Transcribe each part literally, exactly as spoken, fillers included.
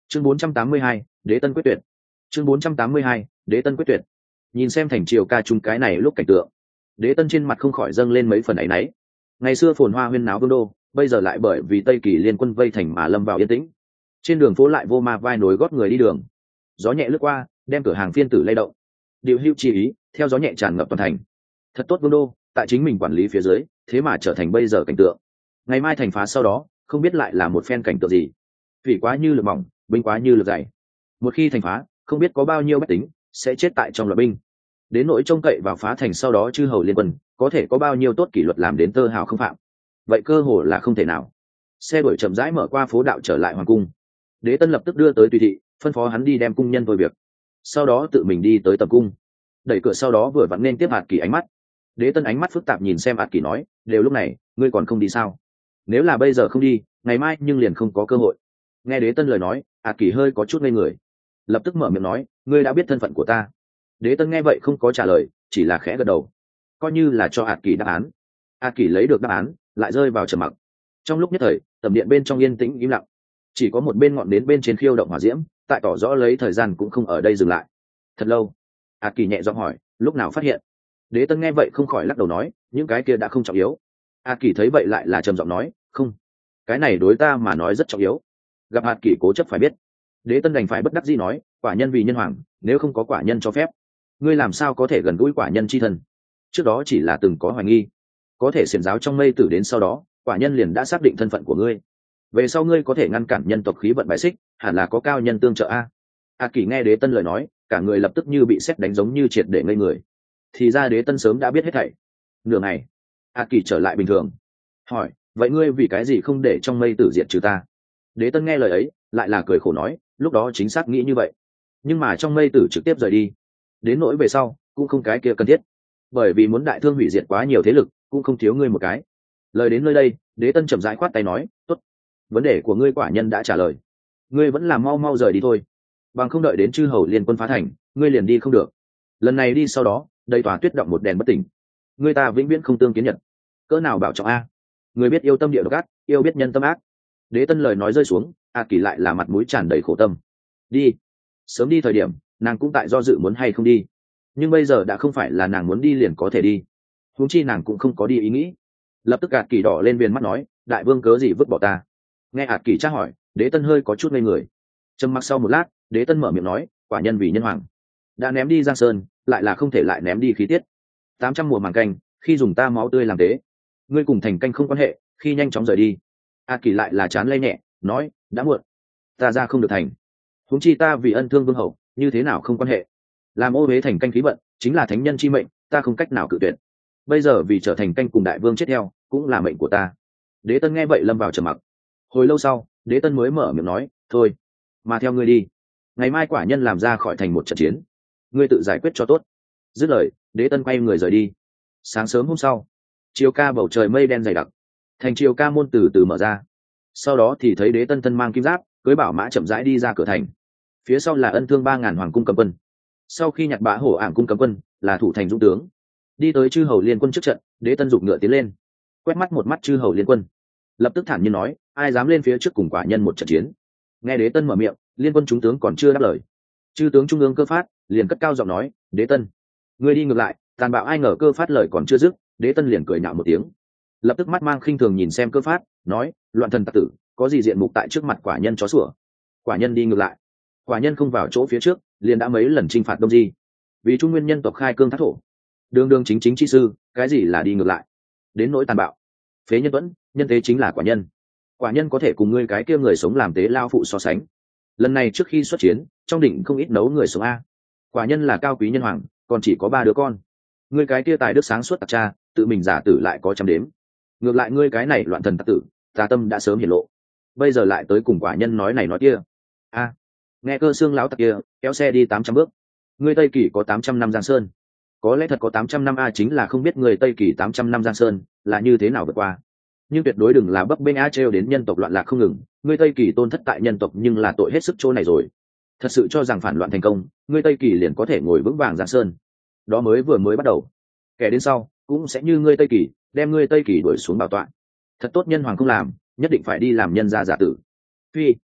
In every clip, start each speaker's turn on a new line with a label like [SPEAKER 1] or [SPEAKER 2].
[SPEAKER 1] chương bốn trăm tám mươi hai, đế tân quyết tuyệt. chương bốn trăm tám mươi hai, đế tân quyết tuyệt. Nhìn xem thành triều ca chung cái này lúc cảnh tượng, đế tân trên mặt không khỏi dâng lên mấy phần áy náy. Ngày xưa phồn hoa huyên náo vương đô, bây giờ lại bởi vì tây kỳ liên quân vây thành mà lâm vào yên tĩnh. Trên đường phố lại vô ma vai nối gót người đi đường, gió nhẹ lướt qua đem cửa hàng phiên tử lay động, điều hưu chi ý theo gió nhẹ tràn ngập toàn thành. Thật tốt vương đô tại chính mình quản lý phía dưới, thế mà trở thành bây giờ cảnh tượng. Ngày mai thành phá sau đó không biết lại là một phen cảnh tượng gì. Phỉ quá như lực mỏng, binh quá như lực dày. Một khi thành phá, không biết có bao nhiêu bách tính sẽ chết tại trong loạt binh. Đến nỗi trông cậy vào phá thành sau đó chư hầu liên quân có thể có bao nhiêu tốt kỷ luật làm đến tơ hào không phạm, vậy cơ hồ là không thể nào. Xe đuổi chậm rãi mở qua phố đạo trở lại hoàng cung. Đế tân lập tức đưa tới tùy thị, phân phó hắn đi đem cung nhân thôi việc, sau đó tự mình đi tới tầm cung, đẩy cửa sau đó vừa vặn nên tiếp hạt kỳ ánh mắt. Đế tân ánh mắt phức tạp nhìn xem hạt kỳ nói, đều lúc này ngươi còn không đi sao? Nếu là bây giờ không đi, ngày mai nhưng liền không có cơ hội. Nghe đế tân lời nói, hạt kỳ hơi có chút ngây người, lập tức mở miệng nói, ngươi đã biết thân phận của ta. Đế tân nghe vậy không có trả lời, chỉ là khẽ gật đầu, coi như là cho hạt kỳ đáp án. hạt kỳ lấy được đáp án lại rơi vào trầm mặc. Trong lúc nhất thời tầm điện bên trong yên tĩnh im lặng, chỉ có một bên ngọn nến bên trên khiêu động hỏa diễm tại tỏ rõ lấy thời gian cũng không ở đây dừng lại. Thật lâu, hạt kỳ nhẹ giọng hỏi, lúc nào phát hiện? Đế tân nghe vậy không khỏi lắc đầu nói, những cái kia đã không trọng yếu. hạt kỳ thấy vậy lại là trầm giọng nói, không, cái này đối ta mà nói rất trọng yếu. Gặp hạt kỳ cố chấp phải biết, đế tân đành phải bất đắc dĩ nói, quả nhân vì nhân hoàng, nếu không có quả nhân cho phép, ngươi làm sao có thể gần gũi quả nhân chi thân? Trước đó chỉ là từng có hoài nghi, có thể xiển giáo trong mây tử đến sau đó quả nhân liền đã xác định thân phận của ngươi. Về sau ngươi có thể ngăn cản nhân tộc khí vận bại xích, hẳn là có cao nhân tương trợ a. A Kỳ nghe đế tân lời nói, cả người lập tức như bị sét đánh, giống như triệt để ngây người. Thì ra đế tân sớm đã biết hết thảy. Nửa ngày, A Kỳ trở lại bình thường, hỏi, vậy ngươi vì cái gì không để trong mây tử diệt trừ ta? Đế tân nghe lời ấy lại là cười khổ nói, lúc đó chính xác nghĩ như vậy, nhưng mà trong mây tử trực tiếp rời đi, đến nỗi về sau cũng không cái kia cần thiết, bởi vì muốn đại thương hủy diệt quá nhiều thế lực, cũng không thiếu ngươi một cái. Lời đến nơi đây, đế tân chậm rãi khoát tay nói, tốt, vấn đề của ngươi quả nhân đã trả lời, ngươi vẫn là mau mau rời đi thôi, bằng không đợi đến chư hầu liên quân phá thành, ngươi liền đi không được. Lần này đi sau đó đầy tòa tuyết động một đèn bất tỉnh, ngươi ta vĩnh viễn không tương kiến nhật. Cỡ nào bảo trọng a, người biết yêu tâm địa độc ác, yêu biết nhân tâm ác. Đế tân lời nói rơi xuống, A Kỳ lại là mặt mũi tràn đầy khổ tâm. Đi, sớm đi thời điểm nàng cũng tại do dự muốn hay không đi, nhưng bây giờ đã không phải là nàng muốn đi liền có thể đi, huống chi nàng cũng không có đi ý nghĩ. Lập tức hạt kỳ đỏ lên viền mắt nói, đại vương cớ gì vứt bỏ ta? Nghe hạt kỳ tra hỏi, đế tân hơi có chút ngây người. Trầm mặc sau một lát, đế tân mở miệng nói, quả nhân vì nhân hoàng đã ném đi giang sơn, lại là không thể lại ném đi khí tiết. Tám trăm mùa màng canh, khi dùng ta máu tươi làm tế, ngươi cùng thành canh không quan hệ, khi nhanh chóng rời đi. hạt kỳ lại là chán lay nhẹ, nói, đã muộn, ta ra không được thành, huống chi ta vì ân thương vương hậu, như thế nào không quan hệ? Làm ô huế thành canh khí vận, chính là thánh nhân chi mệnh, ta không cách nào cự tuyệt. Bây giờ vì trở thành canh cùng đại vương chết theo, cũng là mệnh của ta. Đế tân nghe vậy lâm vào trầm mặc. Hồi lâu sau, đế tân mới mở miệng nói, thôi, mà theo ngươi đi, ngày mai quả nhân làm ra khỏi thành một trận chiến, ngươi tự giải quyết cho tốt. Dứt lời, đế tân quay người rời đi. Sáng sớm hôm sau, chiều ca bầu trời mây đen dày đặc, thành chiều ca môn từ từ mở ra. Sau đó thì thấy đế tân thân mang kim giáp, cưới bảo mã chậm rãi đi ra cửa thành. Phía sau là ân thương ba ngàn hoàng cung cấm quân. Sau khi nhặt bá hổ ảng cung cấm quân là thủ thành dũng tướng. Đi tới chư hầu liên quân trước trận, đế tân giục ngựa tiến lên, quét mắt một mắt chư hầu liên quân, lập tức thản nhiên nói, ai dám lên phía trước cùng quả nhân một trận chiến? Nghe đế tân mở miệng, liên quân chúng tướng còn chưa đáp lời, chư tướng trung ương Cơ Phát liền cất cao giọng nói, đế tân, người đi ngược lại, tàn bạo. Ai ngờ Cơ Phát lời còn chưa dứt, đế tân liền cười nhạo một tiếng, lập tức mắt mang khinh thường nhìn xem Cơ Phát, nói, loạn thần tặc tử, có gì diện mục tại trước mặt quả nhân chó sủa? Quả nhân đi ngược lại, quả nhân không vào chỗ phía trước, liền đã mấy lần chinh phạt đông di, vì trung nguyên nhân tộc khai cương thác thổ, đường đường chính chính chi sư, cái gì là đi ngược lại? Đến nỗi tàn bạo, phế nhân tuẫn, nhân tế chính là quả nhân. Quả nhân có thể cùng ngươi cái kia người sống làm tế lao phụ so sánh. Lần này trước khi xuất chiến, trong đỉnh không ít nấu người sống a. Quả nhân là cao quý nhân hoàng, còn chỉ có ba đứa con. Ngươi cái kia tài đức sáng suốt tặc cha, tự mình giả tử lại có trăm đếm. Ngược lại ngươi cái này loạn thần tặc tử, tà tâm đã sớm hiển lộ, bây giờ lại tới cùng quả nhân nói này nói kia. A, nghe Cơ xương láo tặc kia kéo xe đi tám trăm bước. Ngươi Tây Kỳ có tám trăm năm giang sơn, có lẽ thật có tám trăm năm a, chính là không biết người Tây Kỳ tám trăm năm giang sơn là như thế nào vượt qua. Nhưng tuyệt đối đừng là bấp bênh a trêu đến nhân tộc loạn lạc không ngừng. Ngươi Tây Kỳ tôn thất tại nhân tộc nhưng là tội hết sức chỗ này rồi. Thật sự cho rằng phản loạn thành công, ngươi Tây Kỳ liền có thể ngồi vững vàng giang sơn? Đó mới vừa mới bắt đầu, kẻ đến sau cũng sẽ như ngươi Tây Kỳ, đem ngươi Tây Kỳ đuổi xuống bảo tọa. Thật tốt nhân hoàng không làm, nhất định phải đi làm nhân gia giả tử. Phi,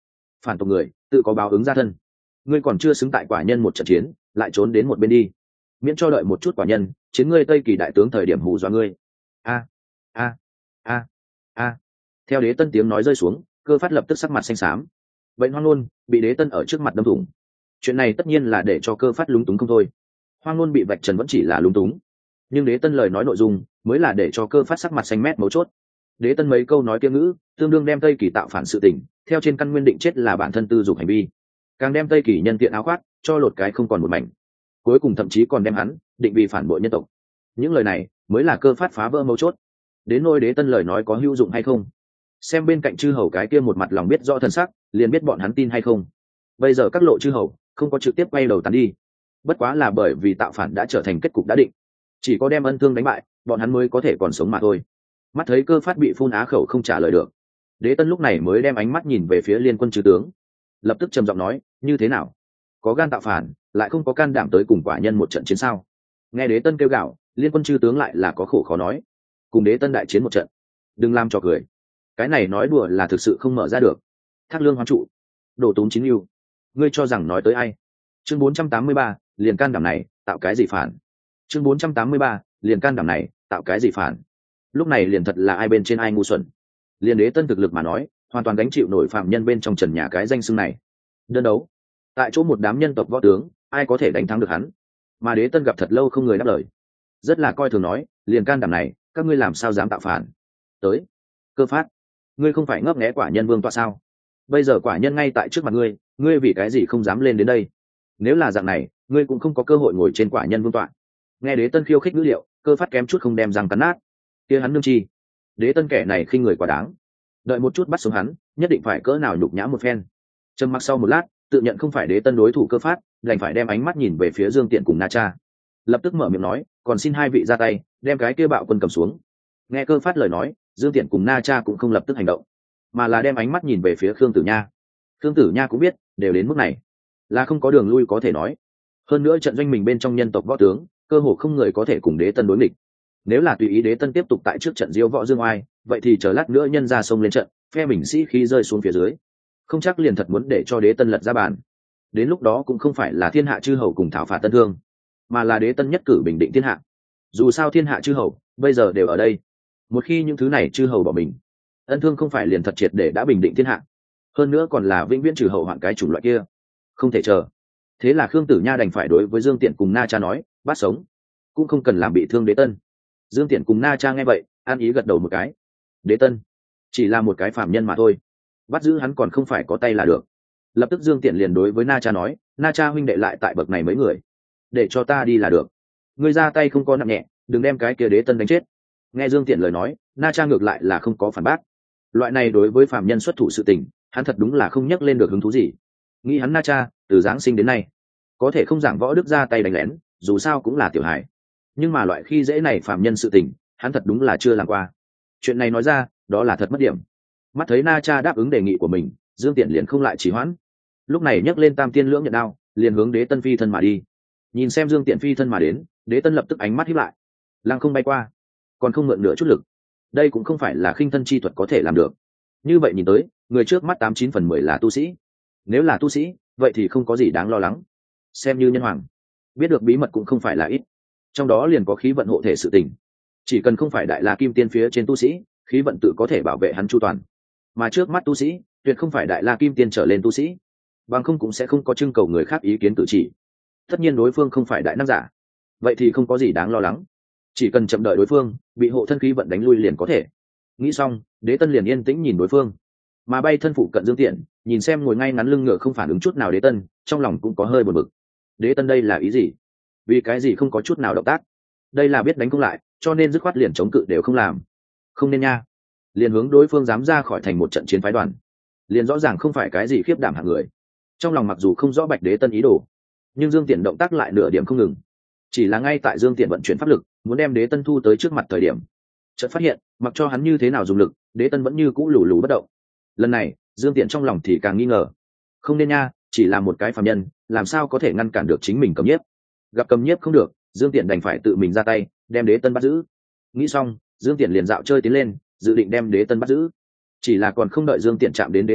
[SPEAKER 1] phản tộc người tự có báo ứng ra thân, ngươi còn chưa xứng tại quả nhân một trận chiến lại trốn đến một bên đi, miễn cho đợi một chút quả nhân chiến ngươi tây kỳ đại tướng thời điểm hù dọa ngươi. A a a a Theo Đế Tân tiếng nói rơi xuống, Cơ Phát lập tức sắc mặt xanh xám. Vậy Hoang Nôn bị Đế Tân ở trước mặt đâm thủng, chuyện này tất nhiên là để cho Cơ Phát lúng túng không thôi. Hoang Nôn bị vạch trần vẫn chỉ là lúng túng, nhưng Đế Tân lời nói nội dung mới là để cho Cơ Phát sắc mặt xanh mét mấu chốt. Đế Tân mấy câu nói kia ngữ tương đương đem tây kỳ tạo phản sự tình theo trên căn nguyên định chết là bản thân tư dục hành vi, càng đem tây kỳ nhân tiện áo khoác cho lột cái không còn một mảnh, cuối cùng thậm chí còn đem hắn định vì phản bội nhân tộc. Những lời này mới là Cơ Phát phá vỡ mấu chốt. Đến nôi Đế Tân lời nói có hữu dụng hay không, xem bên cạnh chư hầu cái kia một mặt lòng biết rõ thân sắc liền biết bọn hắn tin hay không. Bây giờ các lộ chư hầu không có trực tiếp quay đầu tán đi, bất quá là bởi vì tạo phản đã trở thành kết cục đã định, chỉ có đem ân thương đánh bại bọn hắn mới có thể còn sống mà thôi. Mắt thấy Cơ Phát bị phun á khẩu không trả lời được, Đế Tân lúc này mới đem ánh mắt nhìn về phía Liên Quân chư tướng, lập tức trầm giọng nói: như thế nào, có gan tạo phản lại không có can đảm tới cùng quả nhân một trận chiến sao? Nghe Đế Tân kêu gào, Liên Quân chư tướng lại là có khổ khó nói: cùng Đế Tân đại chiến một trận, đừng làm trò cười, cái này nói đùa là thực sự không mở ra được. Thác Lương Hoán Trụ, đổ túng chín yêu, ngươi cho rằng nói tới ai? Chương bốn trăm tám mươi ba, liền can đảm này tạo cái gì phản? Chương bốn trăm tám mươi ba, liền can đảm này tạo cái gì phản? Lúc này liền thật là ai bên trên ai ngu xuẩn. Liền Đế Tân thực lực mà nói, hoàn toàn gánh chịu nổi phạm nhân bên trong trần nhà cái danh xưng này. Đơn đấu tại chỗ một đám nhân tộc võ tướng, ai có thể đánh thắng được hắn? Mà Đế Tân gặp thật lâu không người đáp lời, rất là coi thường nói: liền can đảm này, các ngươi làm sao dám tạo phản? Tới, Cơ Phát, ngươi không phải ngấp nghé quả nhân vương tọa sao? Bây giờ quả nhân ngay tại trước mặt ngươi, ngươi vì cái gì không dám lên đến đây? Nếu là dạng này, ngươi cũng không có cơ hội ngồi trên quả nhân vương tọa. Nghe Đế Tân khiêu khích ngữ liệu, Cơ Phát kém chút không đem răng cắn nát. Kia hắn nương chi? Đế Tân kẻ này khinh người quá đáng, đợi một chút bắt xuống hắn, nhất định phải cỡ nào nhục nhã một phen. Trầm mặc sau một lát, tự nhận không phải Đế Tân đối thủ Cơ Phát, đành phải đem ánh mắt nhìn về phía Dương Tiện cùng Na Cha, lập tức mở miệng nói: còn xin hai vị ra tay, đem cái kia bạo quân cầm xuống. Nghe Cơ Phát lời nói, Dương Tiện cùng Na Cha cũng không lập tức hành động, mà là đem ánh mắt nhìn về phía Khương Tử Nha. Khương Tử Nha cũng biết, đều đến mức này, là không có đường lui có thể nói. Hơn nữa trận doanh mình bên trong nhân tộc võ tướng, cơ hồ không người có thể cùng Đế Tân đối nghịch. Nếu là tùy ý Đế Tân tiếp tục tại trước trận diêu võ dương oai, vậy thì chờ lát nữa nhân ra sông lên trận, phe mình sĩ khí rơi xuống phía dưới, không chắc liền thật muốn để cho Đế Tân lật ra bàn. Đến lúc đó cũng không phải là thiên hạ chư hầu cùng thảo phạt Tân Thương, mà là Đế Tân nhất cử bình định thiên hạ. Dù sao thiên hạ chư hầu bây giờ đều ở đây, một khi những thứ này chư hầu bỏ mình, Ân Thương không phải liền thật triệt để đã bình định thiên hạ, hơn nữa còn là vĩnh viễn trừ hậu hoạn cái chủng loại kia, không thể chờ. Thế là Khương Tử Nha đành phải đối với Dương Tiện cùng Na Cha nói: bắt sống, cũng không cần làm bị thương Đế Tân. Dương Tiện cùng Na Cha nghe vậy, an ý gật đầu một cái. Đế Tân chỉ là một cái phàm nhân mà thôi, bắt giữ hắn còn không phải có tay là được. Lập tức Dương Tiện liền đối với Na Cha nói: Na Cha huynh đệ lại tại bậc này mấy người, để cho ta đi là được, ngươi ra tay không có nặng nhẹ, đừng đem cái kia Đế Tân đánh chết. Nghe Dương Tiện lời nói, Na Cha ngược lại là không có phản bác. Loại này đối với phàm nhân xuất thủ sự tình, hắn thật đúng là không nhắc lên được hứng thú gì. Nghĩ hắn Na Cha từ giáng sinh đến nay, có thể không giảng võ đức ra tay đánh lén, dù sao cũng là tiểu hài, nhưng mà loại khi dễ này phàm nhân sự tình, hắn thật đúng là chưa làm qua. Chuyện này nói ra, đó là thật mất điểm. Mắt thấy Na Cha đáp ứng đề nghị của mình, Dương Tiện liền không lại trì hoãn, lúc này nhấc lên Tam Tiên Lưỡng Nhận Đao, liền hướng Đế Tân phi thân mà đi. Nhìn xem Dương Tiện phi thân mà đến, Đế Tân lập tức ánh mắt híp lại, lăng không bay qua, còn không mượn nửa chút lực. Đây cũng không phải là khinh thân chi thuật có thể làm được. Như vậy nhìn tới, người trước mắt tám chín phần mười là tu sĩ. Nếu là tu sĩ, vậy thì không có gì đáng lo lắng. Xem như nhân hoàng, biết được bí mật cũng không phải là ít, trong đó liền có khí vận hộ thể sự tình. Chỉ cần không phải đại la kim tiên phía trên tu sĩ, khí vận tự có thể bảo vệ hắn chu toàn. Mà trước mắt tu sĩ, tuyệt không phải đại la kim tiên trở lên tu sĩ, bằng không cũng sẽ không có trưng cầu người khác ý kiến cử chỉ. Tất nhiên đối phương không phải đại năng giả, vậy thì không có gì đáng lo lắng, chỉ cần chậm đợi đối phương bị hộ thân khí vận đánh lui liền có thể. Nghĩ xong, Đế Tân liền yên tĩnh nhìn đối phương, mà bay thân phụ cận Dương Tiện nhìn xem ngồi ngay ngắn lưng ngựa không phản ứng chút nào Đế Tân, trong lòng cũng có hơi buồn bực. Đế Tân đây là ý gì? Vì cái gì không có chút nào động tác? Đây là biết đánh không lại, cho nên dứt khoát liền chống cự đều không làm. Không nên nha, liền hướng đối phương dám ra khỏi thành một trận chiến phái đoàn, liền rõ ràng không phải cái gì khiếp đảm hạng người. Trong lòng mặc dù không rõ Bạch Đế Tân ý đồ, nhưng Dương Tiện động tác lại nửa điểm không ngừng. Chỉ là ngay tại Dương Tiện vận chuyển pháp lực muốn đem Đế Tân thu tới trước mặt thời điểm, chợt phát hiện mặc cho hắn như thế nào dùng lực, Đế Tân vẫn như cũ lù lù bất động. Lần này Dương Tiện trong lòng thì càng nghi ngờ. Không nên nha, chỉ là một cái phàm nhân, làm sao có thể ngăn cản được chính mình cầm nhiếp? Gặp cầm nhiếp không được, Dương Tiện đành phải tự mình ra tay đem Đế Tân bắt giữ. Nghĩ xong, Dương Tiện liền dạo chơi tiến lên, dự định đem Đế Tân bắt giữ. Chỉ là còn không đợi Dương Tiện chạm đến Đế Tân,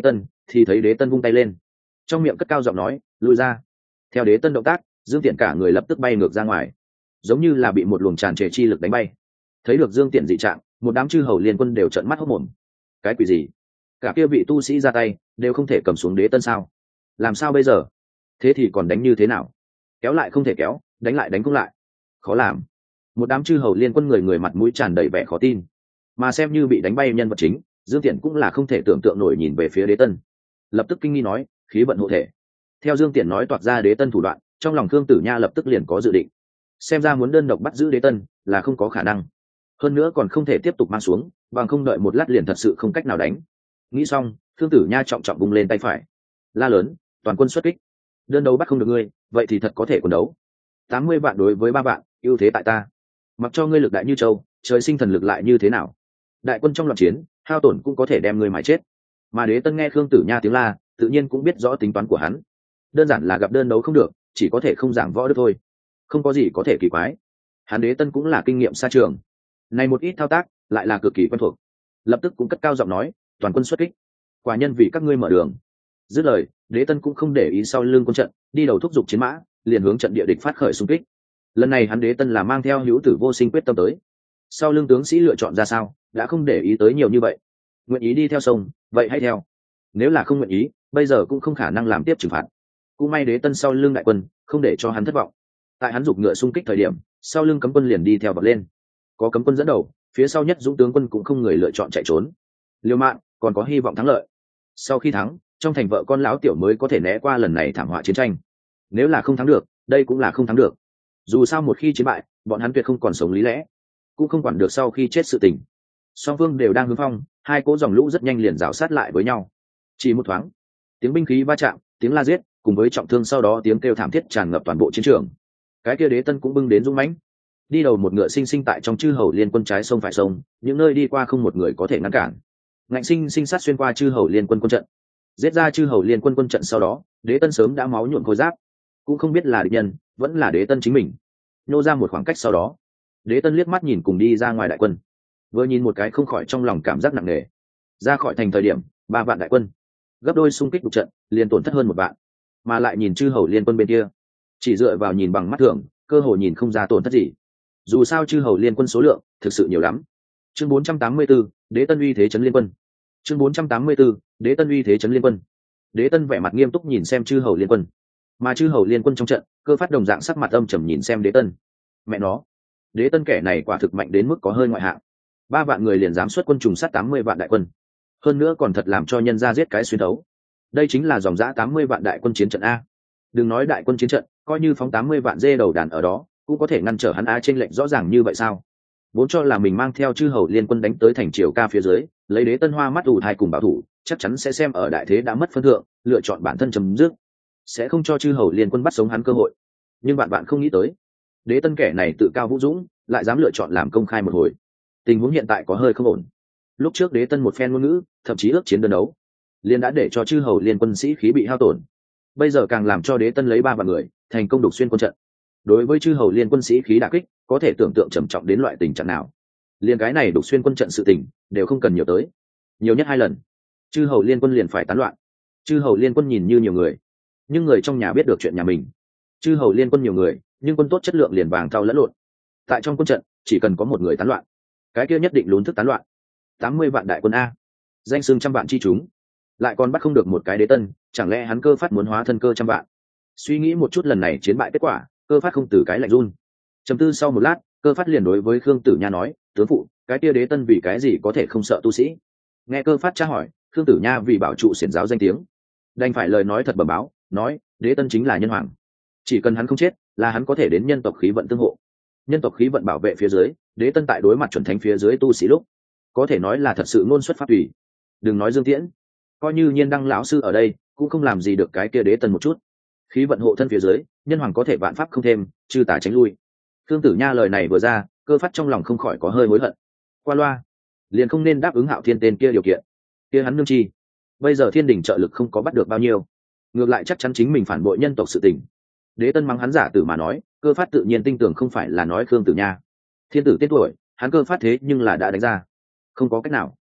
[SPEAKER 1] thì thấy đế tân vung tay lên, trong miệng cất cao giọng nói lùi ra. Theo đế tân động tác, Dương Tiện cả người lập tức bay ngược ra ngoài, giống như là bị một luồng tràn trề chi lực đánh bay. Thấy được Dương Tiện dị trạng, một đám chư hầu liên quân đều trợn mắt hốt mồm. Cái quỷ gì? Cả kia vị tu sĩ ra tay đều không thể cầm xuống đế tân sao? Làm sao bây giờ? Thế thì còn đánh như thế nào? Kéo lại không thể kéo, đánh lại đánh không lại, khó làm. Một đám chư hầu liên quân người người mặt mũi tràn đầy vẻ khó tin, mà xem như bị đánh bay nhân vật chính Dương Tiện cũng là không thể tưởng tượng nổi, nhìn về phía đế tân, lập tức kinh nghi nói khí vận hộ thể. Theo Dương Tiện nói toạc ra đế tân thủ đoạn, trong lòng Khương Tử Nha lập tức liền có dự định, xem ra muốn đơn độc bắt giữ đế tân là không có khả năng, hơn nữa còn không thể tiếp tục mang xuống, bằng không đợi một lát liền thật sự không cách nào đánh. Nghĩ xong, Khương Tử Nha trọng trọng bung lên tay phải, la lớn toàn quân xuất kích. Đơn đấu bắt không được ngươi, vậy thì thật có thể quần đấu. Tám mươi vạn đối với ba vạn, ưu thế tại ta. Mặc cho ngươi lực đại như châu, trời sinh thần lực lại như thế nào, đại quân trong loạn chiến hao tổn cũng có thể đem ngươi mãi chết. Mà đế tân nghe Khương Tử Nha tiếng la, tự nhiên cũng biết rõ tính toán của hắn, đơn giản là gặp đơn đấu không được, chỉ có thể không giảng võ được thôi, không có gì có thể kỳ quái. Hắn đế tân cũng là kinh nghiệm xa trường, này một ít thao tác lại là cực kỳ quen thuộc, lập tức cũng cất cao giọng nói toàn quân xuất kích, quả nhân vì các ngươi mở đường. Dứt lời, đế tân cũng không để ý sau lưng quân trận, đi đầu thúc giục chiến mã, liền hướng trận địa địch phát khởi xung kích. Lần này hắn đế tân là mang theo hữu tử vô sinh quyết tâm tới, sau lưng tướng sĩ lựa chọn ra sao đã không để ý tới nhiều như vậy. Nguyện ý đi theo sông vậy hãy theo, nếu là không nguyện ý bây giờ cũng không khả năng làm tiếp trừng phạt. Cũng may đế tân sau lưng đại quân không để cho hắn thất vọng, tại hắn giục ngựa xung kích thời điểm, sau lưng cấm quân liền đi theo vọt lên. Có cấm quân dẫn đầu, phía sau nhất dũng tướng quân cũng không người lựa chọn chạy trốn, liều mạng còn có hy vọng thắng lợi. Sau khi thắng, trong thành vợ con lão tiểu mới có thể né qua lần này thảm họa chiến tranh. Nếu là không thắng được, đây cũng là không thắng được. Dù sao một khi chiến bại, bọn hắn tuyệt không còn sống lý lẽ, cũng không quản được sau khi chết sự tình. Song phương đều đang hướng phong, hai cỗ dòng lũ rất nhanh liền rào sát lại với nhau. Chỉ một thoáng, tiếng binh khí va chạm, tiếng la giết, cùng với trọng thương sau đó tiếng kêu thảm thiết tràn ngập toàn bộ chiến trường. Cái kia đế tân cũng bưng đến dũng mãnh, đi đầu một ngựa sinh sinh tại trong chư hầu liên quân trái sông phải sông, những nơi đi qua không một người có thể ngăn cản, ngạnh sinh sinh sát xuyên qua chư hầu liên quân quân trận, giết ra chư hầu liên quân quân trận. Sau đó đế tân sớm đã máu nhuộm khôi giáp, cũng không biết là địch nhân vẫn là đế tân chính mình. Nhô ra một khoảng cách sau đó, đế tân liếc mắt nhìn cùng đi ra ngoài đại quân, vừa nhìn một cái không khỏi trong lòng cảm giác nặng nề. Ra khỏi thành thời điểm ba vạn đại quân, gấp đôi xung kích đục trận liền tổn thất hơn một vạn, mà lại nhìn chư hầu liên quân bên kia, chỉ dựa vào nhìn bằng mắt thường cơ hồ nhìn không ra tổn thất gì. Dù sao chư hầu liên quân số lượng thực sự nhiều lắm. Chương bốn trăm tám mươi 4, đế tân uy thế chấn liên quân. Chương bốn trăm tám mươi 4, đế tân uy thế chấn liên quân. Đế tân vẻ mặt nghiêm túc nhìn xem chư hầu liên quân, mà chư hầu liên quân trong trận cơ phát đồng dạng sắc mặt âm trầm nhìn xem đế tân. Mẹ nó, đế tân kẻ này quả thực mạnh đến mức có hơi ngoại hạng, ba vạn người liền dám xuất quân trùng sát tám mươi vạn đại quân, hơn nữa còn thật làm cho nhân ra giết cái xuyên đấu. Đây chính là dòng dã tám mươi vạn đại quân chiến trận a. Đừng nói đại quân chiến trận, coi như phóng tám mươi vạn dê đầu đàn ở đó cũng có thể ngăn trở hắn a. Trên lệnh rõ ràng như vậy sao? Vốn cho là mình mang theo chư hầu liên quân đánh tới thành triều ca phía dưới, lấy đế tân hoa mắt ủ thai cùng bảo thủ, chắc chắn sẽ xem ở đại thế đã mất phân thượng, lựa chọn bản thân chấm dứt, sẽ không cho chư hầu liên quân bắt sống hắn cơ hội. Nhưng bạn bạn không nghĩ tới, đế tân kẻ này tự cao vũ dũng, lại dám lựa chọn làm công khai một hồi. Tình huống hiện tại có hơi không ổn. Lúc trước đế tân một phen ngôn ngữ, thậm chí ước chiến đơn đấu, liền đã để cho chư hầu liên quân sĩ khí bị hao tổn. Bây giờ càng làm cho đế tân lấy ba vạn người thành công đục xuyên quân trận. Đối với chư hầu liên quân sĩ khí đả kích, có thể tưởng tượng trầm trọng đến loại tình trạng nào. Liên cái này đục xuyên quân trận sự tình đều không cần nhiều tới, nhiều nhất hai lần, chư hầu liên quân liền phải tán loạn. Chư hầu liên quân nhìn như nhiều người, nhưng người trong nhà biết được chuyện nhà mình. Chư hầu liên quân nhiều người, nhưng quân tốt chất lượng liền vàng thau lẫn lộn. Tại trong quân trận chỉ cần có một người tán loạn, cái kia nhất định lún thức tán loạn. Tám mươi vạn đại quân a, danh xưng trăm vạn chi chúng, lại còn bắt không được một cái đế tân, chẳng lẽ hắn cơ phát muốn hóa thân cơ trăm vạn? Suy nghĩ một chút lần này chiến bại kết quả, cơ phát không từ cái lạnh run. Trầm tư sau một lát, cơ phát liền đối với Khương Tử Nha nói, tướng phụ, cái kia đế tân vì cái gì có thể không sợ tu sĩ? Nghe cơ phát tra hỏi, Khương Tử Nha vì bảo trụ xiển giáo danh tiếng, đành phải lời nói thật bẩm báo, nói đế tân chính là nhân hoàng, chỉ cần hắn không chết là hắn có thể đến nhân tộc khí vận tương hộ, nhân tộc khí vận bảo vệ phía dưới, đế tân tại đối mặt chuẩn thánh phía dưới tu sĩ lúc, có thể nói là thật sự ngôn xuất phát tùy. Đừng nói Dương Tiễn, coi như Nhiên Đăng lão sư ở đây cũng không làm gì được cái kia đế tân một chút. Khí vận hộ thân phía dưới, nhân hoàng có thể vạn pháp không thêm, chư tả tránh lui. Khương Tử Nha lời này vừa ra, cơ phát trong lòng không khỏi có hơi hối hận. Qua loa, liền không nên đáp ứng Hạo Thiên tên kia điều kiện, kia hắn nương chi. Bây giờ thiên đình trợ lực không có bắt được bao nhiêu, ngược lại chắc chắn chính mình phản bội nhân tộc sự tình. Đế tân mắng hắn giả tử mà nói, cơ phát tự nhiên tin tưởng không phải là nói Khương Tử Nha. Thiên tử tên tuổi, hắn cơ phát thế nhưng là đã đánh ra, không có cách nào.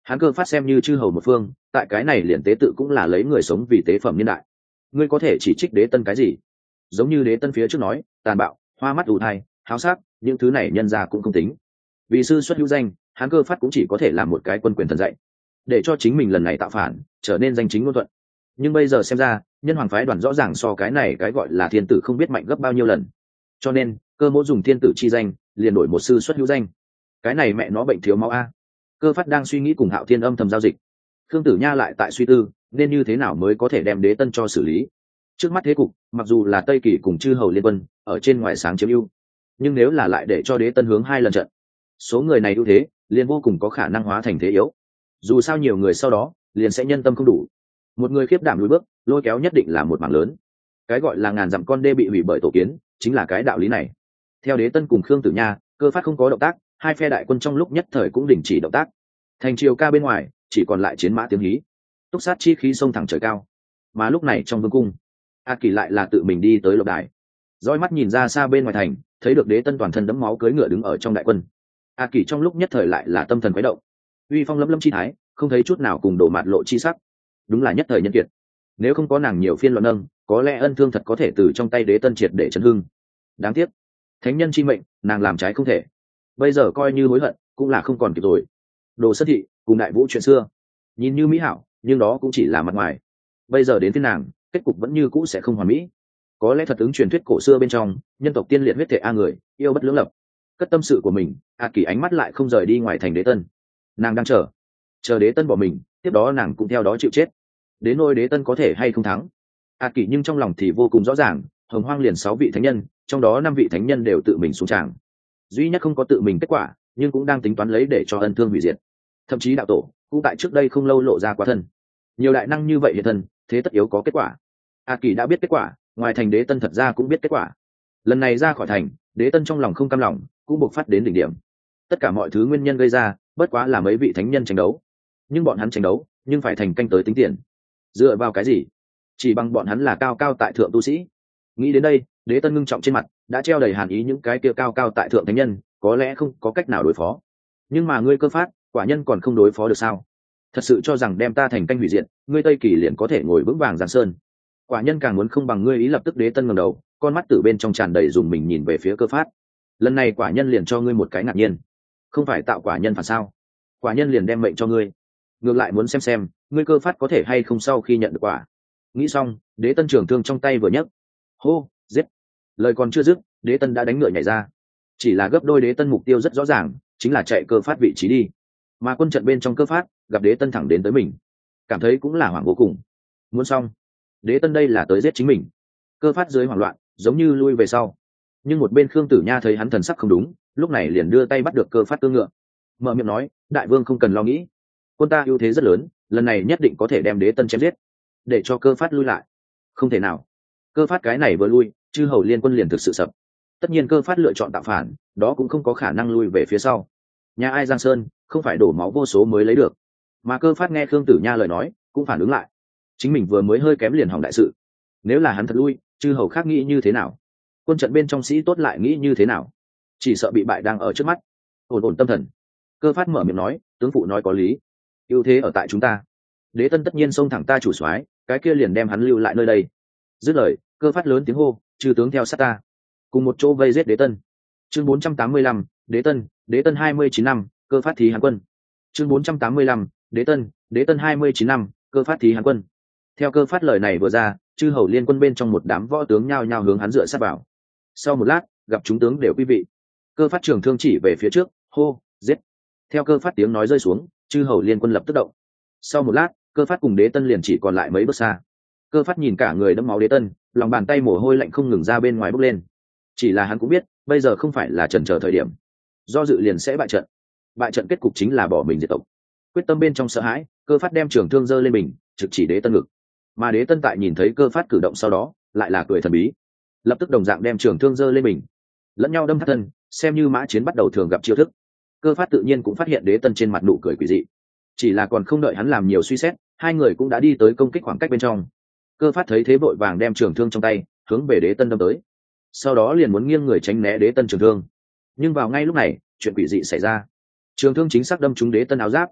[SPEAKER 1] Hắn Cơ Phát xem như chư hầu một phương, tại cái này liền tế tự cũng là lấy người sống vì tế phẩm niên đại. Ngươi có thể chỉ trích Đế Tân cái gì? Giống như Đế Tân phía trước nói, tàn bạo, hoa mắt ù thai, háo sắc, những thứ này nhân ra cũng không tính. Vì sư xuất hữu danh, hắn Cơ Phát cũng chỉ có thể làm một cái quân quyền thần dạy, để cho chính mình lần này tạo phản trở nên danh chính ngôn thuận. Nhưng bây giờ xem ra, nhân hoàng phái đoàn rõ ràng so cái này cái gọi là thiên tử không biết mạnh gấp bao nhiêu lần. Cho nên Cơ Mỗ dùng thiên tử chi danh liền đổi một sư xuất hữu danh. Cái này mẹ nó bệnh thiếu máu a. Cơ Phát đang suy nghĩ cùng Hạo Thiên âm thầm giao dịch. Khương Tử Nha lại tại suy tư nên như thế nào mới có thể đem Đế Tân cho xử lý. Trước mắt thế cục, mặc dù là Tây Kỳ cùng chư hầu liên quân ở trên ngoài sáng chiếm ưu, nhưng nếu là lại để cho Đế Tân hướng hai lần trận, số người này ưu thế liền vô cùng có khả năng hóa thành thế yếu. Dù sao nhiều người sau đó liền sẽ nhân tâm không đủ, một người khiếp đảm lùi bước, lôi kéo nhất định là một mảng lớn. Cái gọi là ngàn dặm con đê bị hủy bởi tổ kiến, chính là cái đạo lý này. Theo Đế Tân cùng Khương Tử Nha, Cơ Phát không có động tác, hai phe đại quân trong lúc nhất thời cũng đình chỉ động tác. Thành triều ca bên ngoài chỉ còn lại chiến mã tiếng hí, túc sát chi khí xông thẳng trời cao. Mà lúc này trong vương cung, A Kỳ lại là tự mình đi tới lộc đài, dõi mắt nhìn ra xa bên ngoài thành, thấy được Đế Tân toàn thân đẫm máu cưỡi ngựa đứng ở trong đại quân. A Kỳ trong lúc nhất thời lại là tâm thần quấy động, uy phong lẫm lẫm chi thái, không thấy chút nào cùng đổ mạt lộ chi sắc, đúng là nhất thời nhân kiệt. Nếu không có nàng nhiều phiên luận nâng, có lẽ ân thương thật có thể từ trong tay Đế Tân triệt để chấn hưng. Đáng tiếc, thánh nhân chi mệnh, nàng làm trái không thể. Bây giờ coi như hối hận cũng là không còn kịp rồi. Đồ Sơn thị cùng Đại Vũ chuyện xưa nhìn như mỹ hảo, nhưng đó cũng chỉ là mặt ngoài. Bây giờ đến phiên nàng, kết cục vẫn như cũ sẽ không hoàn mỹ. Có lẽ thật ứng truyền thuyết cổ xưa bên trong, nhân tộc tiên liệt huyết thể a người, yêu bất lưỡng lập. Cất tâm sự của mình, A Kỳ ánh mắt lại không rời đi ngoài thành Đế Tân. Nàng đang chờ, chờ Đế Tân bỏ mình, tiếp đó nàng cũng theo đó chịu chết. Đến nỗi Đế Tân có thể hay không thắng, A Kỳ nhưng trong lòng thì vô cùng rõ ràng. Hồng Hoang liền sáu vị thánh nhân, trong đó năm vị thánh nhân đều tự mình xuống tràng, duy nhất không có tự mình kết quả, nhưng cũng đang tính toán lấy để cho ân thương hủy diệt. Thậm chí đạo tổ cũng tại trước đây không lâu lộ ra quá thân. Nhiều đại năng như vậy hiện thân, thế tất yếu có kết quả. A Kỳ đã biết kết quả, ngoài thành Đế Tân thật ra cũng biết kết quả. Lần này ra khỏi thành, Đế Tân trong lòng không cam lòng, cũng bộc phát đến đỉnh điểm. Tất cả mọi thứ nguyên nhân gây ra, bất quá là mấy vị thánh nhân tranh đấu. Nhưng bọn hắn tranh đấu, nhưng phải thành canh tới tính tiền. Dựa vào cái gì? Chỉ bằng bọn hắn là cao cao tại thượng tu sĩ. Nghĩ đến đây, Đế Tân ngưng trọng trên mặt đã treo đầy hàn ý, những cái kia cao cao tại thượng thánh nhân có lẽ không có cách nào đối phó, nhưng mà ngươi Cơ Phát quả nhân còn không đối phó được sao? Thật sự cho rằng đem ta thành canh hủy diệt, ngươi Tây Kỳ liền có thể ngồi vững vàng giang sơn? Quả nhân càng muốn không bằng ngươi. Ý lập tức Đế Tân ngẩng đầu, con mắt từ bên trong tràn đầy dùng mình nhìn về phía Cơ Phát. Lần này quả nhân liền cho ngươi một cái ngạc nhiên, không phải tạo quả nhân phản sao? Quả nhân liền đem mệnh cho ngươi, ngược lại muốn xem xem ngươi Cơ Phát có thể hay không sau khi nhận được quả. Nghĩ xong, Đế Tân trường thương trong tay vừa nhấc, hô, giết. Lời còn chưa dứt, Đế Tân đã đánh ngựa nhảy ra. Chỉ là gấp đôi Đế Tân mục tiêu rất rõ ràng, chính là chạy Cơ Phát vị trí đi. Mà quân trận bên trong Cơ Phát gặp Đế Tân thẳng đến tới mình, cảm thấy cũng là hoảng vô cùng. Muốn xong, Đế Tân đây là tới giết chính mình. Cơ Phát dưới hoảng loạn, giống như lui về sau. Nhưng một bên Khương Tử Nha thấy hắn thần sắc không đúng, lúc này liền đưa tay bắt được Cơ Phát tương ngựa, mở miệng nói, đại vương không cần lo nghĩ, quân ta ưu thế rất lớn, lần này nhất định có thể đem Đế Tân chém giết. Để cho Cơ Phát lui lại, không thể nào. Cơ Phát cái này vừa lui, chư hầu liên quân liền thực sự sập. Tất nhiên Cơ Phát lựa chọn tạo phản, đó cũng không có khả năng lui về phía sau. Nhà ai Giang Sơn không phải đổ máu vô số mới lấy được. Mà Cơ Phát nghe Khương Tử Nha lời nói, cũng phản ứng lại, chính mình vừa mới hơi kém liền hỏng đại sự. Nếu là hắn thật lui, chư hầu khác nghĩ như thế nào? Quân trận bên trong sĩ tốt lại nghĩ như thế nào? Chỉ sợ bị bại đang ở trước mắt. Ổn ổn tâm thần. Cơ Phát mở miệng nói, tướng phụ nói có lý, ưu thế ở tại chúng ta. Đế Tân tất nhiên xông thẳng ta chủ soái, cái kia liền đem hắn lưu lại nơi đây. Dứt lời, Cơ Phát lớn tiếng hô, chư tướng theo sát ta, cùng một chỗ vây giết Đế Tân. Chương bốn trăm tám mươi lăm, Đế Tân, Đế Tân hai mươi chín năm, Cơ Phát thí Hán quân. Chương bốn trăm tám mươi lăm, Đế Tân, Đế Tân hai mươi chín năm, Cơ Phát thí Hán quân. Theo Cơ Phát lời này vừa ra, chư hầu liên quân bên trong một đám võ tướng nhao nhao hướng hắn dựa sát vào. Sau một lát, gặp chúng tướng đều quý vị. Cơ Phát trường thương chỉ về phía trước, hô, giết. Theo Cơ Phát tiếng nói rơi xuống, chư hầu liên quân lập tức động. Sau một lát, Cơ Phát cùng Đế Tân liền chỉ còn lại mấy bước xa. Cơ Phát nhìn cả người đẫm máu Đế Tân, lòng bàn tay mồ hôi lạnh không ngừng ra bên ngoài bốc lên. Chỉ là hắn cũng biết, bây giờ không phải là chần chờ thời điểm, do dự liền sẽ bại trận. Bại trận kết cục chính là bỏ mình diệt tộc. Quyết tâm bên trong sợ hãi, Cơ Phát đem trường thương giơ lên mình, trực chỉ Đế Tân ngực. Mà Đế Tân tại nhìn thấy Cơ Phát cử động sau đó, lại là cười thần bí, lập tức đồng dạng đem trường thương giơ lên mình, lẫn nhau đâm thắt thân, xem như mã chiến bắt đầu thường gặp chiêu thức. Cơ Phát tự nhiên cũng phát hiện Đế Tân trên mặt nụ cười quỷ dị. Chỉ là còn không đợi hắn làm nhiều suy xét, hai người cũng đã đi tới công kích khoảng cách bên trong. Cơ Phát thấy thế vội vàng đem trường thương trong tay hướng về Đế Tân đâm tới, sau đó liền muốn nghiêng người tránh né Đế Tân trường thương. Nhưng vào ngay lúc này, chuyện quỷ dị xảy ra. Trường thương chính xác đâm trúng Đế Tân áo giáp.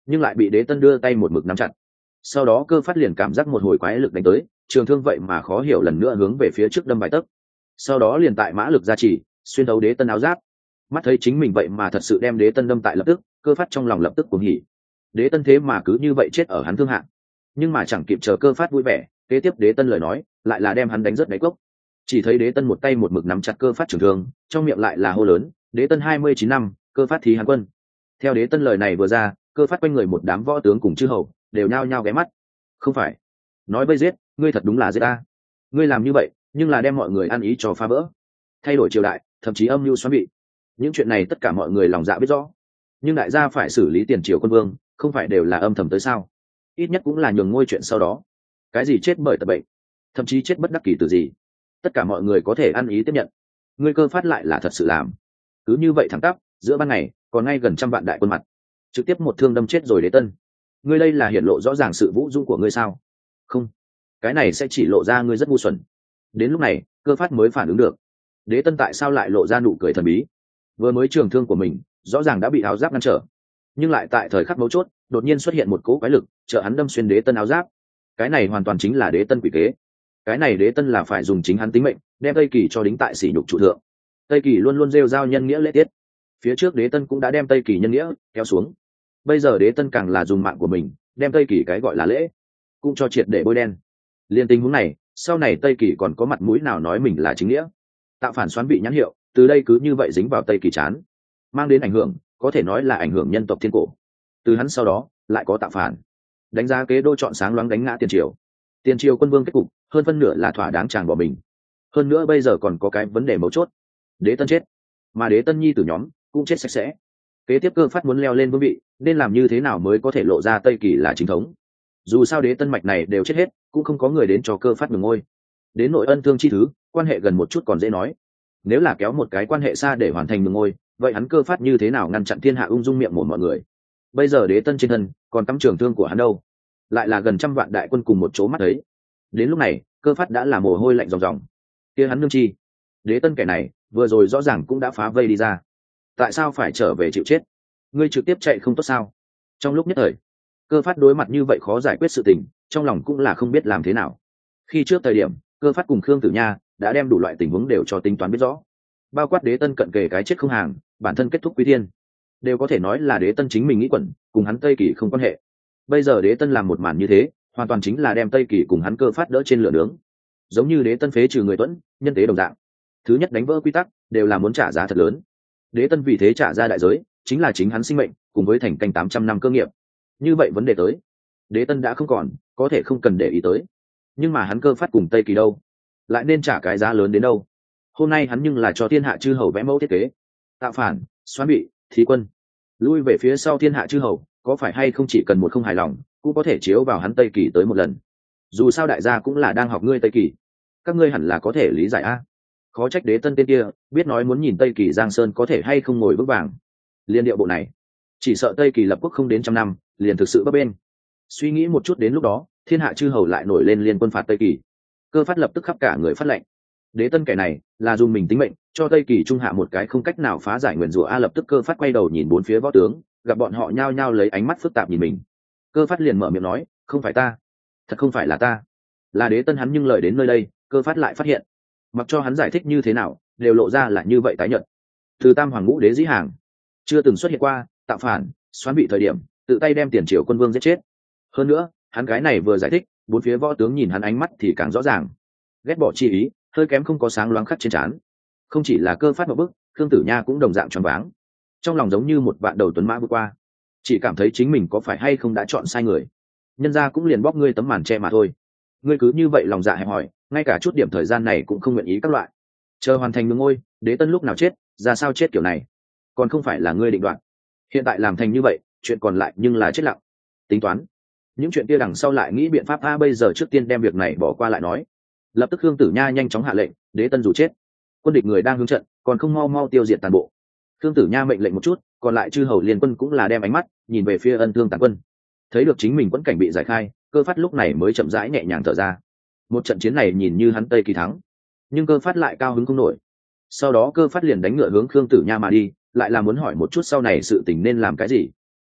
[SPEAKER 1] nhưng lại bị đế tân đưa tay một mực nắm chặt. Sau đó cơ phát liền cảm giác một hồi quái lực đánh tới, trường thương vậy mà khó hiểu lần nữa hướng về phía trước đâm vài tấc. Sau đó liền tại mã lực gia trì xuyên thấu đế tân áo giáp. Mắt thấy chính mình vậy mà thật sự đem đế tân đâm tại lập tức, cơ phát trong lòng lập tức cuồng hỉ. Đế tân thế mà cứ như vậy chết ở hắn thương hạng. Nhưng mà chẳng kịp chờ cơ phát vui vẻ, kế tiếp đế tân lời nói lại là đem hắn đánh rất đáy cốc. Chỉ thấy đế tân một tay một mực nắm chặt cơ phát trường thương, trong miệng lại là hô lớn: đế tân hai mươi chín năm, cơ phát thí hán quân. Theo đế tân lời này vừa ra, cơ phát quanh người một đám võ tướng cùng chư hầu đều nhao nhao ghé mắt. Không phải, nói bây giết, ngươi thật đúng là giết ta. Ngươi làm như vậy nhưng là đem mọi người ăn ý cho phá vỡ, thay đổi triều đại, thậm chí âm mưu xoắn bị. Những chuyện này tất cả mọi người lòng dạ biết rõ, nhưng đại gia phải xử lý tiền triều quân vương, không phải đều là âm thầm tới sao? Ít nhất cũng là nhường ngôi chuyện sau đó. Cái gì chết bởi tật bệnh, thậm chí chết bất đắc kỳ từ gì, tất cả mọi người có thể ăn ý tiếp nhận. Ngươi cơ phát lại là thật sự làm, cứ như vậy thẳng tắp giữa ban ngày, còn ngay gần trăm vạn đại quân mặt, trực tiếp một thương đâm chết rồi đế tân. Ngươi đây là hiển lộ rõ ràng sự vũ dũng của ngươi sao? Không, cái này sẽ chỉ lộ ra ngươi rất ngu xuẩn. Đến lúc này cơ phát mới phản ứng được, đế tân tại sao lại lộ ra nụ cười thần bí. Vừa mới trường thương của mình rõ ràng đã bị áo giáp ngăn trở, nhưng lại tại thời khắc mấu chốt đột nhiên xuất hiện một cỗ quái lực trợ hắn đâm xuyên đế tân áo giáp. Cái này hoàn toàn chính là đế tân quỷ kế. Cái này đế tân là phải dùng chính hắn tính mệnh đem tây kỳ cho đính tại sỉ nhục trụ thượng. Tây kỳ luôn luôn rêu rao nhân nghĩa lễ tiết, phía trước đế tân cũng đã đem tây kỳ nhân nghĩa kéo xuống, bây giờ đế tân càng là dùng mạng của mình đem tây kỳ cái gọi là lễ cũng cho triệt để bôi đen. Liên tình huống này, sau này tây kỳ còn có mặt mũi nào nói mình là chính nghĩa? Tạo phản xoán bị nhãn hiệu từ đây cứ như vậy dính vào tây kỳ chán, mang đến ảnh hưởng có thể nói là ảnh hưởng nhân tộc thiên cổ. Từ hắn sau đó lại có tạo phản, đánh giá kế đô chọn sáng loáng đánh ngã tiền triều. Tiền triều quân vương kết cục hơn phân nửa là thỏa đáng chàng bỏ mình. Hơn nữa bây giờ còn có cái vấn đề mấu chốt, đế tân chết mà đế tân nhi tử nhóm cũng chết sạch sẽ. Kế tiếp cơ phát muốn leo lên vương vị nên làm như thế nào mới có thể lộ ra tây kỳ là chính thống? Dù sao đế tân mạch này đều chết hết, cũng không có người đến cho cơ phát nhường ngôi. Đến nội ân thương chi thứ, quan hệ gần một chút còn dễ nói, nếu là kéo một cái quan hệ xa để hoàn thành nhường ngôi, vậy hắn cơ phát như thế nào ngăn chặn thiên hạ ung dung miệng mồm mọi người? Bây giờ đế tân trên thân còn cắm trường thương của hắn đâu, lại là gần trăm vạn đại quân cùng một chỗ mắt thấy. Đến lúc này cơ phát đã là mồ hôi lạnh ròng ròng. Kia hắn nương chi, đế tân kẻ này vừa rồi rõ ràng cũng đã phá vây đi ra, tại sao phải trở về chịu chết? Ngươi trực tiếp chạy không tốt sao? Trong lúc nhất thời cơ phát đối mặt như vậy khó giải quyết sự tình, trong lòng cũng là không biết làm thế nào. Khi trước thời điểm cơ phát cùng khương tử nha đã đem đủ loại tình huống đều cho tính toán biết rõ, bao quát đế tân cận kề cái chết không hàng, bản thân kết thúc quý thiên, đều có thể nói là đế tân chính mình nghĩ quẩn, cùng hắn tây kỳ không quan hệ. Bây giờ đế tân làm một màn như thế, hoàn toàn chính là đem tây kỳ cùng hắn cơ phát đỡ trên lửa nướng, giống như đế tân phế trừ người tuẫn nhân tế đồng dạng. Thứ nhất đánh vỡ quy tắc đều là muốn trả giá thật lớn, đế tân vì thế trả ra đại giới chính là chính hắn sinh mệnh cùng với thành canh tám trăm năm cơ nghiệp. Như vậy vấn đề tới, đế tân đã không còn có thể không cần để ý tới, nhưng mà hắn cơ phát cùng tây kỳ đâu, lại nên trả cái giá lớn đến đâu? Hôm nay hắn nhưng là cho thiên hạ chư hầu vẽ mẫu thiết kế, tạo phản xoán bị thí quân, lui về phía sau thiên hạ chư hầu có phải hay không chỉ cần một không hài lòng cũng có thể chiếu vào hắn tây kỳ tới một lần. Dù sao đại gia cũng là đang học ngươi tây kỳ, các ngươi hẳn là có thể lý giải a. Khó trách đế tân tên kia biết nói muốn nhìn tây kỳ giang sơn có thể hay không ngồi vững vàng. Liên điệu bộ này, chỉ sợ tây kỳ lập quốc không đến trăm năm liền thực sự bấp bên. Suy nghĩ một chút, đến lúc đó thiên hạ chư hầu lại nổi lên liên quân phạt tây kỳ, cơ phát lập tức khắp cả người phát lệnh. Đế tân kẻ này là dùng mình tính mệnh cho tây kỳ trung hạ một cái không cách nào phá giải nguyền rủa a. Lập tức cơ phát quay đầu nhìn bốn phía võ tướng, gặp bọn họ nhao nhao lấy ánh mắt phức tạp nhìn mình, cơ phát liền mở miệng nói: không phải ta, thật không phải là ta, là đế tân. Hắn nhưng lời đến nơi đây, cơ phát lại phát hiện mặc cho hắn giải thích như thế nào đều lộ ra là như vậy tái nhợt. Từ tam hoàng ngũ đế dĩ hàng chưa từng xuất hiện qua tạo phản xoán bị thời điểm tự tay đem tiền triều quân vương giết chết. Hơn nữa hắn cái này vừa giải thích, bốn phía võ tướng nhìn hắn ánh mắt thì càng rõ ràng, ghét bỏ chi ý hơi kém không có sáng loáng khắc trên trán. Không chỉ là cơ phát một bức, khương tử nha cũng đồng dạng choáng váng, trong lòng giống như một vạn đầu tuấn mã vượt qua, chỉ cảm thấy chính mình có phải hay không đã chọn sai người. Nhân ra cũng liền bóc ngươi tấm màn che mà thôi, ngươi cứ như vậy lòng dạ hẹp hòi, ngay cả chút điểm thời gian này cũng không nguyện ý các loại. Chờ hoàn thành ngôi ngôi đế tân lúc nào chết, ra sao chết kiểu này, còn không phải là ngươi định đoạt. Hiện tại làm thành như vậy, chuyện còn lại nhưng là chết lặng. Tính toán những chuyện kia đằng sau lại nghĩ biện pháp a. Bây giờ trước tiên đem việc này bỏ qua lại nói. Lập tức khương tử nha nhanh chóng hạ lệnh, đế tân dù chết, quân địch người đang hướng trận, còn không mau mau tiêu diệt toàn bộ. Khương tử nha mệnh lệnh một chút, còn lại chư hầu liên quân cũng là đem ánh mắt nhìn về phía ân thương tàn quân. Thấy được chính mình quẫn cảnh bị giải khai, cơ phát lúc này mới chậm rãi nhẹ nhàng thở ra. Một trận chiến này nhìn như hắn tây kỳ thắng, nhưng cơ phát lại cao hứng không nổi. Sau đó cơ phát liền đánh ngựa hướng khương tử nha mà đi, lại là muốn hỏi một chút sau này sự tình nên làm cái gì.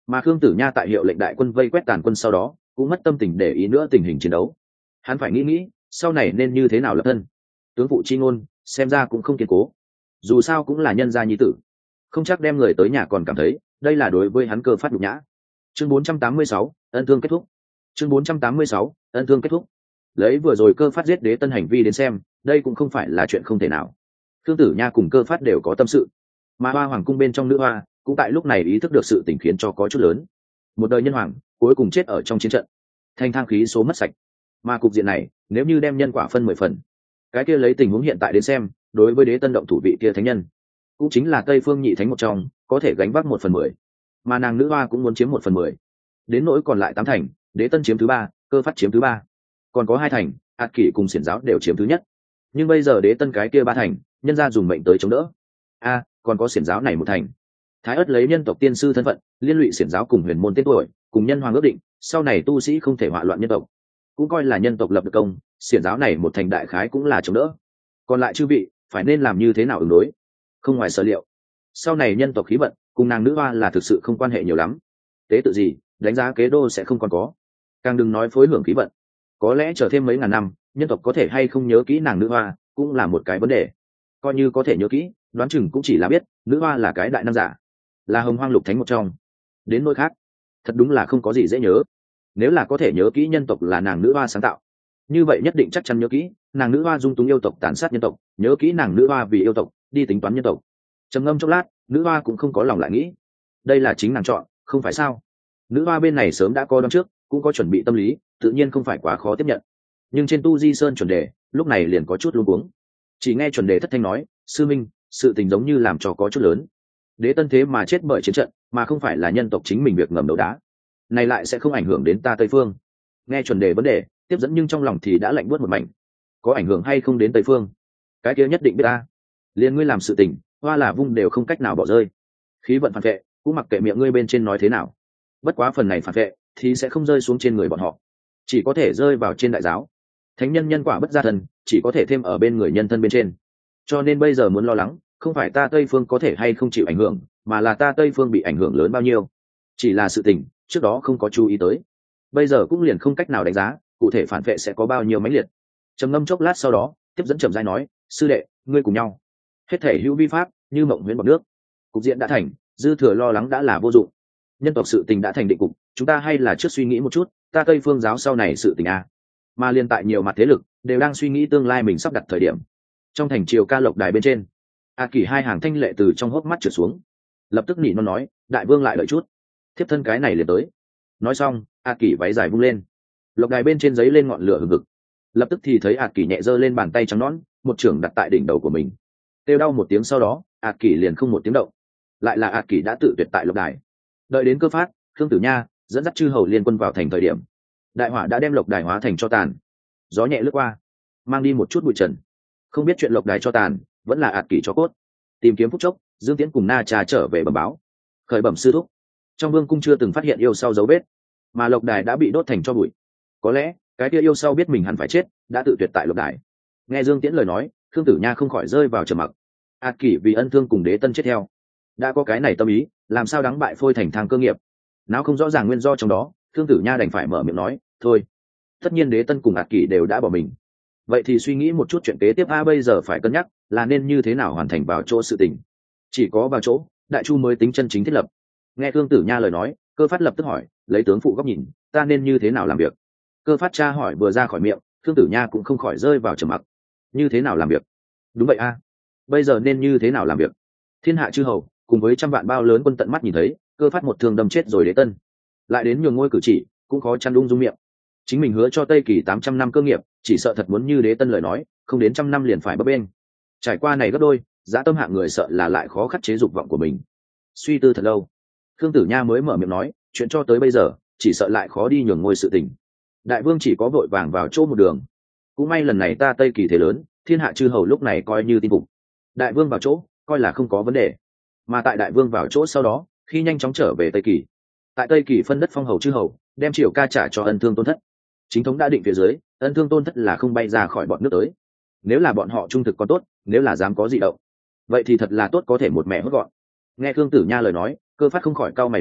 [SPEAKER 1] Mà Khương Tử Nha tại hiệu lệnh đại quân vây quét tàn quân sau đó cũng mất tâm tình để ý nữa tình hình chiến đấu. Hắn phải nghĩ nghĩ sau này nên như thế nào lập thân. Tướng phụ chi ngôn xem ra cũng không kiên cố, dù sao cũng là nhân gia nhi tử, không chắc đem người tới nhà còn cảm thấy đây là đối với hắn Cơ Phát nhục nhã. Chương bốn trăm tám mươi sáu, ân thương kết thúc. Chương bốn trăm tám mươi sáu, ân thương kết thúc. Lấy vừa rồi Cơ Phát giết Đế Tân hành vi đến xem, đây cũng không phải là chuyện không thể nào. Khương Tử Nha cùng Cơ Phát đều có tâm sự, mà Hoa Hoàng cung bên trong nữ hoa cũng tại lúc này ý thức được sự tình khiến cho có chút lớn. Một đời nhân hoàng cuối cùng chết ở trong chiến trận, thanh thang khí số mất sạch. Mà cục diện này nếu như đem nhân quả phân mười phần, cái kia lấy tình huống hiện tại đến xem, đối với Đế Tân động thủ vị kia thánh nhân, cũng chính là Tây Phương nhị thánh một trong, có thể gánh vác một phần mười, mà nàng nữ hoa cũng muốn chiếm một phần mười. Đến nỗi còn lại tám thành, Đế Tân chiếm thứ ba, Cơ Phát chiếm thứ ba, còn có hai thành, Hạt Kỷ cùng Xiển Giáo đều chiếm thứ nhất. Nhưng bây giờ Đế Tân cái kia ba thành, nhân gia dùng mệnh tới chống đỡ. A, còn có Xiển Giáo này một thành. Thái Ất lấy nhân tộc tiên sư thân phận, liên lụy Xiển Giáo cùng huyền môn tên tuổi, cùng nhân hoàng ước định, sau này tu sĩ không thể hoạ loạn nhân tộc, cũng coi là nhân tộc lập được công, Xiển Giáo này một thành đại khái cũng là chống đỡ. Còn lại chư vị, phải nên làm như thế nào ứng đối? Không ngoài sở liệu, sau này nhân tộc khí vận cùng nàng nữ hoa là thực sự không quan hệ nhiều lắm. Tế tự gì, đánh giá kế đô sẽ không còn có, càng đừng nói phối hưởng khí vận. Có lẽ chờ thêm mấy ngàn năm, nhân tộc có thể hay không nhớ kỹ nàng nữ hoa cũng là một cái vấn đề. Coi như có thể nhớ kỹ, đoán chừng cũng chỉ là biết nữ hoa là cái đại nam giả, là hồng hoang lục thánh một trong. Đến nỗi khác, thật đúng là không có gì dễ nhớ. Nếu là có thể nhớ kỹ nhân tộc là nàng nữ hoa sáng tạo, như vậy nhất định chắc chắn nhớ kỹ nàng nữ hoa dung túng yêu tộc tàn sát nhân tộc, nhớ kỹ nàng nữ hoa vì yêu tộc đi tính toán nhân tộc. Trầm ngâm chốc lát, nữ hoa cũng không có lòng lại nghĩ, đây là chính nàng chọn, không phải sao? Nữ hoa bên này sớm đã có đoán trước, cũng có chuẩn bị tâm lý, tự nhiên không phải quá khó tiếp nhận. Nhưng trên tu di sơn chuẩn đề lúc này liền có chút luống cuống. Chỉ nghe chuẩn đề thất thanh nói, sư minh, sự tình giống như làm cho có chút lớn. Đế Tân thế mà chết bởi chiến trận, mà không phải là nhân tộc chính mình việc ngầm đấu đá, này lại sẽ không ảnh hưởng đến ta Tây Phương. Nghe chuẩn đề vấn đề tiếp dẫn, nhưng trong lòng thì đã lạnh buốt một mảnh. Có ảnh hưởng hay không đến Tây Phương, cái kia nhất định biết ta. Liên ngươi làm sự tình, hoa là vung đều không cách nào bỏ rơi. Khí vận phản vệ cũng mặc kệ miệng ngươi bên trên nói thế nào, bất quá phần này phản vệ thì sẽ không rơi xuống trên người bọn họ, chỉ có thể rơi vào trên đại giáo. Thánh nhân nhân quả bất gia thân, chỉ có thể thêm ở bên người nhân thân bên trên. Cho nên bây giờ muốn lo lắng không phải ta Tây Phương có thể hay không chịu ảnh hưởng, mà là ta Tây Phương bị ảnh hưởng lớn bao nhiêu. Chỉ là sự tình trước đó không có chú ý tới, bây giờ cũng liền không cách nào đánh giá cụ thể phản vệ sẽ có bao nhiêu mãnh liệt. Trầm ngâm chốc lát sau đó tiếp dẫn trầm giai nói, sư đệ, ngươi cùng nhau hết thể hữu vi pháp như mộng huyễn bọt nước. Cục diện đã thành, dư thừa lo lắng đã là vô dụng. Nhân tộc sự tình đã thành định cục, chúng ta hay là trước suy nghĩ một chút ta Tây Phương giáo sau này sự tình a. Mà liên tại nhiều mặt thế lực đều đang suy nghĩ tương lai mình sắp đặt thời điểm, trong thành triều ca lộc đài bên trên, A Kỷ hai hàng thanh lệ từ trong hốc mắt trượt xuống, lập tức nỉ non nói, đại vương lại đợi chút, thiếp thân cái này liền tới. Nói xong, A Kỷ váy dài vung lên, lộc đài bên trên giấy lên ngọn lửa hừng hực. Lập tức thì thấy A Kỷ nhẹ giơ lên bàn tay trắng nõn, một chưởng đặt tại đỉnh đầu của mình. Kêu đau một tiếng sau đó, A Kỷ liền không một tiếng động. Lại là A Kỷ đã tự tuyệt tại lộc đài. Đợi đến Cơ Phát, Khương Tử Nha dẫn dắt chư hầu liên quân vào thành thời điểm, đại hỏa đã đem lộc đài hóa thành cho tàn. Gió nhẹ lướt qua, mang đi một chút bụi trần. Không biết chuyện lộc đài cho tàn vẫn là A Kỷ cho cốt. Tìm kiếm phút chốc, Dương Tiễn cùng Na Trà trở về bẩm báo, khởi bẩm sư thúc, trong vương cung chưa từng phát hiện yêu sau dấu vết, mà lộc đài đã bị đốt thành cho bụi. Có lẽ cái kia yêu sau biết mình hẳn phải chết, đã tự tuyệt tại lộc đài. Nghe Dương Tiễn lời nói, Khương Tử Nha không khỏi rơi vào trầm mặc. A Kỷ vì ân thương cùng Đế Tân chết theo, đã có cái này tâm ý, làm sao đáng bại phôi thành thang cơ nghiệp. Nào không rõ ràng nguyên do trong đó, Khương Tử Nha đành phải mở miệng nói, thôi, tất nhiên Đế Tân cùng A Kỷ đều đã bỏ mình, vậy thì suy nghĩ một chút chuyện kế tiếp a. Bây giờ phải cân nhắc là nên như thế nào hoàn thành vào chỗ sự tình. Chỉ có vào chỗ đại chu mới tính chân chính thiết lập. Nghe Khương Tử Nha lời nói, Cơ Phát lập tức hỏi, lấy tướng phụ góc nhìn, ta nên như thế nào làm việc? Cơ Phát tra hỏi vừa ra khỏi miệng, Khương Tử Nha cũng không khỏi rơi vào trầm mặc. Như thế nào làm việc? Đúng vậy a, bây giờ nên như thế nào làm việc? Thiên hạ chư hầu cùng với trăm vạn bao lớn quân tận mắt nhìn thấy, Cơ Phát một thương đâm chết rồi Đế Tân, lại đến nhường ngôi cử chỉ, cũng khó chăn ung dung miệng. Chính mình hứa cho Tây Kỳ tám trăm năm cơ nghiệp, chỉ sợ thật muốn như Đế Tân lời nói, không đến trăm năm liền phải bấp bênh. Trải qua này gấp đôi, dã tâm hạng người sợ là lại khó khắc chế dục vọng của mình. Suy tư thật lâu, Khương Tử Nha mới mở miệng nói, chuyện cho tới bây giờ chỉ sợ lại khó đi nhường ngôi sự tình. Đại vương chỉ có vội vàng vào chỗ một đường. Cũng may lần này ta Tây Kỳ thế lớn, thiên hạ chư hầu lúc này coi như tin phục. Đại vương vào chỗ coi là không có vấn đề, mà tại đại vương vào chỗ sau đó, khi nhanh chóng trở về Tây Kỳ, tại Tây Kỳ phân đất phong hầu chư hầu, đem triều ca trả cho ân thương tôn thất. Chính thống đã định phía dưới, ân thương tôn thất là không bay ra khỏi bọn nước tới. Nếu là bọn họ trung thực có tốt, nếu là dám có gì động, vậy thì thật là tốt, có thể một mẹ hốt gọn. Nghe Khương Tử Nha lời nói, Cơ Phát không khỏi cau mày nói,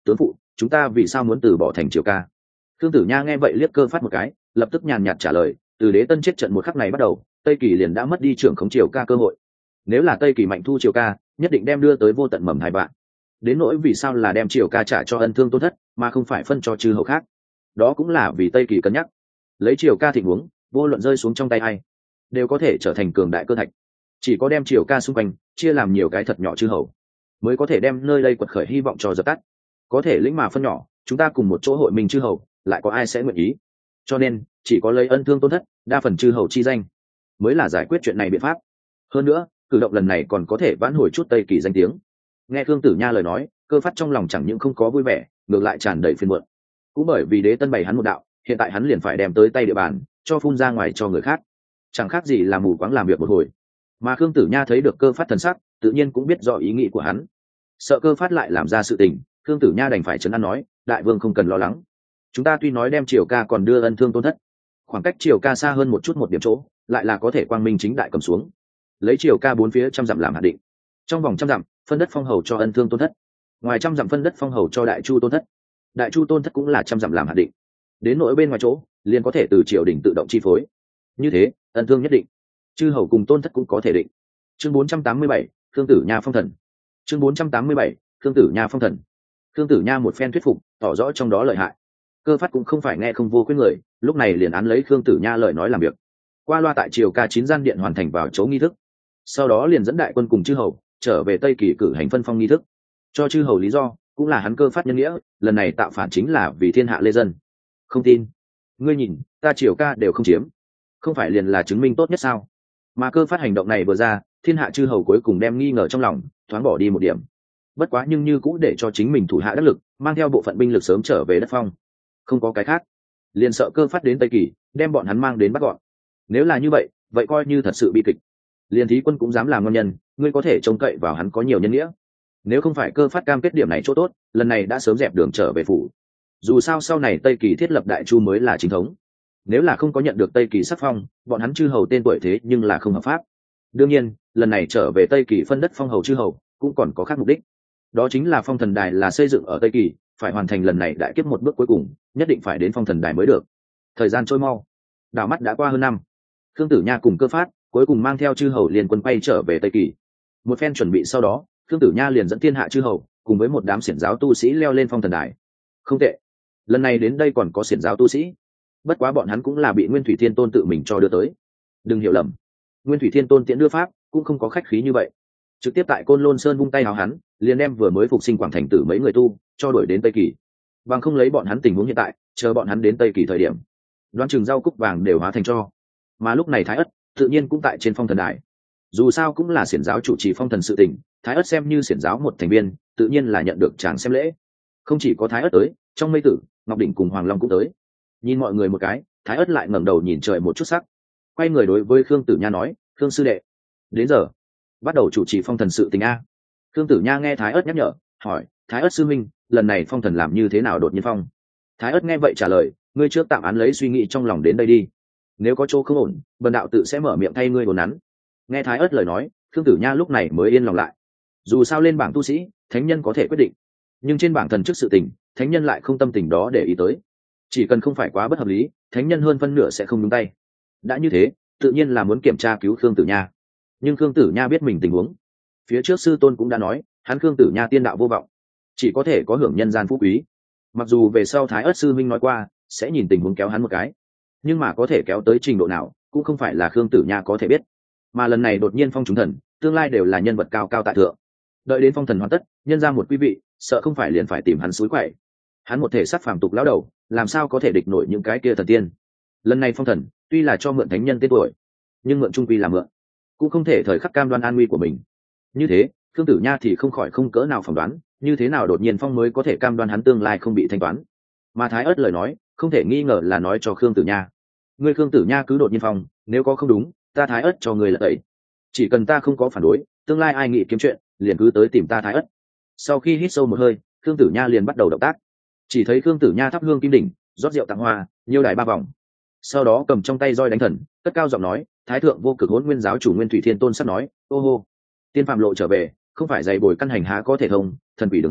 [SPEAKER 1] tướng phụ, chúng ta vì sao muốn từ bỏ thành Triều ca? Khương Tử Nha nghe vậy liếc Cơ Phát một cái, lập tức nhàn nhạt trả lời, từ Đế Tân chết trận một khắc này bắt đầu, Tây Kỳ liền đã mất đi trưởng khống Triều ca cơ hội. Nếu là Tây Kỳ mạnh thu Triều ca, nhất định đem đưa tới vô tận mầm hai bạn. Đến nỗi vì sao là đem Triều ca trả cho Ân Thương Tôn Thất, mà không phải phân cho chư hầu khác, đó cũng là vì Tây Kỳ cân nhắc, lấy Triều ca thịnh huống, vô luận rơi xuống trong tay ai, đều có thể trở thành cường đại cơ thạch. Chỉ có đem Triều ca xung quanh chia làm nhiều cái thật nhỏ chư hầu, mới có thể đem nơi đây quật khởi hy vọng cho dập tắt. Có thể lĩnh mà phân nhỏ, chúng ta cùng một chỗ hội mình chư hầu, lại có ai sẽ nguyện ý? Cho nên chỉ có lấy Ân Thương Tôn Thất, đa phần chư hầu chi danh, mới là giải quyết chuyện này biện pháp. Hơn nữa, cử động lần này còn có thể vãn hồi chút Tây Kỳ danh tiếng. Nghe Khương Tử Nha lời nói, Cơ Phát trong lòng chẳng những không có vui vẻ, ngược lại tràn đầy phiền muộn. Cũng bởi vì Đế Tân bày hắn một đạo, hiện tại hắn liền phải đem tới tay địa bàn, cho phun ra ngoài cho người khác, chẳng khác gì là mù quáng làm việc một hồi. Mà Khương Tử Nha thấy được Cơ Phát thần sắc, tự nhiên cũng biết rõ ý nghĩ của hắn. Sợ Cơ Phát lại làm ra sự tình, Khương Tử Nha đành phải trấn an nói, đại vương không cần lo lắng. Chúng ta tuy nói đem Triều ca còn đưa Ân Thương Tôn Thất, khoảng cách Triều ca xa hơn một chút một điểm chỗ, lại là có thể quang minh chính đại cầm xuống, lấy Triều ca bốn phía trăm dặm làm hạt định. Trong vòng trăm dặm, phân đất phong hầu cho Ân Thương Tôn Thất, ngoài trăm dặm phân đất phong hầu cho Đại Chu Tôn Thất. Đại Chu Tôn Thất cũng là trăm dặm làm hạt định. Đến nỗi bên ngoài chỗ, liền có thể từ triều đình tự động chi phối. Như thế, Ân Thương nhất định, chư hầu cùng Tôn Thất cũng có thể định. Chương bốn trăm tám mươi bảy, Khương Tử Nha phong thần. Chương bốn trăm tám mươi bảy, Khương Tử Nha phong thần. Khương Tử Nha một phen thuyết phục, tỏ rõ trong đó lợi hại. Cơ Phát cũng không phải nghe không vô quyết người, lúc này liền án lấy Khương Tử Nha lời nói làm việc. Qua loa tại triều ca chín gian điện hoàn thành vào chỗ nghi thức, sau đó liền dẫn đại quân cùng chư hầu trở về Tây Kỳ cử hành phân phong nghi thức. Cho chư hầu lý do cũng là hắn Cơ Phát nhân nghĩa, lần này tạo phản chính là vì thiên hạ lê dân. Không tin, ngươi nhìn, ta triều ca đều không chiếm, không phải liền là chứng minh tốt nhất sao? Mà Cơ Phát hành động này vừa ra, thiên hạ chư hầu cuối cùng đem nghi ngờ trong lòng thoáng bỏ đi một điểm. Bất quá nhưng như cũng để cho chính mình thủ hạ đắc lực, mang theo bộ phận binh lực sớm trở về đất phong. Không có cái khác, liền sợ Cơ Phát đến Tây Kỳ đem bọn hắn mang đến bắt gọn. Nếu là như vậy, vậy coi như thật sự bi kịch. Liền Thí Quân cũng dám làm ngon nhân, ngươi có thể trông cậy vào hắn có nhiều nhân nghĩa. Nếu không phải Cơ Phát cam kết điểm này chỗ tốt, lần này đã sớm dẹp đường trở về phủ. Dù sao sau này Tây Kỳ thiết lập Đại Chu mới là chính thống. Nếu là không có nhận được Tây Kỳ sắc phong, bọn hắn chư hầu tên tuổi thế nhưng là không hợp pháp. Đương nhiên, lần này trở về Tây Kỳ phân đất phong hầu chư hầu cũng còn có khác mục đích. Đó chính là phong thần đài là xây dựng ở Tây Kỳ, phải hoàn thành lần này đại kiếp một bước cuối cùng, nhất định phải đến phong thần đài mới được. Thời gian trôi mau, đảo mắt đã qua hơn năm. Khương Tử Nha cùng Cơ Phát cuối cùng mang theo chư hầu liền quân quay trở về Tây Kỳ. Một phen chuẩn bị sau đó, Khương Tử Nha liền dẫn thiên hạ chư hầu cùng với một đám xiển giáo tu sĩ leo lên phong thần đài. Không tệ, lần này đến đây còn có xiển giáo tu sĩ, bất quá bọn hắn cũng là bị Nguyên Thủy Thiên Tôn tự mình cho đưa tới. Đừng hiểu lầm, Nguyên Thủy Thiên Tôn tiễn đưa pháp cũng không có khách khí như vậy, trực tiếp tại Côn Lôn Sơn vung tay hào hắn, liền đem vừa mới phục sinh Quảng Thành tử mấy người tu cho đuổi đến Tây Kỳ. Bằng không lấy bọn hắn tình huống hiện tại, chờ bọn hắn đến Tây Kỳ thời điểm, đoán chừng rau cúc vàng đều hóa thành cho. Mà lúc này Thái Ất tự nhiên cũng tại trên phong thần đài. Dù sao cũng là xiển giáo chủ trì phong thần sự tình, Thái Ất xem như xiển giáo một thành viên, tự nhiên là nhận được chàng xem lễ. Không chỉ có Thái Ất tới, trong Mây Tử, Ngọc Đỉnh cùng Hoàng Long cũng tới. Nhìn mọi người một cái, Thái Ất lại ngẩng đầu nhìn trời một chút sắc, quay người đối với Khương Tử Nha nói, Khương sư đệ, đến giờ bắt đầu chủ trì phong thần sự tình a. Khương Tử Nha nghe Thái Ất nhắc nhở, hỏi, Thái Ất sư minh, lần này phong thần làm như thế nào đột nhiên phong? Thái Ất nghe vậy trả lời, ngươi trước tạm án lấy suy nghĩ trong lòng đến đây đi, nếu có chỗ không ổn, bần đạo tự sẽ mở miệng thay ngươi ổn nắn. Nghe Thái Ất lời nói, Khương Tử Nha lúc này mới yên lòng lại. Dù sao lên bảng tu sĩ, thánh nhân có thể quyết định, nhưng trên bảng thần chức sự tình, thánh nhân lại không tâm tình đó để ý tới. Chỉ cần không phải quá bất hợp lý, thánh nhân hơn phân nửa sẽ không nhúng tay. Đã như thế, tự nhiên là muốn kiểm tra cứu Khương Tử Nha. Nhưng Khương Tử Nha biết mình tình huống, phía trước sư tôn cũng đã nói, hắn Khương Tử Nha tiên đạo vô vọng, chỉ có thể có hưởng nhân gian phú quý. Mặc dù về sau Thái Ất sư minh nói qua sẽ nhìn tình huống kéo hắn một cái, nhưng mà có thể kéo tới trình độ nào cũng không phải là Khương Tử Nha có thể biết. Mà lần này đột nhiên phong chúng thần, tương lai đều là nhân vật cao cao tại thượng. Đợi đến phong thần hoàn tất, nhân ra một quý vị, sợ không phải liền phải tìm hắn suối quậy. Hắn một thể sát phàm tục lão đầu, làm sao có thể địch nổi những cái kia thần tiên. Lần này phong thần, tuy là cho mượn thánh nhân tên tuổi, nhưng mượn trung quy là mượn, cũng không thể thời khắc cam đoan an nguy của mình. Như thế, Khương Tử Nha thì không khỏi không cỡ nào phỏng đoán, như thế nào đột nhiên phong mới có thể cam đoan hắn tương lai không bị thanh toán. Mà Thái Ất lời nói, không thể nghi ngờ là nói cho Khương Tử Nha, ngươi Khương Tử Nha cứ đột nhiên phong, nếu có không đúng, ta Thái Ất cho ngươi là tẩy. Chỉ cần ta không có phản đối, tương lai ai nghĩ kiếm chuyện, liền cứ tới tìm ta Thái Ất. Sau khi hít sâu một hơi, Khương Tử Nha liền bắt đầu động tác. Chỉ thấy Khương Tử Nha thắp hương kim đỉnh, rót rượu tặng hoa, nhiêu đài ba vòng. Sau đó cầm trong tay roi đánh thần, cất cao giọng nói, Thái thượng vô cực Hỗn Nguyên giáo chủ Nguyên Thủy Thiên Tôn sắp nói, ô hô, tiên phạm lộ trở về, không phải dày bồi căn hành há có thể thông, thần quỷ đứng phân,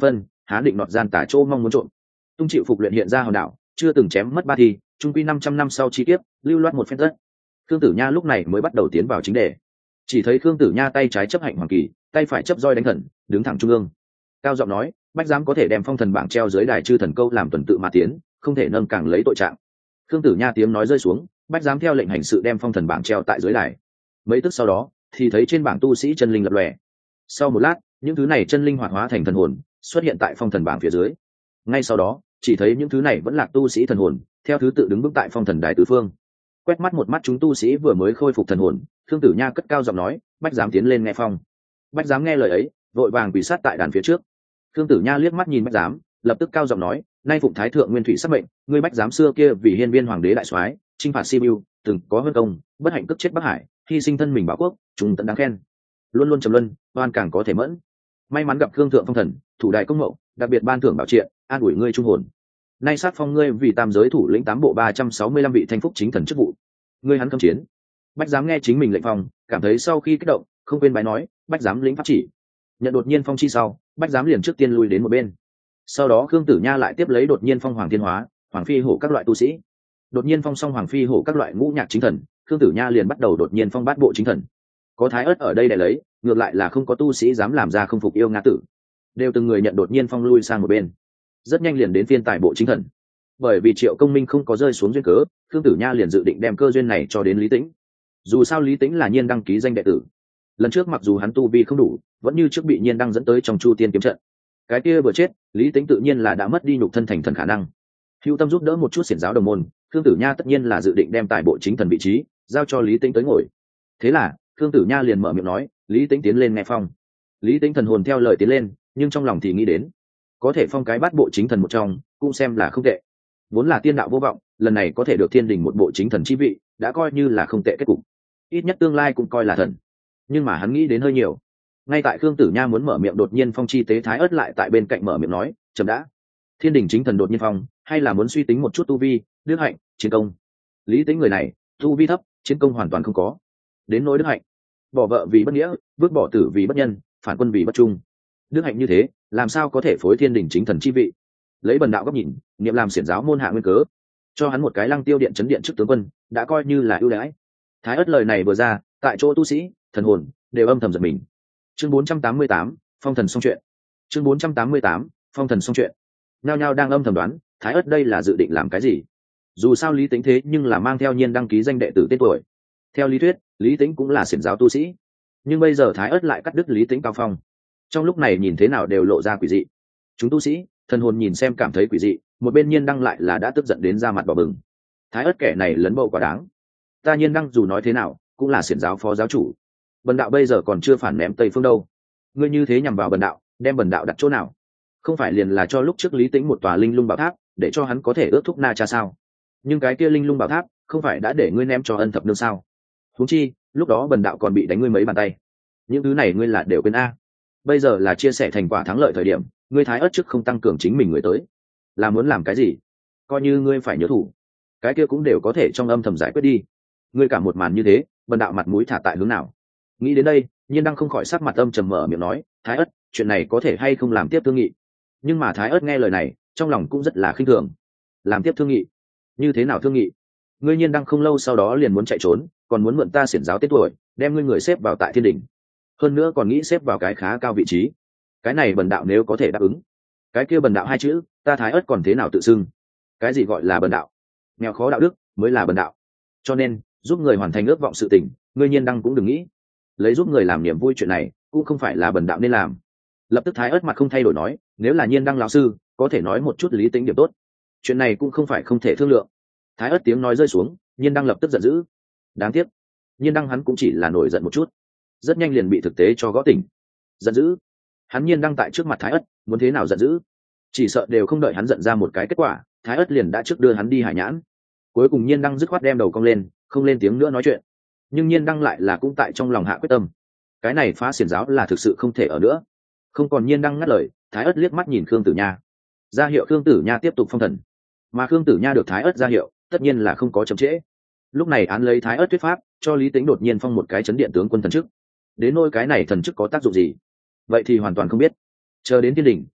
[SPEAKER 1] há định nọt gian tả chỗ mong muốn trộm. Tung chịu phục luyện hiện ra hòn đảo, chưa từng chém mất ba thi, trung quy năm trăm năm sau chi tiết lưu loát một phen tất. Khương Tử Nha lúc này mới bắt đầu tiến vào chính đề. Chỉ thấy Khương Tử Nha tay trái chấp hạnh hoàng kỳ, tay phải chấp roi đánh thần, đứng thẳng trung ương, cao giọng nói, bách giám có thể đem phong thần bảng treo dưới đài chư thần câu làm tuần tự mà tiến, không thể nâng càng lấy tội trạng. Khương Tử Nha tiếng nói rơi xuống, bách giám theo lệnh hành sự đem phong thần bảng treo tại dưới đài. Mấy tức sau đó thì thấy trên bảng tu sĩ chân linh lập lòe. Sau một lát, những thứ này chân linh hoạt hóa thành thần hồn, xuất hiện tại phong thần bảng phía dưới. Ngay sau đó, chỉ thấy những thứ này vẫn là tu sĩ thần hồn, theo thứ tự đứng vững tại phong thần đài tứ phương. Quét mắt một mắt chúng tu sĩ vừa mới khôi phục thần hồn, Khương Tử Nha cất cao giọng nói, bách giám tiến lên nghe phong. Bách giám nghe lời ấy, vội vàng quỳ sát tại đàn phía trước. Khương Tử Nha liếc mắt nhìn bách giám, lập tức cao giọng nói, nay phụng thái thượng nguyên thủy sắc mệnh, ngươi bách giám xưa kia vì hiên viên hoàng đế đại soái chinh phạt Sibiu, từng có hơn công, bất hạnh cướp chết Bắc Hải, hy sinh thân mình bảo quốc, chúng tận đáng khen. Luôn luôn trầm luân, oan càng có thể mẫn. May mắn gặp Khương thượng phong thần, thủ đại công mậu, đặc biệt ban thưởng bảo triện, an ủi ngươi trung hồn. Nay sát phong ngươi vì tam giới thủ lĩnh tám bộ ba trăm sáu mươi lăm vị thanh phúc chính thần chức vụ. Ngươi hắn cấm chiến. Bách giám nghe chính mình lệnh phong, cảm thấy sau khi kích động, không quên bái nói, bách giám lĩnh pháp chỉ. Nhận đột nhiên phong chi sau, bách giám liền trước tiên lui đến một bên. Sau đó Khương Tử Nha lại tiếp lấy đột nhiên phong hoàng thiên hóa, hoàng phi hổ các loại tu sĩ. Đột nhiên phong xong hoàng phi hổ các loại ngũ nhạc chính thần, Khương Tử Nha liền bắt đầu đột nhiên phong bát bộ chính thần. Có thái ớt ở đây để lấy, ngược lại là không có tu sĩ dám làm ra không phục yêu ngã tử, đều từng người nhận đột nhiên phong lui sang một bên. Rất nhanh liền đến phiên tài bộ chính thần. Bởi vì Triệu Công Minh không có rơi xuống duyên cớ, Khương Tử Nha liền dự định đem cơ duyên này cho đến Lý Tĩnh. Dù sao Lý Tĩnh là nhiên đăng ký danh đệ tử, lần trước mặc dù hắn tu vi không đủ, vẫn như trước bị nhiên đăng dẫn tới trong Chu Tiên kiếm trận. Cái kia vừa chết, Lý Tĩnh tự nhiên là đã mất đi nhục thân thành thần khả năng. Hữu tâm giúp đỡ một chút xiển giáo đồng môn, Khương Tử Nha tất nhiên là dự định đem tài bộ chính thần vị trí giao cho Lý Tĩnh tới ngồi. Thế là Khương Tử Nha liền mở miệng nói, Lý Tĩnh tiến lên nghe phong. Lý Tĩnh thần hồn theo lời tiến lên, nhưng trong lòng thì nghĩ đến, có thể phong cái bát bộ chính thần một trong, cũng xem là không tệ. Vốn là tiên đạo vô vọng, lần này có thể được thiên đình một bộ chính thần chi vị, đã coi như là không tệ kết cục. Ít nhất tương lai cũng coi là thần. Nhưng mà hắn nghĩ đến hơi nhiều. Ngay tại Khương Tử Nha muốn mở miệng, đột nhiên phong chi tế thái ớt lại tại bên cạnh mở miệng nói, chậm đã. Thiên đình chính thần đột nhiên phong, hay là muốn suy tính một chút tu vi, đức hạnh, chiến công. Lý Tĩnh người này, tu vi thấp, chiến công hoàn toàn không có. Đến nỗi đức hạnh, bỏ vợ vì bất nghĩa, vứt bỏ tử vì bất nhân, phản quân vì bất trung. Đức hạnh như thế, làm sao có thể phối thiên đình chính thần chi vị? Lấy bần đạo góc nhìn, niệm làm xiển giáo môn hạ nguyên cớ, cho hắn một cái lăng tiêu điện chấn điện trước tướng quân, đã coi như là ưu đãi. Thái ớt lời này vừa ra, tại chỗ tu sĩ, thần hồn đều âm thầm giật mình. Chương bốn trăm tám mươi tám, phong thần xong chuyện. Chương bốn trăm tám mươi tám, phong thần xong chuyện. Nhao nhao đang âm thầm đoán, Thái ớt đây là dự định làm cái gì? Dù sao Lý Tĩnh thế nhưng là mang theo nhiên đăng ký danh đệ tử tên tuổi. Theo lý thuyết, Lý Tĩnh cũng là xiển giáo tu sĩ, nhưng bây giờ Thái ớt lại cắt đứt Lý Tĩnh cao phong. Trong lúc này nhìn thế nào đều lộ ra quỷ dị. Chúng tu sĩ, thần hồn nhìn xem cảm thấy quỷ dị, một bên nhiên đăng lại là đã tức giận đến ra mặt đỏ bừng. Thái ớt kẻ này lấn bậu quá đáng. Ta nhiên đăng dù nói thế nào, cũng là xiển giáo phó giáo chủ. Bần đạo bây giờ còn chưa phản ném Tây Phương đâu. Ngươi như thế nhằm vào bần đạo, đem bần đạo đặt chỗ nào? Không phải liền là cho lúc trước Lý Tĩnh một tòa linh lung bảo tháp, để cho hắn có thể ước thúc Na Cha sao? Nhưng cái kia linh lung bảo tháp, không phải đã để ngươi ném cho Ân Thập Nương sao? Huống chi, lúc đó bần đạo còn bị đánh ngươi mấy bàn tay. Những thứ này ngươi là đều quên a. Bây giờ là chia sẻ thành quả thắng lợi thời điểm, ngươi Thái ớt trước không tăng cường chính mình người tới, là muốn làm cái gì? Coi như ngươi phải nhớ thủ, cái kia cũng đều có thể trong âm thầm giải quyết đi. Ngươi cả một màn như thế, bần đạo mặt mũi thả tại hướng nào? Nghĩ đến đây, nhiên đăng không khỏi sắc mặt âm trầm mở miệng nói, Thái ớt, chuyện này có thể hay không làm tiếp thương nghị? Nhưng mà Thái ớt nghe lời này, trong lòng cũng rất là khinh thường. Làm tiếp thương nghị? Như thế nào thương nghị? Ngươi nhiên đăng không lâu sau đó liền muốn chạy trốn, còn muốn mượn ta xiển giáo tên tuổi, đem ngươi người xếp vào tại thiên đình, hơn nữa còn nghĩ xếp vào cái khá cao vị trí. Cái này bần đạo nếu có thể đáp ứng, cái kia bần đạo hai chữ, ta Thái ớt còn thế nào tự xưng? Cái gì gọi là bần đạo? Nghèo khó đạo đức mới là bần đạo. Cho nên, giúp người hoàn thành ước vọng sự tình, ngươi nhiên đăng cũng đừng nghĩ. Lấy giúp người làm niềm vui chuyện này, cũng không phải là bần đạo nên làm. Lập tức Thái ớt mặt không thay đổi nói, nếu là nhiên đăng lão sư, có thể nói một chút Lý Tĩnh điểm tốt. Chuyện này cũng không phải không thể thương lượng. Thái ớt tiếng nói rơi xuống, nhiên đăng lập tức giận dữ. Đáng tiếc, nhiên đăng hắn cũng chỉ là nổi giận một chút, rất nhanh liền bị thực tế cho gõ tỉnh. Giận dữ? Hắn nhiên đăng tại trước mặt Thái ớt, muốn thế nào giận dữ? Chỉ sợ đều không đợi hắn giận ra một cái kết quả, Thái ớt liền đã trước đưa hắn đi hải nhãn. Cuối cùng nhiên đăng dứt khoát đem đầu cong lên, không lên tiếng nữa nói chuyện. Nhưng nhiên đăng lại là cũng tại trong lòng hạ quyết tâm, cái này phá xiển giáo là thực sự không thể ở nữa. Không còn nhiên đăng ngắt lời, Thái ớt liếc mắt nhìn Khương Tử Nha, ra hiệu Khương Tử Nha tiếp tục phong thần. Mà Khương Tử Nha được Thái ớt ra hiệu, tất nhiên là không có chậm trễ. Lúc này án lấy Thái ớt thuyết pháp, cho Lý Tĩnh đột nhiên phong một cái chấn điện tướng quân thần chức. Đến nỗi cái này thần chức có tác dụng gì, vậy thì hoàn toàn không biết. Chờ đến thiên đình,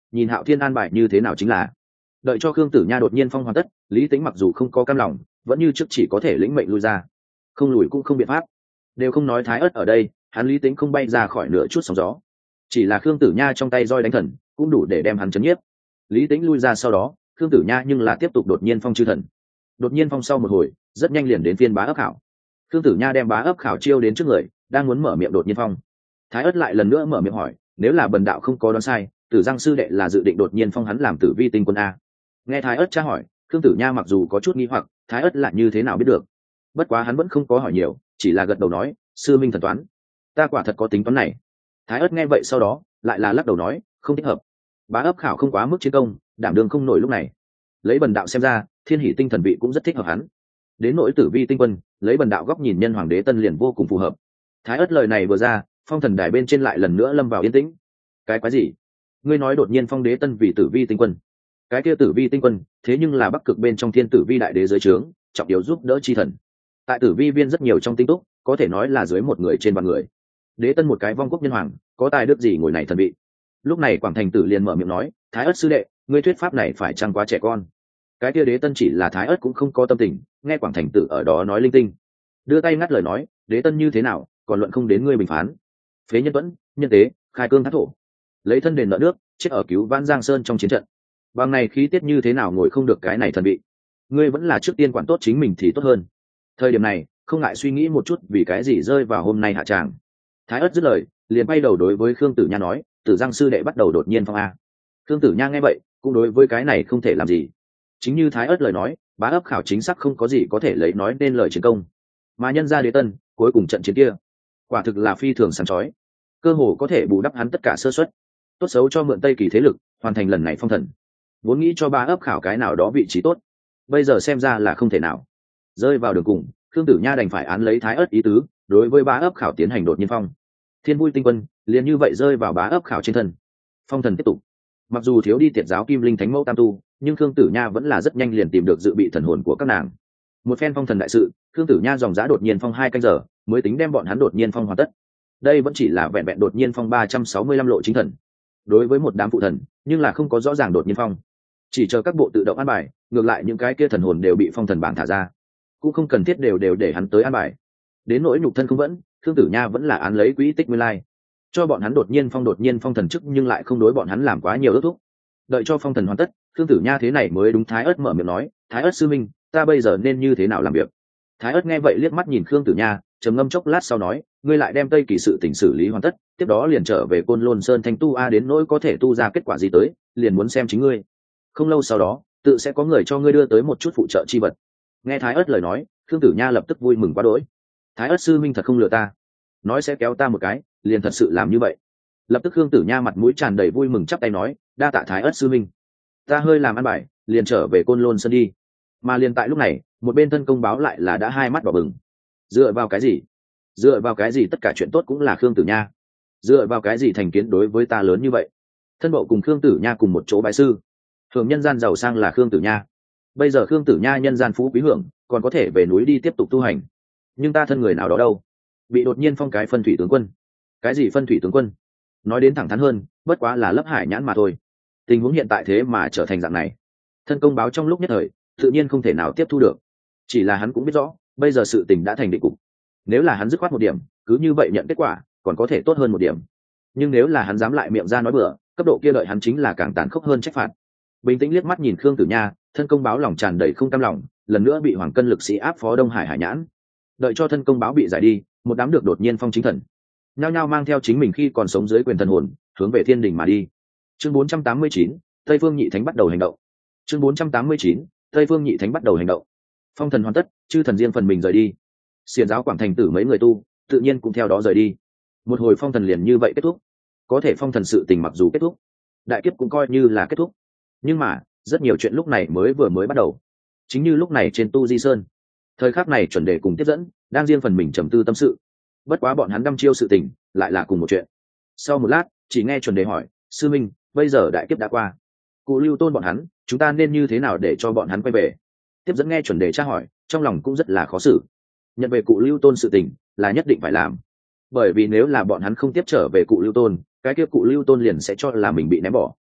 [SPEAKER 1] nhìn Hạo Thiên an bài như thế nào chính là. Đợi cho Khương Tử Nha đột nhiên phong hoàn tất, Lý Tĩnh mặc dù không có cam lòng, vẫn như trước chỉ có thể lĩnh mệnh lui ra, không lùi cũng không biện pháp. Đều không nói Thái Ất ở đây, hắn Lý Tĩnh không bay ra khỏi nửa chút sóng gió, chỉ là Khương Tử Nha trong tay roi đánh thần cũng đủ để đem hắn chấn nhiếp. Lý Tĩnh lui ra sau đó, Khương Tử Nha nhưng là tiếp tục đột nhiên phong chư thần. Đột nhiên phong sau một hồi, rất nhanh liền đến phiên bá ấp khảo. Khương Tử Nha đem bá ấp khảo chiêu đến trước người, đang muốn mở miệng đột nhiên phong. Thái Ất lại lần nữa mở miệng hỏi, nếu là bần đạo không có đoán sai, Tử Giang sư đệ là dự định đột nhiên phong hắn làm Tử Vi tinh quân a? Nghe Thái Ất tra hỏi, Khương Tử Nha mặc dù có chút nghi hoặc, Thái Ất lại như thế nào biết được? Bất quá hắn vẫn không có hỏi nhiều, chỉ là gật đầu nói, sư minh thần toán, ta quả thật có tính toán này. Thái Ất nghe vậy sau đó, lại là lắc đầu nói, không thích hợp. Bá ấp khảo không quá mức chiến công, đảm đương không nổi lúc này. Lấy bần đạo xem ra, Thiên Hỷ tinh thần vị cũng rất thích hợp hắn. Đến nỗi Tử Vi tinh quân, lấy bần đạo góc nhìn nhân hoàng đế tân liền vô cùng phù hợp. Thái Ất lời này vừa ra, phong thần đài bên trên lại lần nữa lâm vào yên tĩnh. Cái quái gì? Ngươi nói đột nhiên phong đế tân vì Tử Vi tinh quân? Cái kia Tử Vi tinh quân, thế nhưng là Bắc Cực bên trong Thiên Tử Vi đại đế dưới trướng, trọng yếu giúp đỡ chi thần. Tại Tử Vi viên rất nhiều trong tinh túc, có thể nói là dưới một người trên vạn người. Đế tân một cái vong quốc nhân hoàng, có tài đức gì ngồi này thần vị? Lúc này Quảng Thành Tử liền mở miệng nói, Thái Ất sư đệ, ngươi thuyết pháp này phải chăng quá trẻ con? Cái kia đế tân chỉ là Thái Ất cũng không có tâm tình, nghe Quảng Thành Tử ở đó nói linh tinh, đưa tay ngắt lời nói, đế tân như thế nào, còn luận không đến ngươi bình phán. Phế nhân tuẫn, nhân tế, khai cương thác thổ, lấy thân đền nợ nước, chết ở cứu Vãn Giang Sơn trong chiến trận. Bằng này khí tiết như thế nào ngồi không được cái này thần vị? Ngươi vẫn là trước tiên quản tốt chính mình thì tốt hơn. Thời điểm này, không ngại suy nghĩ một chút vì cái gì rơi vào hôm nay hạ tràng. Thái Ất dứt lời, liền bay đầu đối với Khương Tử Nha nói, Tử Giang sư đệ bắt đầu đột nhiên phong a. Khương Tử Nha nghe vậy, cũng đối với cái này không thể làm gì. Chính như Thái Ất lời nói, bá ấp khảo chính xác không có gì có thể lấy nói nên lời chiến công, mà nhân gia đế tân cuối cùng trận chiến kia quả thực là phi thường sáng chói, cơ hồ có thể bù đắp hắn tất cả sơ suất, tốt xấu cho mượn Tây Kỳ thế lực hoàn thành lần này phong thần. Vốn nghĩ cho bá ấp khảo cái nào đó vị trí tốt, bây giờ xem ra là không thể nào. Rơi vào đường cùng, Khương Tử Nha đành phải án lấy Thái Ất ý tứ, đối với bá ấp khảo tiến hành đột nhiên phong. Thiên Vui tinh quân liền như vậy rơi vào bá ấp khảo trên thân. Phong thần tiếp tục. Mặc dù thiếu đi tiệt giáo Kim Linh Thánh Mẫu Tam Tu, nhưng Khương Tử Nha vẫn là rất nhanh liền tìm được dự bị thần hồn của các nàng. Một phen phong thần đại sự, Khương Tử Nha dòng giá đột nhiên phong hai canh giờ, mới tính đem bọn hắn đột nhiên phong hoàn tất. Đây vẫn chỉ là vẹn vẹn đột nhiên phong ba trăm sáu mươi lăm lộ chính thần. Đối với một đám phụ thần, nhưng là không có rõ ràng đột nhiên phong. Chỉ chờ các bộ tự động an bài, ngược lại những cái kia thần hồn đều bị phong thần bảng thả ra, cũng không cần thiết đều đều để hắn tới an bài. Đến nỗi nhục thân không vẫn, Khương Tử Nha vẫn là án lấy quỹ tích nguyên lai, cho bọn hắn đột nhiên phong đột nhiên phong thần chức, nhưng lại không đối bọn hắn làm quá nhiều ước thúc. Đợi cho phong thần hoàn tất, Khương Tử Nha thế này mới đúng Thái Ất mở miệng nói, Thái Ất sư minh, ta bây giờ nên như thế nào làm việc? Thái Ất nghe vậy liếc mắt nhìn Khương Tử Nha, trầm ngâm chốc lát sau nói, ngươi lại đem Tây Kỳ sự tình xử lý hoàn tất, tiếp đó liền trở về Côn Lôn Sơn thanh tu a, đến nỗi có thể tu ra kết quả gì tới, liền muốn xem chính ngươi. Không lâu sau đó, tự sẽ có người cho ngươi đưa tới một chút phụ trợ chi vật. Nghe Thái Ất lời nói, Khương Tử Nha lập tức vui mừng quá đỗi. Thái Ất sư minh thật không lừa ta, nói sẽ kéo ta một cái, liền thật sự làm như vậy. Lập tức Khương Tử Nha mặt mũi tràn đầy vui mừng chắp tay nói, đa tạ Thái Ất sư minh, ta hơi làm ăn bài, liền trở về Côn Lôn Sơn đi. Mà liền tại lúc này, một bên thân công báo lại là đã hai mắt đỏ bừng. Dựa vào cái gì? Dựa vào cái gì tất cả chuyện tốt cũng là Khương Tử Nha? Dựa vào cái gì thành kiến đối với ta lớn như vậy? Thân bộ cùng Khương Tử Nha cùng một chỗ bái sư, hưởng nhân gian giàu sang là Khương Tử Nha. Bây giờ Khương Tử Nha nhân gian phú quý hưởng, còn có thể về núi đi tiếp tục tu hành. Nhưng ta thân người nào đó đâu? Bị đột nhiên phong cái phân thủy tướng quân. Cái gì phân thủy tướng quân? Nói đến thẳng thắn hơn, bất quá là lấp hải nhãn mà thôi. Tình huống hiện tại thế mà trở thành dạng này. Thân công báo trong lúc nhất thời, tự nhiên không thể nào tiếp thu được. Chỉ là hắn cũng biết rõ, bây giờ sự tình đã thành định cục. Nếu là hắn dứt khoát một điểm, cứ như vậy nhận kết quả, còn có thể tốt hơn một điểm. Nhưng nếu là hắn dám lại miệng ra nói bừa, cấp độ kia đợi hắn chính là càng tàn khốc hơn trách phạt. Bình tĩnh liếc mắt nhìn Khương Tử Nha, thân công báo lòng tràn đầy không cam lòng, lần nữa bị hoàng cân lực sĩ áp phó Đông Hải hải nhãn. Đợi cho thân công báo bị giải đi, một đám được đột nhiên phong chính thần, nhao nhao mang theo chính mình khi còn sống dưới quyền thần hồn, hướng về thiên đình mà đi. Chương bốn trăm tám mươi chín, Tây Phương Nhị Thánh bắt đầu hành động. Chương bốn trăm tám mươi chín, Tây Phương Nhị Thánh bắt đầu hành động. Phong thần hoàn tất, chư thần riêng phần mình rời đi. Xiển giáo Quảng Thành Tử mấy người tu, tự nhiên cũng theo đó rời đi. Một hồi phong thần liền như vậy kết thúc. Có thể phong thần sự tình mặc dù kết thúc, đại kiếp cũng coi như là kết thúc. Nhưng mà, rất nhiều chuyện lúc này mới vừa mới bắt đầu. Chính như lúc này trên Tu Di Sơn, thời khắc này chuẩn đề cùng tiếp dẫn đang riêng phần mình trầm tư tâm sự. Bất quá bọn hắn đăm chiêu sự tình lại là cùng một chuyện. Sau một lát, chỉ nghe chuẩn đề hỏi, sư minh, bây giờ đại kiếp đã qua, cụ Lưu Tôn bọn hắn, chúng ta nên như thế nào để cho bọn hắn quay về? Tiếp dẫn nghe chuẩn đề tra hỏi, trong lòng cũng rất là khó xử. Nhận về cụ Lưu Tôn sự tình là nhất định phải làm, bởi vì nếu là bọn hắn không tiếp trở về cụ Lưu Tôn, cái kia cụ Lưu Tôn liền sẽ cho là mình bị ném bỏ.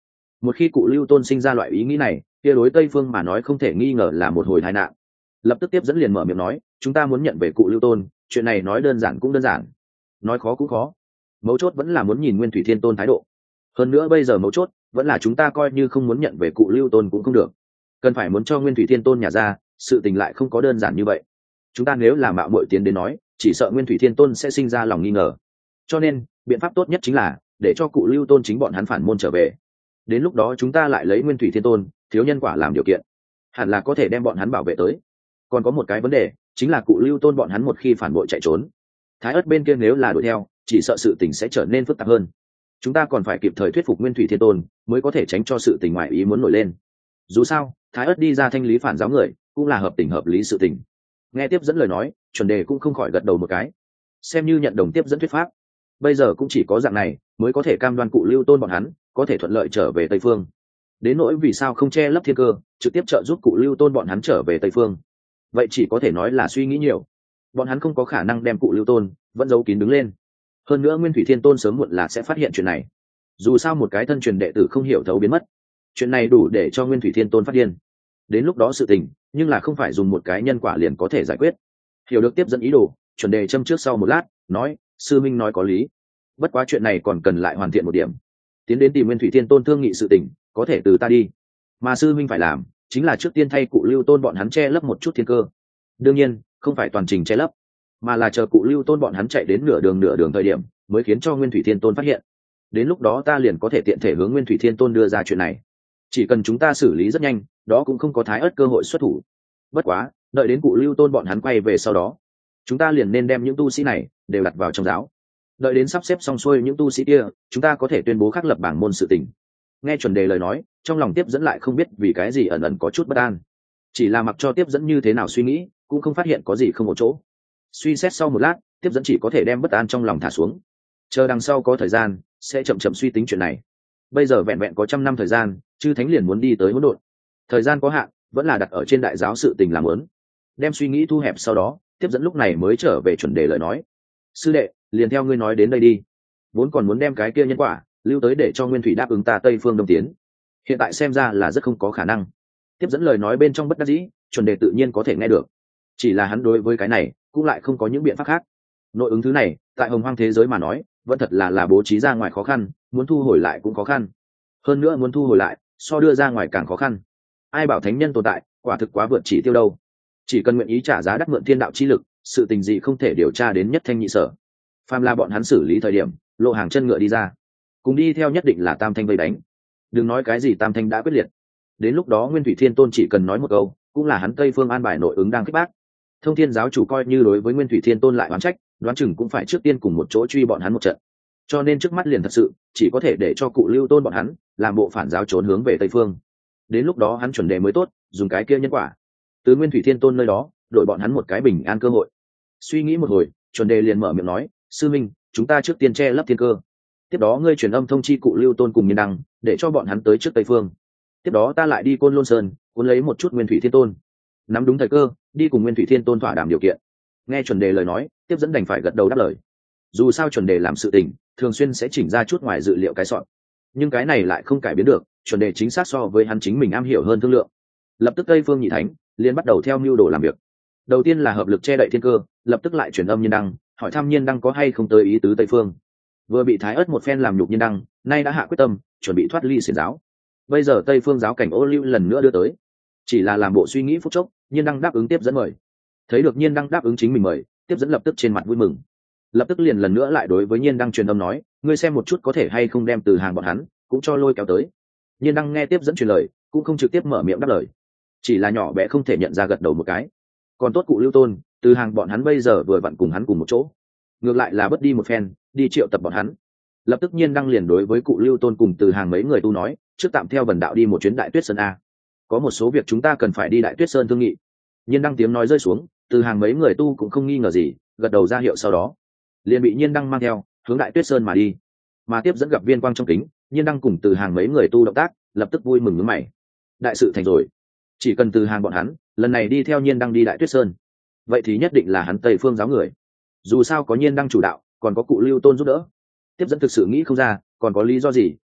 [SPEAKER 1] một khi cụ lưu tôn sinh ra loại ý nghĩ này, kia đối Tây Phương mà nói không thể nghi ngờ là một hồi tai nạn. Lập tức tiếp dẫn liền mở miệng nói, chúng ta muốn nhận về cụ lưu tôn, chuyện này nói đơn giản cũng đơn giản, nói khó cũng khó, mấu chốt vẫn là muốn nhìn Nguyên Thủy Thiên Tôn thái độ. Hơn nữa bây giờ mấu chốt vẫn là chúng ta coi như không muốn nhận về cụ lưu tôn cũng không được, cần phải muốn cho Nguyên Thủy Thiên Tôn nhà ra, sự tình lại không có đơn giản như vậy. Chúng ta nếu là mạo muội tiến đến nói, chỉ sợ Nguyên Thủy Thiên Tôn sẽ sinh ra lòng nghi ngờ. Cho nên biện pháp tốt nhất chính là để cho cụ lưu tôn chính bọn hắn phản môn trở về, đến lúc đó chúng ta lại lấy Nguyên Thủy Thiên Tôn thiếu nhân quả làm điều kiện, hẳn là có thể đem bọn hắn bảo vệ tới. Còn có một cái vấn đề chính là cụ lưu tôn bọn hắn một khi phản bội chạy trốn, Thái Ất bên kia nếu là đuổi theo, chỉ sợ sự tình sẽ trở nên phức tạp hơn. Chúng ta còn phải kịp thời thuyết phục Nguyên Thủy Thiên Tôn mới có thể tránh cho sự tình ngoại ý muốn nổi lên. Dù sao Thái Ất đi ra thanh lý phản giáo người cũng là hợp tình hợp lý sự tình. Nghe tiếp dẫn lời nói, Chuẩn Đề cũng không khỏi gật đầu một cái, xem như nhận đồng tiếp dẫn thuyết pháp. Bây giờ cũng chỉ có dạng này mới có thể cam đoan cụ lưu tôn bọn hắn có thể thuận lợi trở về Tây Phương. Đến nỗi vì sao không che lấp thiên cơ, trực tiếp trợ giúp cụ lưu tôn bọn hắn trở về Tây Phương, vậy chỉ có thể nói là suy nghĩ nhiều. Bọn hắn không có khả năng đem cụ lưu tôn vẫn giấu kín đứng lên. Hơn nữa Nguyên Thủy Thiên Tôn sớm muộn là sẽ phát hiện chuyện này. Dù sao một cái thân truyền đệ tử không hiểu thấu biến mất, chuyện này đủ để cho Nguyên Thủy Thiên Tôn phát điên. Đến lúc đó sự tình nhưng là không phải dùng một cái nhân quả liền có thể giải quyết. Hiểu được tiếp dẫn ý đồ, Chuẩn Đề châm trước sau một lát nói, sư minh nói có lý, bất quá chuyện này còn cần lại hoàn thiện một điểm, tiến đến tìm Nguyên Thủy Thiên Tôn thương nghị sự tình có thể từ ta đi, mà sư minh phải làm chính là trước tiên thay cụ lưu tôn bọn hắn che lấp một chút thiên cơ. Đương nhiên không phải toàn trình che lấp, mà là chờ cụ lưu tôn bọn hắn chạy đến nửa đường nửa đường thời điểm mới khiến cho Nguyên Thủy Thiên Tôn phát hiện. Đến lúc đó ta liền có thể tiện thể hướng Nguyên Thủy Thiên Tôn đưa ra chuyện này. Chỉ cần chúng ta xử lý rất nhanh, đó cũng không có Thái Ất cơ hội xuất thủ. Bất quá đợi đến cụ lưu tôn bọn hắn quay về sau đó, chúng ta liền nên đem những tu sĩ này đều đặt vào trong giáo. Đợi đến sắp xếp xong xuôi những tu sĩ kia, chúng ta có thể tuyên bố khắc lập bảng môn sự tình. Nghe Chuẩn Đề lời nói, trong lòng tiếp dẫn lại không biết vì cái gì ẩn ẩn có chút bất an, chỉ là mặc cho tiếp dẫn như thế nào suy nghĩ cũng không phát hiện có gì không ổn chỗ. Suy xét sau một lát, tiếp dẫn chỉ có thể đem bất an trong lòng thả xuống, chờ đằng sau có thời gian sẽ chậm chậm suy tính chuyện này. Bây giờ vẹn vẹn có trăm năm thời gian, chư thánh liền muốn đi tới hỗn độn, thời gian có hạn, vẫn là đặt ở trên đại giáo sự tình làm lớn. Đem suy nghĩ thu hẹp sau đó, tiếp dẫn lúc này mới trở về Chuẩn Đề lời nói, sư đệ liền theo ngươi nói đến đây đi, vốn còn muốn đem cái kia nhân quả lưu tới để cho Nguyên Thủy đáp ứng ta Tây Phương Đông tiến, hiện tại xem ra là rất không có khả năng. Tiếp dẫn lời nói bên trong bất đắc dĩ, Chuẩn Đề tự nhiên có thể nghe được, chỉ là hắn đối với cái này cũng lại không có những biện pháp khác. Nội ứng thứ này tại hồng hoang thế giới mà nói vẫn thật là là bố trí ra ngoài khó khăn, muốn thu hồi lại cũng khó khăn, hơn nữa muốn thu hồi lại so đưa ra ngoài càng khó khăn. Ai bảo thánh nhân tồn tại quả thực quá vượt chỉ tiêu đâu, chỉ cần nguyện ý trả giá đắt mượn thiên đạo chi lực, sự tình gì không thể điều tra đến nhất thanh nhị sở. Phàm là bọn hắn xử lý thời điểm lộ hàng chân ngựa đi ra, cùng đi theo nhất định là tam thanh vây đánh. Đừng nói cái gì tam thanh đã quyết liệt, đến lúc đó Nguyên Thủy Thiên Tôn chỉ cần nói một câu cũng là hắn Tây Phương an bài nội ứng đang kích bác. Thông Thiên giáo chủ coi như đối với Nguyên Thủy Thiên Tôn lại oán trách, đoán chừng cũng phải trước tiên cùng một chỗ truy bọn hắn một trận. Cho nên trước mắt liền thật sự chỉ có thể để cho cụ lưu tôn bọn hắn làm bộ phản giáo trốn hướng về Tây Phương. Đến lúc đó hắn Chuẩn Đề mới tốt dùng cái kia nhân quả từ Nguyên Thủy Thiên Tôn nơi đó đội bọn hắn một cái bình an cơ hội. Suy nghĩ một hồi, Chuẩn Đề liền mở miệng nói, sư minh, chúng ta trước tiên che lấp thiên cơ, tiếp đó ngươi truyền âm thông chi cụ lưu tôn cùng Nhiên Đăng để cho bọn hắn tới trước Tây Phương, tiếp đó ta lại đi Côn Lôn Sơn cuốn lấy một chút Nguyên Thủy Thiên Tôn, nắm đúng thời cơ đi cùng Nguyên Thủy Thiên Tôn thỏa đàm điều kiện. Nghe Chuẩn Đề lời nói, tiếp dẫn đành phải gật đầu đáp lời. Dù sao Chuẩn Đề làm sự tình thường xuyên sẽ chỉnh ra chút ngoài dự liệu cái soạn, nhưng cái này lại không cải biến được Chuẩn Đề chính xác so với hắn chính mình am hiểu hơn thương lượng. Lập tức Tây Phương nhị thánh liền bắt đầu theo mưu đồ làm việc. Đầu tiên là hợp lực che đậy thiên cơ, lập tức lại truyền âm Nhiên Đăng hỏi thăm Nhiên Đăng có hay không tới ý tứ Tây Phương. Vừa bị Thái Ất một phen làm nhục Nhiên Đăng nay đã hạ quyết tâm chuẩn bị thoát ly xiển giáo. Bây giờ Tây Phương giáo cảnh ô lưu lần nữa đưa tới, chỉ là làm bộ suy nghĩ phút chốc, Nhiên Đăng đáp ứng tiếp dẫn mời. Thấy được Nhiên Đăng đáp ứng chính mình mời, tiếp dẫn lập tức trên mặt vui mừng, lập tức liền lần nữa lại đối với Nhiên Đăng truyền âm nói, ngươi xem một chút có thể hay không đem từ hàng bọn hắn cũng cho lôi kéo tới. Nhiên Đăng nghe tiếp dẫn truyền lời cũng không trực tiếp mở miệng đáp lời, chỉ là nhỏ bé không thể nhận ra gật đầu một cái. Còn tốt cụ lưu tôn từ hàng bọn hắn bây giờ vừa vặn cùng hắn cùng một chỗ, ngược lại là bất đi một phen đi triệu tập bọn hắn. Lập tức Nhiên Đăng liền đối với cụ lưu tôn cùng từ hàng mấy người tu nói, trước tạm theo bần đạo đi một chuyến Đại Tuyết Sơn a, có một số việc chúng ta cần phải đi Đại Tuyết Sơn thương nghị. Nhiên Đăng tiếng nói rơi xuống, từ hàng mấy người tu cũng không nghi ngờ gì gật đầu ra hiệu, sau đó liền bị Nhiên Đăng mang theo hướng Đại Tuyết Sơn mà đi. Mà tiếp dẫn gặp viên quang trong kính, Nhiên Đăng cùng từ hàng mấy người tu động tác lập tức vui mừng nhướng mày, đại sự thành rồi, chỉ cần từ hàng bọn hắn lần này đi theo Nhiên Đăng đi Đại Tuyết Sơn, vậy thì nhất định là hắn Tây Phương giáo người. Dù sao có Nhiên Đăng chủ đạo, còn có cụ lưu tôn giúp đỡ, tiếp dẫn thực sự nghĩ không ra còn có lý do gì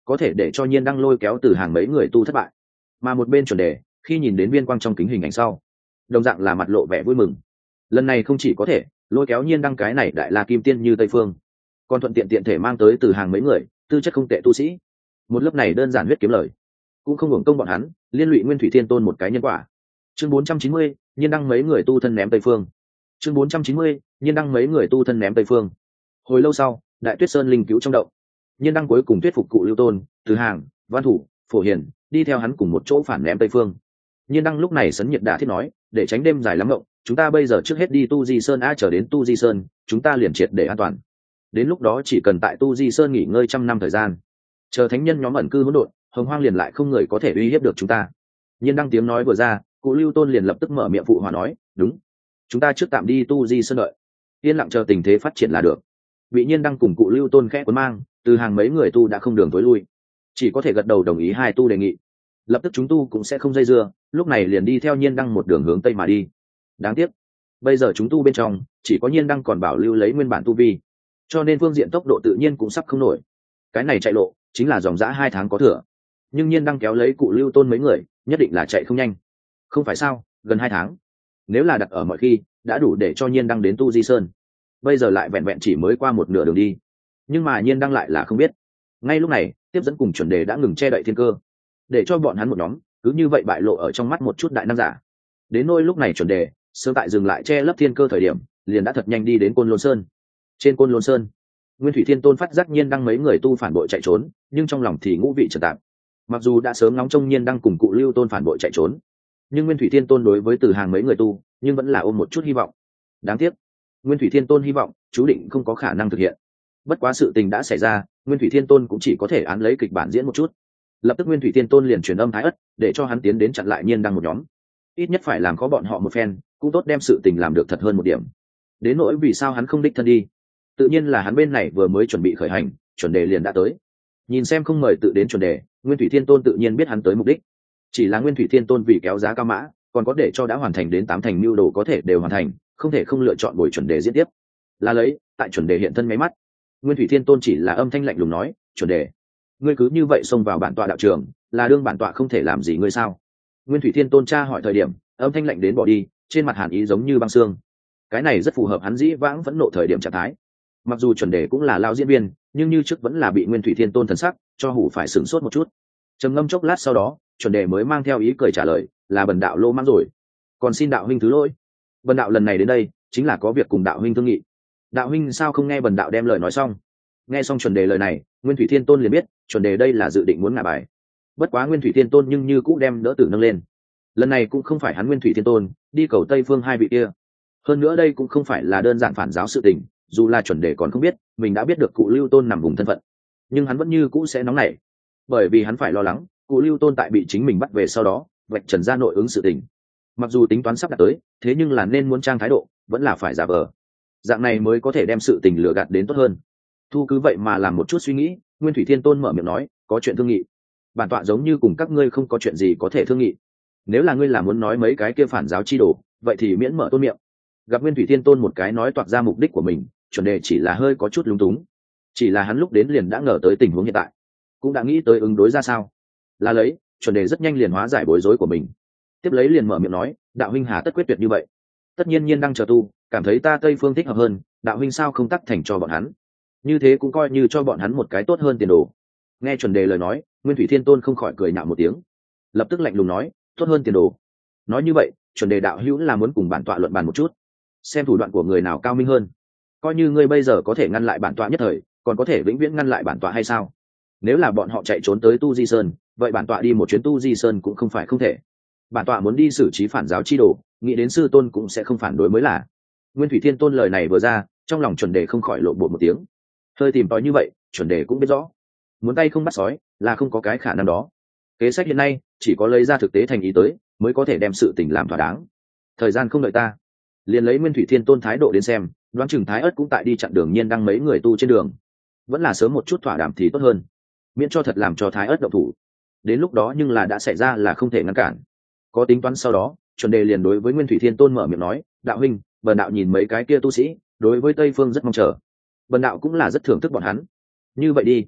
[SPEAKER 1] có thể để cho nhiên đăng lôi kéo từ hàng mấy người tu thất bại. Mà một bên chuẩn đề khi nhìn đến viên quang trong kính hình ảnh sau, đồng dạng là mặt lộ vẻ vui mừng. Lần này không chỉ có thể lôi kéo nhiên đăng cái này đại la kim tiên như tây phương, còn thuận tiện tiện thể mang tới từ hàng mấy người tư chất không tệ tu sĩ. Một lớp này đơn giản huyết kiếm lời, cũng không hưởng công bọn hắn liên lụy nguyên thủy thiên tôn một cái nhân quả. Chương bốn trăm chín mươi, nhiên đăng mấy người tu thân ném tây phương. Chương bốn trăm chín mươi, nhiên đăng mấy người tu thân ném tây phương. Hồi lâu sau, đại tuyết sơn linh cứu trong động, nhiên đăng cuối cùng thuyết phục cụ lưu tôn, từ hàng, văn thủ, phổ hiền đi theo hắn cùng một chỗ phản ném tây phương. Nhiên đăng lúc này sấn nhiệt đả thiết nói, để tránh đêm dài lắm ngộng, chúng ta bây giờ trước hết đi tu di sơn a, chờ đến tu di sơn chúng ta liền triệt để an toàn. Đến lúc đó chỉ cần tại tu di sơn nghỉ ngơi trăm năm thời gian, chờ thánh nhân nhóm ẩn cư hỗn độn, hồng hoang liền lại không người có thể uy hiếp được chúng ta. Nhiên đăng tiếng nói vừa ra, cụ lưu tôn liền lập tức mở miệng phụ hòa nói, đúng, chúng ta trước tạm đi tu di sơn đợi, yên lặng chờ tình thế phát triển là được. Bị nhiên đăng cùng cụ lưu tôn khẽ cuốn mang, từ hàng mấy người tu đã không đường tối lui, chỉ có thể gật đầu đồng ý hai tu đề nghị. Lập tức chúng tu cũng sẽ không dây dưa, lúc này liền đi theo nhiên đăng một đường hướng tây mà đi. Đáng tiếc bây giờ chúng tu bên trong chỉ có nhiên đăng còn bảo lưu lấy nguyên bản tu vi, cho nên phương diện tốc độ tự nhiên cũng sắp không nổi. Cái này chạy lộ chính là dòng dã hai tháng có thừa, nhưng nhiên đăng kéo lấy cụ lưu tôn mấy người nhất định là chạy không nhanh. Không phải sao, gần hai tháng nếu là đặt ở mọi khi đã đủ để cho nhiên đăng đến tu di sơn, bây giờ lại vẹn vẹn chỉ mới qua một nửa đường đi. Nhưng mà nhiên đăng lại là không biết, ngay lúc này tiếp dẫn cùng chuẩn đề đã ngừng che đậy thiên cơ, để cho bọn hắn một nhóm cứ như vậy bại lộ ở trong mắt một chút đại năng giả. Đến nôi lúc này chuẩn đề sơ tại dừng lại che lấp thiên cơ thời điểm, liền đã thật nhanh đi đến côn lôn sơn. Trên côn lôn sơn, nguyên thủy thiên tôn phát giác nhiên đăng mấy người tu phản bội chạy trốn, nhưng trong lòng thì ngũ vị trật tạp. Mặc dù đã sớm ngóng trông nhiên đăng cùng cụ lưu tôn phản bội chạy trốn, nhưng nguyên thủy thiên tôn đối với từ hàng mấy người tu nhưng vẫn là ôm một chút hy vọng. Đáng tiếc nguyên thủy thiên tôn hy vọng chú định không có khả năng thực hiện. Bất quá sự tình đã xảy ra, nguyên thủy thiên tôn cũng chỉ có thể án lấy kịch bản diễn một chút. Lập tức nguyên thủy thiên tôn liền truyền âm thái ất, để cho hắn tiến đến chặn lại nhiên đăng một nhóm, ít nhất phải làm khó bọn họ một phen, cũng tốt đem sự tình làm được thật hơn một điểm. Đến nỗi vì sao hắn không đích thân đi, tự nhiên là hắn bên này vừa mới chuẩn bị khởi hành, chuẩn đề liền đã tới. Nhìn xem không mời tự đến chuẩn đề, nguyên thủy thiên tôn tự nhiên biết hắn tới mục đích. Chỉ là nguyên thủy thiên tôn vì kéo giá cao mã, còn có để cho đã hoàn thành đến tám thành mưu đồ có thể đều hoàn thành, không thể không lựa chọn buổi chuẩn đề diễn tiếp. Là lấy tại chuẩn đề hiện thân máy mắt, nguyên thủy thiên tôn chỉ là âm thanh lạnh lùng nói, chuẩn đề, ngươi cứ như vậy xông vào bản tọa đạo trường, là đương bản tọa không thể làm gì ngươi sao? Nguyên thủy thiên tôn tra hỏi thời điểm, âm thanh lạnh đến bỏ đi, trên mặt hàn ý giống như băng xương. Cái này rất phù hợp hắn dĩ vãng phẫn nộ thời điểm trạng thái. Mặc dù chuẩn đề cũng là lao diễn viên, nhưng như trước vẫn là bị nguyên thủy thiên tôn thần sắc cho hủ phải sửng sốt một chút. Trầm ngâm chốc lát sau đó, chuẩn đề mới mang theo ý cười trả lời, là bần đạo lô mãng rồi, còn xin đạo huynh thứ lỗi. Bần đạo lần này đến đây chính là có việc cùng đạo huynh thương nghị. Đạo huynh sao không nghe bần đạo đem lời nói xong? Nghe xong chuẩn đề lời này, nguyên thủy thiên tôn liền biết chuẩn đề đây là dự định muốn ngả bài. Bất quá nguyên thủy thiên tôn nhưng như cũng đem đỡ tử nâng lên. Lần này cũng không phải hắn nguyên thủy thiên tôn đi cầu tây phương hai vị kia, hơn nữa đây cũng không phải là đơn giản phản giáo sự tình. Dù là chuẩn đề còn không biết mình đã biết được cụ lưu tôn nằm vùng thân phận, nhưng hắn vẫn như cũ sẽ nóng nảy, bởi vì hắn phải lo lắng cụ lưu tôn tại bị chính mình bắt về sau đó vạch trần ra nội ứng sự tình. Mặc dù tính toán sắp đạt tới, thế nhưng là nên muốn trang thái độ vẫn là phải giả vờ, dạng này mới có thể đem sự tình lừa gạt đến tốt hơn. Thu cứ vậy mà làm một chút suy nghĩ, nguyên thủy thiên tôn mở miệng nói, có chuyện thương nghị. Bản tọa giống như cùng các ngươi không có chuyện gì có thể thương nghị. Nếu là ngươi là muốn nói mấy cái kia phản giáo chi đồ, vậy thì miễn mở tôn miệng. Gặp nguyên thủy thiên tôn một cái nói toạc ra mục đích của mình, chuẩn đề chỉ là hơi có chút lúng túng. Chỉ là hắn lúc đến liền đã ngờ tới tình huống hiện tại, cũng đã nghĩ tới ứng đối ra sao. Là lấy chuẩn đề rất nhanh liền hóa giải bối rối của mình, tiếp lấy liền mở miệng nói, đạo huynh hà tất quyết tuyệt như vậy? Tất nhiên nhiên đang chờ tu, cảm thấy ta tây phương thích hợp hơn, đạo huynh sao không tắc thành cho bọn hắn, như thế cũng coi như cho bọn hắn một cái tốt hơn tiền đồ. Nghe chuẩn đề lời nói, nguyên thủy thiên tôn không khỏi cười nhạo một tiếng, lập tức lạnh lùng nói, tốt hơn tiền đồ? Nói như vậy chuẩn đề đạo hữu là muốn cùng bản tọa luận bàn một chút, xem thủ đoạn của người nào cao minh hơn. Coi như ngươi bây giờ có thể ngăn lại bản tọa nhất thời, còn có thể vĩnh viễn ngăn lại bản tọa hay sao? Nếu là bọn họ chạy trốn tới tu di sơn, vậy bản tọa đi một chuyến tu di sơn cũng không phải không thể. Bản tọa muốn đi xử trí phản giáo chi đồ, nghĩ đến sư tôn cũng sẽ không phản đối mới là. Nguyên thủy thiên tôn lời này vừa ra, trong lòng chuẩn đề không khỏi lộ bột một tiếng. Hơi tìm tòi như vậy, chuẩn đề cũng biết rõ, muốn tay không bắt sói là không có cái khả năng đó. Kế sách hiện nay chỉ có lấy ra thực tế thành ý tới, mới có thể đem sự tình làm thỏa đáng. Thời gian không đợi ta, liền lấy nguyên thủy thiên tôn thái độ đến xem, đoán chừng thái ất cũng tại đi chặn đường nhiên đăng mấy người tu trên đường, vẫn là sớm một chút thỏa đàm thì tốt hơn, miễn cho thật làm cho thái ất động thủ. Đến lúc đó nhưng là đã xảy ra là không thể ngăn cản. Có tính toán sau đó, chuẩn đề liền đối với nguyên thủy thiên tôn mở miệng nói, đạo huynh, bần đạo nhìn mấy cái kia tu sĩ đối với tây phương rất mong chờ, bần đạo cũng là rất thưởng thức bọn hắn. Như vậy đi,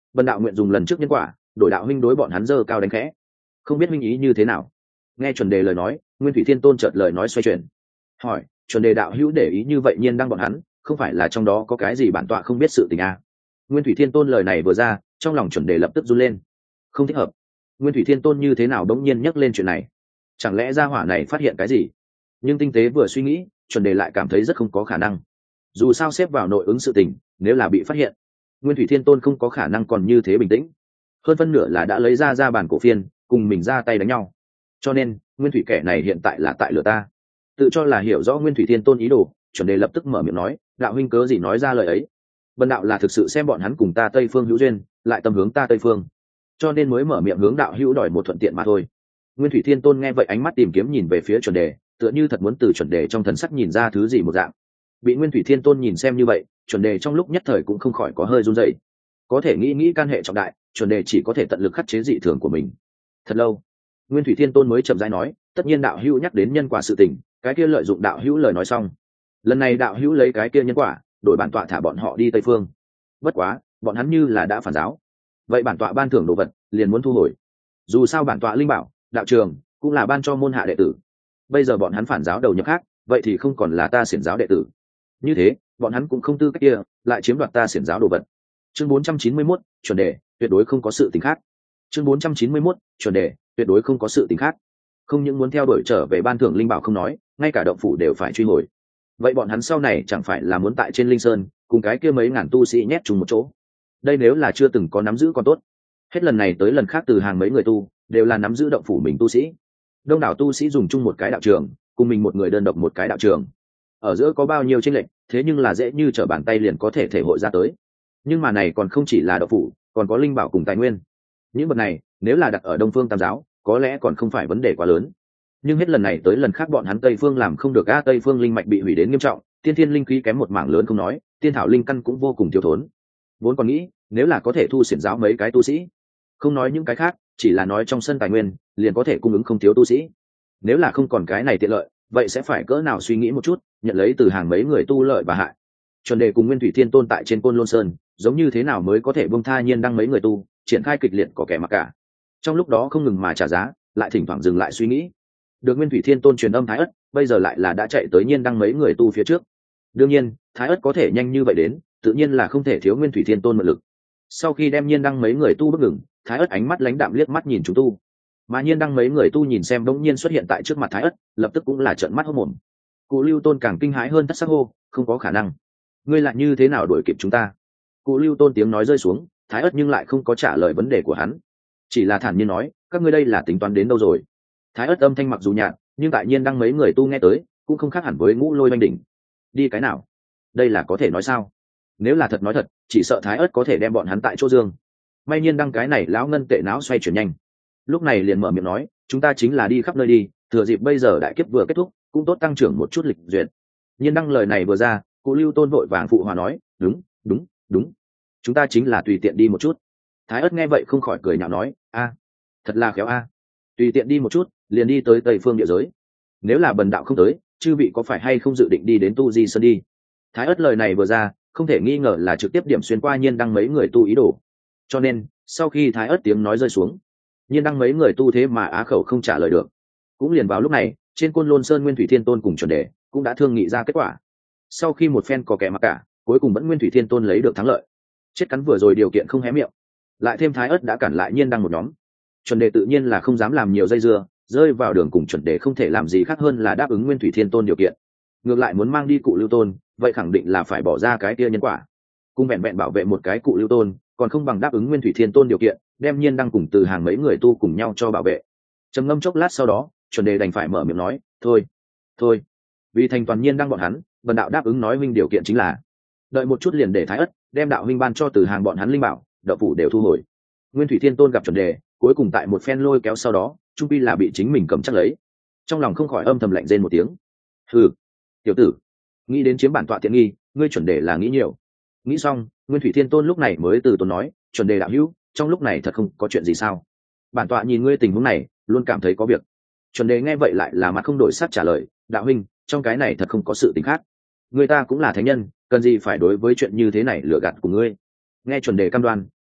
[SPEAKER 1] Vân đạo nguyện dùng lần trước nhân quả đổi đạo huynh đối bọn hắn dơ cao đánh khẽ, không biết huynh ý như thế nào. Nghe chuẩn đề lời nói, Nguyên Thủy Thiên Tôn chợt lời nói xoay chuyển, hỏi: chuẩn đề đạo hữu để ý như vậy nhiên đăng bọn hắn, không phải là trong đó có cái gì bản tọa không biết sự tình à? Nguyên Thủy Thiên Tôn lời này vừa ra, trong lòng chuẩn đề lập tức run lên, không thích hợp. Nguyên Thủy Thiên Tôn như thế nào đống nhiên nhắc lên chuyện này? Chẳng lẽ gia hỏa này phát hiện cái gì? Nhưng tinh tế vừa suy nghĩ, chuẩn đề lại cảm thấy rất không có khả năng. Dù sao xếp vào nội ứng sự tình, nếu là bị phát hiện, Nguyên Thủy Thiên Tôn không có khả năng còn như thế bình tĩnh. Hơn phân nửa là đã lấy ra ra bản cổ phiên, cùng mình ra tay đánh nhau. Cho nên, Nguyên Thủy kẻ này hiện tại là tại lửa ta. Tự cho là hiểu rõ Nguyên Thủy Thiên Tôn ý đồ, chuẩn đề lập tức mở miệng nói: đạo huynh cớ gì nói ra lời ấy? Bần đạo là thực sự xem bọn hắn cùng ta Tây Phương hữu duyên, lại tâm hướng ta Tây Phương, cho nên mới mở miệng hướng đạo hữu đòi một thuận tiện mà thôi. Nguyên Thủy Thiên Tôn nghe vậy ánh mắt tìm kiếm nhìn về phía chuẩn đề, tựa như thật muốn từ chuẩn đề trong thần sắc nhìn ra thứ gì một dạng. Bị Nguyên Thủy Thiên Tôn nhìn xem như vậy, chuẩn đề trong lúc nhất thời cũng không khỏi có hơi run rẩy. Có thể nghĩ nghĩ can hệ trọng đại, chuẩn đề chỉ có thể tận lực khắc chế dị thường của mình. Thật lâu, Nguyên Thủy Thiên Tôn mới chậm rãi nói: tất nhiên đạo hữu nhắc đến nhân quả sự tình, cái kia lợi dụng đạo hữu lời nói xong, lần này đạo hữu lấy cái kia nhân quả đổi bản tọa thả bọn họ đi Tây Phương. Bất quá bọn hắn như là đã phản giáo, vậy bản tọa ban thưởng đồ vật liền muốn thu hồi. Dù sao bản tọa linh bảo đạo trường cũng là ban cho môn hạ đệ tử, bây giờ bọn hắn phản giáo đầu nhập khác, vậy thì không còn là ta xiển giáo đệ tử. Như thế bọn hắn cũng không tư cách kia lại chiếm đoạt ta xiển giáo đồ vật. Chương bốn trăm chín mươi mốt, chuẩn đề tuyệt đối không có sự tình khác. Chương bốn trăm chín mươi mốt, chuẩn đề tuyệt đối không có sự tình khác. Không những muốn theo đuổi trở về ban thưởng linh bảo không nói, ngay cả động phủ đều phải truy hồi. Vậy bọn hắn sau này chẳng phải là muốn tại trên linh sơn cùng cái kia mấy ngàn tu sĩ nhét chung một chỗ? Đây nếu là chưa từng có nắm giữ còn tốt, hết lần này tới lần khác từ hàng mấy người tu đều là nắm giữ động phủ mình tu sĩ. Đông đảo tu sĩ dùng chung một cái đạo trường, cùng mình một người đơn độc một cái đạo trường, ở giữa có bao nhiêu chênh lệch, thế nhưng là dễ như trở bàn tay liền có thể thể hội ra tới. Nhưng mà này còn không chỉ là động phủ, còn có linh bảo cùng tài nguyên. Những vật này nếu là đặt ở Đông Phương Tam giáo, có lẽ còn không phải vấn đề quá lớn. Nhưng hết lần này tới lần khác bọn hắn Tây Phương làm không được. A Tây Phương linh mạch bị hủy đến nghiêm trọng, tiên thiên linh khí kém một mảng lớn không nói, tiên thảo linh căn cũng vô cùng thiếu thốn. Vốn còn nghĩ nếu là có thể thu xiển giáo mấy cái tu sĩ, không nói những cái khác, chỉ là nói trong sân tài nguyên liền có thể cung ứng không thiếu tu sĩ. Nếu là không còn cái này tiện lợi, vậy sẽ phải cỡ nào suy nghĩ một chút, nhận lấy từ hàng mấy người tu lợi và hại. Chuẩn đề cùng Nguyên Thủy Thiên Tôn tại trên Côn Lôn Sơn, giống như thế nào mới có thể buông tha nhiên đăng mấy người tu, triển khai kịch liệt có kẻ mặc cả. Trong lúc đó không ngừng mà trả giá, lại thỉnh thoảng dừng lại suy nghĩ. Được Nguyên Thủy Thiên Tôn truyền âm Thái Ất, bây giờ lại là đã chạy tới nhiên đăng mấy người tu phía trước. Đương nhiên, Thái Ất có thể nhanh như vậy đến, tự nhiên là không thể thiếu Nguyên Thủy Thiên Tôn mượn lực. Sau khi đem nhiên đăng mấy người tu bước ngừng, Thái Ất ánh mắt lãnh đạm liếc mắt nhìn chúng tu. Mà nhiên đăng mấy người tu nhìn xem bỗng nhiên xuất hiện tại trước mặt Thái Ất, lập tức cũng là trợn mắt hốt mồm. Cụ Lưu Tôn càng kinh hãi hơn thất sắc hô: không có khả năng, ngươi lại như thế nào đuổi kịp chúng ta? Cụ Lưu Tôn tiếng nói rơi xuống, Thái Ất nhưng lại không có trả lời vấn đề của hắn, chỉ là thản nhiên nói: các ngươi đây là tính toán đến đâu rồi? Thái Ất âm thanh mặc dù nhạt, nhưng tại nhiên đăng mấy người tu nghe tới cũng không khác hẳn với ngũ lôi oanh đỉnh. Đi cái nào? Đây là có thể nói sao? Nếu là thật nói thật, chỉ sợ Thái Ất có thể đem bọn hắn tại chỗ dương. May nhiên đăng cái này lão ngân tệ não xoay chuyển nhanh, lúc này liền mở miệng nói: chúng ta chính là đi khắp nơi đi, thừa dịp bây giờ đại kiếp vừa kết thúc, cũng tốt tăng trưởng một chút lịch duyệt. Nhiên đăng lời này vừa ra, Cụ Lưu Tôn vội vàng phụ hòa nói: đúng đúng đúng, chúng ta chính là tùy tiện đi một chút. Thái Ất nghe vậy không khỏi cười nhạo nói: a, thật là khéo a, tùy tiện đi một chút liền đi tới Tây Phương địa giới. Nếu là bần đạo không tới, chư vị có phải hay không dự định đi đến Tu Di Sơn đi? Thái Ất lời này vừa ra, không thể nghi ngờ là trực tiếp điểm xuyên qua nhiên đăng mấy người tu ý đồ. Cho nên sau khi Thái Ất tiếng nói rơi xuống, nhiên đăng mấy người tu thế mà á khẩu không trả lời được. Cũng liền vào lúc này, trên Côn Lôn Sơn Nguyên Thủy Thiên Tôn cùng chuẩn đề cũng đã thương nghị ra kết quả. Sau khi một phen có kẻ mặc cả, cuối cùng vẫn Nguyên Thủy Thiên Tôn lấy được thắng lợi. Chết cắn vừa rồi điều kiện không hé miệng, lại thêm Thái Ất đã cản lại nhiên đăng một nhóm, chuẩn đề tự nhiên là không dám làm nhiều dây dưa, rơi vào đường cùng chuẩn đề không thể làm gì khác hơn là đáp ứng Nguyên Thủy Thiên Tôn điều kiện. Ngược lại muốn mang đi Cụ Lưu Tôn, vậy khẳng định là phải bỏ ra cái kia nhân quả. Cùng vẹn vẹn bảo vệ một cái Cụ Lưu Tôn, còn không bằng đáp ứng Nguyên Thủy Thiên Tôn điều kiện, đem nhiên đăng cùng từ hàng mấy người tu cùng nhau cho bảo vệ. Trầm ngâm chốc lát sau đó, chuẩn đề đành phải mở miệng nói: thôi thôi, vì thành toàn nhiên đăng bọn hắn, bần đạo đáp ứng nói minh điều kiện chính là đợi một chút liền để Thái Ất đem đạo minh ban cho từ hàng bọn hắn linh bảo đậu phủ đều thu hồi. Nguyên Thủy Thiên Tôn gặp chuẩn đề, cuối cùng tại một phen lôi kéo sau đó, trung pi là bị chính mình cầm chắc lấy, trong lòng không khỏi âm thầm lạnh rên một tiếng. Hừ, tiểu tử, nghĩ đến chiếm bản tọa tiện nghi, ngươi chuẩn đề là nghĩ nhiều. Nghĩ xong, Nguyên Thủy Thiên Tôn lúc này mới từ tốn nói: chuẩn đề đạo hữu, trong lúc này thật không có chuyện gì sao? Bản tọa nhìn ngươi tình huống này, luôn cảm thấy có việc. Chuẩn đề nghe vậy lại là mặt không đổi sắc trả lời: đạo huynh, trong cái này thật không có sự tình khác. Người ta cũng là thánh nhân, cần gì phải đối với chuyện như thế này lừa gạt của ngươi? Nghe chuẩn đề cam đoan,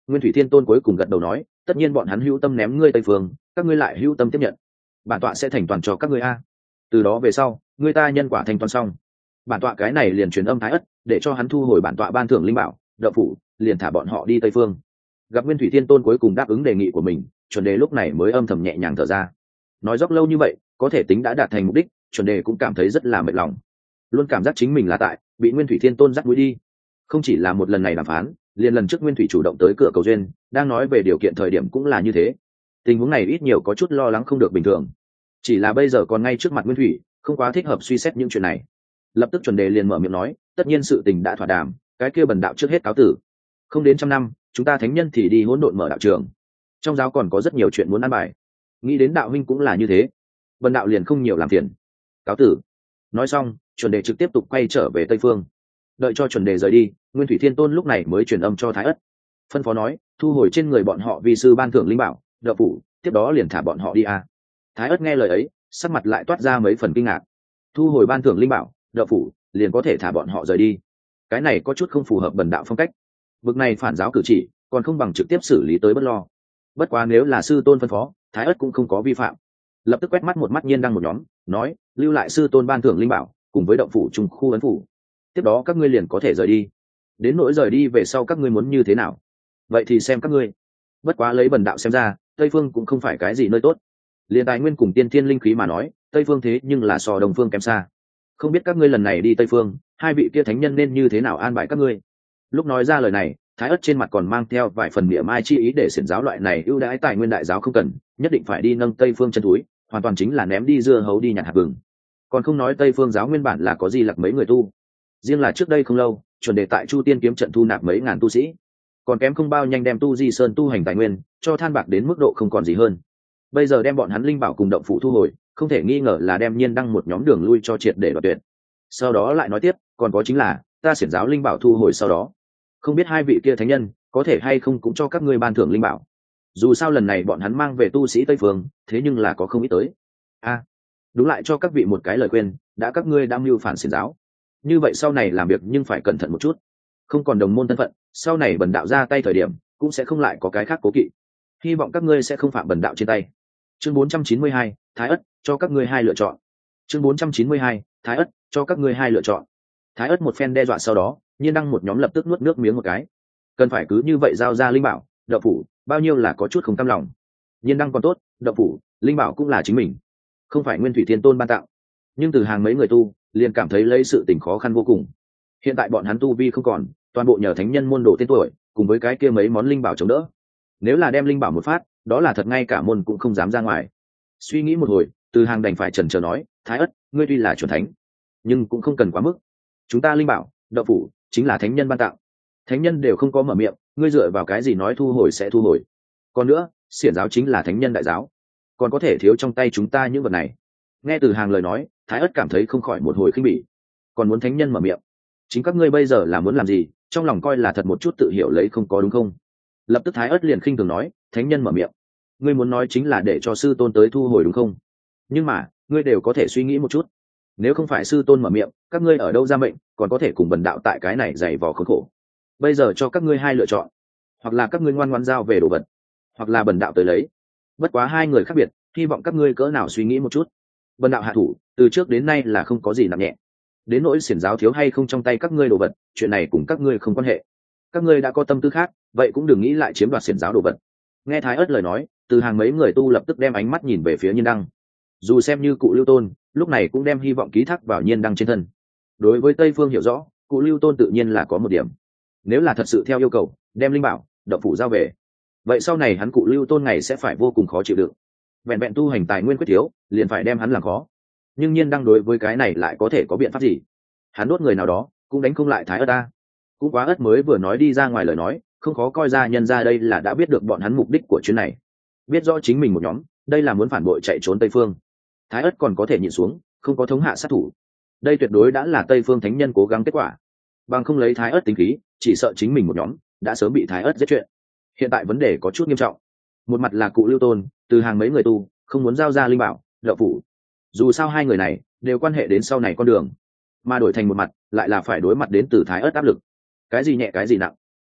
[SPEAKER 1] Nguyên Thủy Thiên Tôn cuối cùng gật đầu nói, tất nhiên bọn hắn hữu tâm ném ngươi Tây Phương, các ngươi lại hữu tâm tiếp nhận, bản tọa sẽ thành toàn cho các ngươi a. Từ đó về sau, ngươi ta nhân quả thành toàn xong, bản tọa cái này liền truyền âm Thái Ất, để cho hắn thu hồi bản tọa ban thưởng linh bảo, đậu phủ, liền thả bọn họ đi Tây Phương. Gặp Nguyên Thủy Thiên Tôn cuối cùng đáp ứng đề nghị của mình, chuẩn đề lúc này mới âm thầm nhẹ nhàng thở ra. Nói dốc lâu như vậy, có thể tính đã đạt thành mục đích, chuẩn đề cũng cảm thấy rất là mệt lòng, luôn cảm giác chính mình là tại bị Nguyên Thủy Thiên Tôn dắt mũi đi. Không chỉ là một lần này đàm phán, liền lần trước Nguyên Thủy chủ động tới cửa cầu duyên, đang nói về điều kiện thời điểm cũng là như thế. Tình huống này ít nhiều có chút lo lắng không được bình thường. Chỉ là bây giờ còn ngay trước mặt Nguyên Thủy, không quá thích hợp suy xét những chuyện này. Lập tức chuẩn đề liền mở miệng nói, tất nhiên sự tình đã thỏa đàm, cái kia bần đạo trước hết cáo tử. Không đến trăm năm, chúng ta thánh nhân thì đi hỗn độn mở đạo trường. Trong giáo còn có rất nhiều chuyện muốn ăn bài. Nghĩ đến đạo huynh cũng là như thế, bần đạo liền không nhiều làm phiền. Cáo tử. Nói xong, chuẩn đề trực tiếp tục quay trở về Tây Phương. Đợi cho chuẩn đề rời đi, Nguyên Thủy Thiên Tôn lúc này mới truyền âm cho Thái Ất, phân phó nói, thu hồi trên người bọn họ vì sư ban thưởng linh bảo, đậu phủ, tiếp đó liền thả bọn họ đi a. Thái Ất nghe lời ấy, sắc mặt lại toát ra mấy phần kinh ngạc. Thu hồi ban thưởng linh bảo, đậu phủ, liền có thể thả bọn họ rời đi. Cái này có chút không phù hợp bần đạo phong cách. Vực này phản giáo cử chỉ, còn không bằng trực tiếp xử lý tới bất lo. Bất quá nếu là sư tôn phân phó, Thái Ất cũng không có vi phạm. Lập tức quét mắt một mắt Nhiên Đăng một nhóm, nói, lưu lại sư tôn ban thưởng linh bảo, cùng với động phủ trùng khu ấn phủ. Tiếp đó các ngươi liền có thể rời đi. Đến nỗi rời đi về sau các ngươi muốn như thế nào, vậy thì xem các ngươi. Bất quá lấy bần đạo xem ra, Tây Phương cũng không phải cái gì nơi tốt. Liên tài nguyên cùng tiên thiên linh khí mà nói, Tây Phương thế nhưng là so Đông Phương kém xa. Không biết các ngươi lần này đi Tây Phương, hai vị kia thánh nhân nên như thế nào an bài các ngươi. Lúc nói ra lời này, Thái Ất trên mặt còn mang theo vài phần niệm ai chi ý, để xiển giáo loại này ưu đãi tài nguyên đại giáo không cần, nhất định phải đi nâng Tây Phương chân túi, hoàn toàn chính là ném đi dưa hấu đi nhặt hạt vừng. Còn không nói Tây Phương giáo nguyên bản là có gì lặc mấy người tu, riêng là trước đây không lâu, chuẩn đề tại Chu Tiên kiếm trận thu nạp mấy ngàn tu sĩ, còn kém không bao nhanh đem tu di sơn tu hành tài nguyên cho than bạc đến mức độ không còn gì hơn. Bây giờ đem bọn hắn linh bảo cùng động phủ thu hồi, không thể nghi ngờ là đem Nhiên Đăng một nhóm đường lui cho triệt để đoạt tuyệt. Sau đó lại nói tiếp, còn có chính là ta xiển giáo linh bảo thu hồi sau đó, không biết hai vị kia thánh nhân có thể hay không cũng cho các ngươi ban thưởng linh bảo. Dù sao lần này bọn hắn mang về tu sĩ Tây Phương, thế nhưng là có không ít tới. A, à, đúng, lại cho các vị một cái lời khuyên, đã các ngươi đang mưu phản xiển giáo, như vậy sau này làm việc nhưng phải cẩn thận một chút, không còn đồng môn thân phận, sau này bần đạo ra tay thời điểm cũng sẽ không lại có cái khác cố kỵ. Hy vọng các ngươi sẽ không phạm bần đạo trên tay. Chương bốn trăm chín mươi hai, Thái Ất, cho các ngươi hai lựa chọn. Chương bốn trăm chín mươi hai, Thái Ất, cho các ngươi hai lựa chọn. Thái Ất một phen đe dọa sau đó, Nhiên Đăng một nhóm lập tức nuốt nước miếng một cái. Cần phải cứ như vậy giao ra linh bảo, đậu phủ, bao nhiêu là có chút không cam lòng. Nhiên Đăng còn tốt, đậu phủ, linh bảo cũng là chính mình, không phải Nguyên Thủy Thiên Tôn ban tặng. Nhưng từ hàng mấy người tu, liền cảm thấy lấy sự tình khó khăn vô cùng. Hiện tại bọn hắn tu vi không còn, toàn bộ nhờ thánh nhân môn đồ tên tuổi, cùng với cái kia mấy món linh bảo chống đỡ. Nếu là đem linh bảo một phát, đó là thật ngay cả môn cũng không dám ra ngoài. Suy nghĩ một hồi, từ hàng đành phải chần chờ nói, Thái Ất, ngươi tuy là chuẩn thánh, nhưng cũng không cần quá mức. Chúng ta linh bảo, đậu phủ, chính là thánh nhân ban tặng, thánh nhân đều không có mở miệng, ngươi dựa vào cái gì nói thu hồi sẽ thu hồi? Còn nữa, xiển giáo chính là thánh nhân đại giáo, còn có thể thiếu trong tay chúng ta những vật này? Nghe từ hàng lời nói, Thái Ất cảm thấy không khỏi một hồi khinh bỉ. Còn muốn thánh nhân mở miệng, chính các ngươi bây giờ là muốn làm gì? Trong lòng coi là thật một chút tự hiểu lấy không có đúng không? Lập tức Thái Ất liền khinh thường nói, thánh nhân mở miệng, ngươi muốn nói chính là để cho sư tôn tới thu hồi đúng không? Nhưng mà ngươi đều có thể suy nghĩ một chút, nếu không phải sư tôn mở miệng, các ngươi ở đâu ra mệnh, còn có thể cùng bần đạo tại cái này dày vò khốn khổ. Bây giờ cho các ngươi hai lựa chọn, hoặc là các ngươi ngoan ngoãn giao về đồ vật, hoặc là bần đạo tới lấy. Bất quá hai người khác biệt, hy vọng các ngươi cỡ nào suy nghĩ một chút. Bần đạo hạ thủ từ trước đến nay là không có gì nặng nhẹ, đến nỗi xiển giáo thiếu hay không trong tay các ngươi đồ vật, chuyện này cùng các ngươi không quan hệ. Các ngươi đã có tâm tư khác, vậy cũng đừng nghĩ lại chiếm đoạt xiển giáo đồ vật. Nghe Thái Ất lời nói, từ hàng mấy người tu lập tức đem ánh mắt nhìn về phía Nhiên Đăng. Dù xem như cụ Lưu Tôn, lúc này cũng đem hy vọng ký thác vào Nhiên Đăng trên thân. Đối với Tây Phương hiểu rõ, cụ Lưu Tôn tự nhiên là có một điểm, nếu là thật sự theo yêu cầu đem linh bảo, đậu phủ giao về, vậy sau này hắn cụ Lưu Tôn này sẽ phải vô cùng khó chịu đựng. Vẹn vẹn tu hành tài nguyên quyết thiếu, liền phải đem hắn làm khó. Nhưng Nhiên Đăng đối với cái này lại có thể có biện pháp gì? Hắn đốt người nào đó cũng đánh không lại Thái Ất ta. Cũng quá Ất mới vừa nói đi ra ngoài lời nói, không khó coi ra nhân ra đây là đã biết được bọn hắn mục đích của chuyến này, biết rõ chính mình một nhóm đây là muốn phản bội chạy trốn Tây Phương. Thái Ất còn có thể nhịn xuống, không có thống hạ sát thủ, đây tuyệt đối đã là Tây Phương thánh nhân cố gắng kết quả. Bằng không lấy Thái Ất tính khí, chỉ sợ chính mình một nhóm đã sớm bị Thái Ất giết chuyện. Hiện tại vấn đề có chút nghiêm trọng, một mặt là cụ Lưu Tôn từ hàng mấy người tu không muốn giao ra linh bảo, đậu phủ, dù sao hai người này đều quan hệ đến sau này con đường, mà đổi thành một mặt lại là phải đối mặt đến từ Thái Ất áp lực, cái gì nhẹ cái gì nặng.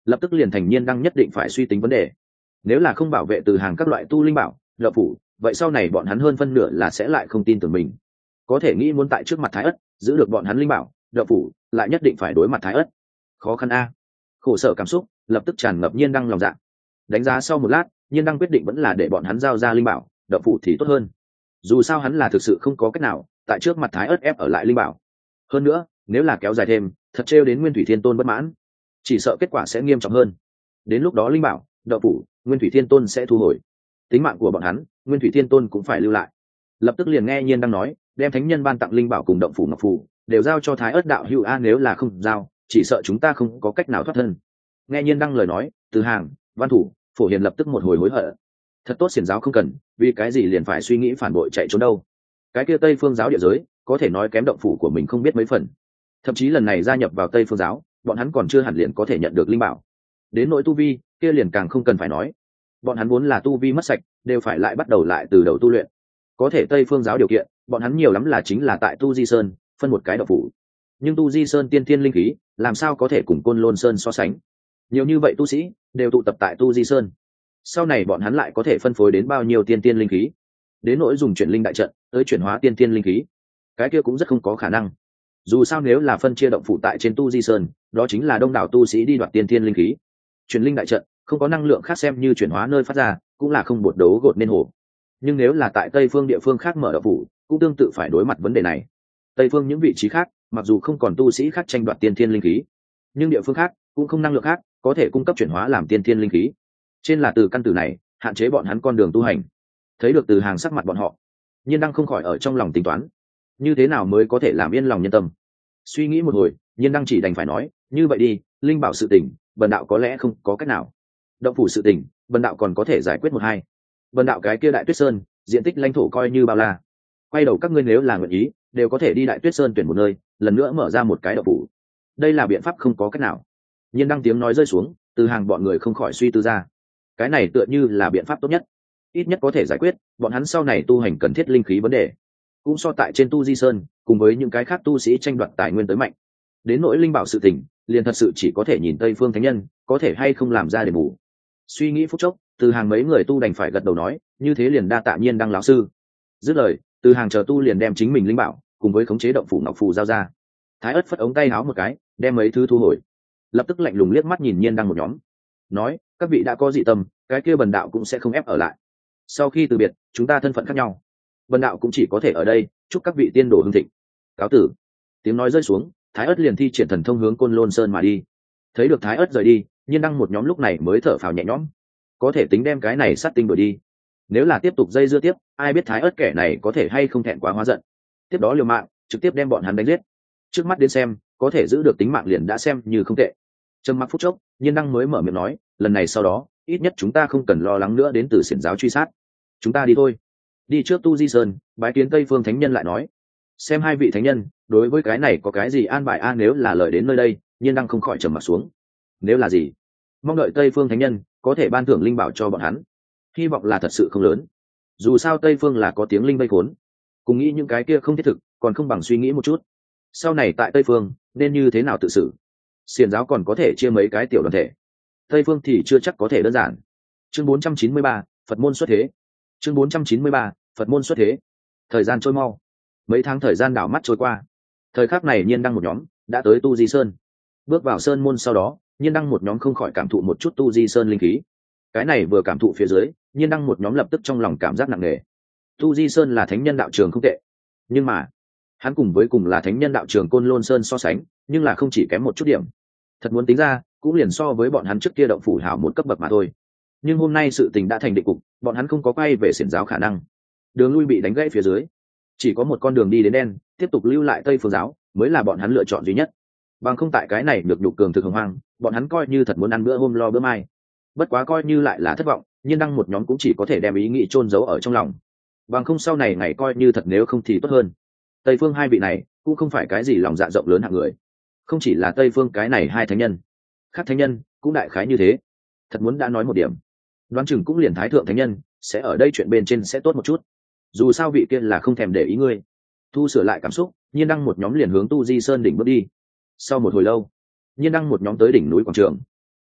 [SPEAKER 1] lập tức liền thành nhiên đăng nhất định phải suy tính vấn đề. Nếu là không bảo vệ từ hàng các loại tu linh bảo đậu phủ, vậy sau này bọn hắn hơn phân nửa là sẽ lại không tin tưởng mình. Có thể nghĩ muốn tại trước mặt Thái Ất giữ được bọn hắn linh bảo đậu phủ, lại nhất định phải đối mặt Thái Ất. Khó khăn a. Khổ sở cảm xúc lập tức tràn ngập nhiên đăng lòng dạ. Đánh giá sau một lát, nhiên đăng quyết định vẫn là để bọn hắn giao ra linh bảo đậu phủ thì tốt hơn. Dù sao hắn là thực sự không có cách nào tại trước mặt Thái Ất ép ở lại linh bảo. Hơn nữa, nếu là kéo dài thêm, thật trêu đến Nguyên Thủy Thiên Tôn bất mãn, chỉ sợ kết quả sẽ nghiêm trọng hơn. Đến lúc đó linh bảo đậu phủ Nguyên Thủy Thiên Tôn sẽ thu hồi, tính mạng của bọn hắn Nguyên Thủy Thiên Tôn cũng phải lưu lại. Lập tức liền nghe nhiên đang nói, đem thánh nhân ban tặng linh bảo cùng động phủ ngọc phủ đều giao cho Thái Ất đạo hữu a, nếu là không giao, chỉ sợ chúng ta không có cách nào thoát thân. Nghe nhiên đăng lời nói, Từ Hàng, Văn Thủ, Phổ Hiền lập tức một hồi hối hận. Thật tốt xiển giáo không cần, vì cái gì liền phải suy nghĩ phản bội chạy trốn đâu? Cái kia Tây Phương giáo địa giới, có thể nói kém động phủ của mình không biết mấy phần. Thậm chí lần này gia nhập vào Tây Phương giáo, bọn hắn còn chưa hẳn liền có thể nhận được linh bảo. Đến nỗi tu vi, kia liền càng không cần phải nói. Bọn hắn vốn là tu vi mất sạch, đều phải lại bắt đầu lại từ đầu tu luyện. Có thể Tây Phương giáo điều kiện, bọn hắn nhiều lắm là chính là tại Tu Di Sơn phân một cái động phủ. Nhưng Tu Di Sơn tiên thiên linh khí, làm sao có thể cùng Côn Lôn Sơn so sánh? Nhiều như vậy tu sĩ đều tụ tập tại Tu Di Sơn, sau này bọn hắn lại có thể phân phối đến bao nhiêu tiên tiên linh khí? Đến nỗi dùng chuyển linh đại trận tới chuyển hóa tiên tiên linh khí, cái kia cũng rất không có khả năng. Dù sao nếu là phân chia động phủ tại trên Tu Di Sơn, đó chính là đông đảo tu sĩ đi đoạt tiên tiên linh khí. Chuyển linh đại trận không có năng lượng khác xem như chuyển hóa nơi phát ra, cũng là không bột đấu gột nên hổ. Nhưng nếu là tại Tây Phương địa phương khác mở động phủ, cũng tương tự phải đối mặt vấn đề này. Tây Phương những vị trí khác, mặc dù không còn tu sĩ khác tranh đoạt tiên tiên linh khí, nhưng địa phương khác cũng không năng lượng khác có thể cung cấp chuyển hóa làm tiên tiên linh khí. Trên là từ căn tử này hạn chế bọn hắn con đường tu hành. Thấy được Từ Hàng sắc mặt bọn họ, nhiên đăng không khỏi ở trong lòng tính toán, như thế nào mới có thể làm yên lòng nhân tâm. Suy nghĩ một hồi, nhiên đăng chỉ đành phải nói, như vậy đi, linh bảo sự tình bần đạo có lẽ không có cách nào, động phủ sự tình bần đạo còn có thể giải quyết một hai. Bần đạo cái kia Đại Tuyết Sơn diện tích lãnh thổ coi như bao la, quay đầu các ngươi nếu là nguyện ý, đều có thể đi Đại Tuyết Sơn tuyển một nơi, lần nữa mở ra một cái động phủ. Đây là biện pháp không có cách nào. Nhiên đăng tiếng nói rơi xuống, Từ Hàng bọn người không khỏi suy tư ra, cái này tựa như là biện pháp tốt nhất, ít nhất có thể giải quyết bọn hắn sau này tu hành cần thiết linh khí vấn đề, cũng so tại trên Tu Di Sơn cùng với những cái khác tu sĩ tranh đoạt tài nguyên tới mạnh. Đến nỗi linh bảo sự tình, liền thật sự chỉ có thể nhìn Tây Phương thánh nhân có thể hay không làm ra đền bù. Suy nghĩ phút chốc, Từ Hàng mấy người tu đành phải gật đầu nói, như thế liền đa tạ nhiên đăng lão sư. Dứt lời, Từ Hàng chờ tu liền đem chính mình linh bảo cùng với khống chế động phủ ngọc phù giao ra. Thái Ất phất ống tay áo một cái, đem mấy thứ thu hồi, lập tức lạnh lùng liếc mắt nhìn nhiên đăng một nhóm, nói, các vị đã có dị tâm, cái kia bần đạo cũng sẽ không ép ở lại. Sau khi từ biệt, chúng ta thân phận khác nhau, bần đạo cũng chỉ có thể ở đây chúc các vị tiên đồ hưng thịnh. Cáo tử. Tiếng nói rơi xuống, Thái Ất liền thi triển thần thông hướng Côn Lôn Sơn mà đi. Thấy được Thái Ất rời đi, nhiên đăng một nhóm lúc này mới thở phào nhẹ nhõm, có thể tính đem cái này sát tinh đuổi đi. Nếu là tiếp tục dây dưa tiếp, ai biết Thái Ất kẻ này có thể hay không thẹn quá hóa giận, tiếp đó liều mạng trực tiếp đem bọn hắn đánh giết. Trước mắt đến xem, có thể giữ được tính mạng liền đã xem như không tệ. Trầm mặc phút chốc, nhiên đăng mới mở miệng nói, lần này sau đó ít nhất chúng ta không cần lo lắng nữa đến từ xiển giáo truy sát. Chúng ta đi thôi. Đi trước Tu Di Sơn bái kiến Tây Phương thánh nhân lại nói. Xem hai vị thánh nhân đối với cái này có cái gì an bài a? Nếu là lời đến nơi đây, nhiên đăng không khỏi trầm mặc xuống. Nếu là gì? Mong đợi Tây Phương thánh nhân có thể ban thưởng linh bảo cho bọn hắn. Hy vọng là thật sự không lớn, dù sao Tây Phương là có tiếng linh vây khốn, cùng nghĩ những cái kia không thiết thực, còn không bằng suy nghĩ một chút sau này tại Tây Phương nên như thế nào tự xử. Xiển giáo còn có thể chia mấy cái tiểu đoàn thể, Tây Phương thì chưa chắc có thể đơn giản. Chương bốn trăm chín mươi ba, Phật môn xuất thế. Chương bốn trăm chín mươi ba, Phật môn xuất thế. Thời gian trôi mau, mấy tháng thời gian đảo mắt trôi qua. Thời khắc này nhiên đăng một nhóm đã tới Tu Di Sơn. Bước vào sơn môn sau đó, nhiên đăng một nhóm không khỏi cảm thụ một chút Tu Di Sơn linh khí. Cái này vừa cảm thụ phía dưới, nhiên đăng một nhóm lập tức trong lòng cảm giác nặng nề. Tu Di Sơn là thánh nhân đạo trường không tệ, nhưng mà hắn cùng với cùng là thánh nhân đạo trường Côn Lôn Sơn so sánh, nhưng là không chỉ kém một chút điểm. Thật muốn tính ra, cũng liền so với bọn hắn trước kia động phủ hảo một cấp bậc mà thôi. Nhưng hôm nay sự tình đã thành định cục, bọn hắn không có quay về xiển giáo khả năng. Đường lui bị đánh gãy phía dưới, chỉ có một con đường đi đến đen, tiếp tục lưu lại Tây Phương giáo mới là bọn hắn lựa chọn duy nhất. Bằng không tại cái này được nhục cường thực hồng hoang, bọn hắn coi như thật muốn ăn bữa hôm lo bữa mai. Bất quá coi như lại là thất vọng, nhiên đăng một nhóm cũng chỉ có thể đem ý nghĩ chôn giấu ở trong lòng. Bằng không sau này ngày coi như thật nếu không thì tốt hơn. Tây Phương hai vị này cũng không phải cái gì lòng dạ rộng lớn hạng người, không chỉ là Tây Phương cái này hai thánh nhân, khác thánh nhân cũng đại khái như thế. Thật muốn đã nói một điểm, đoán chừng cũng liền thái thượng thánh nhân sẽ ở đây chuyện bên trên sẽ tốt một chút. Dù sao vị kia là không thèm để ý ngươi. Thu sửa lại cảm xúc, nhiên đăng một nhóm liền hướng Tu Di Sơn đỉnh bước đi. Sau một hồi lâu, nhiên đăng một nhóm tới đỉnh núi quảng trường.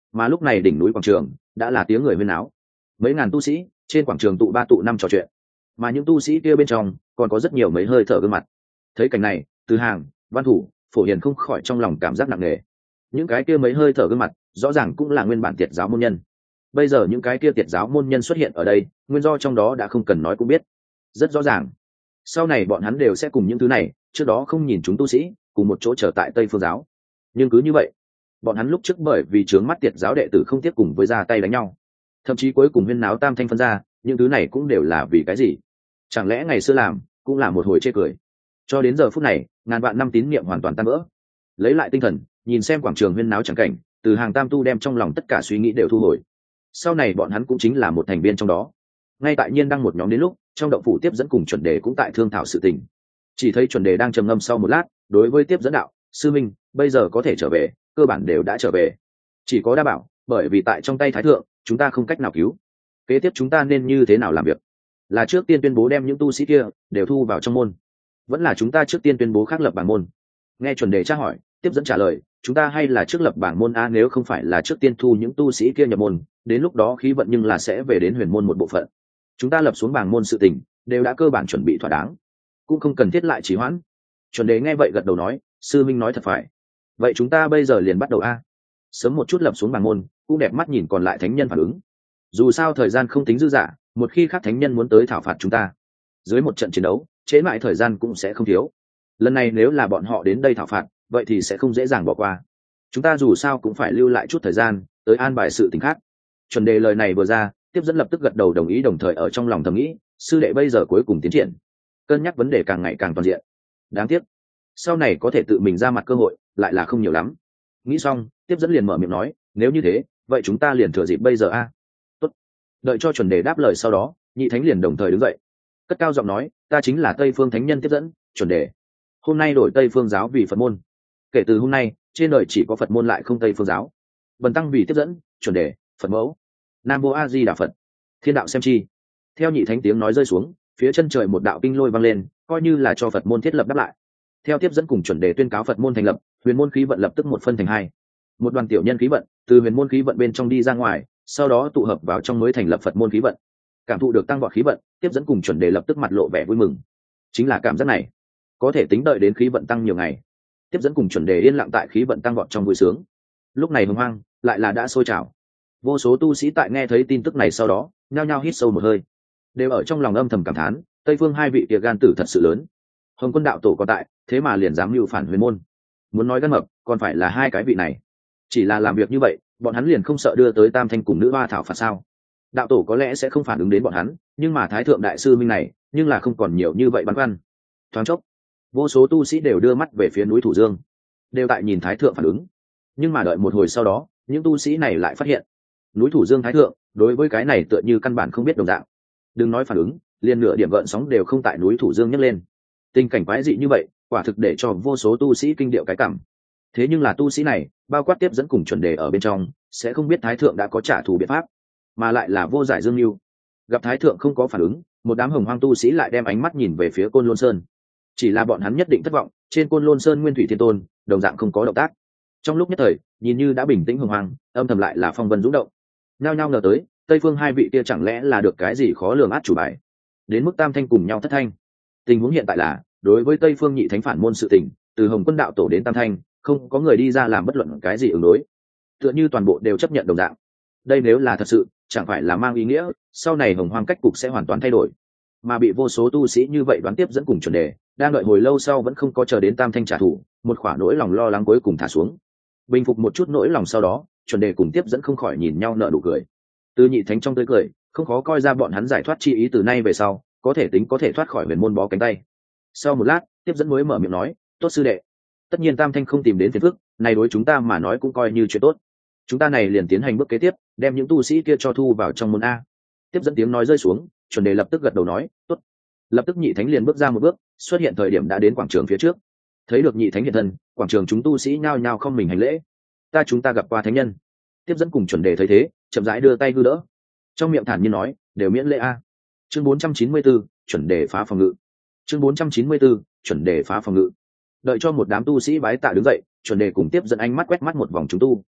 [SPEAKER 1] mà lúc này đỉnh núi quảng trường đã là tiếng người huyên áo, mấy ngàn tu sĩ trên quảng trường tụ ba tụ năm trò chuyện, mà những tu sĩ kia bên trong còn có rất nhiều mấy hơi thở gương mặt. Thấy cảnh này, Từ Hàng, Văn Thủ, Phổ Hiền không khỏi trong lòng cảm giác nặng nề. Những cái kia mấy hơi thở gương mặt rõ ràng cũng là nguyên bản tiệt giáo môn nhân. Bây giờ những cái kia tiệt giáo môn nhân xuất hiện ở đây, nguyên do trong đó đã không cần nói cũng biết rất rõ ràng. Sau này bọn hắn đều sẽ cùng những thứ này trước đó không nhìn chúng tu sĩ cùng một chỗ trở tại Tây Phương giáo. Nhưng cứ như vậy, bọn hắn lúc trước bởi vì trướng mắt tiệt giáo đệ tử không tiếp cùng với ra tay đánh nhau, thậm chí cuối cùng huyên náo tam thanh phân ra, những thứ này cũng đều là vì cái gì? Chẳng lẽ ngày xưa làm cũng là một hồi chê cười? Cho đến giờ phút này, ngàn vạn năm tín niệm hoàn toàn tan vỡ. Lấy lại tinh thần, nhìn xem quảng trường huyên náo chẳng cảnh, Từ Hàng tam tu đem trong lòng tất cả suy nghĩ đều thu hồi. Sau này bọn hắn cũng chính là một thành viên trong đó. Ngay tại nhiên đang một nhóm đến lúc, trong động phủ tiếp dẫn cùng chuẩn đề cũng tại thương thảo sự tình. Chỉ thấy chuẩn đề đang trầm ngâm sau một lát, đối với tiếp dẫn đạo: sư minh, bây giờ có thể trở về, cơ bản đều đã trở về. Chỉ có đa bảo, bởi vì tại trong tay thái thượng, chúng ta không cách nào cứu. Kế tiếp chúng ta nên như thế nào làm việc? Là trước tiên tuyên bố đem những tu sĩ kia đều thu vào trong môn, vẫn là chúng ta trước tiên tuyên bố khác lập bảng môn? Nghe chuẩn đề tra hỏi, tiếp dẫn trả lời: chúng ta hay là trước lập bảng môn a, nếu không phải là trước tiên thu những tu sĩ kia nhập môn, đến lúc đó khí vận nhưng là sẽ về đến huyền môn một bộ phận. Chúng ta lập xuống bảng môn sự tình đều đã cơ bản chuẩn bị thỏa đáng, cũng không cần thiết lại trì hoãn. Chuẩn đề nghe vậy gật đầu nói: sư minh nói thật phải. Vậy chúng ta bây giờ liền bắt đầu a. Sớm một chút lập xuống bảng môn cũng đẹp mắt nhìn còn lại thánh nhân phản ứng. Dù sao thời gian không tính dư dả, một khi khác thánh nhân muốn tới thảo phạt chúng ta, dưới một trận chiến đấu trễ mãi thời gian cũng sẽ không thiếu. Lần này nếu là bọn họ đến đây thảo phạt, vậy thì sẽ không dễ dàng bỏ qua. Chúng ta dù sao cũng phải lưu lại chút thời gian tới an bài sự tình khác. Chuẩn đề lời này vừa ra, tiếp dẫn lập tức gật đầu đồng ý, đồng thời ở trong lòng thầm nghĩ: sư đệ bây giờ cuối cùng tiến triển, cân nhắc vấn đề càng ngày càng toàn diện. Đáng tiếc sau này có thể tự mình ra mặt cơ hội lại là không nhiều lắm. Nghĩ xong, tiếp dẫn liền mở miệng nói: nếu như thế, vậy chúng ta liền thừa dịp bây giờ a. Tốt. Đợi cho chuẩn đề đáp lời sau đó, nhị thánh liền đồng thời đứng dậy, cất cao giọng nói: ta chính là Tây Phương thánh nhân tiếp dẫn, chuẩn đề. Hôm nay đổi Tây Phương giáo vì Phật môn. Kể từ hôm nay, trên đời chỉ có Phật môn lại không Tây Phương giáo. Bần tăng vì tiếp dẫn, chuẩn đề, Phật mẫu. Nam Mô A Di Đà Phật. Thiên đạo xem chi. Theo nhị thánh tiếng nói rơi xuống, phía chân trời một đạo kinh lôi vang lên, coi như là cho Phật môn thiết lập đáp lại. Theo tiếp dẫn cùng chuẩn đề tuyên cáo Phật môn thành lập, huyền môn khí vận lập tức một phân thành hai. Một đoàn tiểu nhân khí vận từ huyền môn khí vận bên trong đi ra ngoài, sau đó tụ hợp vào trong mới thành lập Phật môn khí vận. Cảm thụ được tăng vọt khí vận, tiếp dẫn cùng chuẩn đề lập tức mặt lộ vẻ vui mừng. Chính là cảm giác này, có thể tính đợi đến khí vận tăng nhiều ngày. Tiếp dẫn cùng chuẩn đề yên lặng tại khí vận tăng vọt trong vui sướng. Lúc này hồng hoang lại là đã sôi trào. Vô số tu sĩ tại nghe thấy tin tức này sau đó nhao nhao hít sâu một hơi, đều ở trong lòng âm thầm cảm thán: Tây Phương hai vị kia gan tử thật sự lớn. Hồng Quân đạo tổ còn tại, thế mà liền dám mưu phản huyền môn. Muốn nói gan mập, còn phải là hai cái vị này. Chỉ là làm việc như vậy, bọn hắn liền không sợ đưa tới tam thanh cùng nữ hoa thảo phạt sao? Đạo tổ có lẽ sẽ không phản ứng đến bọn hắn, nhưng mà thái thượng đại sư minh này nhưng là không còn nhiều như vậy băn khoăn. Thoáng chốc, vô số tu sĩ đều đưa mắt về phía núi Thủ Dương, đều tại nhìn thái thượng phản ứng. Nhưng mà đợi một hồi sau đó, những tu sĩ này lại phát hiện núi Thủ Dương thái thượng đối với cái này tựa như căn bản không biết đồng dạng. Đừng nói phản ứng, liền nửa điểm gợn sóng đều không tại núi Thủ Dương nhấc lên. Tình cảnh quái dị như vậy, quả thực để cho vô số tu sĩ kinh điệu cái cảm. Thế nhưng là tu sĩ này, bao quát tiếp dẫn cùng chuẩn đề ở bên trong, sẽ không biết thái thượng đã có trả thù biện pháp, mà lại là vô giải dương lưu. Gặp thái thượng không có phản ứng, một đám hồng hoang tu sĩ lại đem ánh mắt nhìn về phía Côn Lôn Sơn. Chỉ là bọn hắn nhất định thất vọng, trên Côn Lôn Sơn Nguyên Thủy Thiên Tôn đồng dạng không có động tác. Trong lúc nhất thời, nhìn như đã bình tĩnh hồng hoang, âm thầm lại là phong vân dũng động. Nhao nhao ngờ tới, Tây Phương hai vị kia chẳng lẽ là được cái gì khó lường át chủ bài, đến mức tam thanh cùng nhau thất thanh. Tình huống hiện tại là, đối với Tây Phương nhị thánh phản môn sự tình, từ Hồng Quân đạo tổ đến tam thanh, không có người đi ra làm bất luận cái gì ứng đối, tựa như toàn bộ đều chấp nhận đồng dạng. Đây nếu là thật sự, chẳng phải là mang ý nghĩa sau này hồng hoang cách cục sẽ hoàn toàn thay đổi. Mà bị vô số tu sĩ như vậy đoán tiếp dẫn cùng chuẩn đề, đang đợi hồi lâu sau vẫn không có chờ đến tam thanh trả thù, một khoả nỗi lòng lo lắng cuối cùng thả xuống. Bình phục một chút nỗi lòng sau đó, chuẩn đề cùng tiếp dẫn không khỏi nhìn nhau nở nụ cười. Từ nhị thánh trong tươi cười, không khó coi ra bọn hắn giải thoát chi ý từ nay về sau, có thể tính có thể thoát khỏi huyền môn bó cánh tay. Sau một lát, tiếp dẫn mới mở miệng nói: tốt sư đệ, tất nhiên tam thanh không tìm đến phiền phức, này đối chúng ta mà nói cũng coi như chuyện tốt. Chúng ta này liền tiến hành bước kế tiếp, đem những tu sĩ kia cho thu vào trong môn a. Tiếp dẫn tiếng nói rơi xuống, chuẩn đề lập tức gật đầu nói: tốt. Lập tức nhị thánh liền bước ra một bước, xuất hiện thời điểm đã đến quảng trường phía trước. Thấy được nhị thánh hiện thân, quảng trường chúng tu sĩ nhao nhao không mình hành lễ. Ta chúng ta gặp qua thánh nhân. Tiếp dẫn cùng chuẩn đề thấy thế, chậm rãi đưa tay hư đỡ, trong miệng thản nhiên nói: đều miễn lễ a. Chương bốn trăm chín mươi tư, chuẩn đề phá phòng ngự. Chương bốn trăm chín mươi tư, chuẩn đề phá phòng ngự. Đợi cho một đám tu sĩ bái tạ đứng dậy, chuẩn đề cùng tiếp dẫn ánh mắt quét mắt một vòng chúng tu.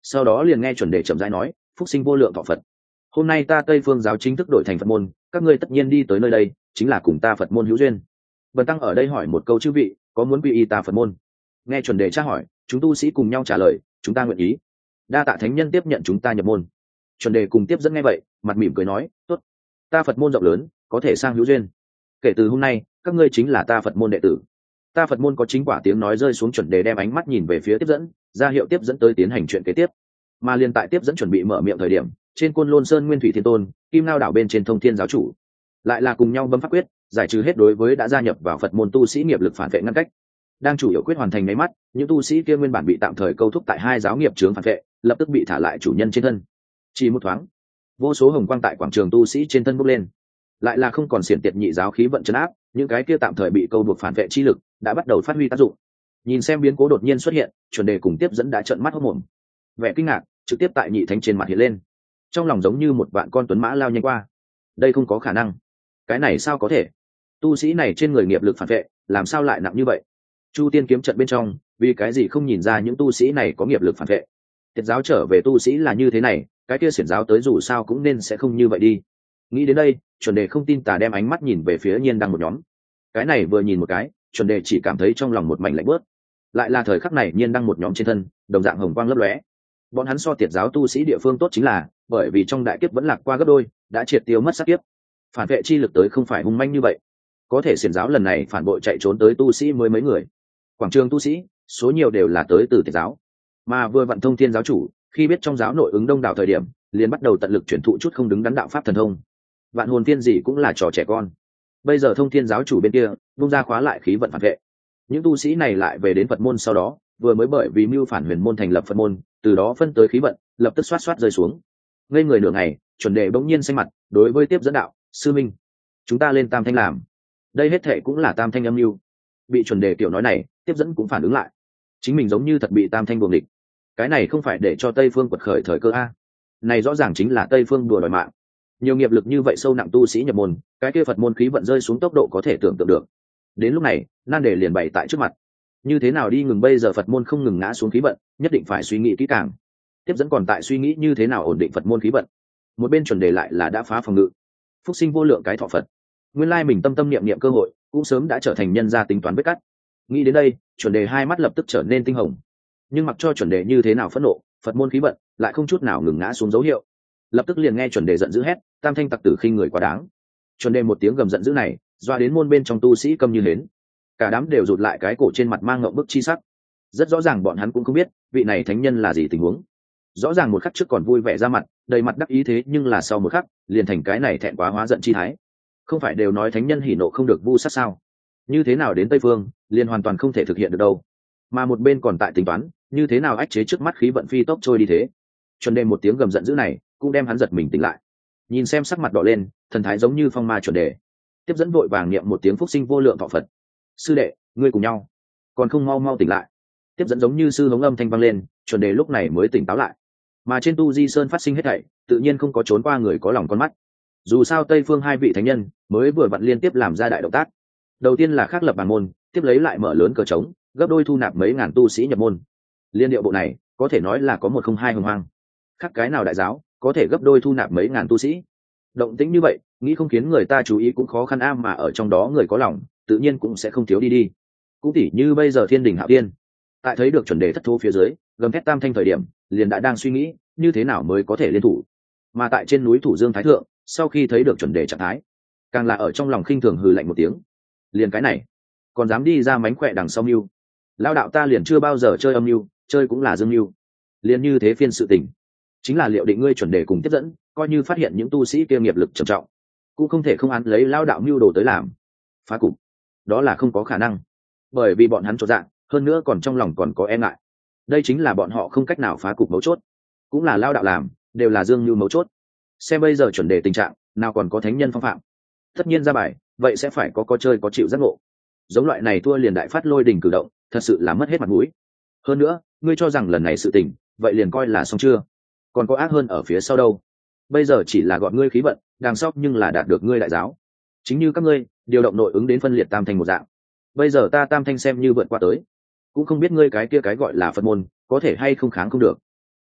[SPEAKER 1] sau đó liền nghe chuẩn đề chậm rãi nói: phúc sinh vô lượng thọ Phật, hôm nay ta Tây Phương giáo chính thức đổi thành Phật môn, các ngươi tất nhiên đi tới nơi đây chính là cùng ta Phật môn hữu duyên. Bần tăng ở đây hỏi một câu chư vị, có muốn quy y ta Phật môn? Nghe chuẩn đề tra hỏi, chúng tu sĩ cùng nhau trả lời: chúng ta nguyện ý. Đa tạ thánh nhân tiếp nhận chúng ta nhập môn. Chuẩn đề cùng tiếp dẫn nghe vậy, mặt mỉm cười nói: tốt, ta Phật môn rộng lớn, có thể sang hữu duyên. Kể từ hôm nay, các ngươi chính là ta Phật môn đệ tử. Ta Phật môn có chính quả tiếng nói rơi xuống, chuẩn đề đem ánh mắt nhìn về phía tiếp dẫn, ra hiệu tiếp dẫn tới tiến hành chuyện kế tiếp. Mà liên tại tiếp dẫn chuẩn bị mở miệng thời điểm, trên Côn Lôn Sơn Nguyên Thủy Thiên Tôn, Kim Ngao đảo bên trên Thông Thiên giáo chủ, lại là cùng nhau bấm pháp quyết, giải trừ hết đối với đã gia nhập vào Phật môn tu sĩ nghiệp lực phản vệ ngăn cách. Đang chủ yếu quyết hoàn thành mấy mắt, những tu sĩ kia nguyên bản bị tạm thời câu thúc tại hai giáo nghiệp chướng phản vệ, lập tức bị thả lại chủ nhân trên thân. Chỉ một thoáng, vô số hồng quang tại quảng trường tu sĩ trên thân bốc lên, lại là không còn xiển tiệt nhị giáo khí vận trấn áp, những cái kia tạm thời bị câu buộc phản vệ chi lực đã bắt đầu phát huy tác dụng. Nhìn xem biến cố đột nhiên xuất hiện, chuẩn đề cùng tiếp dẫn đã trợn mắt hốt mồm, vẻ kinh ngạc trực tiếp tại nhị thánh trên mặt hiện lên, trong lòng giống như một vạn con tuấn mã lao nhanh qua. Đây không có khả năng, cái này sao có thể? Tu sĩ này trên người nghiệp lực phản vệ làm sao lại nặng như vậy? Chu tiên kiếm trận bên trong, vì cái gì không nhìn ra những tu sĩ này có nghiệp lực phản vệ? Tiệt giáo trở về tu sĩ là như thế này, cái kia xiển giáo tới dù sao cũng nên sẽ không như vậy đi. Nghĩ đến đây, chuẩn đề không tin tà đem ánh mắt nhìn về phía nhiên đăng một nhóm. Cái này vừa nhìn một cái, chuẩn đề chỉ cảm thấy trong lòng một mảnh lạnh bớt. Lại là thời khắc này nhiên đăng một nhóm trên thân đồng dạng hồng quang lấp lóe. Bọn hắn so tiệt giáo tu sĩ địa phương tốt chính là, bởi vì trong đại kiếp vẫn lạc qua gấp đôi, đã triệt tiêu mất sát kiếp. Phản vệ chi lực tới không phải hung manh như vậy. Có thể xiển giáo lần này phản bội chạy trốn tới tu sĩ mới mấy người. Quảng trường tu sĩ, số nhiều đều là tới từ tiệt giáo. Mà vừa vặn Thông Thiên giáo chủ, khi biết trong giáo nội ứng đông đảo thời điểm, liền bắt đầu tận lực chuyển thụ chút không đứng đắn đạo pháp thần thông. Vạn hồn tiên gì cũng là trò trẻ con. Bây giờ Thông Thiên giáo chủ bên kia vung ra khóa lại khí vận phản vệ, những tu sĩ này lại về đến Phật môn sau đó, vừa mới bởi vì mưu phản huyền môn thành lập Phật môn, từ đó phân tới khí vận lập tức xoát xoát rơi xuống. Ngây người nửa ngày, chuẩn đề bỗng nhiên xanh mặt, đối với tiếp dẫn đạo: sư minh, chúng ta lên tam thanh làm. Đây hết thệ cũng là tam thanh âm mưu. Bị chuẩn đề tiểu nói này, tiếp dẫn cũng phản ứng lại, chính mình giống như thật bị tam thanh buồng địch. Cái này không phải để cho Tây Phương quật khởi thời cơ a? Này rõ ràng chính là Tây Phương đùa đòi mạng. Nhiều nghiệp lực như vậy sâu nặng tu sĩ nhập môn, cái kia Phật môn khí vận rơi xuống tốc độ có thể tưởng tượng được. Đến lúc này, nan đề liền bày tại trước mặt. Như thế nào đi ngừng bây giờ Phật môn không ngừng ngã xuống khí vận, nhất định phải suy nghĩ kỹ càng. Tiếp dẫn còn tại suy nghĩ như thế nào ổn định Phật môn khí vận. Một bên chuẩn đề lại là đã phá phòng ngự. Phúc sinh vô lượng cái thọ Phật. Nguyên lai mình tâm tâm niệm niệm cơ hội, cũng sớm đã trở thành nhân gia tính toán vết cắt. Nghĩ đến đây, chuẩn đề hai mắt lập tức trở nên tinh hồng. Nhưng mặc cho chuẩn đề như thế nào phẫn nộ, Phật môn khí vận lại không chút nào ngừng ngã xuống dấu hiệu. Lập tức liền nghe chuẩn đề giận dữ hét: tam thanh tặc tử khinh người quá đáng. Chuẩn đề một tiếng gầm giận dữ này, doa đến môn bên trong tu sĩ câm như hến, cả đám đều rụt lại cái cổ, trên mặt mang ngậm bức chi sắc. Rất rõ ràng bọn hắn cũng không biết vị này thánh nhân là gì tình huống. Rõ ràng một khắc trước còn vui vẻ ra mặt, đầy mặt đắc ý, thế nhưng là sau một khắc liền thành cái này thẹn quá hóa giận chi thái. Không phải đều nói thánh nhân hỉ nộ không được vu sát sao? Như thế nào đến Tây Phương liền hoàn toàn không thể thực hiện được đâu. Mà một bên còn tại tính toán như thế nào ách chế trước mắt khí vận phi tốc trôi đi thế. Chuẩn đề một tiếng gầm giận dữ này cũng đem hắn giật mình tỉnh lại. Nhìn xem sắc mặt đỏ lên, thần thái giống như phong ma chuẩn đề, tiếp dẫn vội vàng niệm một tiếng phúc sinh vô lượng thọ Phật. Sư đệ, ngươi cùng nhau, còn không mau mau tỉnh lại. Tiếp dẫn giống như sư hống âm thanh vang lên, chuẩn đề lúc này mới tỉnh táo lại. Mà trên tu di sơn phát sinh hết thảy, tự nhiên không có trốn qua người có lòng con mắt. Dù sao Tây Phương hai vị thánh nhân mới vừa vặn liên tiếp làm ra đại động tác. Đầu tiên là khắc lập bản môn, tiếp lấy lại mở lớn cờ trống, gấp đôi thu nạp mấy ngàn tu sĩ nhập môn. Liên điệu bộ này có thể nói là có một không hai hồng hoang. Khác cái nào đại giáo có thể gấp đôi thu nạp mấy ngàn tu sĩ? Động tĩnh như vậy, nghĩ không khiến người ta chú ý cũng khó khăn a, mà ở trong đó người có lòng, tự nhiên cũng sẽ không thiếu đi đi. Cũng tỉ như bây giờ Thiên Đình Hạo Tiên, tại thấy được chuẩn đề thất thố phía dưới, gầm thét tam thanh thời điểm, liền đã đang suy nghĩ như thế nào mới có thể liên thủ. Mà tại trên núi Thủ Dương Thái Thượng, sau khi thấy được chuẩn đề trạng thái, càng là ở trong lòng khinh thường hừ lạnh một tiếng. Liền cái này, còn dám đi ra mánh khỏe đằng sau mưu? Lao đạo ta liền chưa bao giờ chơi âm mưu, chơi cũng là dương mưu. Liền như thế phiên sự tình, chính là liệu định ngươi chuẩn đề cùng tiếp dẫn, coi như phát hiện những tu sĩ kia nghiệp lực trầm trọng, cũng không thể không án lấy lao đạo mưu đồ tới làm phá cục. Đó là không có khả năng, bởi vì bọn hắn chột dạ, hơn nữa còn trong lòng còn có e ngại. Đây chính là bọn họ không cách nào phá cục mấu chốt, cũng là lao đạo làm, đều là dương mưu mấu chốt. Xem bây giờ chuẩn đề tình trạng, nào còn có thánh nhân phong phạm. Tất nhiên ra bài, vậy sẽ phải có có chơi có chịu giác ngộ. Giống loại này thua liền đại phát lôi đình cử động, thật sự là mất hết mặt mũi. Hơn nữa, ngươi cho rằng lần này sự tình, vậy liền coi là xong chưa? Còn có ác hơn ở phía sau đâu. Bây giờ chỉ là gọn ngươi khí vận, đằng sau nhưng là đạt được ngươi đại giáo. Chính như các ngươi điều động nội ứng đến phân liệt tam thanh một dạng. Bây giờ ta tam thanh xem như vượt qua tới, cũng không biết ngươi cái kia cái gọi là Phật môn có thể hay không kháng không được.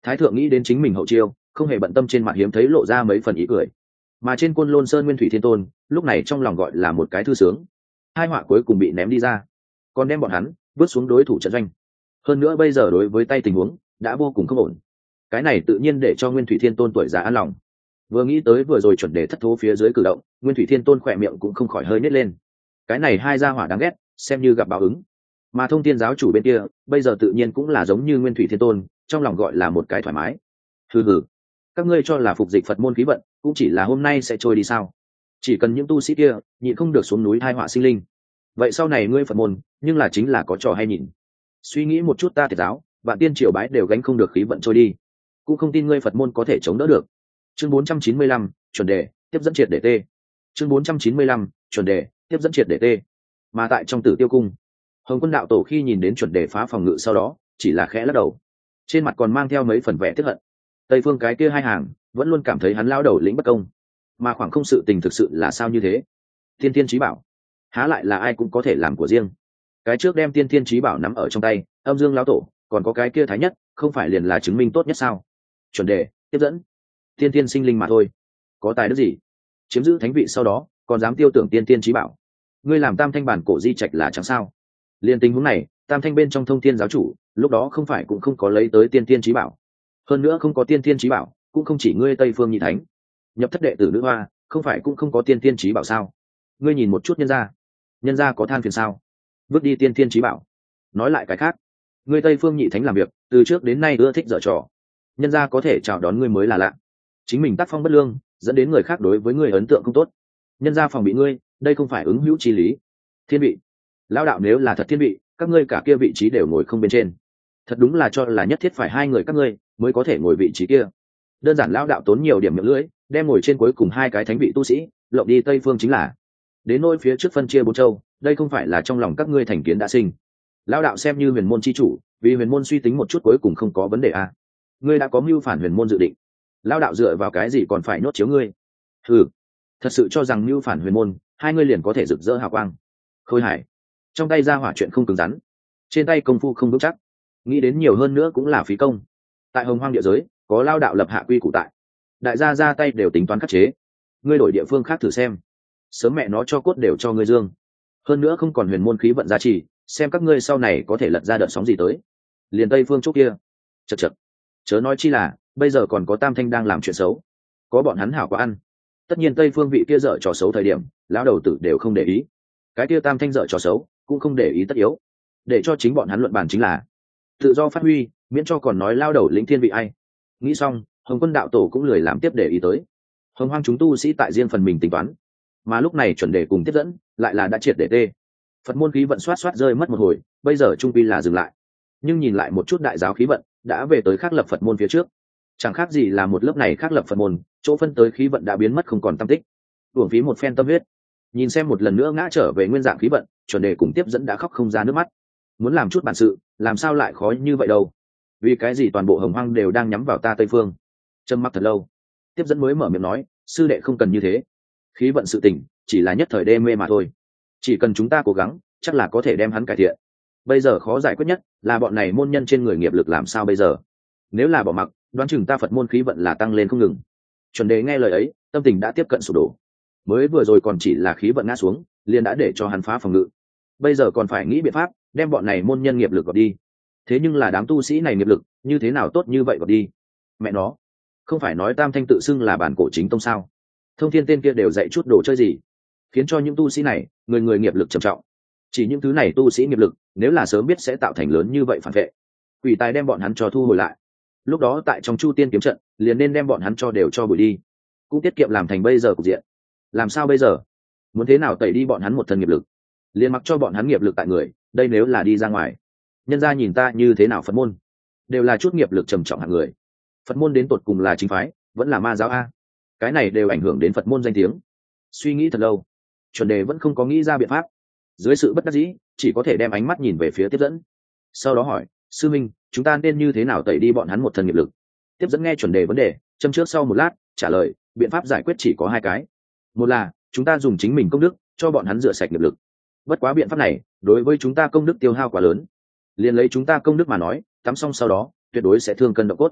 [SPEAKER 1] Thái thượng nghĩ đến chính mình hậu chiêu, không hề bận tâm, trên mặt hiếm thấy lộ ra mấy phần ý cười. Mà trên Côn Lôn Sơn Nguyên Thủy Thiên Tôn lúc này trong lòng gọi là một cái thư sướng. Hai họa cuối cùng bị ném đi ra, còn đem bọn hắn vứt xuống đối thủ trận doanh. Hơn nữa bây giờ đối với tay tình huống đã vô cùng không ổn, cái này tự nhiên để cho Nguyên Thủy Thiên Tôn tuổi già an lòng. Vừa nghĩ tới vừa rồi chuẩn đề thất thố phía dưới cử động, Nguyên Thủy Thiên Tôn khỏe miệng cũng không khỏi hơi nít lên. Cái này hai gia hỏa đáng ghét, xem như gặp báo ứng. Mà Thông Thiên giáo chủ bên kia bây giờ tự nhiên cũng là giống như Nguyên Thủy Thiên Tôn, trong lòng gọi là một cái thoải mái. Hừ hừ, các ngươi cho là phục dịch Phật môn khí vận cũng chỉ là hôm nay sẽ trôi đi sao? Chỉ cần những tu sĩ kia nhịn không được xuống núi hai họa sinh linh, vậy sau này ngươi Phật môn nhưng là chính là có trò hay nhìn. Suy nghĩ một chút, ta Thiệt giáo vạn tiên triều bái đều gánh không được khí vận trôi đi, cũng không tin ngươi Phật môn có thể chống đỡ được. Chương bốn trăm chín mươi lăm, chuẩn đề tiếp dẫn triệt để tê. Chương bốn trăm chín mươi lăm, chuẩn đề tiếp dẫn triệt để tê. Mà tại trong Tử Tiêu cung, Hồng Quân đạo tổ khi nhìn đến chuẩn đề phá phòng ngự sau đó chỉ là khẽ lắc đầu, trên mặt còn mang theo mấy phần vẻ tức hận. Tây phương cái kia hai hàng vẫn luôn cảm thấy hắn lao đầu lĩnh bất công, mà khoảng không sự tình thực sự là sao như thế. Tiên Thiên Chí Bảo há lại là ai cũng có thể làm của riêng. Cái trước đem Tiên Thiên Chí Bảo nắm ở trong tay Âm Dương lão tổ, còn có cái kia Thái Nhất không phải liền là chứng minh tốt nhất sao? Chuẩn đề tiếp dẫn tiên tiên sinh linh mà thôi, có tài đức gì chiếm giữ thánh vị sau đó còn dám tiêu tưởng Tiên Tiên Chí Bảo? Ngươi làm Tam Thanh bản cổ di trạch là chẳng sao? Liên tình huống này, Tam Thanh bên trong Thông Thiên giáo chủ lúc đó không phải cũng không có lấy tới Tiên Tiên Chí Bảo. Hơn nữa không có Tiên Tiên Chí Bảo cũng không chỉ ngươi Tây Phương Nhị Thánh nhập thất đệ tử nữ hoa, không phải cũng không có Tiên Tiên Chí Bảo sao? Ngươi nhìn một chút nhân gia, nhân gia có than phiền sao? Vứt đi Tiên Tiên Chí Bảo. Nói lại cái khác, ngươi Tây Phương Nhị Thánh làm việc từ trước đến nay ưa thích dở trò, nhân gia có thể chào đón ngươi mới là lạ. Chính mình tác phong bất lương dẫn đến người khác đối với ngươi ấn tượng không tốt, nhân gia phòng bị ngươi, đây không phải ứng hữu chi lý. Thiên vị, lão đạo nếu là thật thiên vị, các ngươi cả kia vị trí đều ngồi không bên trên, thật đúng là cho là nhất thiết phải hai người các ngươi mới có thể ngồi vị trí kia. Đơn giản lão đạo tốn nhiều điểm miệng lưỡi, đem ngồi trên cuối cùng hai cái thánh vị tu sĩ lộng đi Tây Phương chính là. Đến nỗi phía trước phân chia bốn châu, đây không phải là trong lòng các ngươi thành kiến đã sinh. Lão đạo xem như huyền môn chi chủ, vì huyền môn suy tính một chút cuối cùng không có vấn đề à? Ngươi đã có mưu phản huyền môn dự định, lão đạo dựa vào cái gì còn phải nhốt chiếu ngươi? Ừ, thật sự cho rằng mưu phản huyền môn hai ngươi liền có thể rực rỡ hào quang? Khôi Hải trong tay ra hỏa chuyện không cứng rắn, trên tay công phu không vững chắc, nghĩ đến nhiều hơn nữa cũng là phí công. Tại Hồng Hoang địa giới có lao đạo lập hạ quy củ tại, đại gia ra tay đều tính toán khắc chế. Ngươi đổi địa phương khác thử xem, sớm mẹ nó cho cốt đều cho ngươi dương. Hơn nữa không còn huyền môn khí vận gia trì, xem các ngươi sau này có thể lật ra đợt sóng gì tới. Liền Tây Phương chỗ kia, chật chật, chớ nói chi là bây giờ còn có Tam Thanh đang làm chuyện xấu, có bọn hắn hảo có ăn. Tất nhiên Tây Phương vị kia dở trò xấu thời điểm, lão đầu tử đều không để ý, cái kia Tam Thanh dở trò xấu cũng không để ý tất yếu, để cho chính bọn hắn luận bàn chính là tự do phát huy, miễn cho còn nói lao đầu lĩnh thiên vị ai. Nghĩ xong, Hồng Quân đạo tổ cũng lười làm tiếp để ý tới. Hồng Hoang chúng tu sĩ tại riêng phần mình tính toán, mà lúc này chuẩn đề cùng tiếp dẫn lại là đã triệt để tê. Phật môn khí vận xoát xoát rơi mất một hồi, bây giờ trung quy là dừng lại. Nhưng nhìn lại một chút đại giáo khí vận đã về tới khác lập Phật môn phía trước, chẳng khác gì là một lớp này khác lập Phật môn, chỗ phân tới khí vận đã biến mất không còn tâm tích, uổng phí một phen tâm huyết. Nhìn xem một lần nữa ngã trở về nguyên dạng khí vận, chuẩn đề cùng tiếp dẫn đã khóc không ra nước mắt. Muốn làm chút bản sự, làm sao lại khó như vậy đâu? Vì cái gì toàn bộ Hồng Hoang đều đang nhắm vào ta Tây Phương? Trầm mặc thật lâu, tiếp dẫn mới mở miệng nói, sư đệ không cần như thế, khí vận sự tình chỉ là nhất thời đê mê mà thôi, chỉ cần chúng ta cố gắng chắc là có thể đem hắn cải thiện. Bây giờ khó giải quyết nhất là bọn này môn nhân trên người nghiệp lực làm sao bây giờ? Nếu là bỏ mặc, đoán chừng ta Phật môn khí vận là tăng lên không ngừng. Chuẩn đề nghe lời ấy, tâm tình đã tiếp cận sụp đổ. Mới vừa rồi còn chỉ là khí vận ngã xuống, liền đã để cho hắn phá phòng ngự, bây giờ còn phải nghĩ biện pháp đem bọn này môn nhân nghiệp lực gọt đi. Thế nhưng là đám tu sĩ này nghiệp lực như thế nào tốt như vậy gọt đi? Mẹ nó, không phải nói Tam Thanh tự xưng là bản cổ chính tông sao? Thông Thiên tên kia đều dạy chút đồ chơi gì, khiến cho những tu sĩ này người người nghiệp lực trầm trọng. Chỉ những thứ này tu sĩ nghiệp lực nếu là sớm biết sẽ tạo thành lớn như vậy phản vệ, quỷ tài đem bọn hắn cho thu hồi lại, lúc đó tại trong Chu Tiên kiếm trận liền nên đem bọn hắn cho đều cho bụi đi, cũng tiết kiệm làm thành bây giờ cục diện. Làm sao bây giờ? Muốn thế nào tẩy đi bọn hắn một thân nghiệp lực? Liền mặc cho bọn hắn nghiệp lực tại người, đây nếu là đi ra ngoài, nhân ra nhìn ta như thế nào? Phật môn đều là chút nghiệp lực trầm trọng hạng người, Phật môn đến tột cùng là chính phái vẫn là ma giáo a? Cái này đều ảnh hưởng đến Phật môn danh tiếng. Suy nghĩ thật lâu, chuẩn đề vẫn không có nghĩ ra biện pháp. Dưới sự bất đắc dĩ, chỉ có thể đem ánh mắt nhìn về phía tiếp dẫn, sau đó hỏi, sư minh, chúng ta nên như thế nào tẩy đi bọn hắn một thân nghiệp lực? Tiếp dẫn nghe chuẩn đề vấn đề, châm trước sau một lát trả lời, biện pháp giải quyết chỉ có hai cái. Một là chúng ta dùng chính mình công đức cho bọn hắn rửa sạch nghiệp lực, bất quá biện pháp này đối với chúng ta công đức tiêu hao quá lớn. Liền lấy chúng ta công đức mà nói, tắm xong sau đó tuyệt đối sẽ thương cân động cốt.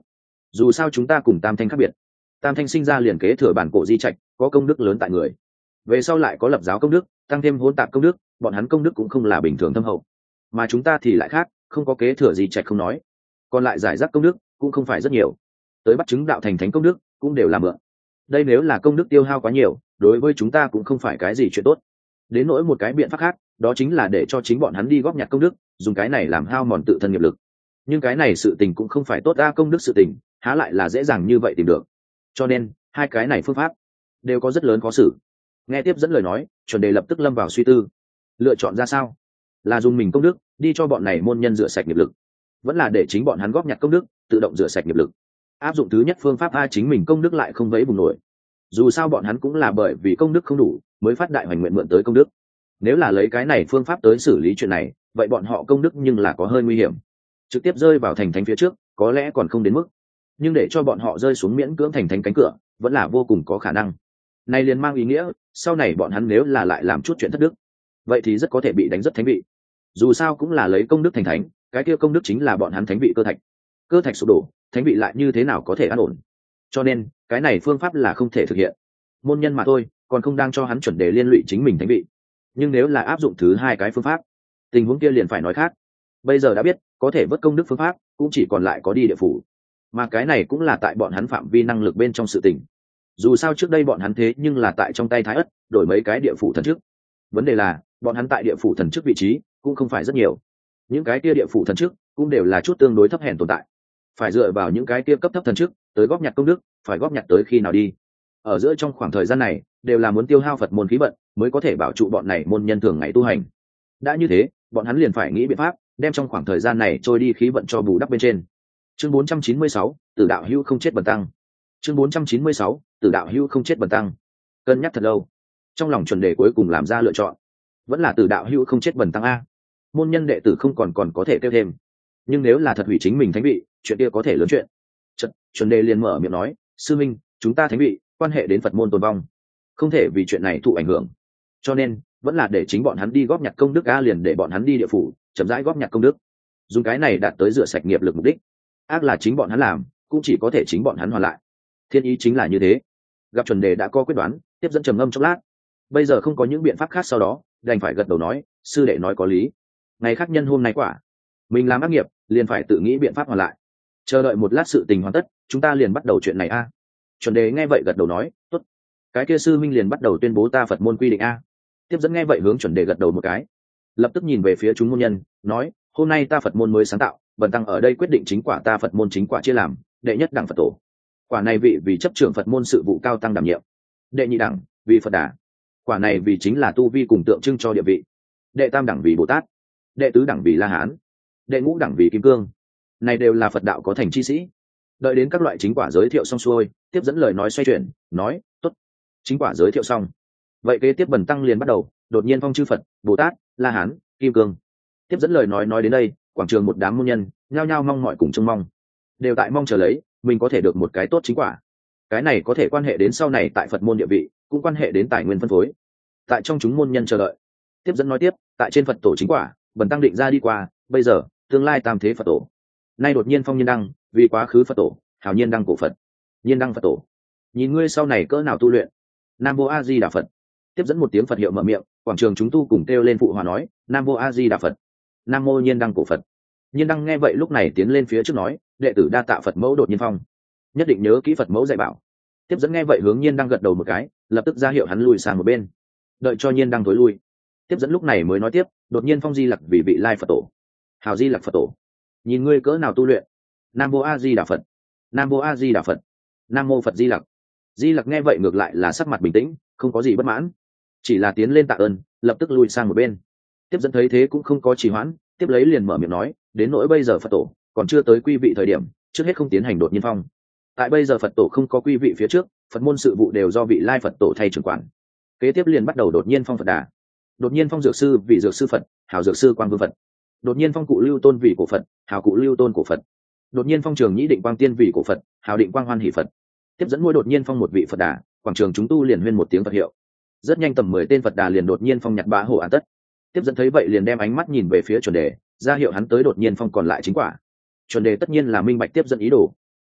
[SPEAKER 1] dù sao chúng ta cùng tam thanh khác biệt. Tam thanh sinh ra liền kế thừa bản cổ di trạch, có công đức lớn tại người, về sau lại có lập giáo công đức, tăng thêm hỗn tạp công đức, bọn hắn công đức cũng không là bình thường thâm hậu. Mà chúng ta thì lại khác, không có kế thừa di trạch không nói, còn lại giải rác công đức cũng không phải rất nhiều, tới bắt chứng đạo thành thánh công đức cũng đều là mượn. Đây nếu là công đức tiêu hao quá nhiều, đối với chúng ta cũng không phải cái gì chuyện tốt. Đến nỗi một cái biện pháp khác, đó chính là để cho chính bọn hắn đi góp nhặt công đức, dùng cái này làm hao mòn tự thân nghiệp lực. Nhưng cái này sự tình cũng không phải tốt ra, công đức sự tình há lại là dễ dàng như vậy tìm được. Cho nên hai cái này phương pháp đều có rất lớn khó xử. Nghe tiếp dẫn lời nói, chuẩn đề lập tức lâm vào suy tư, lựa chọn ra sao, là dùng mình công đức đi cho bọn này môn nhân rửa sạch nghiệp lực, vẫn là để chính bọn hắn góp nhặt công đức tự động rửa sạch nghiệp lực. Áp dụng thứ nhất phương pháp a, chính mình công đức lại không vấy bùng nổi, dù sao bọn hắn cũng là bởi vì công đức không đủ mới phát đại hoành nguyện mượn tới công đức. Nếu là lấy cái này phương pháp tới xử lý chuyện này, vậy bọn họ công đức nhưng là có hơi nguy hiểm, trực tiếp rơi vào thành thánh phía trước có lẽ còn không đến mức, nhưng để cho bọn họ rơi xuống miễn cưỡng thành thánh cánh cửa vẫn là vô cùng có khả năng. Này liền mang ý nghĩa sau này bọn hắn nếu là lại làm chút chuyện thất đức, vậy thì rất có thể bị đánh rất thánh vị. Dù sao cũng là lấy công đức thành thánh, cái kia công đức chính là bọn hắn thánh vị cơ thạch, cơ thạch sụp đổ, thánh vị lại như thế nào có thể an ổn. Cho nên cái này phương pháp là không thể thực hiện. Môn nhân mà thôi, còn không đang cho hắn chuẩn đề liên lụy chính mình thánh vị. Nhưng nếu là áp dụng thứ hai cái phương pháp, tình huống kia liền phải nói khác. Bây giờ đã biết có thể vớt công đức phương pháp, cũng chỉ còn lại có đi địa phủ, mà cái này cũng là tại bọn hắn phạm vi năng lực bên trong sự tình. Dù sao trước đây bọn hắn thế nhưng là tại trong tay Thái Ất đổi mấy cái địa phủ thần chức. Vấn đề là bọn hắn tại địa phủ thần chức vị trí cũng không phải rất nhiều, những cái kia địa phủ thần chức cũng đều là chút tương đối thấp hèn tồn tại, phải dựa vào những cái kia cấp thấp thần chức tới góp nhặt công đức, phải góp nhặt tới khi nào đi. Ở giữa trong khoảng thời gian này đều là muốn tiêu hao Phật môn khí vận mới có thể bảo trụ bọn này môn nhân thường ngày tu hành. Đã như thế, bọn hắn liền phải nghĩ biện pháp đem trong khoảng thời gian này trôi đi khí vận cho bù đắp bên trên. Chương bốn trăm chín mươi sáu, Tử đạo hữu không chết bần tăng. Chương bốn trăm chín mươi sáu, Tử đạo hữu không chết bần tăng. Cân nhắc thật lâu, trong lòng chuẩn đề cuối cùng làm ra lựa chọn, vẫn là Tử đạo hữu không chết bần tăng a. Môn nhân đệ tử không còn còn có thể kêu thêm, nhưng nếu là thật hủy chính mình thánh vị, chuyện kia có thể lớn chuyện. Chật, chuẩn đề liền mở miệng nói, sư minh, chúng ta thánh vị quan hệ đến Phật môn tồn vong, không thể vì chuyện này thụ ảnh hưởng, cho nên vẫn là để chính bọn hắn đi góp nhặt công đức a, liền để bọn hắn đi địa phủ chậm rãi góp nhặt công đức, dùng cái này đạt tới rửa sạch nghiệp lực mục đích. Ác là chính bọn hắn làm, cũng chỉ có thể chính bọn hắn hoàn lại. Thiên ý chính là như thế. Gặp chuẩn đề đã có quyết đoán, tiếp dẫn trầm ngâm chốc lát, bây giờ không có những biện pháp khác, sau đó đành phải gật đầu nói, sư đệ nói có lý. Ngày khác nhân hôm nay quả mình làm ác nghiệp, liền phải tự nghĩ biện pháp hoàn lại. Chờ đợi một lát sự tình hoàn tất, chúng ta liền bắt đầu chuyện này a. Chuẩn đề nghe vậy gật đầu nói, tốt. Cái kia sư minh liền bắt đầu tuyên bố ta Phật môn quy định a. Tiếp dẫn nghe vậy hướng chuẩn đề gật đầu một cái, lập tức nhìn về phía chúng môn nhân, nói, hôm nay ta Phật môn mới sáng tạo, bần tăng ở đây quyết định chính quả ta Phật môn chính quả chia làm đệ nhất đẳng Phật tổ, quả này vị vì chấp trưởng Phật môn sự vụ cao tăng đảm nhiệm; đệ nhị đẳng vì Phật đà, quả này vì chính là tu vi cùng tượng trưng cho địa vị; đệ tam đẳng vì Bồ Tát; đệ tứ đẳng vì La Hán; đệ ngũ đẳng vì Kim Cương. Này đều là Phật đạo có thành chi sĩ. Đợi đến các loại chính quả giới thiệu xong xuôi, tiếp dẫn lời nói xoay chuyển, nói, tốt, chính quả giới thiệu xong, vậy kế tiếp bần tăng liền bắt đầu đột nhiên phong chư Phật, Bồ Tát, La Hán, Kim Cương. Tiếp dẫn lời nói nói đến đây, quảng trường một đám môn nhân nhao nhao mong mọi cùng trông mong, đều tại mong chờ lấy mình có thể được một cái tốt chính quả. Cái này có thể quan hệ đến sau này tại Phật môn địa vị, cũng quan hệ đến tài nguyên phân phối. Tại trong chúng môn nhân chờ đợi, tiếp dẫn nói tiếp, tại trên Phật tổ chính quả, bần tăng định ra đi qua, bây giờ tương lai tam thế Phật tổ, nay đột nhiên phong nhiên đăng vì quá khứ Phật tổ, hào nhiên đăng cổ Phật, nhiên đăng Phật tổ, nhìn ngươi sau này cỡ nào tu luyện. Nam Mô A Di Đà Phật. Tiếp dẫn một tiếng Phật hiệu mở miệng, quảng trường chúng tu cùng kêu lên phụ hòa nói, Nam Mô A Di Đà Phật, Nam Mô nhiên đăng cổ Phật. Nhiên đăng nghe vậy lúc này tiến lên phía trước nói, đệ tử đa tạ Phật mẫu đột nhiên phong, nhất định nhớ kỹ Phật mẫu dạy bảo. Tiếp dẫn nghe vậy hướng nhiên đăng gật đầu một cái, lập tức ra hiệu hắn lùi sang một bên, đợi cho nhiên đăng tối lui. Tiếp dẫn lúc này mới nói tiếp, đột nhiên phong Di Lặc vì vị lai Phật tổ, hào Di Lặc Phật tổ, nhìn ngươi cỡ nào tu luyện. Nam Mô A Di Đà Phật, Nam Mô A Di Đà Phật, Nam Mô Phật Di Lặc. Di Lặc nghe vậy ngược lại là sắc mặt bình tĩnh, không có gì bất mãn, chỉ là tiến lên tạ ơn, lập tức lùi sang một bên. Tiếp dẫn thấy thế cũng không có trì hoãn, tiếp lấy liền mở miệng nói, đến nỗi bây giờ Phật tổ còn chưa tới quy vị thời điểm, trước hết không tiến hành đột nhiên phong. Tại bây giờ Phật tổ không có quy vị phía trước, Phật môn sự vụ đều do vị lai Phật tổ thay trưởng quản. Kế tiếp liền bắt đầu đột nhiên phong Phật đà, đột nhiên phong dược sư vị dược sư Phật, hào dược sư quang vương Phật, đột nhiên phong cụ lưu tôn vị cổ Phật, hào cụ lưu tôn cổ Phật, đột nhiên phong trường nhĩ định quang tiên vị cổ Phật, hào định quang hoan hỷ Phật. Tiếp dẫn mỗi đột nhiên phong một vị Phật đà, quảng trường chúng tu liền huyên một tiếng Phật hiệu. Rất nhanh tầm mười tên Phật đà liền đột nhiên phong nhặt bá hổ an tất. Tiếp dẫn thấy vậy liền đem ánh mắt nhìn về phía chuẩn đề, ra hiệu hắn tới đột nhiên phong còn lại chính quả. Chuẩn đề tất nhiên là minh bạch tiếp dẫn ý đồ,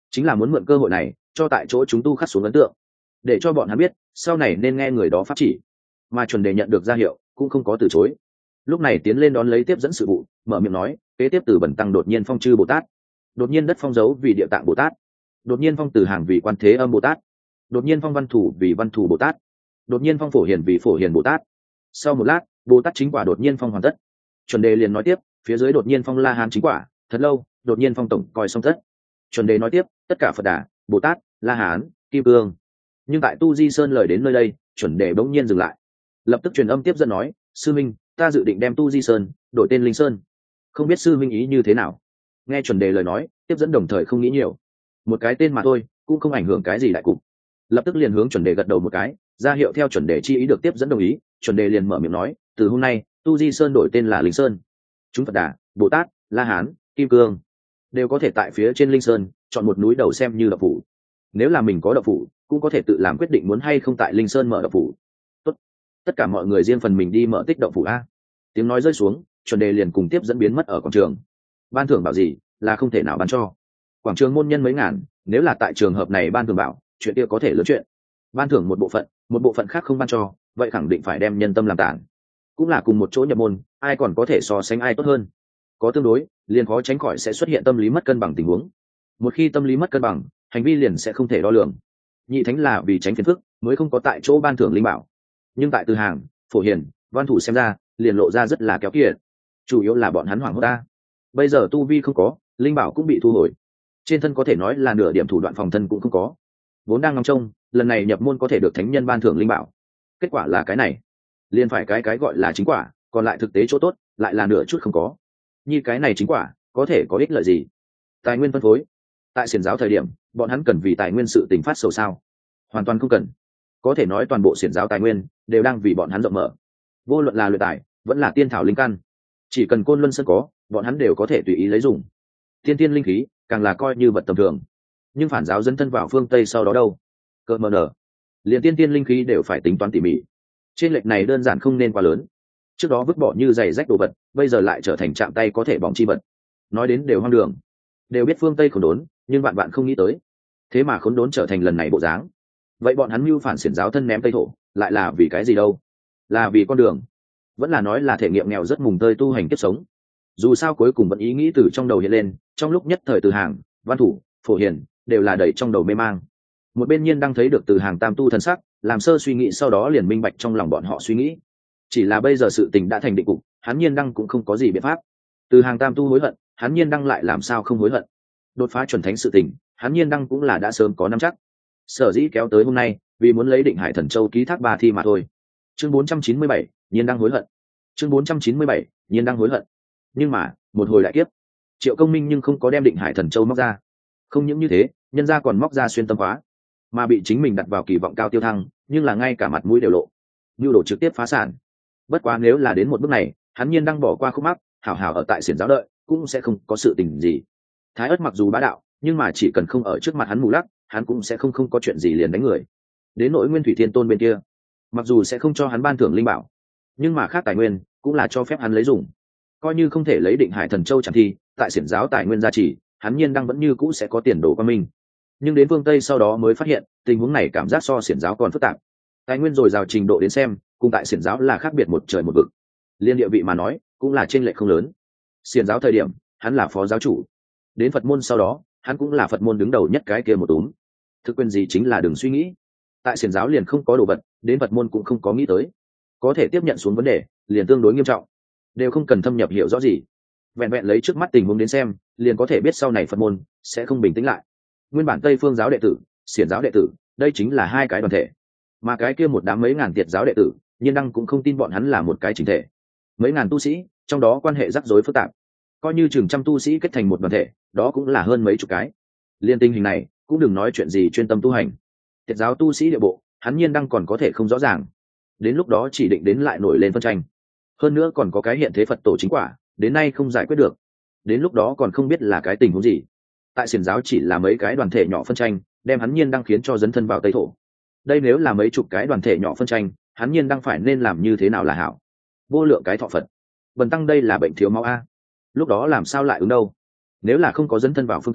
[SPEAKER 1] chính là muốn mượn cơ hội này cho tại chỗ chúng tu khắc xuống ấn tượng, để cho bọn hắn biết sau này nên nghe người đó pháp chỉ. Mà chuẩn đề nhận được ra hiệu cũng không có từ chối, lúc này tiến lên đón lấy tiếp dẫn sự vụ, mở miệng nói kế tiếp từ bẩn tăng đột nhiên phong chư bồ tát, đột nhiên đất phong dấu vì địa tạng bồ tát, đột nhiên phong từ hàng vì quan thế âm bồ tát, đột nhiên phong văn thủ vì văn thủ bồ tát, đột nhiên phong phổ hiền vì phổ hiền bồ tát. Sau một lát bồ tát chính quả đột nhiên phong hoàn tất, chuẩn đề liền nói tiếp phía dưới đột nhiên phong la hán chính quả thật lâu, đột nhiên phong tổng coi xong tất. Chuẩn đề nói tiếp tất cả Phật Đà, Bồ Tát, La Hán, Kim Cương. Nhưng tại Tu Di Sơn lời đến nơi đây, chuẩn đề bỗng nhiên dừng lại, lập tức truyền âm tiếp dẫn nói sư minh, ta dự định đem Tu Di Sơn đổi tên Linh Sơn, không biết sư minh ý như thế nào. Nghe chuẩn đề lời nói, tiếp dẫn đồng thời không nghĩ nhiều, một cái tên mà thôi cũng không ảnh hưởng cái gì đại cục, lập tức liền hướng chuẩn đề gật đầu một cái, ra hiệu theo chuẩn đề chi ý được tiếp dẫn đồng ý. Chuẩn đề liền mở miệng nói từ hôm nay Tu Di Sơn đổi tên là Linh Sơn, chúng Phật Đà, Bồ Tát, La Hán, Kim Cương đều có thể tại phía trên Linh Sơn chọn một núi đầu xem như đậu phủ. Nếu là mình có đậu phủ cũng có thể tự làm quyết định muốn hay không tại Linh Sơn mở đậu phủ. Tốt, tất cả mọi người riêng phần mình đi mở tích đậu phủ a. Tiếng nói rơi xuống, chuẩn đề liền cùng tiếp dẫn biến mất ở quảng trường. Ban thưởng bảo gì là không thể nào ban cho, quảng trường môn nhân mấy ngàn, nếu là tại trường hợp này ban thưởng bảo chuyện kia có thể lớn chuyện. Ban thưởng một bộ phận, một bộ phận khác không ban cho, vậy khẳng định phải đem nhân tâm làm tản. Cũng là cùng một chỗ nhập môn, ai còn có thể so sánh ai tốt hơn. Có tương đối liền khó tránh khỏi sẽ xuất hiện tâm lý mất cân bằng tình huống. Một khi tâm lý mất cân bằng, hành vi liền sẽ không thể đo lường. Nhị thánh là vì tránh phiền phức mới không có tại chỗ ban thưởng linh bảo, nhưng tại Từ Hàng, Phổ Hiền, Văn Thủ xem ra liền lộ ra rất là kéo kiệt. Chủ yếu là bọn hắn hoảng hốt ta, bây giờ tu vi không có, linh bảo cũng bị thu hồi, trên thân có thể nói là nửa điểm thủ đoạn phòng thân cũng không có, vốn đang ngóng trông lần này nhập môn có thể được thánh nhân ban thưởng linh bảo, kết quả là cái này, liền phải cái cái gọi là chính quả, còn lại thực tế chỗ tốt lại là nửa chút không có. Như cái này chính quả có thể có ích lợi gì? Tài nguyên phân phối tại xiển giáo thời điểm, bọn hắn cần vì tài nguyên sự tình phát sầu sao? Hoàn toàn không cần. Có thể nói toàn bộ xiển giáo tài nguyên đều đang vì bọn hắn rộng mở, vô luận là luyện tài vẫn là tiên thảo linh căn, chỉ cần Côn Luân Sơn có, bọn hắn đều có thể tùy ý lấy dùng. Tiên tiên linh khí càng là coi như vật tầm thường. Nhưng phản giáo dẫn thân vào phương Tây sau đó đâu? Cơ mờ nở, liền tiên tiên linh khí đều phải tính toán tỉ mỉ. Trên lệch này đơn giản không nên quá lớn. Trước đó vứt bỏ như giày rách đồ vật, bây giờ lại trở thành chạm tay có thể bỏng chi vật. Nói đến đều hoang đường. Đều biết phương Tây khốn đốn, nhưng bạn bạn không nghĩ tới, thế mà khốn đốn trở thành lần này bộ dáng. Vậy bọn hắn mưu phản xiển giáo thân ném Tây thổ, lại là vì cái gì đâu? Là vì con đường, vẫn là nói là thể nghiệm nghèo rất mùng tơi tu hành kiếp sống? Dù sao cuối cùng vẫn ý nghĩ từ trong đầu hiện lên, trong lúc nhất thời Từ Hàng, Văn Thủ, Phổ Hiền đều là đầy trong đầu mê mang. Một bên Nhiên đang thấy được Từ Hàng tam tu thần sắc, làm sơ suy nghĩ sau đó liền minh bạch trong lòng bọn họ suy nghĩ. Chỉ là bây giờ sự tình đã thành định cục, hắn Nhiên đăng cũng không có gì biện pháp. Từ Hàng tam tu hối hận, hắn Nhiên đăng lại làm sao không hối hận? Đột phá chuẩn thánh sự tình, hắn Nhiên đăng cũng là đã sớm có nắm chắc. Sở dĩ kéo tới hôm nay, vì muốn lấy Định Hải Thần Châu ký thác ba thi mà thôi. Chương bốn trăm chín mươi bảy, Nhiên đăng hối hận. Chương bốn trăm chín mươi bảy, Nhiên đăng hối hận. Nhưng mà, một hồi đại kiếp, Triệu Công Minh nhưng không có đem Định Hải Thần Châu móc ra. Không những như thế, nhân gia còn móc ra xuyên tâm khóa, mà bị chính mình đặt vào kỳ vọng cao tiêu thăng, nhưng là ngay cả mặt mũi đều lộ, nhu đồ trực tiếp phá sản. Bất quá nếu là đến một bước này, hắn Nhiên đang bỏ qua khúc mắc, hảo hảo ở tại xiển giáo đợi, cũng sẽ không có sự tình gì. Thái Ất mặc dù bá đạo, nhưng mà chỉ cần không ở trước mặt hắn mù lắc, hắn cũng sẽ không không có chuyện gì liền đánh người. Đến nỗi Nguyên Thủy Thiên Tôn bên kia, mặc dù sẽ không cho hắn ban thưởng linh bảo, nhưng mà khác tài nguyên cũng là cho phép hắn lấy dùng. Coi như không thể lấy Định Hải Thần Châu chẳng thi, tại xiển giáo tài nguyên gia trì, hắn Nhiên đang vẫn như cũ sẽ có tiền đồ qua mình. Nhưng đến phương Tây sau đó mới phát hiện, tình huống này cảm giác so xiển giáo còn phức tạp. Tài nguyên dồi dào trình độ đến xem, cùng tại xiển giáo là khác biệt một trời một vực. Liên địa vị mà nói, cũng là chênh lệch không lớn. Xiển giáo thời điểm, hắn là phó giáo chủ. Đến Phật môn sau đó, hắn cũng là Phật môn đứng đầu nhất cái kia một túm. Thực quyền gì chính là đừng suy nghĩ. Tại xiển giáo liền không có đồ vật, đến Phật môn cũng không có nghĩ tới. Có thể tiếp nhận xuống vấn đề, liền tương đối nghiêm trọng. Đều không cần thâm nhập hiểu rõ gì. Vẹn vẹn lấy trước mắt tình huống đến xem, liền có thể biết sau này Phật môn sẽ không bình tĩnh lại. Nguyên bản Tây Phương giáo đệ tử, xiển giáo đệ tử, đây chính là hai cái đoàn thể. Mà cái kia một đám mấy ngàn tiệt giáo đệ tử, Nhiên đăng cũng không tin bọn hắn là một cái chính thể. Mấy ngàn tu sĩ, trong đó quan hệ rắc rối phức tạp. Coi như chừng trăm tu sĩ kết thành một đoàn thể, đó cũng là hơn mấy chục cái. Liên tình hình này, cũng đừng nói chuyện gì chuyên tâm tu hành. Tiệt giáo tu sĩ địa bộ, hắn Nhiên đăng còn có thể không rõ ràng. Đến lúc đó chỉ định đến lại nổi lên phân tranh. Hơn nữa còn có cái hiện thế Phật tổ chính quả, đến nay không giải quyết được. Đến lúc đó còn không biết là cái tình huống gì. Tại xiển giáo chỉ là mấy cái đoàn thể nhỏ phân tranh, đem hắn Nhiên đăng khiến cho dấn thân vào Tây thổ. Đây nếu là mấy chục cái đoàn thể nhỏ phân tranh, hắn Nhiên đăng phải nên làm như thế nào là hảo? Vô lượng cái thọ Phật, bần tăng đây là bệnh thiếu máu a. Lúc đó làm sao lại ứng đâu? Nếu là không có dấn thân vào phương Tây,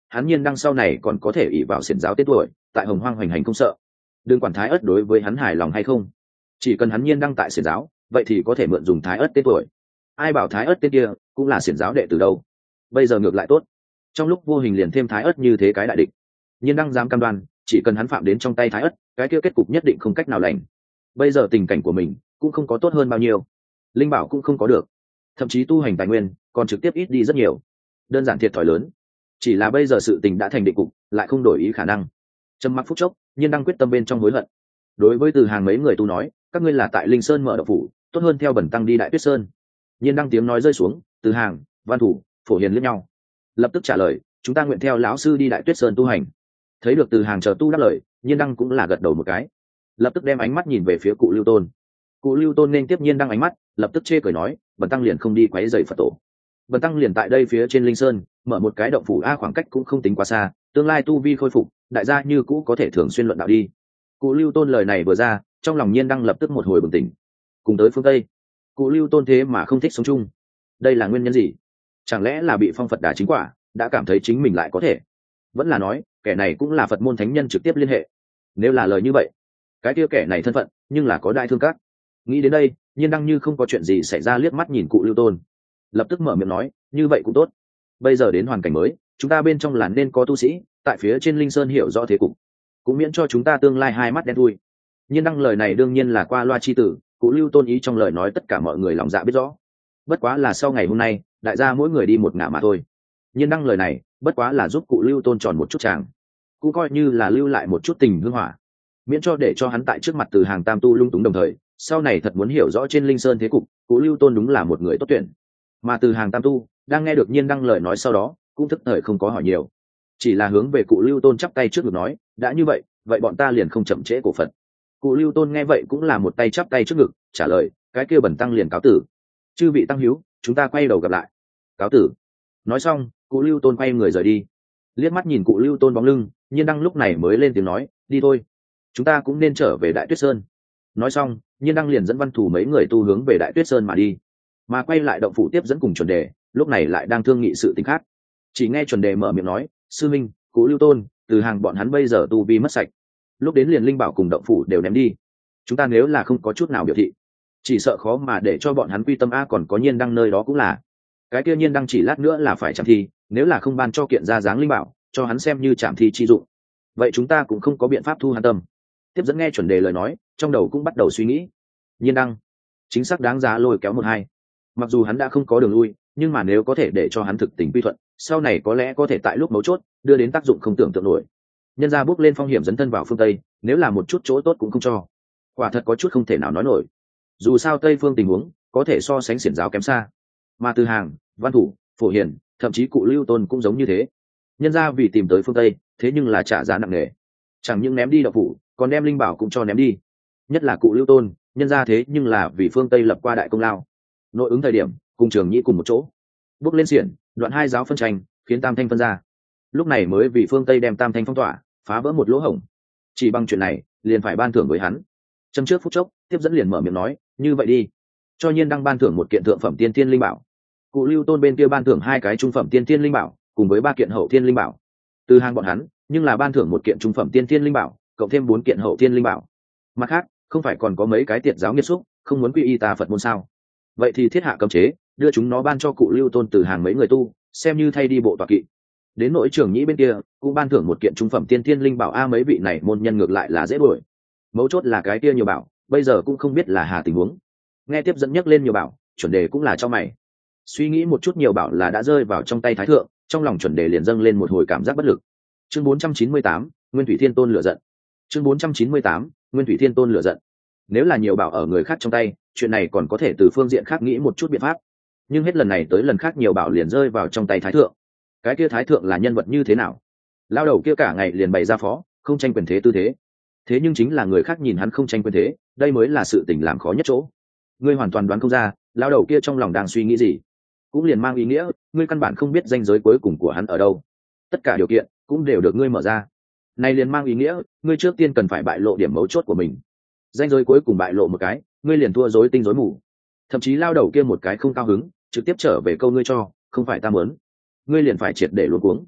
[SPEAKER 1] hắn nhiên đăng sau này còn có thể ỷ vào xiển giáo tên tuổi tại hồng hoang hoành hành không sợ. Đừng quản thái ớt đối với hắn hài lòng hay không, chỉ cần hắn nhiên đăng tại xiển giáo vậy thì có thể mượn dùng thái ớt tên tuổi. Ai bảo thái ớt tên kia cũng là xiển giáo đệ từ đâu. Bây giờ ngược lại tốt, trong lúc vô hình liền thêm thái ớt như thế cái đại địch. Nhiên đăng dám cam đoan chỉ cần hắn phạm đến trong tay thái ớt, cái kia kết cục nhất định không cách nào lành. Bây giờ tình cảnh của mình cũng không có tốt hơn bao nhiêu, linh bảo cũng không có được, thậm chí tu hành tài nguyên còn trực tiếp ít đi rất nhiều, đơn giản thiệt thòi lớn. Chỉ là bây giờ sự tình đã thành định cục, lại không đổi ý khả năng. Trầm mặc phút chốc, nhiên đăng quyết tâm bên trong hối hận. Đối với Từ Hàng mấy người tu nói, các ngươi là tại Linh Sơn mở đạo phủ, tốt hơn theo Bần tăng đi Đại Tuyết Sơn. Nhiên đăng tiếng nói rơi xuống, Từ Hàng, Văn Thủ, Phổ Hiền liếc nhau, lập tức trả lời, chúng ta nguyện theo lão sư đi Đại Tuyết Sơn tu hành. Thấy được Từ Hàng chờ tu đáp lời, nhiên đăng cũng là gật đầu một cái, lập tức đem ánh mắt nhìn về phía cụ Lưu Tôn. Cụ Lưu Tôn nên tiếp nhiên đăng ánh mắt, lập tức chê cười nói, Bần tăng liền không đi quấy rầy Phật tổ. Bần tăng liền tại đây phía trên Linh Sơn mở một cái động phủ a, khoảng cách cũng không tính quá xa, tương lai tu vi khôi phục, đại gia như cũ có thể thường xuyên luận đạo đi. Cụ Lưu Tôn lời này vừa ra, trong lòng nhiên đăng lập tức một hồi bừng tỉnh. Cùng tới phương Tây, cụ Lưu Tôn thế mà không thích sống chung, đây là nguyên nhân gì? Chẳng lẽ là bị phong Phật đả chính quả, đã cảm thấy chính mình lại có thể? Vẫn là nói kẻ này cũng là Phật môn thánh nhân trực tiếp liên hệ? Nếu là lời như vậy, cái kia kẻ này thân phận nhưng là có đại thương các. Nghĩ đến đây, nhiên đăng như không có chuyện gì xảy ra liếc mắt nhìn cụ Lưu Tôn, lập tức mở miệng nói, như vậy cũng tốt. Bây giờ đến hoàn cảnh mới, chúng ta bên trong là nên có tu sĩ tại phía trên Linh Sơn hiểu rõ thế cục, cũng miễn cho chúng ta tương lai hai mắt đen thui. Nhiên đăng lời này đương nhiên là qua loa chi tử, cụ Lưu Tôn ý trong lời nói tất cả mọi người lòng dạ biết rõ. Bất quá là sau ngày hôm nay, đại gia mỗi người đi một ngả mà thôi. Nhiên đăng lời này bất quá là giúp cụ Lưu Tôn tròn một chút tràng, cũng coi như là lưu lại một chút tình hương hỏa, miễn cho để cho hắn tại trước mặt Từ Hàng tam tu lung túng, đồng thời sau này thật muốn hiểu rõ trên Linh Sơn thế cục, cụ Lưu Tôn đúng là một người tốt tuyển. Mà Từ Hàng tam tu đang nghe được nhiên đăng lời nói sau đó cũng thức thời không có hỏi nhiều, chỉ là hướng về cụ Lưu Tôn chắp tay trước ngực nói, đã như vậy vậy bọn ta liền không chậm trễ cổ Phật. Cụ Lưu Tôn nghe vậy cũng là một tay chắp tay trước ngực trả lời, cái kia bẩn tăng liền cáo tử. Chư vị tăng hiếu, chúng ta quay đầu gặp lại. Cáo tử. Nói xong, cụ Lưu Tôn quay người rời đi. Liếc mắt nhìn cụ Lưu Tôn bóng lưng, nhiên đăng lúc này mới lên tiếng nói, đi thôi, chúng ta cũng nên trở về Đại Tuyết Sơn. Nói xong, nhiên đăng liền dẫn Văn Thủ mấy người tu hướng về Đại Tuyết Sơn mà đi. Mà quay lại động phủ tiếp dẫn cùng chuẩn đề, lúc này lại đang thương nghị sự tình khác. Chỉ nghe chuẩn đề mở miệng nói, sư minh, cụ Lưu Tôn, Từ Hàng bọn hắn bây giờ tu vi mất sạch, lúc đến liền linh bảo cùng động phủ đều ném đi, chúng ta nếu là không có chút nào biểu thị, chỉ sợ khó mà để cho bọn hắn quy tâm a. Còn có nhiên đăng nơi đó cũng là, cái kia nhiên đăng chỉ lát nữa là phải chạm thi, nếu là không ban cho kiện ra dáng linh bảo cho hắn xem như chạm thi chi dụng, vậy chúng ta cũng không có biện pháp thu hắn tâm. Tiếp dẫn nghe chuẩn đề lời nói, trong đầu cũng bắt đầu suy nghĩ, nhiên đăng chính xác đáng giá lôi kéo một hai. Mặc dù hắn đã không có đường lui, nhưng mà nếu có thể để cho hắn thực tình quy thuận, sau này có lẽ có thể tại lúc mấu chốt đưa đến tác dụng không tưởng tượng nổi. Nhân ra bước lên phong hiểm dấn thân vào phương Tây, nếu là một chút chỗ tốt cũng không cho, quả thật có chút không thể nào nói nổi. Dù sao Tây phương tình huống có thể so sánh xiển giáo kém xa, mà Từ Hàng, Văn Thủ, Phổ Hiền, thậm chí cụ Lưu Tôn cũng giống như thế. Nhân ra vì tìm tới phương Tây, thế nhưng là trả giá nặng nề, chẳng những ném đi đậu phủ, còn đem linh bảo cũng cho ném đi. Nhất là cụ Lưu Tôn, nhân ra thế nhưng là vì phương Tây lập qua đại công lao, nội ứng thời điểm cùng Trường Nhĩ cùng một chỗ bước lên xiển, đoạn hai giáo phân tranh, khiến tam thanh phân ra, lúc này mới vì phương Tây đem tam thanh phong tỏa, phá vỡ một lỗ hổng. Chỉ bằng chuyện này liền phải ban thưởng với hắn. Châm trước phút chốc, tiếp dẫn liền mở miệng nói, như vậy đi, cho nhiên đăng ban thưởng một kiện thượng phẩm tiên thiên linh bảo, cụ Lưu Tôn bên kia ban thưởng hai cái trung phẩm tiên thiên linh bảo cùng với ba kiện hậu thiên linh bảo. Từ Hàng bọn hắn nhưng là ban thưởng một kiện trung phẩm tiên thiên linh bảo cộng thêm bốn kiện hậu thiên linh bảo. Mặt khác, không phải còn có mấy cái tiệt giáo nghiệt xúc không muốn quy y ta Phật môn sao? Vậy thì thiết hạ cấm chế, đưa chúng nó ban cho cụ Lưu Tôn Từ Hàng mấy người tu, xem như thay đi bộ tọa kỵ. Đến nỗi Trường Nhĩ bên kia cũng ban thưởng một kiện trung phẩm tiên thiên linh bảo a. Mấy vị này môn nhân ngược lại là dễ đuổi, mấu chốt là cái kia nhiều bảo bây giờ cũng không biết là hà tình huống. Nghe tiếp dẫn nhắc lên nhiều bảo, chuẩn đề cũng là cho mày, suy nghĩ một chút nhiều bảo là đã rơi vào trong tay thái thượng, trong lòng chuẩn đề liền dâng lên một hồi cảm giác bất lực. Chương bốn trăm chín mươi tám, Nguyên Thủy Thiên Tôn lửa giận. Chương bốn trăm chín mươi tám, Nguyên Thủy Thiên Tôn lửa giận. Nếu là nhiều bảo ở người khác trong tay, chuyện này còn có thể từ phương diện khác nghĩ một chút biện pháp, nhưng hết lần này tới lần khác nhiều bảo liền rơi vào trong tay thái thượng. Cái kia thái thượng là nhân vật như thế nào? Lao đầu kia cả ngày liền bày ra phó không tranh quyền thế tư thế, thế nhưng chính là người khác nhìn hắn không tranh quyền thế, đây mới là sự tình làm khó nhất chỗ. Ngươi hoàn toàn đoán không ra lao đầu kia trong lòng đang suy nghĩ gì, cũng liền mang ý nghĩa ngươi căn bản không biết ranh giới cuối cùng của hắn ở đâu. Tất cả điều kiện cũng đều được ngươi mở ra, này liền mang ý nghĩa ngươi trước tiên cần phải bại lộ điểm mấu chốt của mình. Ranh giới cuối cùng bại lộ một cái, ngươi liền thua rối tinh rối mù. Thậm chí lao đầu kia một cái không cao hứng, trực tiếp trở về câu ngươi cho không phải ta muốn, ngươi liền phải triệt để luống cuống.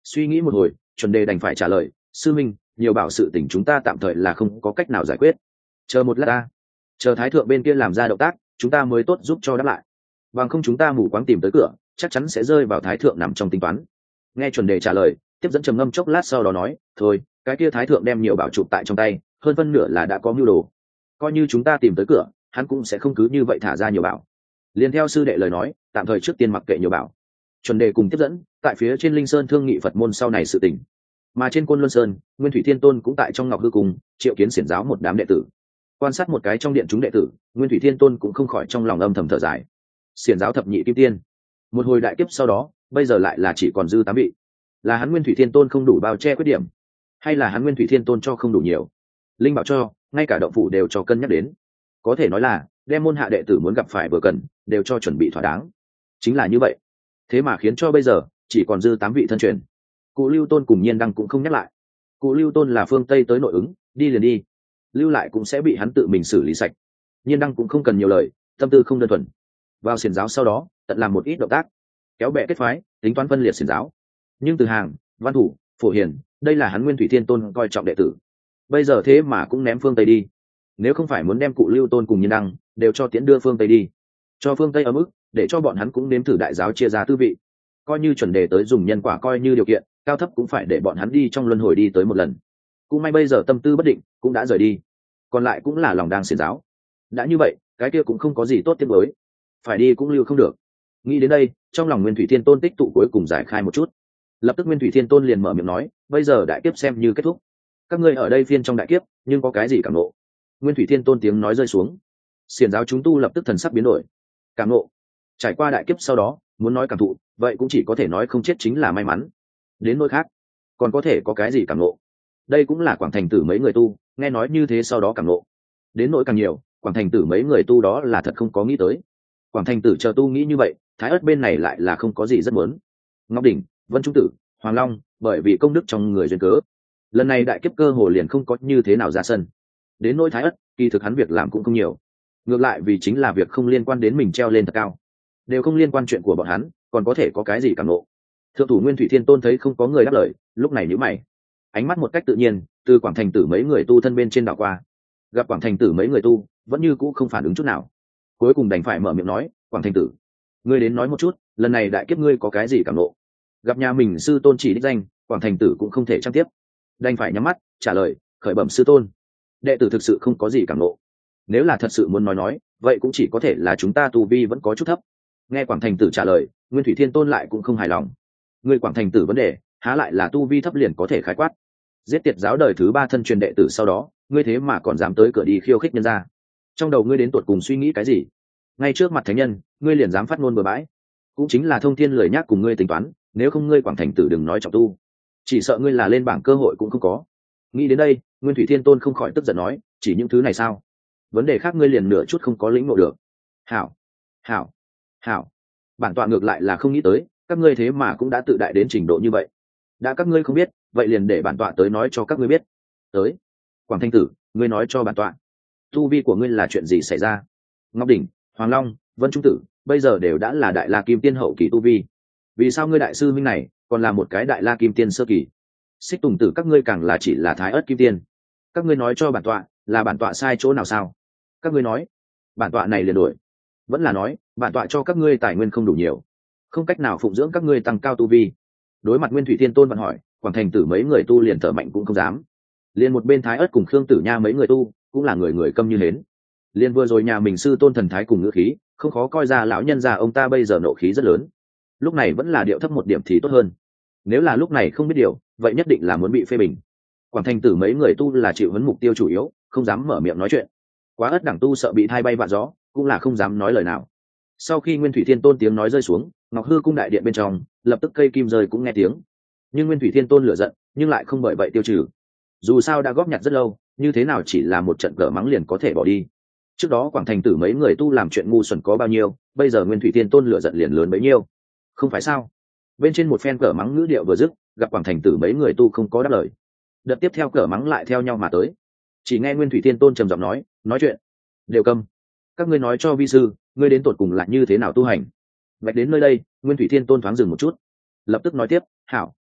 [SPEAKER 1] Suy nghĩ một hồi, chuẩn đề đành phải trả lời: sư minh, nhiều bảo sự tình chúng ta tạm thời là không có cách nào giải quyết, chờ một lát ta, chờ thái thượng bên kia làm ra động tác chúng ta mới tốt giúp cho đáp lại, bằng không chúng ta mù quáng tìm tới cửa chắc chắn sẽ rơi vào thái thượng nằm trong tính toán. Nghe chuẩn đề trả lời, tiếp dẫn trầm ngâm chốc lát sau đó nói: thôi, cái kia thái thượng đem nhiều bảo chụp tại trong tay, hơn phân nửa là đã có mưu đồ, coi như chúng ta tìm tới cửa hắn cũng sẽ không cứ như vậy thả ra nhiều bảo. Liền theo sư đệ lời nói, tạm thời trước tiên mặc kệ nhiều bảo. Chuẩn đề cùng tiếp dẫn tại phía trên linh sơn thương nghị Phật môn sau này sự tình, mà trên Côn Luân Sơn, Nguyên Thủy Thiên Tôn cũng tại trong Ngọc Hư Cung triệu kiến xiển giáo một đám đệ tử. Quan sát một cái trong điện chúng đệ tử, Nguyên Thủy Thiên Tôn cũng không khỏi trong lòng âm thầm thở dài. Xiển giáo thập nhị kim tiên, một hồi đại kiếp sau đó, bây giờ lại là chỉ còn dư tám vị. Là hắn Nguyên Thủy Thiên Tôn không đủ bao che khuyết điểm, hay là hắn Nguyên Thủy Thiên Tôn cho không đủ nhiều? Linh bảo cho, ngay cả động phủ đều cho cân nhắc đến. Có thể nói là đem môn hạ đệ tử muốn gặp phải vừa cần, đều cho chuẩn bị thỏa đáng. Chính là như vậy, thế mà khiến cho bây giờ chỉ còn dư tám vị thân truyền. Cụ Lưu Tôn cùng Nhiên Đăng cũng không nhắc lại. Cụ Lưu Tôn là phương Tây tới nội ứng, đi liền đi, lưu lại cũng sẽ bị hắn tự mình xử lý sạch. Nhiên Đăng cũng không cần nhiều lời, tâm tư không đơn thuần. Vào xiển giáo sau đó, tận làm một ít động tác, kéo bè kết phái, tính toán phân liệt xiển giáo. Nhưng Từ Hàng, Văn Thủ, Phổ Hiền, đây là hắn Nguyên Thủy Thiên Tôn coi trọng đệ tử, bây giờ thế mà cũng ném phương Tây đi. Nếu không phải muốn đem Cụ Lưu Tôn cùng Nhiên Đăng đều cho tiễn đưa phương Tây đi, cho phương Tây ở mức để cho bọn hắn cũng nếm thử đại giáo chia ra tư vị, coi như chuẩn đề tới dùng nhân quả coi như điều kiện, cao thấp cũng phải để bọn hắn đi trong luân hồi đi tới một lần. Cũng may bây giờ tâm tư bất định, cũng đã rời đi, còn lại cũng là lòng đang xiển giáo. Đã như vậy, cái kia cũng không có gì tốt tiếc mới, phải đi cũng lưu không được. Nghĩ đến đây, trong lòng Nguyên Thủy Thiên Tôn tích tụ cuối cùng giải khai một chút. Lập tức Nguyên Thủy Thiên Tôn liền mở miệng nói: bây giờ đại kiếp xem như kết thúc, các ngươi ở đây phiên trong đại kiếp nhưng có cái gì cảm nộ? Nguyên Thủy Thiên Tôn tiếng nói rơi xuống, xiển giáo chúng tu lập tức thần sắc biến đổi. Cảm nộ? Trải qua đại kiếp sau đó, muốn nói cảm thụ, vậy cũng chỉ có thể nói không chết chính là may mắn. Đến nỗi khác, còn có thể có cái gì cảm nộ? Đây cũng là Quảng Thành Tử mấy người tu nghe nói như thế sau đó cảm nộ. Đến nỗi càng nhiều, Quảng Thành Tử mấy người tu đó là thật không có nghĩ tới. Quảng Thành Tử chờ tu nghĩ như vậy, Thái Ất bên này lại là không có gì rất muốn. Ngọc Đỉnh, Vân Trung Tử, Hoàng Long, bởi vì công đức trong người duyên cớ, lần này đại kiếp cơ hồ liền không có như thế nào ra sân. Đến nỗi Thái Ất, kỳ thực hắn việc làm cũng không nhiều, ngược lại vì chính là việc không liên quan đến mình treo lên thật cao, đều không liên quan chuyện của bọn hắn, còn có thể có cái gì cảm nộ? Thượng thủ Nguyên Thủy Thiên Tôn thấy không có người đáp lời, lúc này nhíu mày, ánh mắt một cách tự nhiên từ Quảng Thành Tử mấy người tu thân bên trên đảo qua, gặp Quảng Thành Tử mấy người tu vẫn như cũ không phản ứng chút nào, cuối cùng đành phải mở miệng nói: Quảng Thành Tử, ngươi đến nói một chút, lần này đại kiếp ngươi có cái gì cảm nộ? Gặp nhà mình sư tôn chỉ đích danh, Quảng Thành Tử cũng không thể trang tiếp, đành phải nhắm mắt trả lời: khởi bẩm sư tôn, đệ tử thực sự không có gì cảm nộ. Nếu là thật sự muốn nói nói, vậy cũng chỉ có thể là chúng ta tu vi vẫn có chút thấp. Nghe Quảng Thành Tử trả lời, Nguyên Thủy Thiên Tôn lại cũng không hài lòng. Ngươi Quảng Thành Tử vấn đề, há lại là tu vi thấp liền có thể khái quát? Giết tiệt giáo đời thứ ba thân truyền đệ tử sau đó, ngươi thế mà còn dám tới cửa đi khiêu khích nhân gia, trong đầu ngươi đến tột cùng suy nghĩ cái gì? Ngay trước mặt thánh nhân, ngươi liền dám phát ngôn bừa bãi, cũng chính là thông thiên lười nhác cùng ngươi tính toán, nếu không ngươi Quảng Thành Tử đừng nói trọng tu, chỉ sợ ngươi là lên bảng cơ hội cũng không có. Nghĩ đến đây, Nguyên Thủy Thiên Tôn không khỏi tức giận nói: chỉ những thứ này sao? Vấn đề khác ngươi liền nửa chút không có lĩnh ngộ được. Hảo, hảo, hảo, bản tọa ngược lại là không nghĩ tới, các ngươi thế mà cũng đã tự đại đến trình độ như vậy. Đã các ngươi không biết, vậy liền để bản tọa tới nói cho các ngươi biết. Tới, Quảng Thanh Tử, ngươi nói cho bản tọa, tu vi của ngươi là chuyện gì xảy ra? Ngọc Đỉnh, Hoàng Long, Vân Trung Tử, bây giờ đều đã là đại la kim tiên hậu kỳ tu vi, vì sao ngươi đại sư minh này còn là một cái đại la kim tiên sơ kỳ? Xích Tùng Tử các ngươi càng là chỉ là thái ớt kim tiên. Các ngươi nói cho bản tọa, là bản tọa sai chỗ nào sao? Các ngươi nói, bản tọa này liền đổi, vẫn là nói bản tọa cho các ngươi tài nguyên không đủ nhiều, không cách nào phụng dưỡng các ngươi tăng cao tu vi? Đối mặt Nguyên Thủy Thiên Tôn vẫn hỏi, Quảng Thành Tử mấy người tu liền thở mạnh cũng không dám. Liền một bên Thái Ất cùng Khương Tử Nha mấy người tu cũng là người người câm như hến. Liền vừa rồi nhà mình sư tôn thần thái cùng ngữ khí, không khó coi ra lão nhân già ông ta bây giờ nộ khí rất lớn. Lúc này vẫn là điệu thấp một điểm thì tốt hơn. Nếu là lúc này không biết điều, vậy nhất định là muốn bị phê bình. Quảng Thành Tử mấy người tu là chịu huấn mục tiêu chủ yếu, không dám mở miệng nói chuyện. Quá ất đẳng tu sợ bị thay bay vạ gió, cũng là không dám nói lời nào. Sau khi Nguyên Thủy Thiên Tôn tiếng nói rơi xuống, Ngọc Hư cung đại điện bên trong lập tức cây kim rơi cũng nghe tiếng. Nhưng Nguyên Thủy Thiên Tôn lửa giận, nhưng lại không bởi vậy tiêu trừ. Dù sao đã góp nhặt rất lâu, như thế nào chỉ là một trận cờ mắng liền có thể bỏ đi. Trước đó Quảng Thành Tử mấy người tu làm chuyện ngu xuẩn có bao nhiêu, bây giờ Nguyên Thủy Thiên Tôn lửa giận liền lớn bấy nhiêu. Không phải sao? Bên trên một phen cờ mắng ngữ điệu vừa dứt, gặp Quảng Thành Tử mấy người tu không có đáp lời. Đợt tiếp theo cờ mắng lại theo nhau mà tới. Chỉ nghe Nguyên Thủy Thiên Tôn trầm giọng nói, nói chuyện đều câm. Các ngươi nói cho vi sư, ngươi đến tột cùng là như thế nào tu hành? Vạch đến nơi đây, Nguyên Thủy Thiên Tôn thoáng dừng một chút, lập tức nói tiếp, hảo,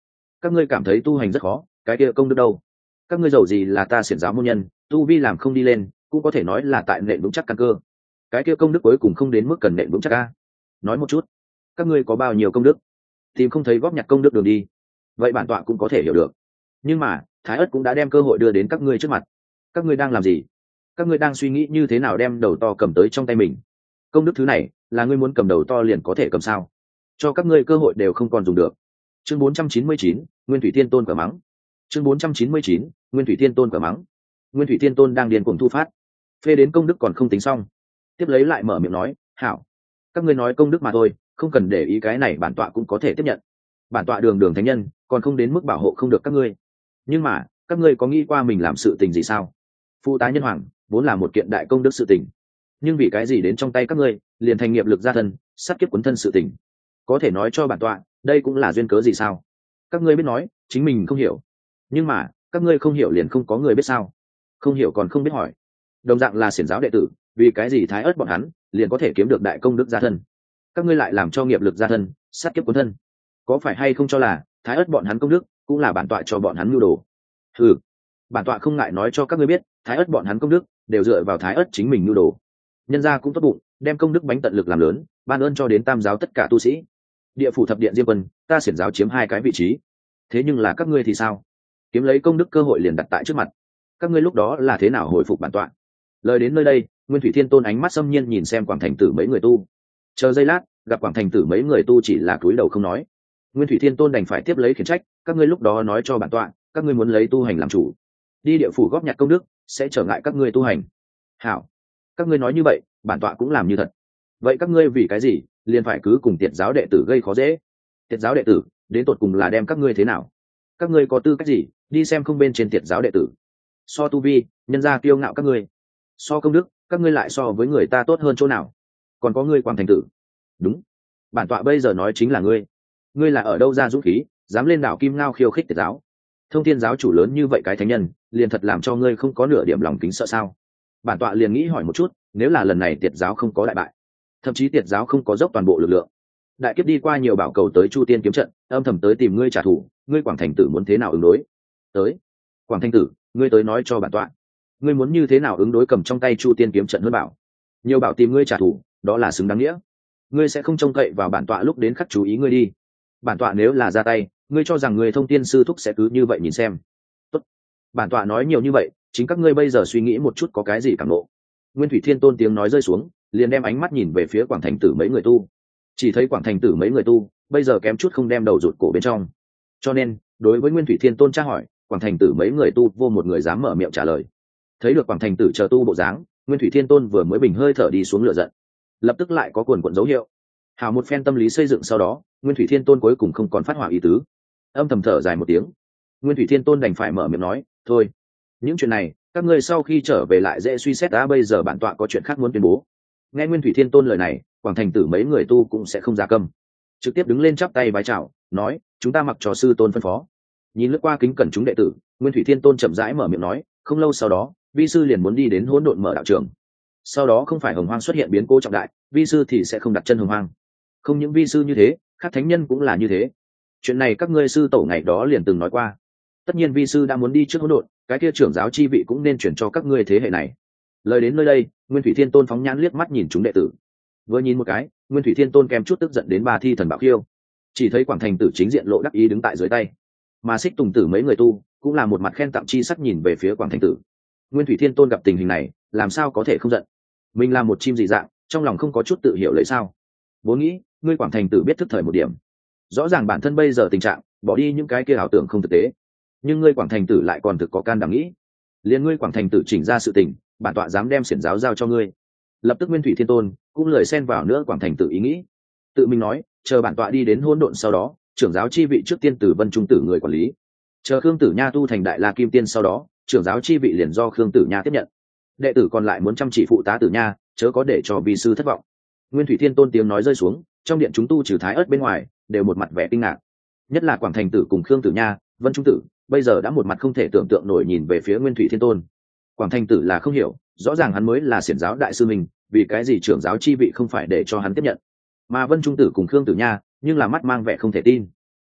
[SPEAKER 1] các ngươi cảm thấy tu hành rất khó, cái kia công đức đâu? Các ngươi giàu gì là ta xiển giáo môn nhân, tu vi làm không đi lên cũng có thể nói là tại nền vững chắc căn cơ, cái kia công đức cuối cùng không đến mức cần nền vững chắc ca. Nói một chút, các ngươi có bao nhiêu công đức? Tìm không thấy góp nhặt công đức đường đi, vậy bản tọa cũng có thể hiểu được. Nhưng mà Thái Ất cũng đã đem cơ hội đưa đến các ngươi trước mặt, các ngươi đang làm gì? Các ngươi đang suy nghĩ như thế nào đem đầu to cầm tới trong tay mình? Công đức thứ này là ngươi muốn cầm đầu to liền có thể cầm sao? Cho các ngươi cơ hội đều không còn dùng được. Chương bốn trăm chín mươi chín, Nguyên Thủy Thiên Tôn quả mắng. Chương bốn trăm chín mươi chín, Nguyên Thủy Thiên Tôn quả mắng. Nguyên Thủy Thiên Tôn đang điên cuồng thu phát, phê đến công đức còn không tính xong, tiếp lấy lại mở miệng nói, hảo, các ngươi nói công đức mà thôi, không cần để ý cái này, bản tọa cũng có thể tiếp nhận. Bản tọa đường đường thánh nhân, còn không đến mức bảo hộ không được các ngươi. Nhưng mà các ngươi có nghĩ qua mình làm sự tình gì sao? Phụ tá nhân hoàng vốn là một kiện đại công đức sự tình, nhưng vì cái gì đến trong tay các ngươi liền thành nghiệp lực gia thân, sát kiếp cuốn thân sự tình? Có thể nói cho bản tọa đây cũng là duyên cớ gì sao? Các ngươi biết nói chính mình không hiểu, nhưng mà các ngươi không hiểu liền không có người biết sao? Không hiểu còn không biết hỏi. Đồng dạng là xiển giáo đệ tử, vì cái gì Thái Ất bọn hắn liền có thể kiếm được đại công đức gia thân, các ngươi lại làm cho nghiệp lực gia thân, sát kiếp cuốn thân? Có phải hay không cho là Thái Ất bọn hắn công đức cũng là bản tọa cho bọn hắn mưu đồ? Ừ, bản tọa không ngại nói cho các ngươi biết, Thái Ất bọn hắn công đức đều dựa vào Thái Ất chính mình mưu đồ. Nhân gia cũng tốt bụng, đem công đức bánh tận lực làm lớn, ban ơn cho đến tam giáo tất cả tu sĩ. Địa phủ thập điện diêm quân, ta xiển giáo chiếm hai cái vị trí. Thế nhưng là các ngươi thì sao? Kiếm lấy công đức cơ hội liền đặt tại trước mặt, các ngươi lúc đó là thế nào hồi phục bản tọa? Lời đến nơi đây, Nguyên Thủy Thiên Tôn ánh mắt xâm nhiên nhìn xem Quảng Thành Tử mấy người tu. Chờ giây lát, gặp Quảng Thành Tử mấy người tu chỉ là cúi đầu không nói. Nguyên Thủy Thiên Tôn đành phải tiếp lấy khiển trách, các ngươi lúc đó nói cho bản tọa, các ngươi muốn lấy tu hành làm chủ, đi địa phủ góp nhặt công đức sẽ trở ngại các ngươi tu hành. Hảo, các ngươi nói như vậy, bản tọa cũng làm như thật. Vậy các ngươi vì cái gì liền phải cứ cùng tiệt giáo đệ tử gây khó dễ? Tiệt giáo đệ tử đến tột cùng là đem các ngươi thế nào? Các ngươi có tư cách gì đi xem không bên trên tiệt giáo đệ tử? So tu vi, nhân gia kiêu ngạo các ngươi; so công đức, các ngươi lại so với người ta tốt hơn chỗ nào? Còn có ngươi Quảng Thành Tử, đúng, bản tọa bây giờ nói chính là ngươi. Ngươi là ở đâu ra dũng khí dám lên đảo Kim Ngao khiêu khích tiệt giáo? Thông Thiên giáo chủ lớn như vậy cái thánh nhân, liền thật làm cho ngươi không có nửa điểm lòng kính sợ sao? Bản tọa liền nghĩ hỏi một chút, nếu là lần này tiệt giáo không có đại bại, thậm chí tiệt giáo không có dốc toàn bộ lực lượng, đại kiếp đi qua nhiều bảo cầu tới Chu Tiên kiếm trận, âm thầm tới tìm ngươi trả thù, ngươi Quảng Thành Tử muốn thế nào ứng đối? Tới, Quảng Thành Tử, ngươi tới nói cho bản tọa, ngươi muốn như thế nào ứng đối cầm trong tay Chu Tiên kiếm trận hơn bảo? Nhiều bảo tìm ngươi trả thù, đó là xứng đáng nghĩa. Ngươi sẽ không trông cậy vào bản tọa lúc đến khắc chú ý ngươi đi. Bản tọa nếu là ra tay, ngươi cho rằng người Thông Tiên sư thúc sẽ cứ như vậy nhìn xem? Tốt, bản tọa nói nhiều như vậy, chính các ngươi bây giờ suy nghĩ một chút có cái gì cảm nộ. Nguyên Thủy Thiên Tôn tiếng nói rơi xuống, liền đem ánh mắt nhìn về phía Quảng Thành Tử mấy người tu. Chỉ thấy Quảng Thành Tử mấy người tu bây giờ kém chút không đem đầu rụt cổ bên trong, cho nên đối với Nguyên Thủy Thiên Tôn tra hỏi, Quảng Thành Tử mấy người tu vô một người dám mở miệng trả lời. Thấy được Quảng Thành Tử chờ tu bộ dáng, Nguyên Thủy Thiên Tôn vừa mới bình hơi thở đi xuống lửa giận, lập tức lại có cuồn cuộn dấu hiệu. Hào một phen tâm lý xây dựng sau đó, Nguyên Thủy Thiên Tôn cuối cùng không còn phát hỏa ý tứ, âm thầm thở dài một tiếng. Nguyên Thủy Thiên Tôn đành phải mở miệng nói, thôi, những chuyện này các ngươi sau khi trở về lại dễ suy xét đã, bây giờ bản tọa có chuyện khác muốn tuyên bố. Nghe Nguyên Thủy Thiên Tôn lời này, Quảng Thành Tử mấy người tu cũng sẽ không ra câm, trực tiếp đứng lên chắp tay vái chào, nói, chúng ta mặc cho sư tôn phân phó. Nhìn lướt qua kính cẩn chúng đệ tử, Nguyên Thủy Thiên Tôn chậm rãi mở miệng nói, không lâu sau đó vi sư liền muốn đi đến hỗn độn mở đạo trường. Sau đó không phải hồng hoang xuất hiện biến cố trọng đại, vi sư thì sẽ không đặt chân hồng hoang. Không những vi sư như thế, các thánh nhân cũng là như thế. Chuyện này các ngươi sư tổ ngày đó liền từng nói qua. Tất nhiên vi sư đã muốn đi trước hỗn độn, cái kia trưởng giáo chi vị cũng nên chuyển cho các ngươi thế hệ này. Lời đến nơi đây, Nguyên Thủy Thiên Tôn phóng nhãn liếc mắt nhìn chúng đệ tử. Vừa nhìn một cái, Nguyên Thủy Thiên Tôn kèm chút tức giận đến ba thi thần bảo khiêu. Chỉ thấy Quảng Thành Tử chính diện lộ đắc ý đứng tại dưới tay, mà Xích Tùng Tử mấy người tu cũng là một mặt khen tặng chi sắc nhìn về phía Quảng Thành Tử. Nguyên Thủy Thiên Tôn gặp tình hình này, làm sao có thể không giận? Mình là một chim dị dạng, trong lòng không có chút tự hiểu lấy sao? Vốn nghĩ ngươi Quảng Thành Tử biết thức thời một điểm, rõ ràng bản thân bây giờ tình trạng, bỏ đi những cái kia ảo tưởng không thực tế, nhưng ngươi Quảng Thành Tử lại còn thực có can đảm nghĩ. Liên ngươi Quảng Thành Tử chỉnh ra sự tình, bản tọa dám đem xiển giáo giao cho ngươi. Lập tức Nguyên Thủy Thiên Tôn cũng lời xen vào nữa Quảng Thành Tử ý nghĩ, tự mình nói, chờ bản tọa đi đến hỗn độn sau đó, trưởng giáo chi vị trước tiên từ Vân Trung Tử người quản lý, chờ Khương Tử Nha tu thành Đại La Kim Tiên sau đó, trưởng giáo chi vị liền do Khương Tử Nha tiếp nhận. Đệ tử còn lại muốn chăm chỉ phụ tá Tử Nha, chớ có để cho vi sư thất vọng. Nguyên Thủy Thiên Tôn tiếng nói rơi xuống, trong điện chúng tu trừ Thái Ất bên ngoài, đều một mặt vẻ kinh ngạc. Nhất là Quảng Thành Tử cùng Khương Tử Nha, Vân Trung Tử, bây giờ đã một mặt không thể tưởng tượng nổi nhìn về phía Nguyên Thủy Thiên Tôn. Quảng Thành Tử là không hiểu, rõ ràng hắn mới là xiển giáo đại sư mình, vì cái gì trưởng giáo chi vị không phải để cho hắn tiếp nhận, mà Vân Trung Tử cùng Khương Tử Nha nhưng là mắt mang vẻ không thể tin.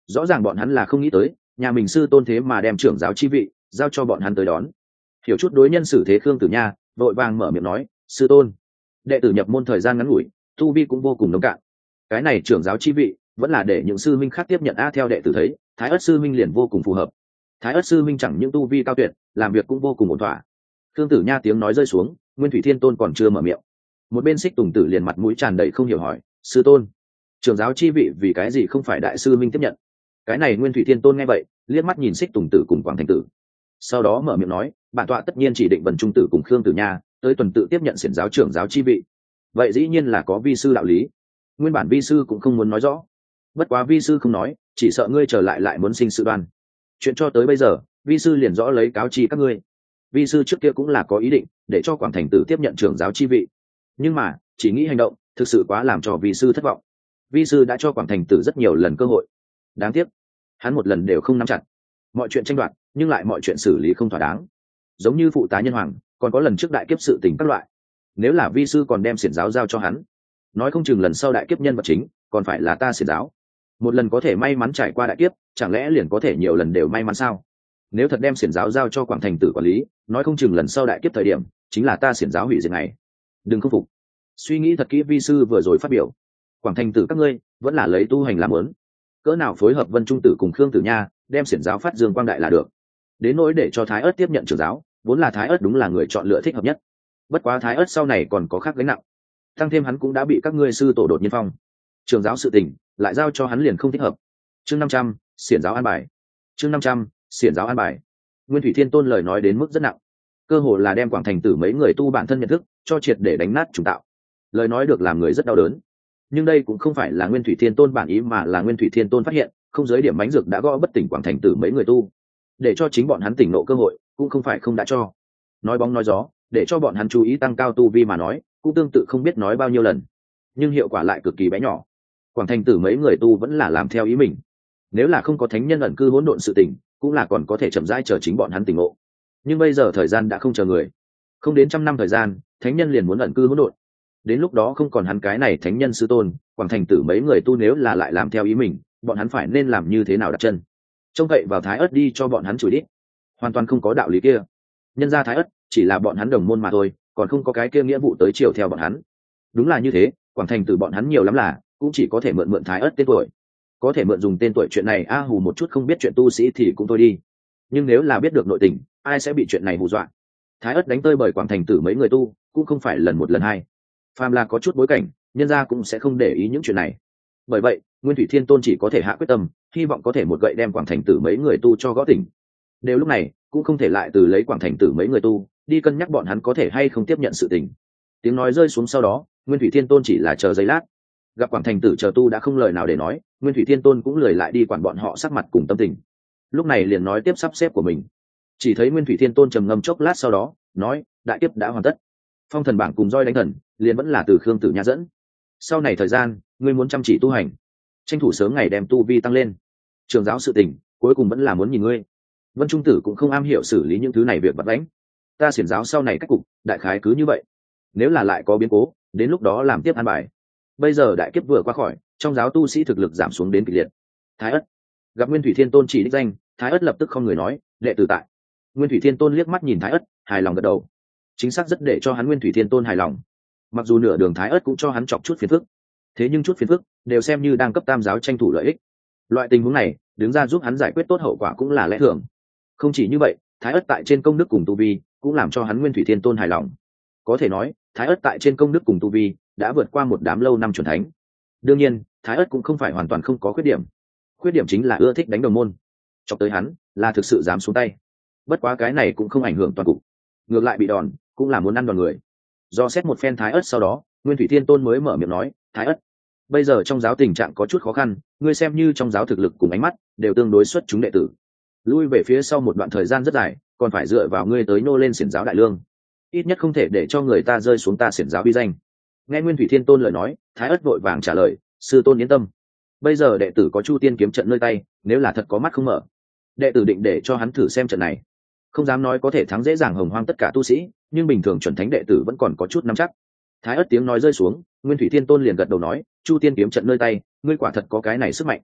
[SPEAKER 1] rõ ràng bọn hắn là không nghĩ tới nhà mình sư tôn thế mà đem trưởng giáo chi vị giao cho bọn hắn tới đón. Hiểu chút đối nhân xử thế Khương Tử Nha vội vàng mở miệng nói, sư tôn, đệ tử nhập môn thời gian ngắn ngủi, tu vi cũng vô cùng nông cạn, cái này trưởng giáo chi vị vẫn là để những sư minh khác tiếp nhận. A theo đệ tử thấy, Thái Ất sư minh liền vô cùng phù hợp. Thái Ất sư minh chẳng những tu vi cao tuyệt, làm việc cũng vô cùng ổn thỏa. Khương Tử Nha tiếng nói rơi xuống, Nguyên Thủy Thiên Tôn còn chưa mở miệng, một bên Xích Tùng Tử liền mặt mũi tràn đầy không hiểu hỏi, sư tôn, trưởng giáo chi vị vì cái gì không phải đại sư minh tiếp nhận? Cái này Nguyên Thủy Thiên Tôn nghe vậy, liếc mắt nhìn Xích Tùng Tử cùng Quảng Thành Tử, sau đó mở miệng nói, bản tọa tất nhiên chỉ định Vân Trung Tử cùng Khương Tử Nha tới tuần tự tiếp nhận xiển giáo trưởng giáo chi vị. Vậy dĩ nhiên là có vi sư đạo lý. Nguyên bản vi sư cũng không muốn nói rõ, bất quá vi sư không nói, chỉ sợ ngươi trở lại lại muốn sinh sự đoan. Chuyện cho tới bây giờ, vi sư liền rõ lấy cáo chi các ngươi. Vi sư trước kia cũng là có ý định để cho Quảng Thành Tử tiếp nhận trưởng giáo chi vị, nhưng mà chỉ nghĩ hành động thực sự quá làm cho vi sư thất vọng. Vi sư đã cho Quảng Thành Tử rất nhiều lần cơ hội, đáng tiếc hắn một lần đều không nắm chặt. Mọi chuyện tranh đoạt nhưng lại mọi chuyện xử lý không thỏa đáng, giống như phụ tá nhân hoàng, còn có lần trước đại kiếp sự tình các loại. Nếu là vi sư còn đem xiển giáo giao cho hắn, nói không chừng lần sau đại kiếp nhân vật chính còn phải là ta xiển giáo. Một lần có thể may mắn trải qua đại kiếp, chẳng lẽ liền có thể nhiều lần đều may mắn sao? Nếu thật đem xiển giáo giao cho Quảng Thành Tử quản lý, nói không chừng lần sau đại kiếp thời điểm chính là ta xiển giáo hủy diệt này. Đừng khâm phục, suy nghĩ thật kỹ vi sư vừa rồi phát biểu. Quảng Thành Tử các ngươi vẫn là lấy tu hành làm lớn, cỡ nào phối hợp Vân Trung Tử cùng Khương Tử Nha đem xiển giáo phát dương quang đại là được. Đến nỗi để cho Thái Ất tiếp nhận trưởng giáo, vốn là Thái Ất đúng là người chọn lựa thích hợp nhất. Bất quá Thái Ất sau này còn có khác gánh nặng, tăng thêm hắn cũng đã bị các ngươi sư tổ đột nhiên phong, trưởng giáo sự tình lại giao cho hắn liền không thích hợp. Chương năm trăm, xiển giáo an bài. Chương năm trăm, xiển giáo an bài. Nguyên Thủy Thiên Tôn lời nói đến mức rất nặng, cơ hồ là đem Quảng Thành Tử mấy người tu bản thân nhận thức cho triệt để đánh nát trùng tạo. Lời nói được làm người rất đau đớn, nhưng đây cũng không phải là Nguyên Thủy Thiên Tôn bản ý, mà là Nguyên Thủy Thiên Tôn phát hiện không giới điểm mánh dược đã gõ bất tỉnh Quảng Thành Tử mấy người tu, để cho chính bọn hắn tỉnh nộ cơ hội cũng không phải không đã cho. Nói bóng nói gió để cho bọn hắn chú ý tăng cao tu vi mà nói, cũng tương tự không biết nói bao nhiêu lần, nhưng hiệu quả lại cực kỳ bé nhỏ. Quảng Thành Tử mấy người tu vẫn là làm theo ý mình, nếu là không có thánh nhân ẩn cư hỗn độn sự tình, cũng là còn có thể chậm rãi chờ chính bọn hắn tỉnh ngộ. Nhưng bây giờ thời gian đã không chờ người, không đến trăm năm thời gian, thánh nhân liền muốn ẩn cư hỗn độn. Đến lúc đó không còn hắn cái này thánh nhân sư tôn, Quảng Thành Tử mấy người tu nếu là lại làm theo ý mình, bọn hắn phải nên làm như thế nào đặt chân? Trông cậy vào Thái Ất đi cho bọn hắn chửi đít, hoàn toàn không có đạo lý kia. Nhân ra Thái Ất chỉ là bọn hắn đồng môn mà thôi, còn không có cái kia nghĩa vụ tới chiều theo bọn hắn. Đúng là như thế, Quảng Thành Tử bọn hắn nhiều lắm là cũng chỉ có thể mượn mượn Thái Ất tên tuổi, có thể mượn dùng tên tuổi chuyện này a hù một chút không biết chuyện tu sĩ thì cũng thôi đi, nhưng nếu là biết được nội tình, ai sẽ bị chuyện này hù dọa? Thái Ất đánh tơi bởi Quảng Thành Tử mấy người tu cũng không phải lần một lần hai, phàm là có chút bối cảnh, nhân gia cũng sẽ không để ý những chuyện này. Bởi vậy Nguyên Thủy Thiên Tôn chỉ có thể hạ quyết tâm, hy vọng có thể một gậy đem Quảng Thành Tử mấy người tu cho gõ tỉnh. Đều lúc này cũng không thể lại từ lấy Quảng Thành Tử mấy người tu đi cân nhắc bọn hắn có thể hay không tiếp nhận sự tình. Tiếng nói rơi xuống sau đó, Nguyên Thủy Thiên Tôn chỉ là chờ giây lát, gặp Quảng Thành Tử chờ tu đã không lời nào để nói, Nguyên Thủy Thiên Tôn cũng lười lại đi quản bọn họ sắc mặt cùng tâm tình, lúc này liền nói tiếp sắp xếp của mình. Chỉ thấy Nguyên Thủy Thiên Tôn trầm ngâm chốc lát sau đó nói, đại kiếp đã hoàn tất, phong thần bảng cùng roi đánh thần liền vẫn là từ Khương Tử Nha dẫn. Sau này thời gian ngươi muốn chăm chỉ tu hành, tranh thủ sớm ngày đem tu vi tăng lên. Trường giáo sự tình cuối cùng vẫn là muốn nhìn ngươi. Vân Trung Tử cũng không am hiểu xử lý những thứ này việc vặt vãnh, ta xiển giáo sau này cách cục đại khái cứ như vậy, nếu là lại có biến cố, đến lúc đó làm tiếp an bài. Bây giờ đại kiếp vừa qua khỏi, trong giáo tu sĩ thực lực giảm xuống đến kịch liệt. Thái Ất gặp Nguyên Thủy Thiên Tôn chỉ đích danh, Thái Ất lập tức không người nói, đệ tử tại. Nguyên Thủy Thiên Tôn liếc mắt nhìn Thái Ất, hài lòng gật đầu. Chính xác rất để cho hắn Nguyên Thủy Thiên Tôn hài lòng. Mặc dù nửa đường Thái Ất cũng cho hắn chọc chút phiền phức, thế nhưng chút phiền phức đều xem như đang cấp tam giáo tranh thủ lợi ích. Loại tình huống này đứng ra giúp hắn giải quyết tốt hậu quả cũng là lẽ thường. Không chỉ như vậy, Thái Ất tại trên công đức cùng tu vi cũng làm cho hắn Nguyên Thủy Thiên Tôn hài lòng. Có thể nói Thái Ất tại trên công đức cùng tu vi đã vượt qua một đám lâu năm chuẩn thánh. Đương nhiên Thái Ất cũng không phải hoàn toàn không có khuyết điểm, khuyết điểm chính là ưa thích đánh đồng môn, chọc tới hắn là thực sự dám xuống tay. Bất quá cái này cũng không ảnh hưởng toàn cục, ngược lại bị đòn cũng là muốn ăn đòn người. Do xét một phen Thái Ất sau đó, Nguyên Thủy Thiên Tôn mới mở miệng nói, Thái Ất, bây giờ trong giáo tình trạng có chút khó khăn, ngươi xem như trong giáo thực lực cùng ánh mắt đều tương đối xuất chúng đệ tử, lui về phía sau một đoạn thời gian rất dài, còn phải dựa vào ngươi tới nô lên xiển giáo đại lương, ít nhất không thể để cho người ta rơi xuống ta xiển giáo uy danh. Nghe Nguyên Thủy Thiên Tôn lời nói, Thái Ất vội vàng trả lời, sư tôn yên tâm, bây giờ đệ tử có Chu Tiên kiếm trận nơi tay, nếu là thật có mắt không mở, đệ tử định để cho hắn thử xem trận này. Không dám nói có thể thắng dễ dàng hồng hoang tất cả tu sĩ, nhưng bình thường chuẩn thánh đệ tử vẫn còn có chút nắm chắc. Thái Ất tiếng nói rơi xuống, Nguyên Thủy Thiên Tôn liền gật đầu nói, Chu Tiên kiếm trận nơi tay, ngươi quả thật có cái này sức mạnh.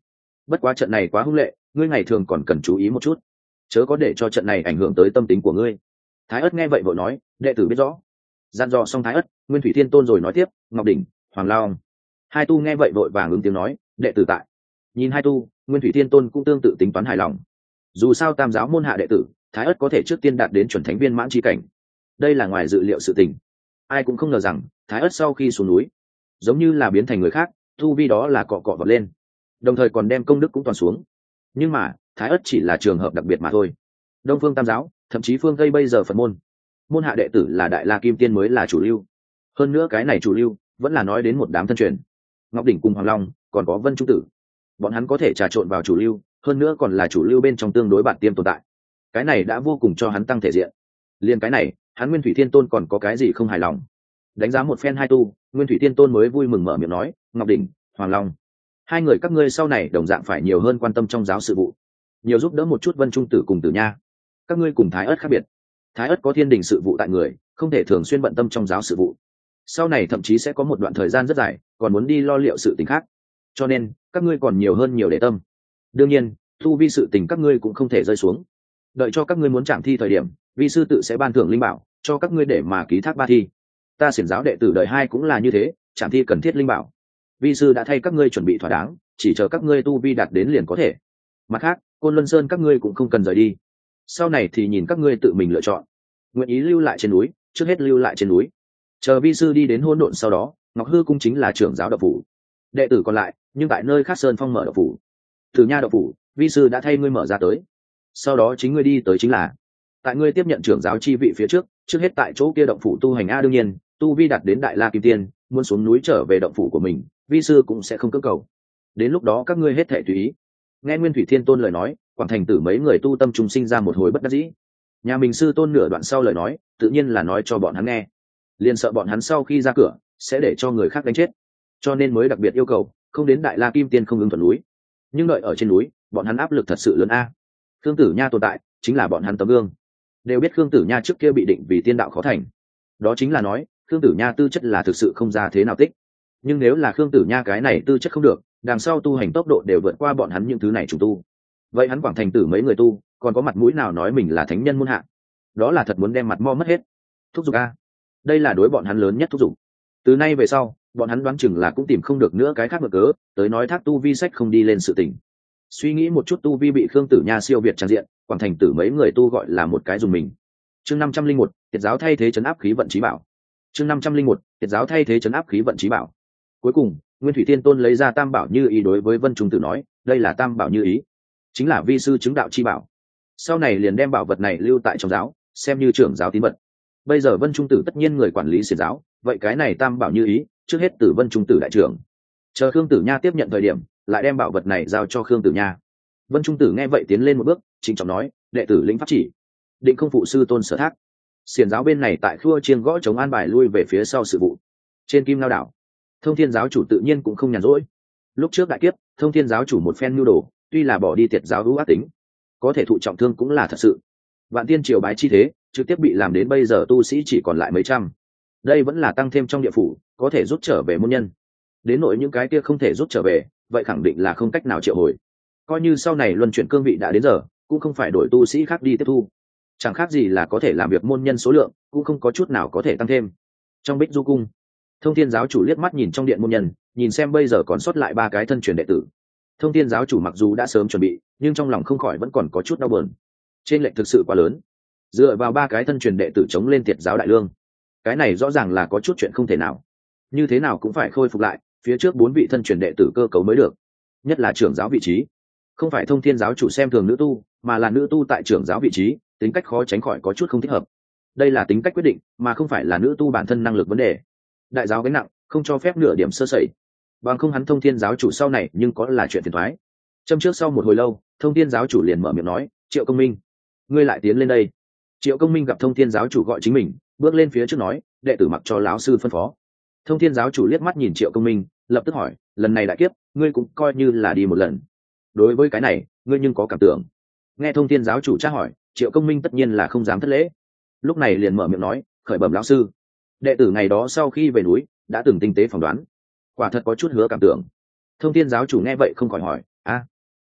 [SPEAKER 1] bất quá trận này quá hung lệ, ngươi ngày thường còn cần chú ý một chút, chớ có để cho trận này ảnh hưởng tới tâm tính của ngươi. Thái ất nghe vậy vội nói, đệ tử biết rõ. Dặn dò xong Thái ất, Nguyên Thủy Thiên Tôn rồi nói tiếp, Ngọc Đỉnh, Hoàng Long. Hai tu nghe vậy vội vàng ứng tiếng nói, đệ tử tại. Nhìn hai tu, Nguyên Thủy Thiên Tôn cũng tương tự tính toán hài lòng. Dù sao tam giáo môn hạ đệ tử, Thái ất có thể trước tiên đạt đến chuẩn thánh viên mãn chi cảnh, đây là ngoài dự liệu sự tình. Ai cũng không ngờ rằng Thái ất sau khi xuống núi giống như là biến thành người khác, tu vi đó là cọ cọ vật lên, đồng thời còn đem công đức cũng toàn xuống. Nhưng mà Thái ất chỉ là trường hợp đặc biệt mà thôi. Đông phương tam giáo, thậm chí phương tây bây giờ Phật môn, môn hạ đệ tử là Đại La Kim Tiên mới là chủ lưu. Hơn nữa cái này chủ lưu vẫn là nói đến một đám thân truyền, Ngọc Đỉnh cùng Hoàng Long, còn có Vân Trung Tử, bọn hắn có thể trà trộn vào chủ lưu, hơn nữa còn là chủ lưu bên trong tương đối bản tiêm tồn tại. Cái này đã vô cùng cho hắn tăng thể diện. Liên cái này, hắn Nguyên Thủy Thiên Tôn còn có cái gì không hài lòng? Đánh giá một phen hai tu, Nguyên Thủy Thiên Tôn mới vui mừng mở miệng nói, Ngọc Đỉnh, Hoàng Long, hai người các ngươi sau này đồng dạng phải nhiều hơn quan tâm trong giáo sự vụ, nhiều giúp đỡ một chút Vân Trung Tử cùng Tử Nha. Các ngươi cùng Thái ất khác biệt, Thái ất có thiên đình sự vụ tại người, không thể thường xuyên bận tâm trong giáo sự vụ, sau này thậm chí sẽ có một đoạn thời gian rất dài còn muốn đi lo liệu sự tình khác, cho nên các ngươi còn nhiều hơn nhiều để tâm. Đương nhiên tu vi sự tình các ngươi cũng không thể rơi xuống, đợi cho các ngươi muốn chạm thi thời điểm, vi sư tự sẽ ban thưởng linh bảo cho các ngươi để mà ký thác ba thi. Ta xiển giáo đệ tử đời hai cũng là như thế, chạm thi cần thiết linh bảo, vi sư đã thay các ngươi chuẩn bị thỏa đáng, chỉ chờ các ngươi tu vi đạt đến liền có thể. Mặt khác, Côn Luân Sơn các ngươi cũng không cần rời đi, sau này thì nhìn các ngươi tự mình lựa chọn. Nguyện ý lưu lại trên núi, trước hết lưu lại trên núi, chờ vi sư đi đến hỗn độn sau đó, Ngọc Hư cung chính là trưởng giáo đạo phủ, đệ tử còn lại nhưng tại nơi khác sơn phong mở đạo phủ. Tử Nha đạo phủ, vi sư đã thay ngươi mở ra tới, sau đó chính ngươi đi tới chính là. Tại ngươi tiếp nhận trưởng giáo chi vị phía trước, trước hết tại chỗ kia động phủ tu hành a. Đương nhiên tu vi đạt đến Đại La Kim Tiên, muốn xuống núi trở về động phủ của mình, vi sư cũng sẽ không cưỡng cầu, đến lúc đó các ngươi hết thảy tùy ý. Nghe Nguyên Thủy Thiên Tôn lời nói, Quảng Thành Tử mấy người tu tâm trùng sinh ra một hồi bất đắc dĩ. Nhà mình sư tôn nửa đoạn sau lời nói tự nhiên là nói cho bọn hắn nghe, liền sợ bọn hắn sau khi ra cửa sẽ để cho người khác đánh chết, cho nên mới đặc biệt yêu cầu không đến Đại La Kim Tiên không ứng thuận núi. Nhưng đợi ở trên núi, bọn hắn áp lực thật sự lớn a. Khương Tử Nha tồn tại chính là bọn hắn tấm gương, đều biết Khương Tử Nha trước kia bị định vì tiên đạo khó thành, đó chính là nói Khương Tử Nha tư chất là thực sự không ra thế nào tích. Nhưng nếu là Khương Tử Nha cái này tư chất không được, đằng sau tu hành tốc độ đều vượt qua bọn hắn những thứ này trùng tu, vậy hắn Quảng Thành Tử mấy người tu còn có mặt mũi nào nói mình là thánh nhân muôn hạ? Đó là thật muốn đem mặt mo mất hết. Thúc giục a, đây là đối bọn hắn lớn nhất thúc giục. Từ nay về sau, bọn hắn đoán chừng là cũng tìm không được nữa cái khác mực cớ tới nói thác tu vi sách không đi lên sự tình. Suy nghĩ một chút tu vi bị Khương Tử Nha siêu việt trang diện, Quảng Thành Tử mấy người tu gọi là một cái dùng mình. Chương năm trăm linh một, Tiệt giáo thay thế trấn áp khí vận chí bảo. Chương năm trăm linh một, Tiệt giáo thay thế trấn áp khí vận chí bảo. Cuối cùng, Nguyên Thủy Thiên Tôn lấy ra Tam Bảo Như Ý đối với Vân Trung Tử nói, đây là Tam Bảo Như Ý, chính là vi sư chứng đạo chi bảo. Sau này liền đem bảo vật này lưu tại trong giáo, xem như trưởng giáo tín vật. Bây giờ Vân Trung Tử tất nhiên người quản lý xiển giáo, vậy cái này Tam Bảo Như Ý trước hết từ Vân Trung Tử đại trưởng, chờ Khương Tử Nha tiếp nhận thời điểm lại đem bảo vật này giao cho Khương Tử Nha. Vân Trung Tử nghe vậy tiến lên một bước, trịnh trọng nói, đệ tử lĩnh pháp chỉ, định không phụ sư tôn sở thác. Xiển giáo bên này tại khua chiêng gõ chống an bài lui về phía sau sự vụ. Trên Kim Lao đảo, Thông Thiên giáo chủ tự nhiên cũng không nhàn rỗi. Lúc trước đại kiếp, Thông Thiên giáo chủ một phen mưu đồ, tuy là bỏ đi Tiệt giáo hữu ác tính, có thể thụ trọng thương cũng là thật sự. Vạn tiên triều bái chi thế trực tiếp bị làm đến bây giờ tu sĩ chỉ còn lại mấy trăm, đây vẫn là tăng thêm trong địa phủ có thể rút trở về môn nhân, đến nội những cái kia không thể rút trở về, vậy khẳng định là không cách nào triệu hồi. Coi như sau này luân chuyển cương vị đã đến giờ, cũng không phải đổi tu sĩ khác đi tiếp thu, chẳng khác gì là có thể làm việc môn nhân số lượng cũng không có chút nào có thể tăng thêm. Trong Bích Du cung, Thông Thiên giáo chủ liếc mắt nhìn trong điện môn nhân, nhìn xem bây giờ còn sót lại ba cái thân truyền đệ tử. Thông Thiên giáo chủ mặc dù đã sớm chuẩn bị, nhưng trong lòng không khỏi vẫn còn có chút đau buồn. Trên lệnh thực sự quá lớn, dựa vào ba cái thân truyền đệ tử chống lên Tiệt giáo đại lương, cái này rõ ràng là có chút chuyện không thể nào. Như thế nào cũng phải khôi phục lại phía trước bốn vị thân truyền đệ tử cơ cấu mới được, nhất là trưởng giáo vị trí. Không phải Thông Thiên giáo chủ xem thường nữ tu, mà là nữ tu tại trưởng giáo vị trí tính cách khó tránh khỏi có chút không thích hợp. Đây là tính cách quyết định, mà không phải là nữ tu bản thân năng lực vấn đề. Đại giáo gánh nặng, không cho phép nửa điểm sơ sẩy, bằng không hắn Thông Thiên giáo chủ sau này nhưng có là chuyện phiền toái. Châm trước sau một hồi lâu, Thông Thiên giáo chủ liền mở miệng nói, Triệu Công Minh, ngươi lại tiến lên đây. Triệu Công Minh gặp Thông Thiên giáo chủ gọi chính mình, bước lên phía trước nói, đệ tử mặc cho lão sư phân phó. Thông Thiên giáo chủ liếc mắt nhìn Triệu Công Minh, lập tức hỏi, lần này đại kiếp ngươi cũng coi như là đi một lần, đối với cái này ngươi nhưng có cảm tưởng? Nghe Thông Thiên giáo chủ tra hỏi, Triệu Công Minh tất nhiên là không dám thất lễ, lúc này liền mở miệng nói, khởi bẩm lão sư, đệ tử ngày đó sau khi về núi đã từng tinh tế phỏng đoán, quả thật có chút hứa cảm tưởng. Thông Thiên giáo chủ nghe vậy không khỏi hỏi, a,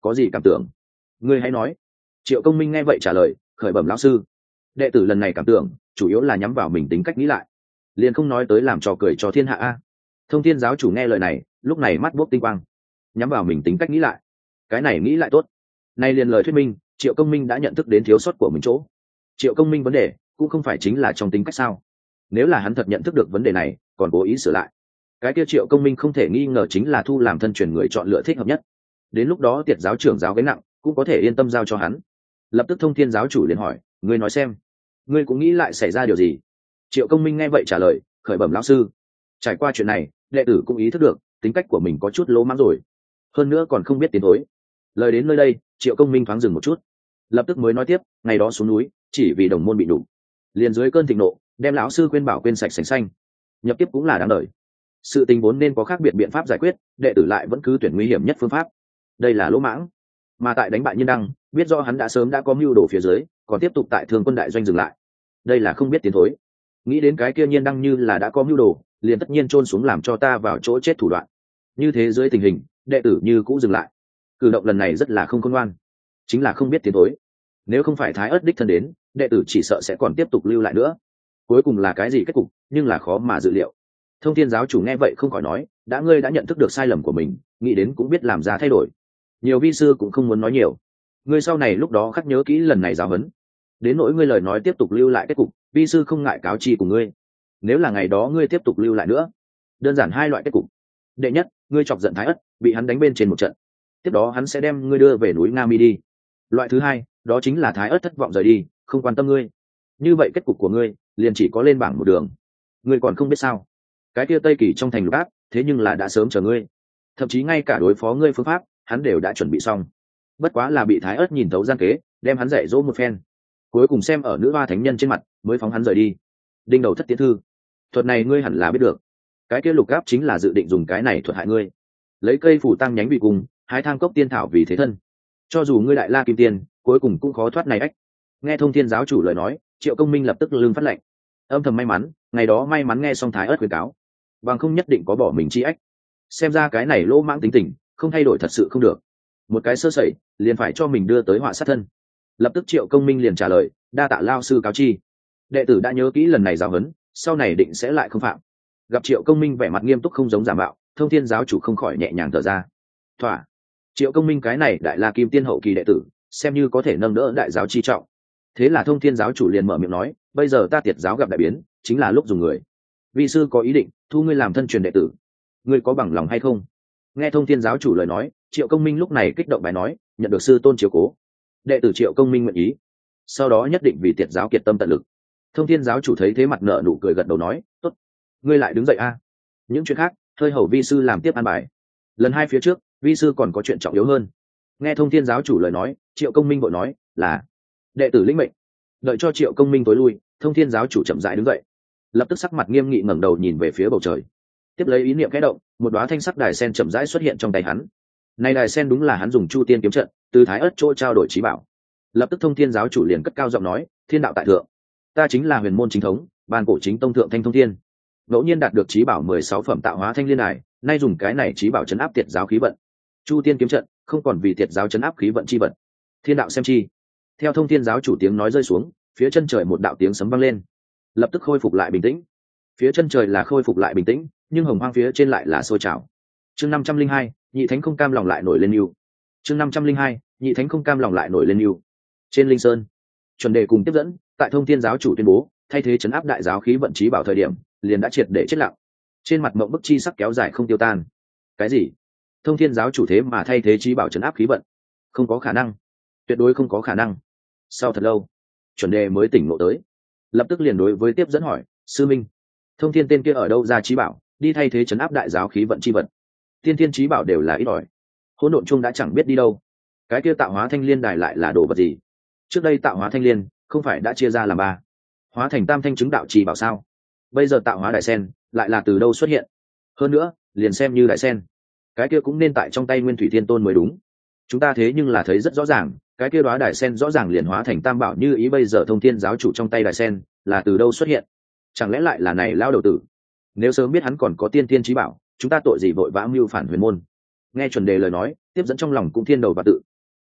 [SPEAKER 1] có gì cảm tưởng? Ngươi hãy nói. Triệu Công Minh nghe vậy trả lời, khởi bẩm lão sư, đệ tử lần này cảm tưởng chủ yếu là nhắm vào mình tính cách nghĩ lại, liền không nói tới làm trò cười cho thiên hạ a. Thông Thiên giáo chủ nghe lời này, lúc này mắt buốc tinh quang. Nhắm vào mình tính cách nghĩ lại, cái này nghĩ lại tốt. Nay liền lời thuyết minh, Triệu Công Minh đã nhận thức đến thiếu sót của mình chỗ. Triệu Công Minh vấn đề cũng không phải chính là trong tính cách sao? Nếu là hắn thật nhận thức được vấn đề này, còn cố ý sửa lại, cái kia Triệu Công Minh không thể nghi ngờ chính là thu làm thân truyền người chọn lựa thích hợp nhất. Đến lúc đó Tiệt giáo trưởng giáo gánh nặng cũng có thể yên tâm giao cho hắn. Lập tức Thông Thiên giáo chủ liền hỏi, ngươi nói xem, ngươi cũng nghĩ lại xảy ra điều gì? Triệu Công Minh nghe vậy trả lời, khởi bẩm lão sư, trải qua chuyện này, đệ tử cũng ý thức được tính cách của mình có chút lỗ mãng rồi, hơn nữa còn không biết tiến thối. Lời đến nơi đây, Triệu Công Minh thoáng dừng một chút, lập tức mới nói tiếp, ngày đó xuống núi chỉ vì đồng môn bị đủ, liền dưới cơn thịnh nộ đem lão sư quên bảo quên sạch sành xanh, nhập tiếp cũng là đáng đời. Sự tình vốn nên có khác biệt biện pháp giải quyết, đệ tử lại vẫn cứ tuyển nguy hiểm nhất phương pháp, đây là lỗ mãng. Mà tại đánh bại Nhiên Đăng, biết do hắn đã sớm đã có mưu đồ phía dưới, còn tiếp tục tại Thương Quân đại doanh dừng lại, đây là không biết tiến thối. Nghĩ đến cái kia Nhiên Đăng như là đã có mưu đồ, liền tất nhiên chôn xuống làm cho ta vào chỗ chết thủ đoạn. Như thế dưới tình hình, đệ tử như cũ dừng lại. Cử động lần này rất là không khôn ngoan, chính là không biết tiến thối. Nếu không phải Thái Ất đích thân đến, đệ tử chỉ sợ sẽ còn tiếp tục lưu lại nữa. Cuối cùng là cái gì kết cục, nhưng là khó mà dự liệu. Thông Thiên giáo chủ nghe vậy không khỏi nói, đã ngươi đã nhận thức được sai lầm của mình, nghĩ đến cũng biết làm ra thay đổi. Nhiều vi sư cũng không muốn nói nhiều. Ngươi sau này lúc đó khắc nhớ kỹ lần này giáo huấn. Đến nỗi ngươi lời nói tiếp tục lưu lại kết cục, vi sư không ngại cáo chi của ngươi. Nếu là ngày đó ngươi tiếp tục lưu lại nữa, đơn giản hai loại kết cục. Đệ nhất, ngươi chọc giận Thái Ất, bị hắn đánh bên trên một trận, tiếp đó hắn sẽ đem ngươi đưa về núi Nga Mi đi. Loại thứ hai, đó chính là Thái Ất thất vọng rời đi, không quan tâm ngươi. Như vậy kết cục của ngươi liền chỉ có lên bảng một đường. Ngươi còn không biết sao? Cái kia Tây Kỳ trong thành lục áp, thế nhưng là đã sớm chờ ngươi, thậm chí ngay cả đối phó ngươi phương pháp, hắn đều đã chuẩn bị xong. Bất quá là bị Thái Ất nhìn thấu gian kế, đem hắn dạy dỗ một phen, cuối cùng xem ở nữ hoa thánh nhân trên mặt, mới phóng hắn rời đi. Đinh đầu thất tiến thư, thuật này ngươi hẳn là biết được. Cái kia lục áp chính là dự định dùng cái này thuật hại ngươi, lấy cây phủ tăng nhánh vì cùng, hái thang cốc tiên thảo vì thế thân. Cho dù ngươi đại la kim tiên, cuối cùng cũng khó thoát này ách. Nghe Thông Thiên giáo chủ lời nói, Triệu Công Minh lập tức lưng phát lệnh, âm thầm may mắn, ngày đó may mắn nghe xong Thái Ất khuyên cáo, bằng không nhất định có bỏ mình chi ách. Xem ra cái này lỗ mãng tính tình, không thay đổi thật sự không được. Một cái sơ sẩy, liền phải cho mình đưa tới họa sát thân. Lập tức Triệu Công Minh liền trả lời, đa tạ lao sư cáo chi, đệ tử đã nhớ kỹ lần này giáo huấn, sau này định sẽ lại không phạm. Gặp Triệu Công Minh vẻ mặt nghiêm túc không giống giả mạo, Thông Thiên giáo chủ không khỏi nhẹ nhàng thở ra. Thỏa. Triệu Công Minh cái này đại la kim tiên hậu kỳ đệ tử, xem như có thể nâng đỡ đại giáo chi trọng. Thế là Thông Thiên giáo chủ liền mở miệng nói, bây giờ ta Tiệt giáo gặp đại biến, chính là lúc dùng người. Vi sư có ý định thu ngươi làm thân truyền đệ tử, ngươi có bằng lòng hay không? Nghe Thông Thiên giáo chủ lời nói, Triệu Công Minh lúc này kích động bài nói, nhận được sư tôn chiếu cố, đệ tử Triệu Công Minh nguyện ý, sau đó nhất định vì Tiệt giáo kiệt tâm tận lực. Thông Thiên giáo chủ thấy thế mặt nợ nụ cười gật đầu nói, tốt, ngươi lại đứng dậy a. Những chuyện khác hơi hầu vi sư làm tiếp an bài, lần hai phía trước vi sư còn có chuyện trọng yếu hơn. Nghe Thông Thiên giáo chủ lời nói, Triệu Công Minh vội nói, là đệ tử lĩnh mệnh. Đợi cho Triệu Công Minh tối lui, Thông Thiên giáo chủ chậm rãi đứng dậy, lập tức sắc mặt nghiêm nghị ngẩng đầu nhìn về phía bầu trời, tiếp lấy ý niệm khẽ động, một đóa thanh sắc đài sen chậm rãi xuất hiện trong tay hắn. Này đài sen đúng là hắn dùng Chu Tiên kiếm trận từ Thái Ất chỗ trao đổi chí bảo. Lập tức Thông Thiên giáo chủ liền cất cao giọng nói, thiên đạo tại thượng, ta chính là huyền môn chính thống, ban cổ chính tông thượng thanh thông thiên, ngẫu nhiên đạt được chí bảo mười sáu phẩm tạo hóa thanh liên đài, nay dùng cái này chí bảo chấn áp Tiệt giáo khí vận. Chu Tiên kiếm trận không còn vì Tiệt giáo chấn áp khí vận chi vật, thiên đạo xem chi. Theo Thông Thiên giáo chủ tiếng nói rơi xuống, phía chân trời một đạo tiếng sấm vang lên, lập tức khôi phục lại bình tĩnh. Phía chân trời là khôi phục lại bình tĩnh, nhưng hồng hoang phía trên lại là sôi trào. Chương năm trăm linh hai, nhị thánh không cam lòng lại nổi lên yêu. Chương năm trăm linh hai, nhị thánh không cam lòng lại nổi lên yêu. Trên Linh Sơn, chuẩn đề cùng tiếp dẫn, tại Thông Thiên giáo chủ tuyên bố thay thế chấn áp đại giáo khí vận chí bảo thời điểm, liền đã triệt để chết lặng. Trên mặt mộng bức chi sắc kéo dài không tiêu tan. Cái gì? Thông Thiên giáo chủ thế mà thay thế chí bảo chấn áp khí vận? Không có khả năng, tuyệt đối không có khả năng. Sau thật lâu, chuẩn đề mới tỉnh ngộ tới, lập tức liền đối với tiếp dẫn hỏi, sư minh, Thông Thiên tên kia ở đâu ra chí bảo đi thay thế chấn áp đại giáo khí vận chi vật? Tiên thiên chí bảo đều là ít ỏi, hỗn độn chung đã chẳng biết đi đâu, cái kia tạo hóa thanh liên đài lại là đồ vật gì? Trước đây tạo hóa thanh liên không phải đã chia ra làm ba, hóa thành tam thanh chứng đạo trì bảo sao? Bây giờ tạo hóa đại sen lại là từ đâu xuất hiện? Hơn nữa liền xem như đại sen, cái kia cũng nên tại trong tay Nguyên Thủy Thiên Tôn mới đúng. Chúng ta thế nhưng là thấy rất rõ ràng, cái kia đóa đại sen rõ ràng liền hóa thành tam bảo như ý. Bây giờ Thông Thiên giáo chủ trong tay đại sen là từ đâu xuất hiện? Chẳng lẽ lại là này lao đầu tử? Nếu sớm biết hắn còn có tiên thiên chí bảo, chúng ta tội gì vội vã mưu phản huyền môn? Nghe chuẩn đề lời nói, tiếp dẫn trong lòng cũng thiên đầu và tự,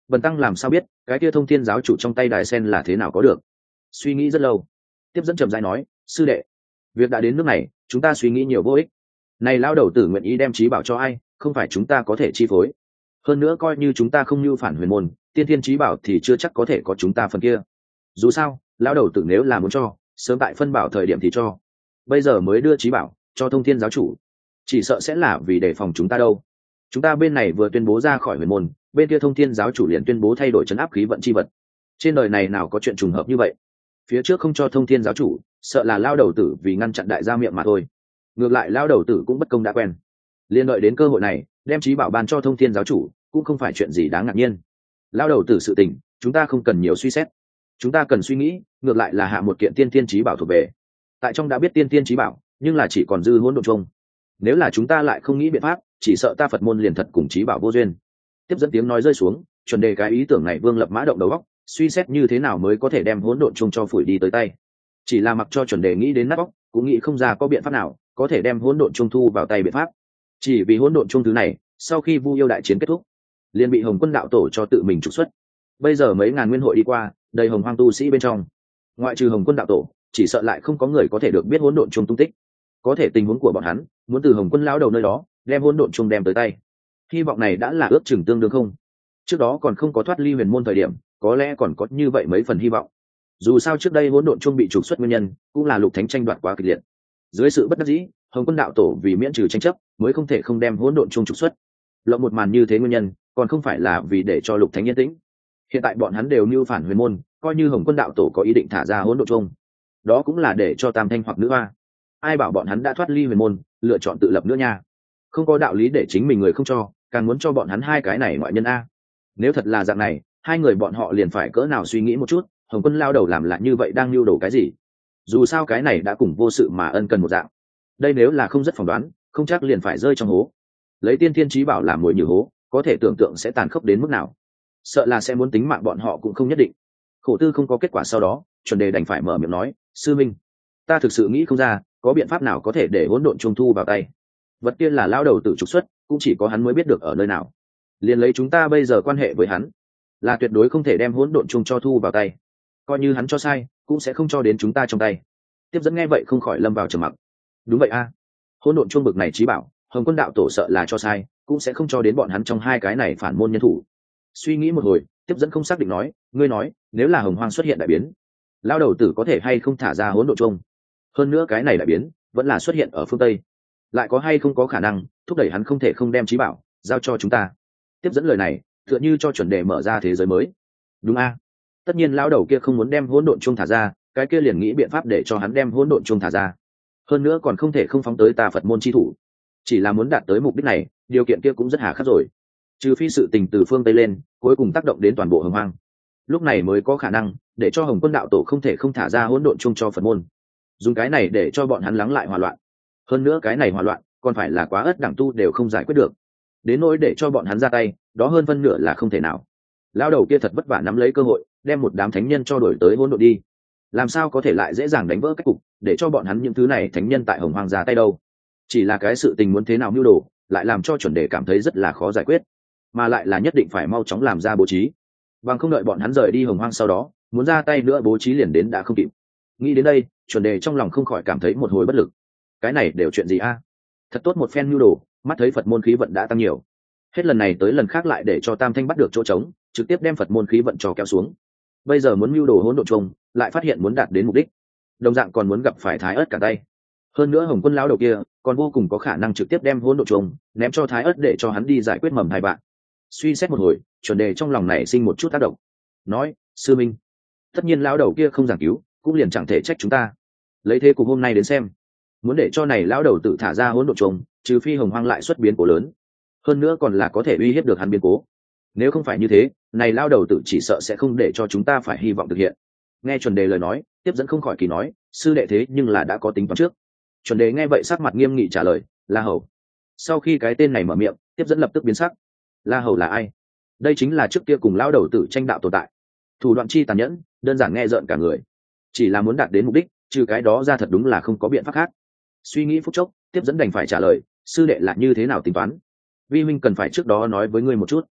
[SPEAKER 1] Bần tăng làm sao biết cái kia thông thiên giáo chủ trong tay đài sen là thế nào có được? Suy nghĩ rất lâu, tiếp dẫn trầm rãi nói, sư đệ, việc đã đến nước này, chúng ta suy nghĩ nhiều vô ích. Này lao đầu tử nguyện ý đem trí bảo cho ai, không phải chúng ta có thể chi phối. Hơn nữa coi như chúng ta không như phản huyền môn, tiên thiên trí bảo thì chưa chắc có thể có chúng ta phần kia. Dù sao, lao đầu tử nếu là muốn cho, sớm tại phân bảo thời điểm thì cho. Bây giờ mới đưa trí bảo cho thông thiên giáo chủ, chỉ sợ sẽ là vì đề phòng chúng ta đâu. Chúng ta bên này vừa tuyên bố ra khỏi huyền môn, bên kia thông thiên giáo chủ liền tuyên bố thay đổi trấn áp khí vận chi vật. Trên đời này nào có chuyện trùng hợp như vậy? Phía trước không cho thông thiên giáo chủ, sợ là lao đầu tử vì ngăn chặn đại gia miệng mà thôi. Ngược lại lao đầu tử cũng bất công đã quen, liên đợi đến cơ hội này đem trí bảo ban cho thông thiên giáo chủ cũng không phải chuyện gì đáng ngạc nhiên. Lao đầu tử sự tình chúng ta không cần nhiều suy xét, chúng ta cần suy nghĩ ngược lại là hạ một kiện tiên tiên trí bảo thuộc về. Tại trong đã biết tiên tiên trí bảo, nhưng là chỉ còn dư hỗn độn chung. Nếu là chúng ta lại không nghĩ biện pháp, chỉ sợ ta Phật môn liền thật cùng trí bảo vô duyên. Tiếp dẫn tiếng nói rơi xuống, chuẩn đề cái ý tưởng này Vương Lập mã động đầu óc, suy xét như thế nào mới có thể đem hỗn độn chung cho phủi đi tới tay. Chỉ là mặc cho chuẩn đề nghĩ đến nát óc, cũng nghĩ không ra có biện pháp nào có thể đem hỗn độn chung thu vào tay biện pháp. Chỉ vì hỗn độn chung thứ này, sau khi Vu Yêu đại chiến kết thúc, liền bị Hồng Quân đạo tổ cho tự mình trục xuất. Bây giờ mấy ngàn nguyên hội đi qua, đầy hồng hoang tu sĩ bên trong, ngoại trừ Hồng Quân đạo tổ, chỉ sợ lại không có người có thể được biết hỗn độn chung tung tích. Có thể tình huống của bọn hắn, muốn từ Hồng Quân lão đầu nơi đó đem hỗn độn chung đem tới tay. Hy vọng này đã là ước chừng tương đương không? Trước đó còn không có thoát ly huyền môn thời điểm, có lẽ còn có như vậy mấy phần hy vọng. Dù sao trước đây hỗn độn chung bị trục xuất nguyên nhân, cũng là Lục Thánh tranh đoạt quá kịch liệt. Dưới sự bất đắc dĩ, Hồng Quân đạo tổ vì miễn trừ tranh chấp, mới không thể không đem hỗn độn chung trục xuất. Lộng một màn như thế nguyên nhân, còn không phải là vì để cho Lục Thánh yên tĩnh. Hiện tại bọn hắn đều như phản huyền môn, coi như Hồng Quân đạo tổ có ý định thả ra hỗn độn chung, đó cũng là để cho Tam Thanh hoặc Nữ Hoa. Ai bảo bọn hắn đã thoát ly huyền môn, lựa chọn tự lập nữa nha. Không có đạo lý để chính mình người không cho, càng muốn cho bọn hắn hai cái này ngoại nhân a. Nếu thật là dạng này, hai người bọn họ liền phải cỡ nào suy nghĩ một chút, Hồng Quân lao đầu làm lại như vậy đang lưu đồ cái gì? Dù sao cái này đã cùng vô sự mà ân cần một dạng. Đây nếu là không rất phỏng đoán, không chắc liền phải rơi trong hố. Lấy tiên thiên trí bảo làm mồi nhử hố, có thể tưởng tượng sẽ tàn khốc đến mức nào. Sợ là sẽ muốn tính mạng bọn họ cũng không nhất định. Khổ tư không có kết quả sau đó, chuẩn đề đành phải mở miệng nói, sư minh, ta thực sự nghĩ không ra có biện pháp nào có thể để hỗn độn trung thu vào tay. Vật kia là lao đầu tự trục xuất, cũng chỉ có hắn mới biết được ở nơi nào. Liền lấy chúng ta bây giờ quan hệ với hắn, là tuyệt đối không thể đem hỗn độn chung cho thu vào tay. Coi như hắn cho sai, cũng sẽ không cho đến chúng ta trong tay. Tiếp dẫn nghe vậy không khỏi lâm vào trầm mặc. Đúng vậy a, hỗn độn chung bực này trí bảo, Hồng Quân đạo tổ sợ là cho sai, cũng sẽ không cho đến bọn hắn trong hai cái này phản môn nhân thủ. Suy nghĩ một hồi, tiếp dẫn không xác định nói, ngươi nói nếu là Hồng Hoang xuất hiện đại biến, lao đầu tử có thể hay không thả ra hỗn độn chung? Hơn nữa cái này đại biến vẫn là xuất hiện ở phương Tây, lại có hay không có khả năng thúc đẩy hắn không thể không đem trí bảo giao cho chúng ta? Tiếp dẫn lời này tựa như cho chuẩn đề mở ra thế giới mới. Đúng a, tất nhiên lão đầu kia không muốn đem hỗn độn chung thả ra, cái kia liền nghĩ biện pháp để cho hắn đem hỗn độn chung thả ra. Hơn nữa còn không thể không phóng tới ta Phật môn chi thủ. Chỉ là muốn đạt tới mục đích này, điều kiện kia cũng rất hà khắc rồi. Trừ phi sự tình từ phương Tây lên, cuối cùng tác động đến toàn bộ Hồng Hoang, lúc này mới có khả năng để cho Hồng Quân đạo tổ không thể không thả ra hỗn độn chung cho Phật môn, dùng cái này để cho bọn hắn lắng lại hòa loạn. Hơn nữa cái này hòa loạn còn phải là quá ớt đẳng tu đều không giải quyết được, đến nỗi để cho bọn hắn ra tay, đó hơn phân nửa là không thể nào. Lão đầu kia thật vất vả nắm lấy cơ hội, đem một đám thánh nhân cho đổi tới hỗn độn đi, làm sao có thể lại dễ dàng đánh vỡ cách cục, để cho bọn hắn những thứ này thánh nhân tại Hồng Hoang ra tay đâu. Chỉ là cái sự tình muốn thế nào mưu đồ, lại làm cho chuẩn đề cảm thấy rất là khó giải quyết, mà lại là nhất định phải mau chóng làm ra bố trí, bằng không đợi bọn hắn rời đi Hồng Hoang sau đó, muốn ra tay nữa bố trí liền đến đã không kịp. Nghĩ đến đây, chuẩn đề trong lòng không khỏi cảm thấy một hồi bất lực. Cái này đều chuyện gì a? Thật tốt một phen mưu đồ, mắt thấy Phật môn khí vận đã tăng nhiều, hết lần này tới lần khác lại để cho Tam Thanh bắt được chỗ trống, trực tiếp đem Phật môn khí vận cho kéo xuống. Bây giờ muốn mưu đồ hỗn độn chung, lại phát hiện muốn đạt đến mục đích, đồng dạng còn muốn gặp phải Thái Ức cả tay. Hơn nữa Hồng Quân lão đầu kia còn vô cùng có khả năng trực tiếp đem hỗn độn chung ném cho Thái Ức để cho hắn đi giải quyết mầm hai bạn. Suy xét một hồi, chuẩn đề trong lòng này sinh một chút tác động, nói, sư minh, tất nhiên lão đầu kia không giảng cứu, cũng liền chẳng thể trách chúng ta. Lấy thế cục hôm nay đến xem, muốn để cho này lão đầu tự thả ra hỗn độn chung, trừ phi Hồng Hoang lại xuất biến cố lớn, hơn nữa còn là có thể uy hiếp được hắn biến cố. Nếu không phải như thế, này lão đầu tự chỉ sợ sẽ không để cho chúng ta phải hy vọng thực hiện. Nghe chuẩn đề lời nói, tiếp dẫn không khỏi kỳ nói, sư đệ thế nhưng là đã có tính toán trước. Chuẩn đề nghe vậy sắc mặt nghiêm nghị trả lời, La Hầu. Sau khi cái tên này mở miệng, tiếp dẫn lập tức biến sắc. La Hầu là ai? Đây chính là trước kia cùng lão đầu tử tranh đạo tồn tại, thủ đoạn chi tàn nhẫn, đơn giản nghe rợn cả người. Chỉ là muốn đạt đến mục đích, trừ cái đó ra thật đúng là không có biện pháp khác. Suy nghĩ phút chốc, tiếp dẫn đành phải trả lời, sư đệ là như thế nào tính toán, vi huynh cần phải trước đó nói với ngươi một chút.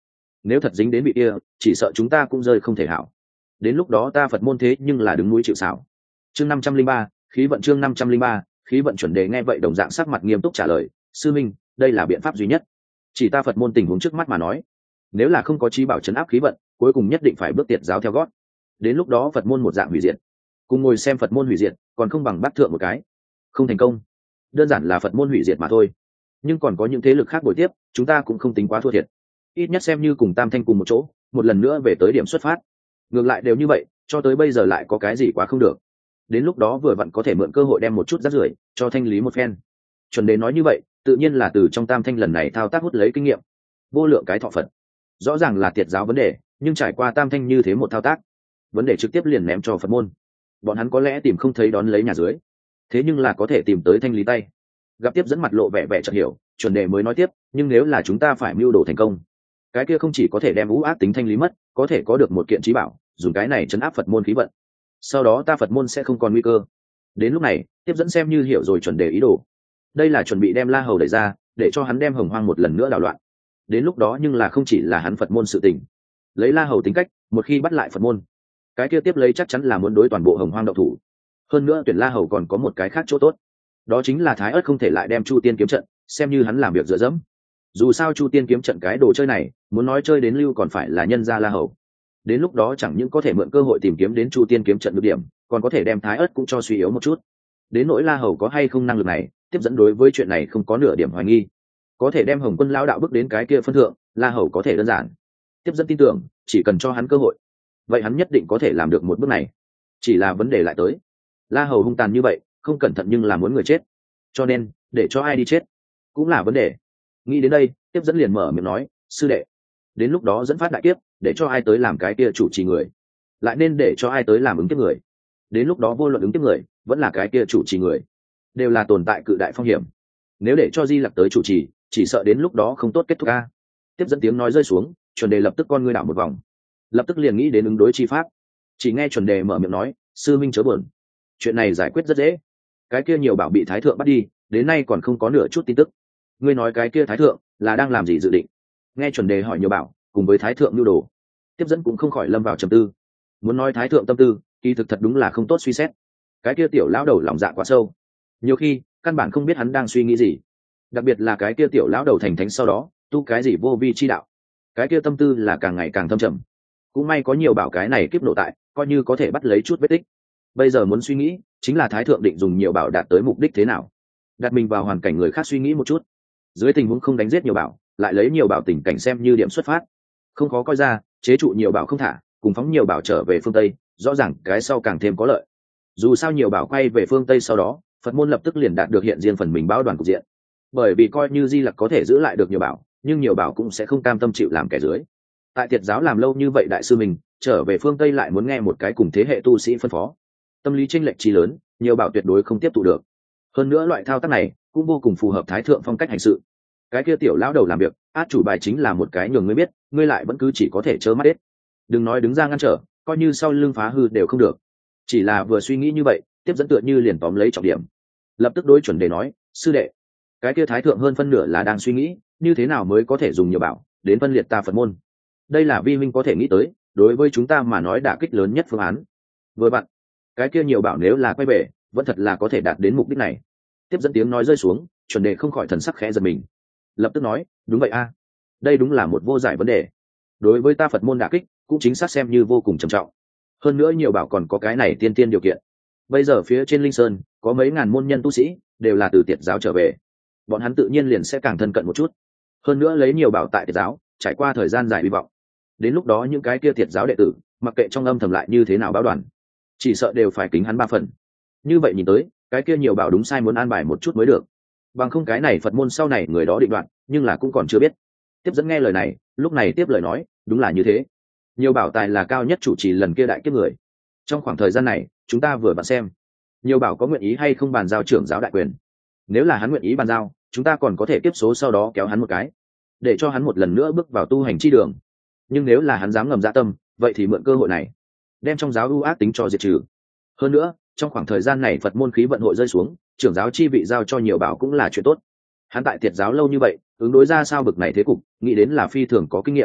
[SPEAKER 1] nếu thật dính đến vị kia chỉ sợ chúng ta cũng rơi không thể hảo. Đến lúc đó ta Phật môn thế nhưng là đứng núi chịu sào. Chương năm trăm linh ba, khí vận. Chương năm trăm linh ba, khí vận. Chuẩn đề nghe vậy đồng dạng sắc mặt nghiêm túc trả lời, sư minh, đây là biện pháp duy nhất. Chỉ ta Phật môn tình huống trước mắt mà nói, nếu là không có trí bảo trấn áp khí vận, cuối cùng nhất định phải bước tiệt giáo theo gót. Đến lúc đó Phật môn một dạng hủy diệt, cùng ngồi xem Phật môn hủy diệt còn không bằng bắt thượng một cái. Không thành công, đơn giản là Phật môn hủy diệt mà thôi. Nhưng còn có những thế lực khác bồi tiếp, chúng ta cũng không tính quá thua thiệt. Ít nhất xem như cùng Tam Thanh cùng một chỗ, một lần nữa về tới điểm xuất phát. Ngược lại đều như vậy, cho tới bây giờ lại có cái gì quá không được. Đến lúc đó vừa vặn có thể mượn cơ hội đem một chút rác rưởi cho thanh lý một phen. Chuẩn Đề nói như vậy, tự nhiên là từ trong Tam Thanh lần này thao tác hút lấy kinh nghiệm. Vô lượng cái thọ Phật, rõ ràng là tiệt giáo vấn đề, nhưng trải qua Tam Thanh như thế một thao tác, vấn đề trực tiếp liền ném cho Phật môn. Bọn hắn có lẽ tìm không thấy đón lấy nhà dưới, thế nhưng là có thể tìm tới thanh lý tay. Gặp tiếp dẫn mặt lộ vẻ vẻ chợt hiểu, Chuẩn Đề mới nói tiếp, nhưng nếu là chúng ta phải mưu đồ thành công, cái kia không chỉ có thể đem ú ác tính thanh lý mất, có thể có được một kiện trí bảo, dùng cái này chấn áp Phật môn khí vận. Sau đó ta Phật môn sẽ không còn nguy cơ. Đến lúc này, tiếp dẫn xem như hiểu rồi Chuẩn Đề ý đồ. Đây là chuẩn bị đem La Hầu đẩy ra, để cho hắn đem Hồng Hoang một lần nữa đảo loạn. Đến lúc đó nhưng là không chỉ là hắn Phật môn sự tình. Lấy La Hầu tính cách, một khi bắt lại Phật môn, cái kia tiếp lấy chắc chắn là muốn đối toàn bộ Hồng Hoang động thủ. Hơn nữa tuyển La Hầu còn có một cái khác chỗ tốt, đó chính là Thái Ức không thể lại đem Chu Tiên kiếm trận xem như hắn làm việc dựa dẫm. Dù sao Chu Tiên kiếm trận cái đồ chơi này, muốn nói chơi đến lưu còn phải là nhân gia La Hầu. Đến lúc đó chẳng những có thể mượn cơ hội tìm kiếm đến Chu Tiên kiếm trận được điểm, còn có thể đem Thái Ức cũng cho suy yếu một chút. Đến nỗi La Hầu có hay không năng lực này, tiếp dẫn đối với chuyện này không có nửa điểm hoài nghi. Có thể đem Hồng Quân lão đạo bước đến cái kia phân thượng, La Hầu có thể đơn giản. Tiếp dẫn tin tưởng, chỉ cần cho hắn cơ hội, vậy hắn nhất định có thể làm được một bước này. Chỉ là vấn đề lại tới, La Hầu hung tàn như vậy, không cẩn thận nhưng là muốn người chết, cho nên để cho ai đi chết cũng là vấn đề. Nghĩ đến đây, tiếp dẫn liền mở miệng nói, sư đệ, đến lúc đó dẫn phát đại kiếp, để cho ai tới làm cái kia chủ trì người, lại nên để cho ai tới làm ứng kiếp người. Đến lúc đó vô luận ứng kiếp người vẫn là cái kia chủ trì người, đều là tồn tại cự đại phong hiểm. Nếu để cho Di Lặc tới chủ trì, chỉ sợ đến lúc đó không tốt kết thúc a. Tiếp dẫn tiếng nói rơi xuống, Chuẩn Đề lập tức con ngươi đảo một vòng, lập tức liền nghĩ đến ứng đối chi pháp. Chỉ nghe Chuẩn Đề mở miệng nói, sư minh chớ buồn, chuyện này giải quyết rất dễ. Cái kia nhiều bảo bị thái thượng bắt đi, đến nay còn không có nửa chút tin tức. Ngươi nói cái kia thái thượng là đang làm gì dự định? Nghe Chuẩn Đề hỏi nhiều bảo cùng với thái thượng nhu đồ, tiếp dẫn cũng không khỏi lâm vào trầm tư. Muốn nói thái thượng tâm tư, kỳ thực thật đúng là không tốt suy xét. Cái kia tiểu lão đầu lòng dạ quá sâu, nhiều khi căn bản không biết hắn đang suy nghĩ gì. Đặc biệt là cái kia tiểu lão đầu thành thánh sau đó tu cái gì vô vi chi đạo, cái kia tâm tư là càng ngày càng thâm trầm. Cũng may có nhiều bảo cái này kiếp nổ tại, coi như có thể bắt lấy chút vết tích. Bây giờ muốn suy nghĩ chính là thái thượng định dùng nhiều bảo đạt tới mục đích thế nào, đặt mình vào hoàn cảnh người khác suy nghĩ một chút. Dưới tình huống không đánh giết nhiều bảo, lại lấy nhiều bảo tình cảnh xem như điểm xuất phát, không khó coi ra chế trụ nhiều bảo không thả, cùng phóng nhiều bảo trở về phương Tây, rõ ràng cái sau càng thêm có lợi. Dù sao nhiều bảo quay về phương Tây sau đó, Phật môn lập tức liền đạt được hiện riêng phần mình báo đoàn cục diện. Bởi vì coi như Di Lặc có thể giữ lại được nhiều bảo, nhưng nhiều bảo cũng sẽ không cam tâm chịu làm kẻ dưới. Tại Tiệt giáo làm lâu như vậy, đại sư mình trở về phương Tây lại muốn nghe một cái cùng thế hệ tu sĩ phân phó, tâm lý chênh lệch chi lớn, nhiều bảo tuyệt đối không tiếp thụ được. Hơn nữa loại thao tác này cũng vô cùng phù hợp thái thượng phong cách hành sự. Cái kia tiểu lão đầu làm việc, át chủ bài chính là một cái nhường ngươi biết, ngươi lại vẫn cứ chỉ có thể trơ mắt hết. Đừng nói đứng ra ngăn trở, coi như sau lưng phá hư đều không được. Chỉ là vừa suy nghĩ như vậy, tiếp dẫn tựa như liền tóm lấy trọng điểm, lập tức đối Chuẩn Đề nói, sư đệ, cái kia thái thượng hơn phân nửa là đang suy nghĩ như thế nào mới có thể dùng nhiều bảo đến phân liệt ta Phật môn. Đây là vi huynh có thể nghĩ tới, đối với chúng ta mà nói đả kích lớn nhất phương án. Vừa bạn, cái kia nhiều bảo nếu là quay về, vẫn thật là có thể đạt đến mục đích này. Tiếp dẫn tiếng nói rơi xuống, Chuẩn Đề không khỏi thần sắc khẽ giật mình, lập tức nói, đúng vậy a, đây đúng là một vô giải vấn đề. Đối với ta Phật môn đả kích cũng chính xác xem như vô cùng trầm trọng. Hơn nữa nhiều bảo còn có cái này tiên tiên điều kiện. Bây giờ phía trên Linh Sơn có mấy ngàn môn nhân tu sĩ đều là từ Tiệt giáo trở về, bọn hắn tự nhiên liền sẽ càng thân cận một chút. Hơn nữa lấy nhiều bảo tại Tiệt giáo trải qua thời gian dài hy vọng, đến lúc đó những cái kia Tiệt giáo đệ tử mặc kệ trong âm thầm lại như thế nào báo đoàn, chỉ sợ đều phải kính hắn ba phần. Như vậy nhìn tới, cái kia nhiều bảo đúng sai muốn an bài một chút mới được, bằng không cái này Phật môn sau này người đó định đoạn, nhưng là cũng còn chưa biết. Tiếp dẫn nghe lời này, lúc này tiếp lời nói, đúng là như thế. Nhiều bảo tài là cao nhất chủ trì lần kia đại kiếp người. Trong khoảng thời gian này, chúng ta vừa bạn xem, nhiều bảo có nguyện ý hay không bàn giao trưởng giáo đại quyền. Nếu là hắn nguyện ý bàn giao, chúng ta còn có thể tiếp số sau đó kéo hắn một cái, để cho hắn một lần nữa bước vào tu hành chi đường. Nhưng nếu là hắn dám ngầm dạ tâm, vậy thì mượn cơ hội này đem trong giáo ưu ác tính cho diệt trừ. Hơn nữa, trong khoảng thời gian này Phật môn khí vận hội rơi xuống, trưởng giáo chi vị giao cho nhiều bảo cũng là chuyện tốt. Hắn tại Tiệt giáo lâu như vậy, ứng đối ra sao bực này thế cục, nghĩ đến là phi thường có kinh nghiệm.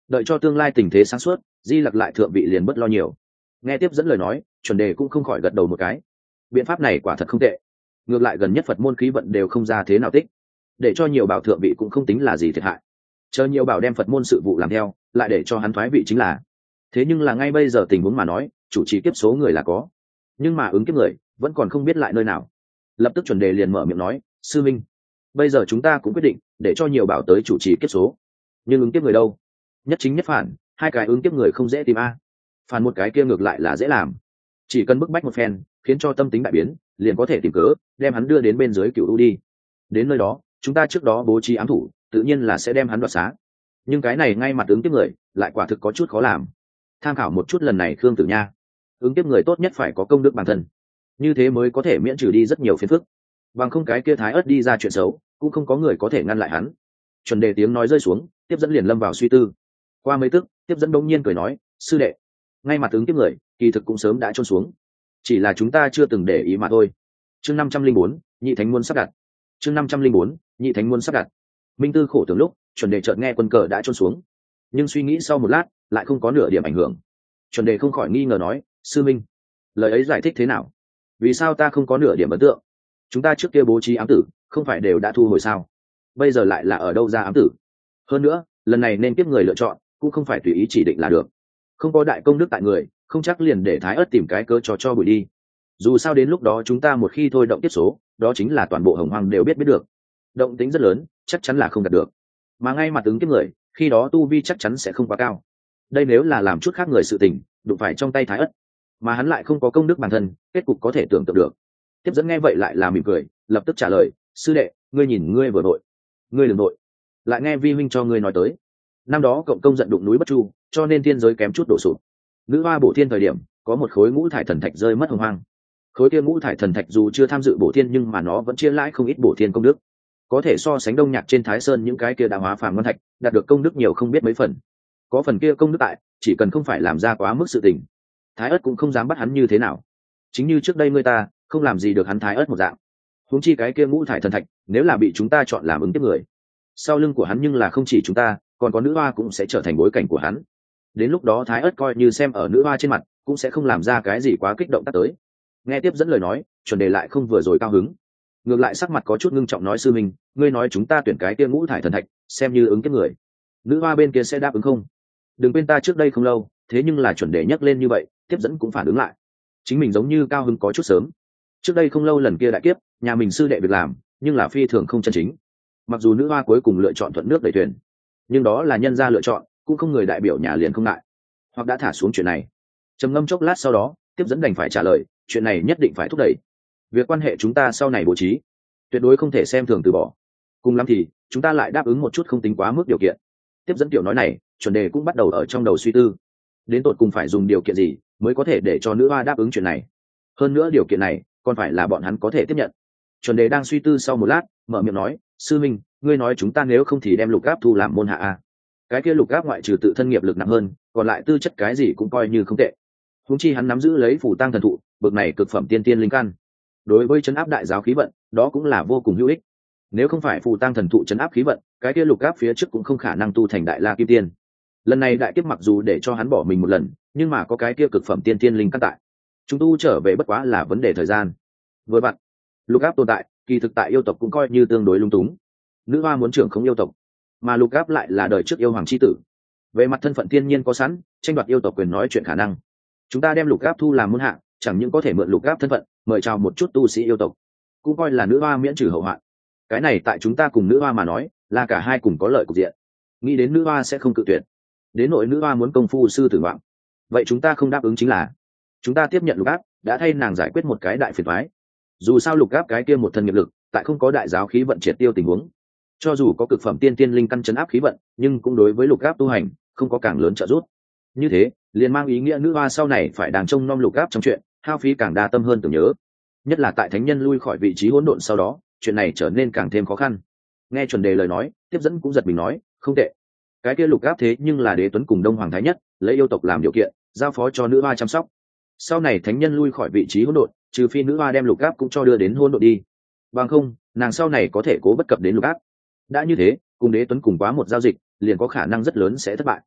[SPEAKER 1] đợi cho tương lai tình thế sáng suốt, di lặc lại thượng vị liền bất lo nhiều. Nghe tiếp dẫn lời nói, chuẩn đề cũng không khỏi gật đầu một cái. Biện pháp này quả thật không tệ, ngược lại gần nhất Phật môn khí vận đều không ra thế nào tích, để cho nhiều bảo thượng vị cũng không tính là gì thiệt hại. Chờ nhiều bảo đem Phật môn sự vụ làm theo, lại để cho hắn thoái vị chính là. Thế nhưng là ngay bây giờ tình huống mà nói, chủ trì kiếp số người là có, nhưng mà ứng kiếp người vẫn còn không biết lại nơi nào. Lập tức chuẩn đề liền mở miệng nói, sư minh, bây giờ chúng ta cũng quyết định để cho nhiều bảo tới chủ trì kiếp số, nhưng ứng kiếp người đâu? Nhất chính nhất phản, hai cái ứng kiếp người không dễ tìm a. Phản một cái kia ngược lại là dễ làm, chỉ cần bức bách một phen, khiến cho tâm tính đại biến, liền có thể tìm cớ đem hắn đưa đến bên dưới cựu u đi. Đến nơi đó, chúng ta trước đó bố trí ám thủ, tự nhiên là sẽ đem hắn đoạt xá. Nhưng cái này ngay mặt ứng kiếp người lại quả thực có chút khó làm. Tham khảo một chút lần này Khương Tử Nha, ứng kiếp người tốt nhất phải có công đức bản thân, như thế mới có thể miễn trừ đi rất nhiều phiền phức. Bằng không cái kia Thái Ất đi ra chuyện xấu, cũng không có người có thể ngăn lại hắn. Chuẩn đề tiếng nói rơi xuống, tiếp dẫn liền lâm vào suy tư. Qua mấy tức, tiếp dẫn bỗng nhiên cười nói, sư đệ, ngay mặt ứng kiếp người kỳ thực cũng sớm đã trôn xuống, chỉ là chúng ta chưa từng để ý mà thôi. Chương năm trăm linh bốn, nhị thánh muôn sắp đặt. Chương năm trăm linh bốn, nhị thánh muôn sắp đặt. Minh tư khổ tưởng lúc, chuẩn đề chợt nghe quân cờ đã trôn xuống, nhưng suy nghĩ sau một lát lại không có nửa điểm ảnh hưởng. Chuẩn đề không khỏi nghi ngờ nói, sư minh, lời ấy giải thích thế nào? Vì sao ta không có nửa điểm ấn tượng? Chúng ta trước kia bố trí ám tử không phải đều đã thu hồi sao? Bây giờ lại là ở đâu ra ám tử? Hơn nữa, lần này nên tiếp người lựa chọn cũng không phải tùy ý chỉ định là được, không có đại công đức tại người, không chắc liền để Thái Ất tìm cái cớ trò cho bụi đi. Dù sao đến lúc đó chúng ta một khi thôi động tiếp số, đó chính là toàn bộ Hồng Hoang đều biết biết được, động tính rất lớn, chắc chắn là không đạt được. Mà ngay mặt ứng kiếp người khi đó tu vi chắc chắn sẽ không quá cao. Đây nếu là làm chút khác người sự tình, đụng phải trong tay Thái Ất, mà hắn lại không có công đức bản thân, kết cục có thể tưởng tượng được. Tiếp dẫn nghe vậy lại là mỉm cười, lập tức trả lời, sư đệ, ngươi nhìn ngươi vừa nội, ngươi đừng nội, lại nghe vi huynh cho ngươi nói tới, năm đó cộng công giận đụng núi Bất Chu, cho nên thiên giới kém chút đổ sụp. Nữ hoa bổ thiên thời điểm, có một khối ngũ thải thần thạch rơi mất Hồng Hoang. Khối kia ngũ thải thần thạch dù chưa tham dự bổ thiên, nhưng mà nó vẫn chia lãi không ít bổ thiên công đức, có thể so sánh Đông Nhạc trên Thái Sơn những cái kia đã hóa phàm ngân thạch, đạt được công đức nhiều không biết mấy phần. Có phần kia công đức tại, chỉ cần không phải làm ra quá mức sự tình, Thái Ất cũng không dám bắt hắn như thế nào. Chính như trước đây ngươi ta không làm gì được hắn Thái Ất một dạng. Huống chi cái kia ngũ thải thần thạch, nếu là bị chúng ta chọn làm ứng tiếp người, sau lưng của hắn nhưng là không chỉ chúng ta, còn có nữ hoa cũng sẽ trở thành bối cảnh của hắn. Đến lúc đó Thái Ất coi như xem ở nữ hoa trên mặt, cũng sẽ không làm ra cái gì quá kích động tác tới. Nghe tiếp dẫn lời nói, chuẩn đề lại không vừa rồi cao hứng, ngược lại sắc mặt có chút ngưng trọng nói, sư minh, ngươi nói chúng ta tuyển cái kia ngũ thải thần thạch xem như ứng kiếp người, nữ hoa bên kia sẽ đáp ứng không? Đừng quên ta trước đây không lâu thế nhưng là chuẩn đề nhắc lên như vậy, tiếp dẫn cũng phản ứng lại, chính mình giống như cao hứng có chút sớm. Trước đây không lâu lần kia đại kiếp, nhà mình sư đệ việc làm nhưng là phi thường không chân chính. Mặc dù nữ hoa cuối cùng lựa chọn thuận nước đẩy thuyền, nhưng đó là nhân gia lựa chọn, cũng không người đại biểu nhà liền không ngại, hoặc đã thả xuống chuyện này. Trầm ngâm chốc lát sau đó, tiếp dẫn đành phải trả lời, chuyện này nhất định phải thúc đẩy. Việc quan hệ chúng ta sau này bố trí, tuyệt đối không thể xem thường từ bỏ. Cùng lắm thì chúng ta lại đáp ứng một chút không tính quá mức điều kiện. Tiếp dẫn tiểu nói này, chuẩn đề cũng bắt đầu ở trong đầu suy tư, đến tột cùng phải dùng điều kiện gì mới có thể để cho nữ hoa đáp ứng chuyện này. Hơn nữa điều kiện này còn phải là bọn hắn có thể tiếp nhận. Chuẩn đề đang suy tư sau một lát, mở miệng nói, sư minh, ngươi nói chúng ta nếu không thì đem lục áp thu làm môn hạ a. Cái kia lục áp ngoại trừ tự thân nghiệp lực nặng hơn, còn lại tư chất cái gì cũng coi như không tệ. Huống chi hắn nắm giữ lấy phù tang thần thụ, bậc này cực phẩm tiên tiên linh căn, đối với chấn áp đại giáo khí vận, đó cũng là vô cùng hữu ích. Nếu không phải phù tang thần thụ chấn áp khí vận, cái kia lục áp phía trước cũng không khả năng tu thành đại la kim tiên. Lần này đại kiếp mặc dù để cho hắn bỏ mình một lần, nhưng mà có cái kia cực phẩm tiên tiên linh căn tại, chúng tu trở về bất quá là vấn đề thời gian. Với bạn, lục áp tồn tại, kỳ thực tại yêu tộc cũng coi như tương đối lung túng. Nữ hoa muốn trưởng không yêu tộc, mà lục áp lại là đời trước yêu hoàng chi tử, về mặt thân phận thiên nhiên có sẵn, tranh đoạt yêu tộc quyền nói chuyện khả năng. Chúng ta đem lục áp thu làm môn hạ, chẳng những có thể mượn lục áp thân phận mời chào một chút tu sĩ yêu tộc, cũng coi là nữ hoa miễn trừ hậu hoạn. Cái này tại chúng ta cùng nữ hoa mà nói, là cả hai cùng có lợi cục diện. Nghĩ đến nữ hoa sẽ không cự tuyệt. Đến nội nữ hoa muốn công phu sư tử ngoạm, vậy chúng ta không đáp ứng chính là chúng ta tiếp nhận lục áp, đã thay nàng giải quyết một cái đại phiền toái. Dù sao lục áp cái kia một thân nghiệp lực, tại không có đại giáo khí vận triệt tiêu tình huống, cho dù có cực phẩm tiên tiên linh căn chấn áp khí vận, nhưng cũng đối với lục áp tu hành không có càng lớn trợ giúp. Như thế liền mang ý nghĩa nữ hoa sau này phải đàng trông nom lục áp trong chuyện, hao phí càng đa tâm hơn tưởng nhớ. Nhất là tại thánh nhân lui khỏi vị trí hỗn độn sau đó, chuyện này trở nên càng thêm khó khăn. Nghe chuẩn đề lời nói, tiếp dẫn cũng giật mình nói, không tệ. Cái kia lục áp thế nhưng là đế tuấn cùng đông hoàng thái nhất lấy yêu tộc làm điều kiện, giao phó cho nữ hoa chăm sóc. Sau này thánh nhân lui khỏi vị trí hỗn độn, trừ phi nữ hoa đem lục áp cũng cho đưa đến hỗn độn đi, bằng không nàng sau này có thể cố bất cập đến lục áp. Đã như thế, cùng đế tuấn cùng quá một giao dịch, liền có khả năng rất lớn sẽ thất bại.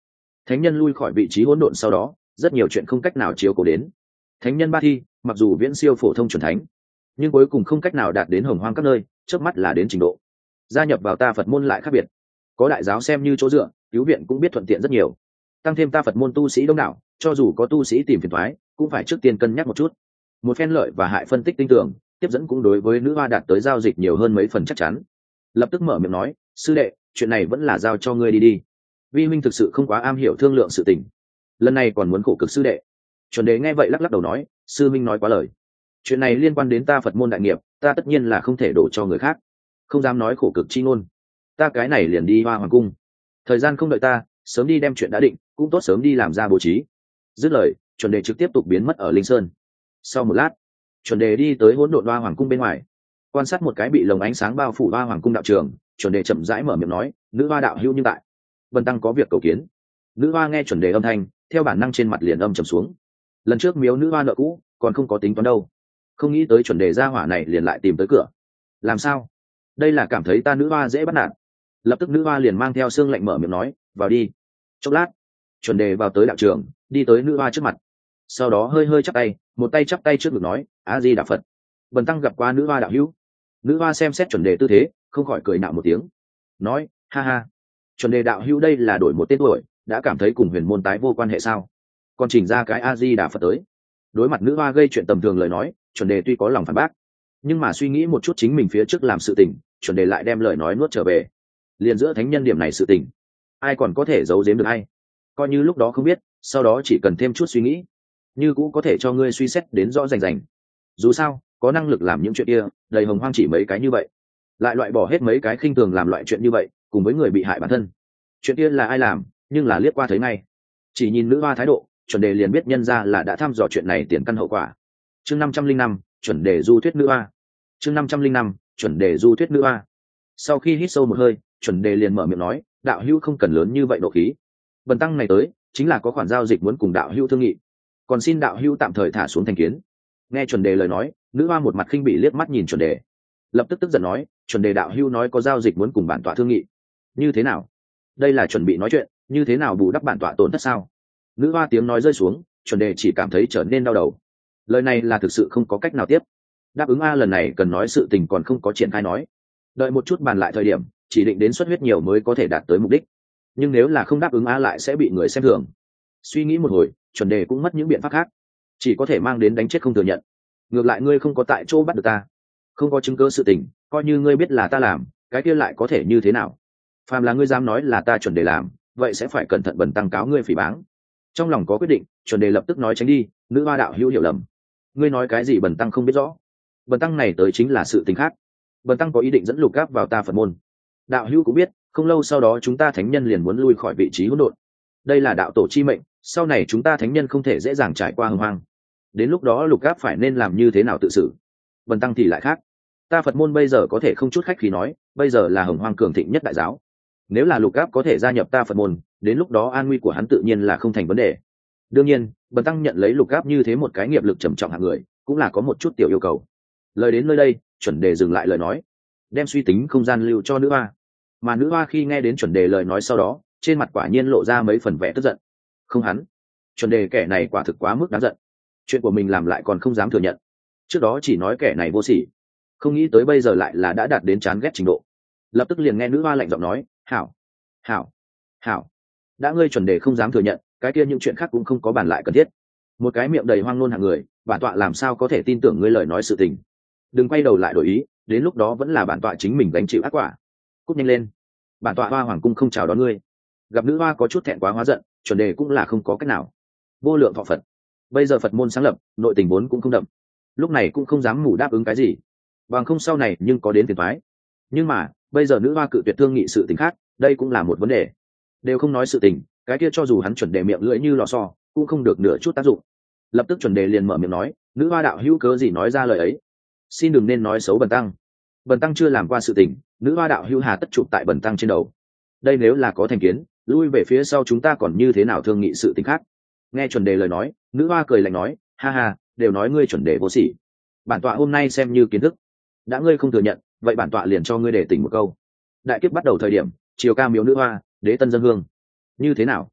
[SPEAKER 1] thánh nhân lui khỏi vị trí hỗn độn sau đó rất nhiều chuyện không cách nào chiếu cố đến. Thánh nhân ba thi mặc dù viễn siêu phổ thông chuẩn thánh, nhưng cuối cùng không cách nào đạt đến hồng hoang các nơi, chớp mắt là đến trình độ. Gia nhập vào ta Phật môn lại khác biệt, có đại giáo xem như chỗ dựa, cứu viện cũng biết thuận tiện rất nhiều. Tăng thêm ta Phật môn tu sĩ đông đảo, cho dù có tu sĩ tìm phiền toái, cũng phải trước tiên cân nhắc một chút. Một phen lợi và hại phân tích tinh tưởng, tiếp dẫn cũng đối với nữ hoa đạt tới giao dịch nhiều hơn mấy phần chắc chắn. Lập tức mở miệng nói, sư đệ, chuyện này vẫn là giao cho ngươi đi đi. Vi huynh thực sự không quá am hiểu thương lượng sự tình, lần này còn muốn khổ cực sư đệ. Chuẩn đề nghe vậy lắc lắc đầu nói, sư minh nói quá lời. Chuyện này liên quan đến ta Phật môn đại nghiệp, ta tất nhiên là không thể đổ cho người khác, không dám nói khổ cực chi ngôn. Ta cái này liền đi Hoa Hoàng cung, thời gian không đợi ta, sớm đi đem chuyện đã định, cũng tốt sớm đi làm ra bố trí. Dứt lời, chuẩn đề trực tiếp tục biến mất ở Linh Sơn. Sau một lát, chuẩn đề đi tới hỗn độn Hoa Hoàng cung bên ngoài, quan sát một cái bị lồng ánh sáng bao phủ Hoa Hoàng cung đạo trường, chuẩn đề chậm rãi mở miệng nói, nữ hoa đạo hữu như tại, Vân tăng có việc cầu kiến. Nữ hoa nghe chuẩn đề âm thanh, theo bản năng trên mặt liền âm trầm xuống. Lần trước miếu nữ hoa nợ cũ còn không có tính toán đâu, không nghĩ tới chuẩn đề gia hỏa này liền lại tìm tới cửa. Làm sao? Đây là cảm thấy ta nữ hoa dễ bắt nạt? Lập tức nữ hoa liền mang theo xương lạnh mở miệng nói, vào đi. Chốc lát, chuẩn đề vào tới đạo trường, đi tới nữ hoa trước mặt, sau đó hơi hơi chắp tay, một tay chắp tay trước ngực nói, a di đà Phật. Bần tăng gặp qua nữ hoa đạo hữu. Nữ hoa xem xét chuẩn đề tư thế, không khỏi cười nạo một tiếng, nói, ha ha, chuẩn đề đạo hữu đây là đổi một tên tuổi, đã cảm thấy cùng huyền môn tái vô quan hệ sao? Còn chỉnh ra cái a di đà Phật tới. Đối mặt nữ hoa gây chuyện tầm thường lời nói, chuẩn đề tuy có lòng phản bác, nhưng mà suy nghĩ một chút chính mình phía trước làm sự tình, chuẩn đề lại đem lời nói nuốt trở về. Liền giữa thánh nhân điểm này sự tình, ai còn có thể giấu giếm được hay? Coi như lúc đó không biết, sau đó chỉ cần thêm chút suy nghĩ, như cũng có thể cho ngươi suy xét đến rõ rành rành. Dù sao, có năng lực làm những chuyện kia, đầy hồng hoang chỉ mấy cái như vậy, lại loại bỏ hết mấy cái khinh thường làm loại chuyện như vậy, cùng với người bị hại bản thân. Chuyện kia là ai làm, nhưng là liếc qua thấy ngay. Chỉ nhìn nữ hoa thái độ, chuẩn đề liền biết nhân ra là đã thăm dò chuyện này tiền căn hậu quả. Chương năm trăm linh năm, chuẩn đề du thuyết nữ hoa. Chương năm trăm linh năm, chuẩn đề du thuyết nữ hoa. Sau khi hít sâu một hơi, chuẩn đề liền mở miệng nói, đạo hữu không cần lớn như vậy độ khí. Bần tăng này tới, chính là có khoản giao dịch muốn cùng đạo hữu thương nghị, còn xin đạo hữu tạm thời thả xuống thành kiến. Nghe chuẩn đề lời nói, nữ hoa một mặt khinh bỉ liếc mắt nhìn chuẩn đề, lập tức tức giận nói, chuẩn đề đạo hữu nói có giao dịch muốn cùng bản tọa thương nghị, như thế nào? Đây là chuẩn bị nói chuyện, như thế nào bù đắp bản tọa tổn thất sao? Nữ hoa tiếng nói rơi xuống, chuẩn đề chỉ cảm thấy trở nên đau đầu. Lời này là thực sự không có cách nào tiếp. Đáp ứng a lần này cần nói sự tình còn không có triển khai nói, đợi một chút bàn lại thời điểm, chỉ định đến xuất huyết nhiều mới có thể đạt tới mục đích. Nhưng nếu là không đáp ứng a lại sẽ bị người xem thường. Suy nghĩ một hồi, chuẩn đề cũng mất những biện pháp khác, chỉ có thể mang đến đánh chết không thừa nhận. Ngược lại ngươi không có tại chỗ bắt được ta, không có chứng cứ sự tình, coi như ngươi biết là ta làm, cái kia lại có thể như thế nào? Phàm là ngươi dám nói là ta chuẩn đề làm, vậy sẽ phải cẩn thận bần tăng cáo ngươi phỉ báng. Trong lòng có quyết định, chuẩn đề lập tức nói tránh đi, nữ hoa đạo hữu hiểu lầm, ngươi nói cái gì bần tăng không biết rõ. Bần tăng này tới chính là sự tình khác, bần tăng có ý định dẫn lục gáp vào ta Phật môn. Đạo hữu cũng biết, không lâu sau đó chúng ta thánh nhân liền muốn lui khỏi vị trí hỗn độn, đây là đạo tổ chi mệnh, sau này chúng ta thánh nhân không thể dễ dàng trải qua hồng hoang. Đến lúc đó lục gáp phải nên làm như thế nào tự xử, bần tăng thì lại khác. Ta Phật môn bây giờ có thể không chút khách khí nói, bây giờ là hồng hoang cường thịnh nhất đại giáo, nếu là lục gáp có thể gia nhập ta Phật môn, đến lúc đó an nguy của hắn tự nhiên là không thành vấn đề. Đương nhiên, bần tăng nhận lấy lục gáp như thế một cái nghiệp lực trầm trọng hạng người, cũng là có một chút tiểu yêu cầu. Lời đến nơi đây, chuẩn đề dừng lại lời nói, đem suy tính không gian lưu cho nữ hoa. Mà nữ hoa khi nghe đến chuẩn đề lời nói sau đó, trên mặt quả nhiên lộ ra mấy phần vẻ tức giận. Không hắn, chuẩn đề kẻ này quả thực quá mức đáng giận, chuyện của mình làm lại còn không dám thừa nhận. Trước đó chỉ nói kẻ này vô sỉ, không nghĩ tới bây giờ lại là đã đạt đến chán ghét trình độ. Lập tức liền nghe nữ hoa lạnh giọng nói, hảo hảo hảo, đã ngươi chuẩn đề không dám thừa nhận, cái kia những chuyện khác cũng không có bàn lại cần thiết. Một cái miệng đầy hoang ngôn hạng người, bản tọa làm sao có thể tin tưởng ngươi lời nói sự tình. Đừng quay đầu lại đổi ý, đến lúc đó vẫn là bản tọa chính mình gánh chịu ác quả. Cút nhanh lên, bản tọa Hoa Hoàng cung không chào đón ngươi. Gặp nữ hoa có chút thẹn quá hóa giận, chuẩn đề cũng là không có cách nào. Vô lượng thọ Phật, bây giờ Phật môn sáng lập, nội tình vốn cũng không đậm, lúc này cũng không dám mù đáp ứng cái gì, bằng không sau này nhưng có đến tiền thoái. Nhưng mà bây giờ nữ hoa cự tuyệt thương nghị sự tình khác, đây cũng là một vấn đề. Đều không nói sự tình, cái kia cho dù hắn chuẩn đề miệng lưỡi như lò xo, cũng không được nửa chút tác dụng. Lập tức chuẩn đề liền mở miệng nói, nữ hoa đạo hữu cớ gì nói ra lời ấy, xin đừng nên nói xấu bần tăng. Bần tăng chưa làm qua sự tình, nữ hoa đạo hữu hà tất chụp tại bần tăng trên đầu. Đây nếu là có thành kiến, lui về phía sau chúng ta còn như thế nào thương nghị sự tình khác. Nghe chuẩn đề lời nói, nữ hoa cười lạnh nói, ha ha, đều nói ngươi chuẩn đề vô sỉ, bản tọa hôm nay xem như kiến thức. Đã ngươi không thừa nhận, vậy bản tọa liền cho ngươi để tỉnh một câu. Đại kiếp bắt đầu thời điểm, chiều ca miếu nữ hoa, đế tân dân hương, như thế nào?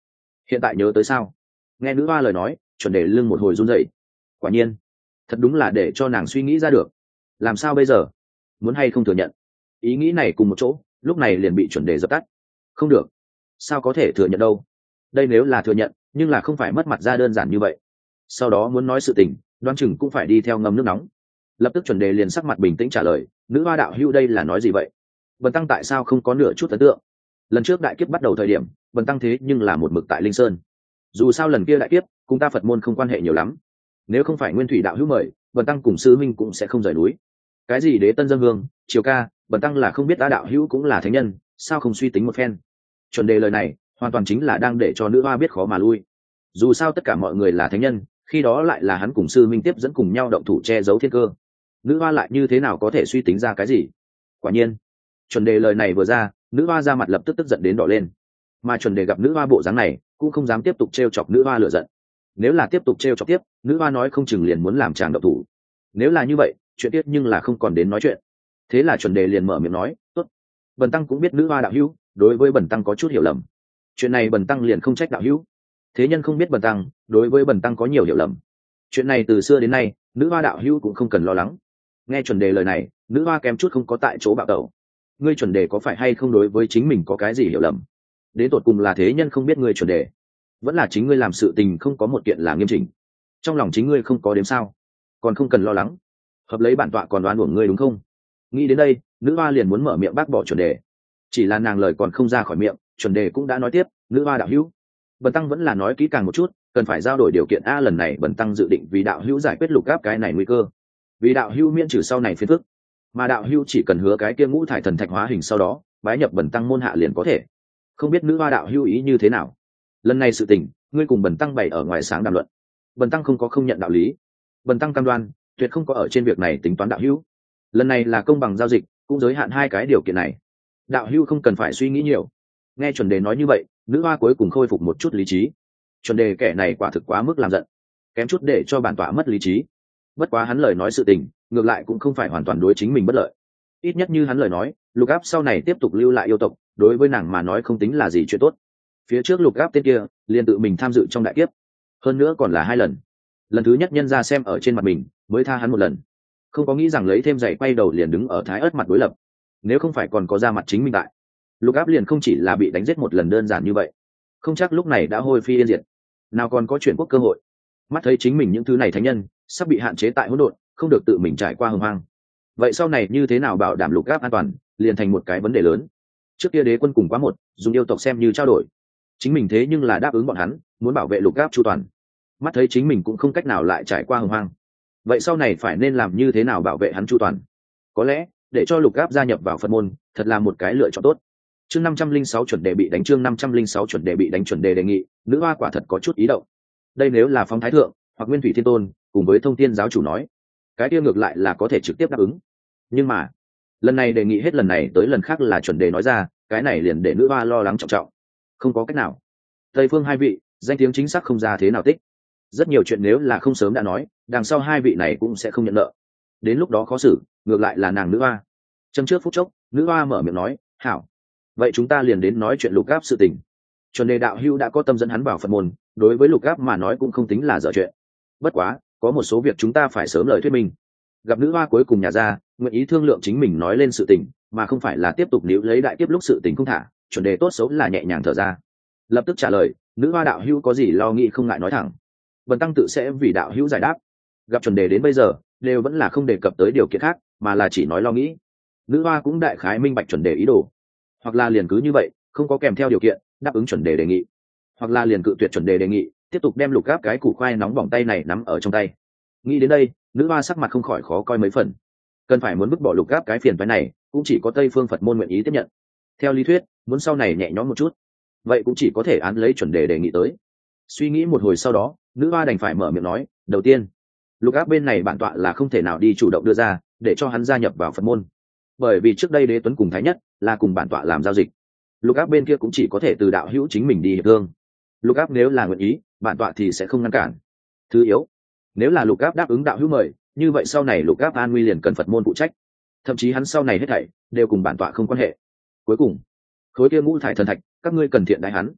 [SPEAKER 1] hiện tại nhớ tới sao? Nghe nữ hoa lời nói, chuẩn đề lưng một hồi run rẩy. Quả nhiên thật đúng là để cho nàng suy nghĩ ra được. Làm sao bây giờ? Muốn hay không thừa nhận? Ý nghĩ này cùng một chỗ lúc này liền bị chuẩn đề dập tắt. Không được. Sao có thể thừa nhận đâu? Đây nếu là thừa nhận nhưng là không phải mất mặt ra đơn giản như vậy. Sau đó muốn nói sự tình đoán chừng cũng phải đi theo ngâm nước nóng. Lập tức chuẩn đề liền sắc mặt bình tĩnh trả lời, nữ hoa đạo hữu đây là nói gì vậy? Bần tăng tại sao không có nửa chút ấn tượng? Lần trước đại kiếp bắt đầu thời điểm bần tăng thế nhưng là một mực tại Linh Sơn. Dù sao lần kia đại kiếp cùng ta Phật môn không quan hệ nhiều lắm, nếu không phải nguyên thủy đạo hữu mời, bần tăng cùng sư minh cũng sẽ không rời núi. Cái gì đế tân dân hương triều ca, bần tăng là không biết ta đạo hữu cũng là thánh nhân, sao không suy tính một phen? Chuẩn đề lời này hoàn toàn chính là đang để cho nữ hoa biết khó mà lui. Dù sao tất cả mọi người là thánh nhân, khi đó lại là hắn cùng sư minh tiếp dẫn cùng nhau động thủ che giấu thiên cơ, nữ hoa lại như thế nào có thể suy tính ra cái gì? Quả nhiên chuẩn đề lời này vừa ra, nữ hoa ra mặt lập tức tức giận đến đỏ lên. Mà chuẩn đề gặp nữ hoa bộ dáng này cũng không dám tiếp tục t r e o chọc nữ hoa lựa giận. Nếu là tiếp tục t r e o chọc tiếp, nữ hoa nói không chừng liền muốn làm chàng động thủ. Nếu là như vậy chuyện tiếp nhưng là không còn đến nói chuyện. Thế là chuẩn đề liền mở miệng nói, tốt, bần tăng cũng biết nữ hoa đạo hữu đối với bần tăng có chút hiểu lầm, chuyện này bần tăng liền không trách đạo hữu. Thế nhân không biết bần tăng đối với bần tăng có nhiều hiểu lầm, chuyện này từ xưa đến nay nữ hoa đạo hữu cũng không cần lo lắng. Nghe chuẩn đề lời này, nữ hoa kém chút không có tại chỗ bạo tẩu. Ngươi chuẩn đề có phải hay không đối với chính mình có cái gì hiểu lầm? Đến tột cùng là thế nhân không biết ngươi chuẩn đề, vẫn là chính ngươi làm sự tình không có một kiện là nghiêm chỉnh, trong lòng chính ngươi không có đếm sao? Còn không cần lo lắng, hợp lấy bản tọa còn đoán của ngươi đúng không? Nghĩ đến đây, nữ hoa liền muốn mở miệng bác bỏ chuẩn đề, chỉ là nàng lời còn không ra khỏi miệng, chuẩn đề cũng đã nói tiếp, nữ hoa đạo hữu, bần tăng vẫn là nói kỹ càng một chút, cần phải giao đổi điều kiện a. Lần này bần tăng dự định vì đạo hữu giải quyết lục gáp cái này nguy cơ, vì đạo hữu miễn trừ sau này phiền phức, mà đạo hữu chỉ cần hứa cái kia ngũ thải thần thạch hóa hình sau đó bái nhập bần tăng môn hạ liền có thể. Không biết nữ hoa đạo hữu ý như thế nào? Lần này sự tình ngươi cùng bần tăng bày ở ngoài sáng đàm luận, bần tăng không có không nhận đạo lý, bần tăng cam đoan tuyệt không có ở trên việc này tính toán đạo hữu. Lần này là công bằng giao dịch, cũng giới hạn hai cái điều kiện này, đạo hữu không cần phải suy nghĩ nhiều. Nghe chuẩn đề nói như vậy, nữ hoa cuối cùng khôi phục một chút lý trí. Chuẩn đề kẻ này quả thực quá mức làm giận, kém chút để cho bản tọa mất lý trí. Bất quá hắn lời nói sự tình ngược lại cũng không phải hoàn toàn đối chính mình bất lợi. Ít nhất như hắn lời nói, lục áp sau này tiếp tục lưu lại yêu tộc, đối với nàng mà nói không tính là gì chuyện tốt. Phía trước lục áp tên kia liền tự mình tham dự trong đại kiếp, hơn nữa còn là hai lần. Lần thứ nhất nhân ra xem ở trên mặt mình mới tha hắn một lần, không có nghĩ rằng lấy thêm giày quay đầu liền đứng ở thái ớt mặt đối lập. Nếu không phải còn có ra mặt chính mình tại, lục áp liền không chỉ là bị đánh giết một lần đơn giản như vậy, không chắc lúc này đã hôi phi yên diệt, nào còn có chuyển quốc cơ hội. Mắt thấy chính mình những thứ này thánh nhân sắp bị hạn chế tại hỗn độn, không được tự mình trải qua hồng hoang, vậy sau này như thế nào bảo đảm lục áp an toàn liền thành một cái vấn đề lớn. Trước kia đế quân cùng quá một dùng yêu tộc xem như trao đổi, chính mình thế nhưng là đáp ứng bọn hắn muốn bảo vệ lục áp chu toàn. Mắt thấy chính mình cũng không cách nào lại trải qua hồng hoang, vậy sau này phải nên làm như thế nào bảo vệ hắn chu toàn? Có lẽ để cho lục áp gia nhập vào Phật môn thật là một cái lựa chọn tốt. Chương năm trăm linh sáu chuẩn đề bị đánh, chương năm trăm linh sáu chuẩn đề bị đánh. Chuẩn đề đề nghị, nữ hoa quả thật có chút ý động. Đây nếu là Phong Thái Thượng hoặc Nguyên Thủy Thiên Tôn cùng với Thông Thiên giáo chủ nói, cái kia ngược lại là có thể trực tiếp đáp ứng. Nhưng mà lần này đề nghị hết lần này tới lần khác là chuẩn đề nói ra, cái này liền để nữ hoa lo lắng trọng trọng. Không có cách nào, tây phương hai vị danh tiếng chính xác không ra thế nào tích, rất nhiều chuyện nếu là không sớm đã nói, đằng sau hai vị này cũng sẽ không nhận nợ, đến lúc đó khó xử ngược lại là nàng nữ hoa. Châm trước phút chốc, nữ hoa mở miệng nói, hảo, vậy chúng ta liền đến nói chuyện lục áp sự tình. Chuẩn đề đạo hữu đã có tâm dẫn hắn vào Phật môn, đối với lục áp mà nói cũng không tính là dở chuyện. Bất quá có một số việc chúng ta phải sớm lời thuyết minh. Gặp nữ hoa cuối cùng nhà ra nguyện ý thương lượng chính mình nói lên sự tình, mà không phải là tiếp tục níu lấy đại kiếp lúc sự tình không thả. Chuẩn đề tốt xấu là nhẹ nhàng thở ra, lập tức trả lời, nữ hoa đạo hữu có gì lo nghĩ không ngại nói thẳng, bần tăng tự sẽ vì đạo hữu giải đáp. Gặp chuẩn đề đến bây giờ đều vẫn là không đề cập tới điều kiện khác, mà là chỉ nói lo nghĩ. Nữ hoa cũng đại khái minh bạch chuẩn đề ý đồ, hoặc là liền cứ như vậy không có kèm theo điều kiện đáp ứng chuẩn đề đề nghị, hoặc là liền cự tuyệt chuẩn đề đề nghị, tiếp tục đem lục gáp cái củ khoai nóng bỏng tay này nắm ở trong tay. Nghĩ đến đây, nữ hoa sắc mặt không khỏi khó coi mấy phần. Cần phải muốn vứt bỏ lục gáp cái phiền phái này cũng chỉ có Tây Phương Phật môn nguyện ý tiếp nhận. Theo lý thuyết muốn sau này nhẹ nhõm một chút, vậy cũng chỉ có thể án lấy chuẩn đề đề nghị tới. Suy nghĩ một hồi sau đó, nữ hoa đành phải mở miệng nói, đầu tiên lục áp bên này bản tọa là không thể nào đi chủ động đưa ra để cho hắn gia nhập vào Phật môn, bởi vì trước đây đế tuấn cùng thái nhất là cùng bản tọa làm giao dịch, lục áp bên kia cũng chỉ có thể từ đạo hữu chính mình đi hiệp thương. Lục áp nếu là nguyện ý, bản tọa thì sẽ không ngăn cản. Thứ yếu, nếu là lục áp đáp ứng đạo hữu mời, như vậy sau này lục áp an nguy liền cần Phật môn phụ trách, thậm chí hắn sau này hết thảy đều cùng bản tọa không quan hệ. Cuối cùng, khối kia ngũ thải thần thạch các ngươi cần thiện đại hắn,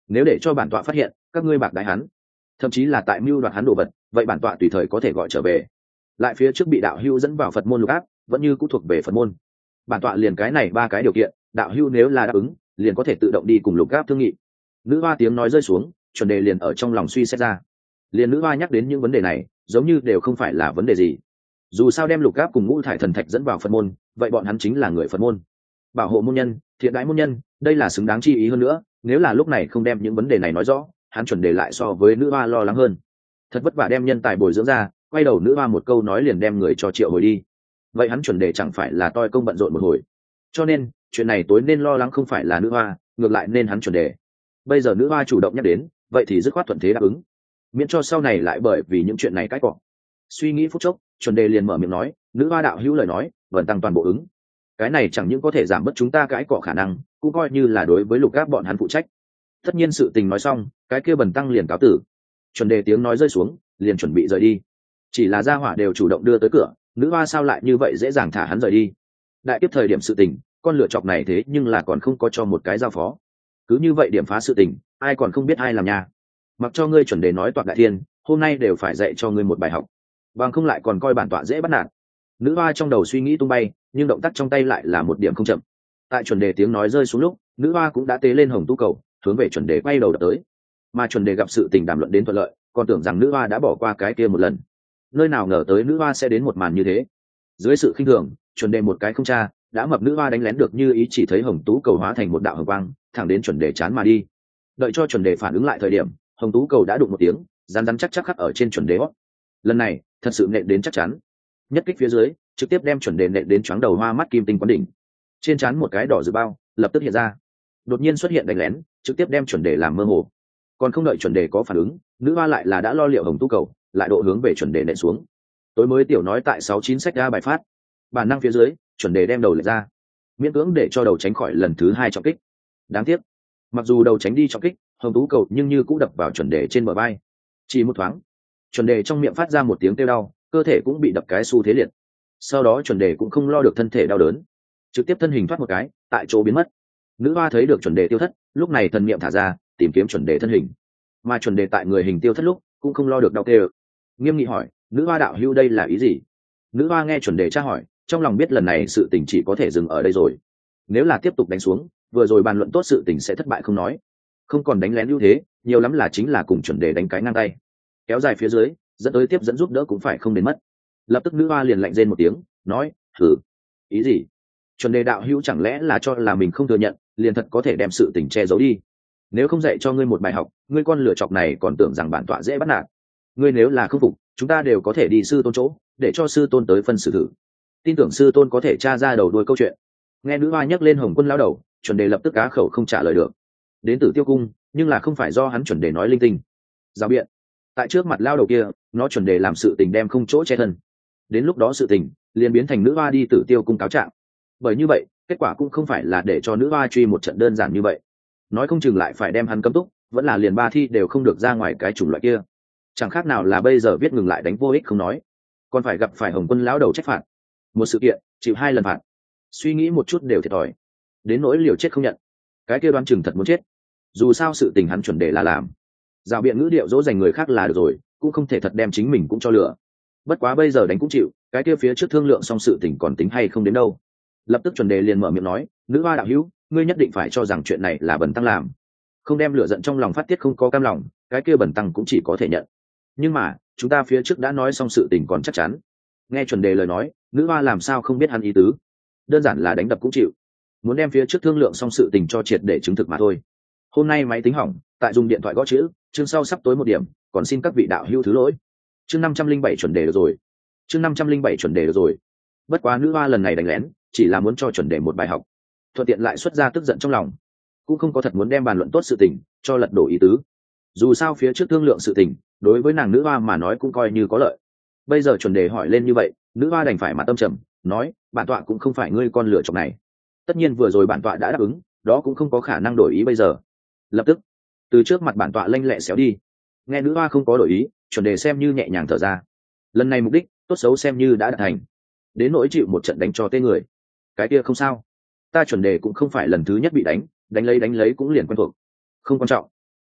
[SPEAKER 1] nếu để cho bản tọa phát hiện các ngươi bạc đái hắn, thậm chí là tại mưu đoạt hắn đồ vật, vậy bản tọa tùy thời có thể gọi trở về. Lại phía trước bị đạo hưu dẫn vào Phật môn lục áp, vẫn như cũng thuộc về Phật môn. Bản tọa liền cái này ba cái điều kiện, đạo hưu nếu là đáp ứng, liền có thể tự động đi cùng lục áp thương nghị. Nữ hoa tiếng nói rơi xuống, chuẩn đề liền ở trong lòng suy xét ra. Liền nữ hoa nhắc đến những vấn đề này, giống như đều không phải là vấn đề gì. Dù sao đem lục áp cùng ngũ thải thần thạch dẫn vào Phật môn, vậy bọn hắn chính là người Phật môn, bảo hộ môn nhân, thiện đãi môn nhân, đây là xứng đáng chi ý hơn nữa. Nếu là lúc này không đem những vấn đề này nói rõ, hắn chuẩn đề lại so với nữ hoa lo lắng hơn. Thật vất vả đem nhân tài bồi dưỡng ra, quay đầu nữ hoa một câu nói liền đem người cho triệu hồi đi, vậy hắn chuẩn đề chẳng phải là toi công bận rộn một hồi. Cho nên chuyện này tối nên lo lắng không phải là nữ hoa, ngược lại nên hắn chuẩn đề. Bây giờ nữ hoa chủ động nhắc đến, vậy thì dứt khoát thuận thế đáp ứng, miễn cho sau này lại bởi vì những chuyện này cãi cọ. Suy nghĩ phút chốc, chuẩn đề liền mở miệng nói, nữ hoa đạo hữu lời nói vẫn tăng toàn bộ ứng, cái này chẳng những có thể giảm bớt chúng ta cãi cọ khả năng, cũng coi như là đối với lục áp bọn hắn phụ trách. Tất nhiên sự tình nói xong, cái kia bần tăng liền cáo tử. Chuẩn đề tiếng nói rơi xuống, liền chuẩn bị rời đi. Chỉ là gia hỏa đều chủ động đưa tới cửa, nữ hoa sao lại như vậy dễ dàng thả hắn rời đi. Đại tiếp thời điểm sự tình, con lựa chọc này thế nhưng là còn không có cho một cái giao phó, cứ như vậy điểm phá sự tình, ai còn không biết ai làm nha. Mặc cho ngươi chuẩn đề nói toạc đại thiên, hôm nay đều phải dạy cho ngươi một bài học, bằng không lại còn coi bản tọa dễ bắt nạt. Nữ hoa trong đầu suy nghĩ tung bay, nhưng động tác trong tay lại là một điểm không chậm. Tại chuẩn đề tiếng nói rơi xuống lúc, nữ hoa cũng đã tế lên hồng tu cầu, hướng về chuẩn đề quay đầu đập tới. Mà chuẩn đề gặp sự tình đàm luận đến thuận lợi, còn tưởng rằng nữ hoa đã bỏ qua cái kia một lần, nơi nào ngờ tới nữ hoa sẽ đến một màn như thế. Dưới sự khinh thường, chuẩn đề một cái không tra, đã mập nữ hoa đánh lén được như ý, chỉ thấy hồng tú cầu hóa thành một đạo hồng quang, thẳng đến chuẩn đề chán mà đi. Đợi cho chuẩn đề phản ứng lại thời điểm, hồng tú cầu đã đụng một tiếng, rắn rắn chắc chắc khắc ở trên chuẩn đề hót. Lần này thật sự nện đến chắc chắn, nhất kích phía dưới trực tiếp đem chuẩn đề nện đến chóng đầu hoa mắt kim tinh quán đỉnh. Trên trán một cái đỏ dự bao lập tức hiện ra, đột nhiên xuất hiện đánh lén, trực tiếp đem chuẩn đề làm mơ hồ. Còn không đợi chuẩn đề có phản ứng, nữ hoa lại là đã lo liệu hồng tú cầu, lại độ hướng về chuẩn đề nện xuống. Tối mới tiểu nói tại sáu chín sách ra bài phát, bản năng phía dưới chuẩn đề đem đầu lệch ra, miễn cưỡng để cho đầu tránh khỏi lần thứ hai trọng kích. Đáng tiếc, mặc dù đầu tránh đi trọng kích hồng tú cầu, nhưng như cũng đập vào chuẩn đề trên bờ vai. Chỉ một thoáng, chuẩn đề trong miệng phát ra một tiếng kêu đau, cơ thể cũng bị đập cái xu thế liệt. Sau đó chuẩn đề cũng không lo được thân thể đau đớn, trực tiếp thân hình thoát một cái, tại chỗ biến mất. Nữ hoa thấy được chuẩn đề tiêu thất, lúc này thần niệm thả ra, tìm kiếm chuẩn đề thân hình. Mà chuẩn đề tại người hình tiêu thất lúc, cũng không lo được đau kêu, nghiêm nghị hỏi, nữ hoa đạo hữu đây là ý gì? Nữ hoa nghe chuẩn đề tra hỏi, trong lòng biết lần này sự tình chỉ có thể dừng ở đây rồi. Nếu là tiếp tục đánh xuống, vừa rồi bàn luận tốt sự tình sẽ thất bại không nói, không còn đánh lén ưu thế, nhiều lắm là chính là cùng chuẩn đề đánh cái ngang tay, kéo dài phía dưới, dẫn tới tiếp dẫn giúp đỡ cũng phải không đến mất. Lập tức nữ hoa liền lạnh rên một tiếng, nói, thử ý gì? Chuẩn đề đạo hữu chẳng lẽ là cho là mình không thừa nhận, liền thật có thể đem sự tình che giấu đi? Nếu không dạy cho ngươi một bài học, ngươi con lựa chọc này còn tưởng rằng bản tọa dễ bắt nạt. Ngươi nếu là không phục, chúng ta đều có thể đi sư tôn chỗ, để cho sư tôn tới phân xử thử. Tin tưởng sư tôn có thể tra ra đầu đuôi câu chuyện. Nghe nữ hoa nhắc lên hồng quân lão đầu, chuẩn đề lập tức cá khẩu không trả lời được. Đến từ tiêu cung, nhưng là không phải do hắn chuẩn đề nói linh tinh. Giao biện, tại trước mặt lao đầu kia, nó chuẩn đề làm sự tình đem không chỗ che thân. Đến lúc đó sự tình liền biến thành nữ hoa đi tử tiêu cung cáo trạng. Bởi như vậy, kết quả cũng không phải là để cho nữ hoa truy một trận đơn giản như vậy, nói không chừng lại phải đem hắn cấm túc, vẫn là liền ba thi đều không được ra ngoài cái chủng loại kia. Chẳng khác nào là bây giờ viết ngừng lại đánh vô ích không nói, còn phải gặp phải hồng quân lão đầu trách phạt. Một sự kiện chịu hai lần phạt, suy nghĩ một chút đều thiệt thòi, đến nỗi liều chết không nhận, cái kia đoán chừng thật muốn chết. Dù sao sự tình hắn chuẩn đề là làm, rào biện ngữ điệu dỗ dành người khác là được rồi, cũng không thể thật đem chính mình cũng cho lửa. Bất quá bây giờ đánh cũng chịu, cái kia phía trước thương lượng xong sự tình còn tính hay không đến đâu. Lập tức chuẩn đề liền mở miệng nói, nữ hoa đạo hữu, ngươi nhất định phải cho rằng chuyện này là bần tăng làm, không đem lửa giận trong lòng phát tiết không có cam lòng, cái kia bần tăng cũng chỉ có thể nhận. Nhưng mà chúng ta phía trước đã nói xong sự tình còn chắc chắn. Nghe chuẩn đề lời nói, nữ hoa làm sao không biết hắn ý tứ, đơn giản là đánh đập cũng chịu, muốn đem phía trước thương lượng xong sự tình cho triệt để chứng thực mà thôi. Hôm nay máy tính hỏng, tại dùng điện thoại gõ chữ, chương sau sắp tối một điểm, còn xin các vị đạo hữu thứ lỗi. Chương năm trăm linh bảy chuẩn đề được rồi. Chương năm trăm linh bảy chuẩn đề được rồi. Bất quá nữ hoa lần này đánh lén, chỉ là muốn cho chuẩn đề một bài học, thuận tiện lại xuất ra tức giận trong lòng, cũng không có thật muốn đem bàn luận tốt sự tình cho lật đổ ý tứ. Dù sao phía trước thương lượng sự tình, đối với nàng nữ hoa mà nói cũng coi như có lợi. Bây giờ chuẩn đề hỏi lên như vậy, nữ hoa đành phải mặt tâm trầm, nói, bản tọa cũng không phải ngươi con lựa chọc này. Tất nhiên vừa rồi bản tọa đã đáp ứng, đó cũng không có khả năng đổi ý bây giờ. Lập tức từ trước mặt bản tọa lanh lẹ xéo đi. Nghe nữ hoa không có đổi ý, chuẩn đề xem như nhẹ nhàng thở ra. Lần này mục đích tốt xấu xem như đã đạt thành, đến nỗi chịu một trận đánh cho tê người, cái kia không sao. Ta chuẩn đề cũng không phải lần thứ nhất bị đánh, đánh lấy đánh lấy cũng liền quen thuộc, không quan trọng.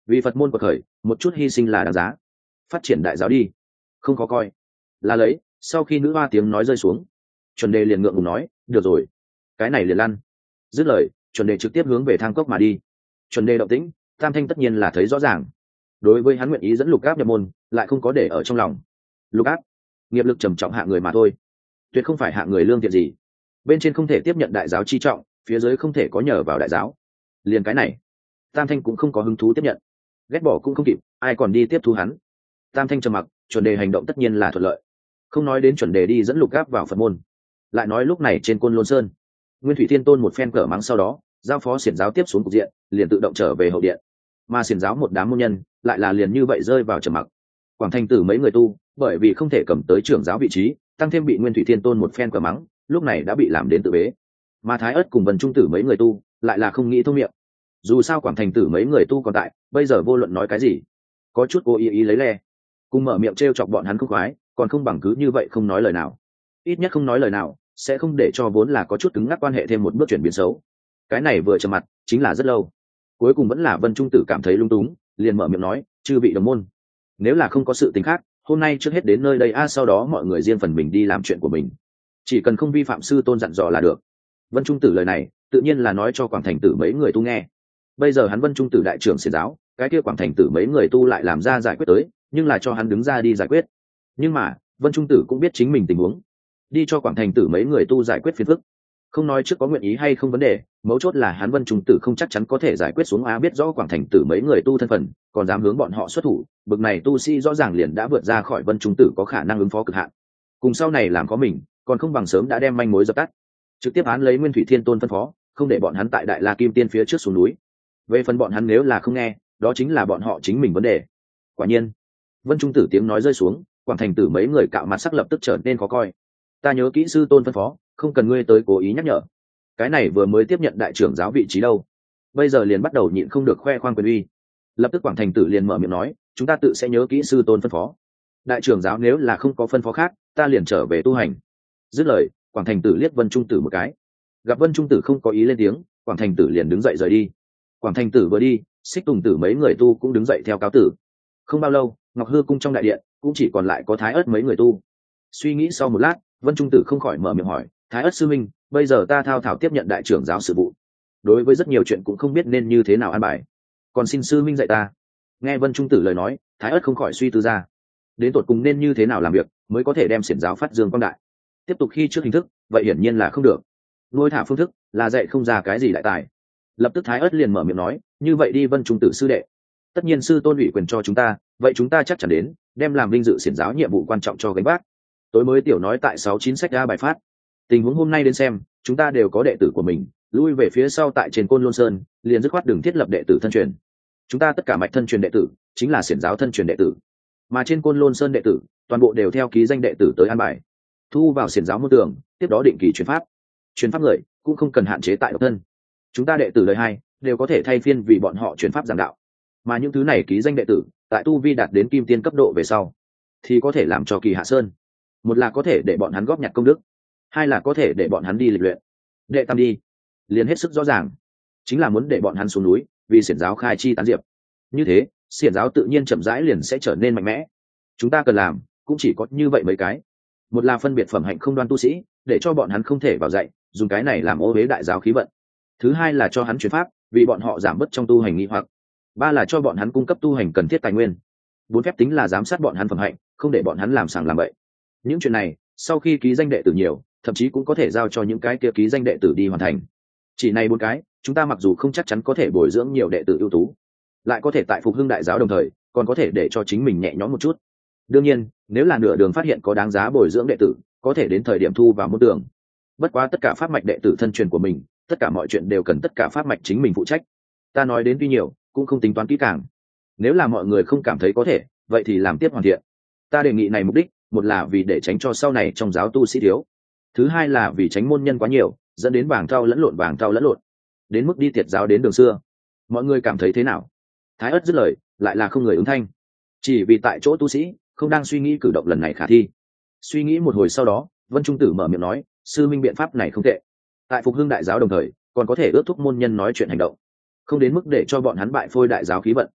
[SPEAKER 1] vì Phật môn của khởi, một chút hy sinh là đáng giá. Phát triển đại giáo đi, không có coi là lấy. Sau khi nữ hoa tiếng nói rơi xuống, chuẩn đề liền ngượng ngùng nói, được rồi, cái này liền lăn. Dứt lời, chuẩn đề trực tiếp hướng về thang cốc mà đi. Chuẩn đề động tĩnh, Tam Thanh tất nhiên là thấy rõ ràng. Đối với hắn nguyện ý dẫn Lục Áp nhập môn, lại không có để ở trong lòng. Lục Áp, nghiệp lực trầm trọng hạ người mà thôi, tuyệt không phải hạ người lương thiện gì. Bên trên không thể tiếp nhận đại giáo chi trọng, phía dưới không thể có nhờ vào đại giáo. Liền cái này, Tam Thanh cũng không có hứng thú tiếp nhận, ghét bỏ cũng không kịp, ai còn đi tiếp thu hắn. Tam Thanh trầm mặc, chuẩn đề hành động tất nhiên là thuận lợi. Không nói đến chuẩn đề đi dẫn Lục Áp vào Phật môn, lại nói lúc này trên Côn Lôn Sơn, Nguyên Thủy Thiên Tôn một phen cở mắng sau đó, giao phó xiển giáo tiếp xuống cục diện, liền tự động trở về hậu điện. Mà xiển giáo một đám môn nhân lại là liền như vậy rơi vào trầm mặc. Quảng Thành Tử mấy người tu, bởi vì không thể cầm tới trưởng giáo vị trí, tăng thêm bị Nguyên Thủy Thiên Tôn một phen cở mắng, lúc này đã bị làm đến tự bế. Mà Thái Ất cùng Vân Trung Tử mấy người tu, lại là không nghĩ thông miệng. Dù sao Quảng Thành Tử mấy người tu còn tại, bây giờ vô luận nói cái gì, có chút cố ý ý lấy le, cùng mở miệng trêu chọc bọn hắn không khoái, còn không bằng cứ như vậy không nói lời nào. Ít nhất không nói lời nào, sẽ không để cho vốn là có chút cứng ngắc quan hệ thêm một bước chuyển biến xấu. Cái này vừa trầm mặt, chính là rất lâu. Cuối cùng vẫn là Vân Trung Tử cảm thấy lung túng, liền mở miệng nói, chư vị đồng môn, nếu là không có sự tình khác, hôm nay trước hết đến nơi đây a, sau đó mọi người riêng phần mình đi làm chuyện của mình, chỉ cần không vi phạm sư tôn dặn dò là được. Vân Trung Tử lời này tự nhiên là nói cho Quảng Thành Tử mấy người tu nghe. Bây giờ hắn Vân Trung Tử đại trưởng xiển giáo, cái kia Quảng Thành Tử mấy người tu lại làm ra giải quyết tới, nhưng là cho hắn đứng ra đi giải quyết. Nhưng mà Vân Trung Tử cũng biết chính mình tình huống, đi cho Quảng Thành Tử mấy người tu giải quyết phiền phức, không nói trước có nguyện ý hay không vấn đề, mấu chốt là hắn Vân Trung Tử không chắc chắn có thể giải quyết xuống á. Biết rõ Quảng Thành Tử mấy người tu thân phận, còn dám hướng bọn họ xuất thủ, bực này tu sĩ rõ ràng liền đã vượt ra khỏi Vân Trung Tử có khả năng ứng phó cực hạn. Cùng sau này làm có mình, còn không bằng sớm đã đem manh mối dập tắt, trực tiếp án lấy Nguyên Thủy Thiên Tôn phân phó, không để bọn hắn tại Đại La Kim Tiên phía trước xuống núi. Về phần bọn hắn nếu là không nghe, đó chính là bọn họ chính mình vấn đề. Quả nhiên, Vân Trung Tử tiếng nói rơi xuống, Quảng Thành Tử mấy người cạo mặt sắc lập tức trở nên khó coi. Ta nhớ kỹ sư tôn phân phó, không cần ngươi tới cố ý nhắc nhở. Cái này vừa mới tiếp nhận đại trưởng giáo vị trí đâu, bây giờ liền bắt đầu nhịn không được khoe khoang quyền uy. Lập tức Quảng Thành Tử liền mở miệng nói, chúng ta tự sẽ nhớ kỹ sư tôn phân phó. Đại trưởng giáo nếu là không có phân phó khác, ta liền trở về tu hành. Dứt lời, Quảng Thành Tử liếc Vân Trung Tử một cái, gặp Vân Trung Tử không có ý lên tiếng, Quảng Thành Tử liền đứng dậy rời đi. Quảng Thành Tử vừa đi, Xích Tùng Tử mấy người tu cũng đứng dậy theo cáo tử. Không bao lâu, Ngọc Hư cung trong đại điện cũng chỉ còn lại có Thái Ất mấy người tu. Suy nghĩ sau một lát, Vân Trung Tử không khỏi mở miệng hỏi, Thái Ất sư minh, bây giờ ta thao thao tiếp nhận đại trưởng giáo sự vụ, đối với rất nhiều chuyện cũng không biết nên như thế nào an bài, còn xin sư minh dạy ta. Nghe Vân Trung Tử lời nói, Thái Ất không khỏi suy tư ra, đến tột cùng nên như thế nào làm việc mới có thể đem xiển giáo phát dương quang đại. Tiếp tục khi trước hình thức, vậy hiển nhiên là không được. Nuôi thả phương thức là dạy không ra cái gì đại tài. Lập tức Thái Ất liền mở miệng nói, như vậy đi Vân Trung Tử sư đệ, tất nhiên sư tôn ủy quyền cho chúng ta, vậy chúng ta chắc chắn đến đem làm vinh dự xiển giáo nhiệm vụ quan trọng cho gánh vác. Tối mới tiểu nói tại sáu chín sách ra bài phát, tình huống hôm nay đến xem, chúng ta đều có đệ tử của mình, lui về phía sau tại trên Côn Lôn Sơn, liền dứt khoát đường thiết lập đệ tử thân truyền. Chúng ta tất cả mạch thân truyền đệ tử chính là xiển giáo thân truyền đệ tử, mà trên Côn Lôn Sơn đệ tử toàn bộ đều theo ký danh đệ tử tới an bài, thu vào xiển giáo môn tưởng, tiếp đó định kỳ truyền pháp. Truyền pháp người cũng không cần hạn chế tại độc thân, chúng ta đệ tử đời hai đều có thể thay phiên vì bọn họ truyền pháp giảng đạo. Mà những thứ này ký danh đệ tử tại tu vi đạt đến kim tiên cấp độ về sau, thì có thể làm cho kỳ hạ sơn. Một là có thể để bọn hắn góp nhặt công đức, hai là có thể để bọn hắn đi lịch luyện. Đệ tam đi liền hết sức rõ ràng, chính là muốn để bọn hắn xuống núi vì xiển giáo khai chi tán diệp. Như thế xiển giáo tự nhiên chậm rãi liền sẽ trở nên mạnh mẽ. Chúng ta cần làm cũng chỉ có như vậy mấy cái. Một là phân biệt phẩm hạnh không đoan tu sĩ, để cho bọn hắn không thể vào dạy, dùng cái này làm ô uế đại giáo khí vận. Thứ hai là cho hắn truyền pháp, vì bọn họ giảm bớt trong tu hành nghi hoặc. Ba là cho bọn hắn cung cấp tu hành cần thiết tài nguyên. Bốn phép tính là giám sát bọn hắn phẩm hạnh, không để bọn hắn làm sàng làm bậy. Những chuyện này sau khi ký danh đệ tử nhiều, thậm chí cũng có thể giao cho những cái kia ký danh đệ tử đi hoàn thành. Chỉ này bốn cái, chúng ta mặc dù không chắc chắn có thể bồi dưỡng nhiều đệ tử ưu tú, lại có thể tại phục hưng đại giáo đồng thời còn có thể để cho chính mình nhẹ nhõm một chút. Đương nhiên nếu là nửa đường phát hiện có đáng giá bồi dưỡng đệ tử, có thể đến thời điểm thu vào môn tưởng. Bất quá tất cả pháp mạch đệ tử thân truyền của mình, tất cả mọi chuyện đều cần tất cả pháp mạch chính mình phụ trách. Ta nói đến tuy nhiều, cũng không tính toán kỹ càng. Nếu là mọi người không cảm thấy có thể, vậy thì làm tiếp hoàn thiện. Ta đề nghị này mục đích, một là vì để tránh cho sau này trong giáo tu sĩ thiếu, thứ hai là vì tránh môn nhân quá nhiều, dẫn đến vàng thau lẫn lộn vàng thau lẫn lộn, đến mức đi tiệt giáo đến đường xưa. Mọi người cảm thấy thế nào? Thái Ất dứt lời, lại là không người ứng thanh, chỉ vì tại chỗ tu sĩ không đang suy nghĩ cử động lần này khả thi. Suy nghĩ một hồi sau đó, Vân Trung Tử mở miệng nói, sư minh biện pháp này không tệ, tại phục hưng đại giáo đồng thời còn có thể ước thúc môn nhân nói chuyện hành động, không đến mức để cho bọn hắn bại phôi đại giáo khí vận.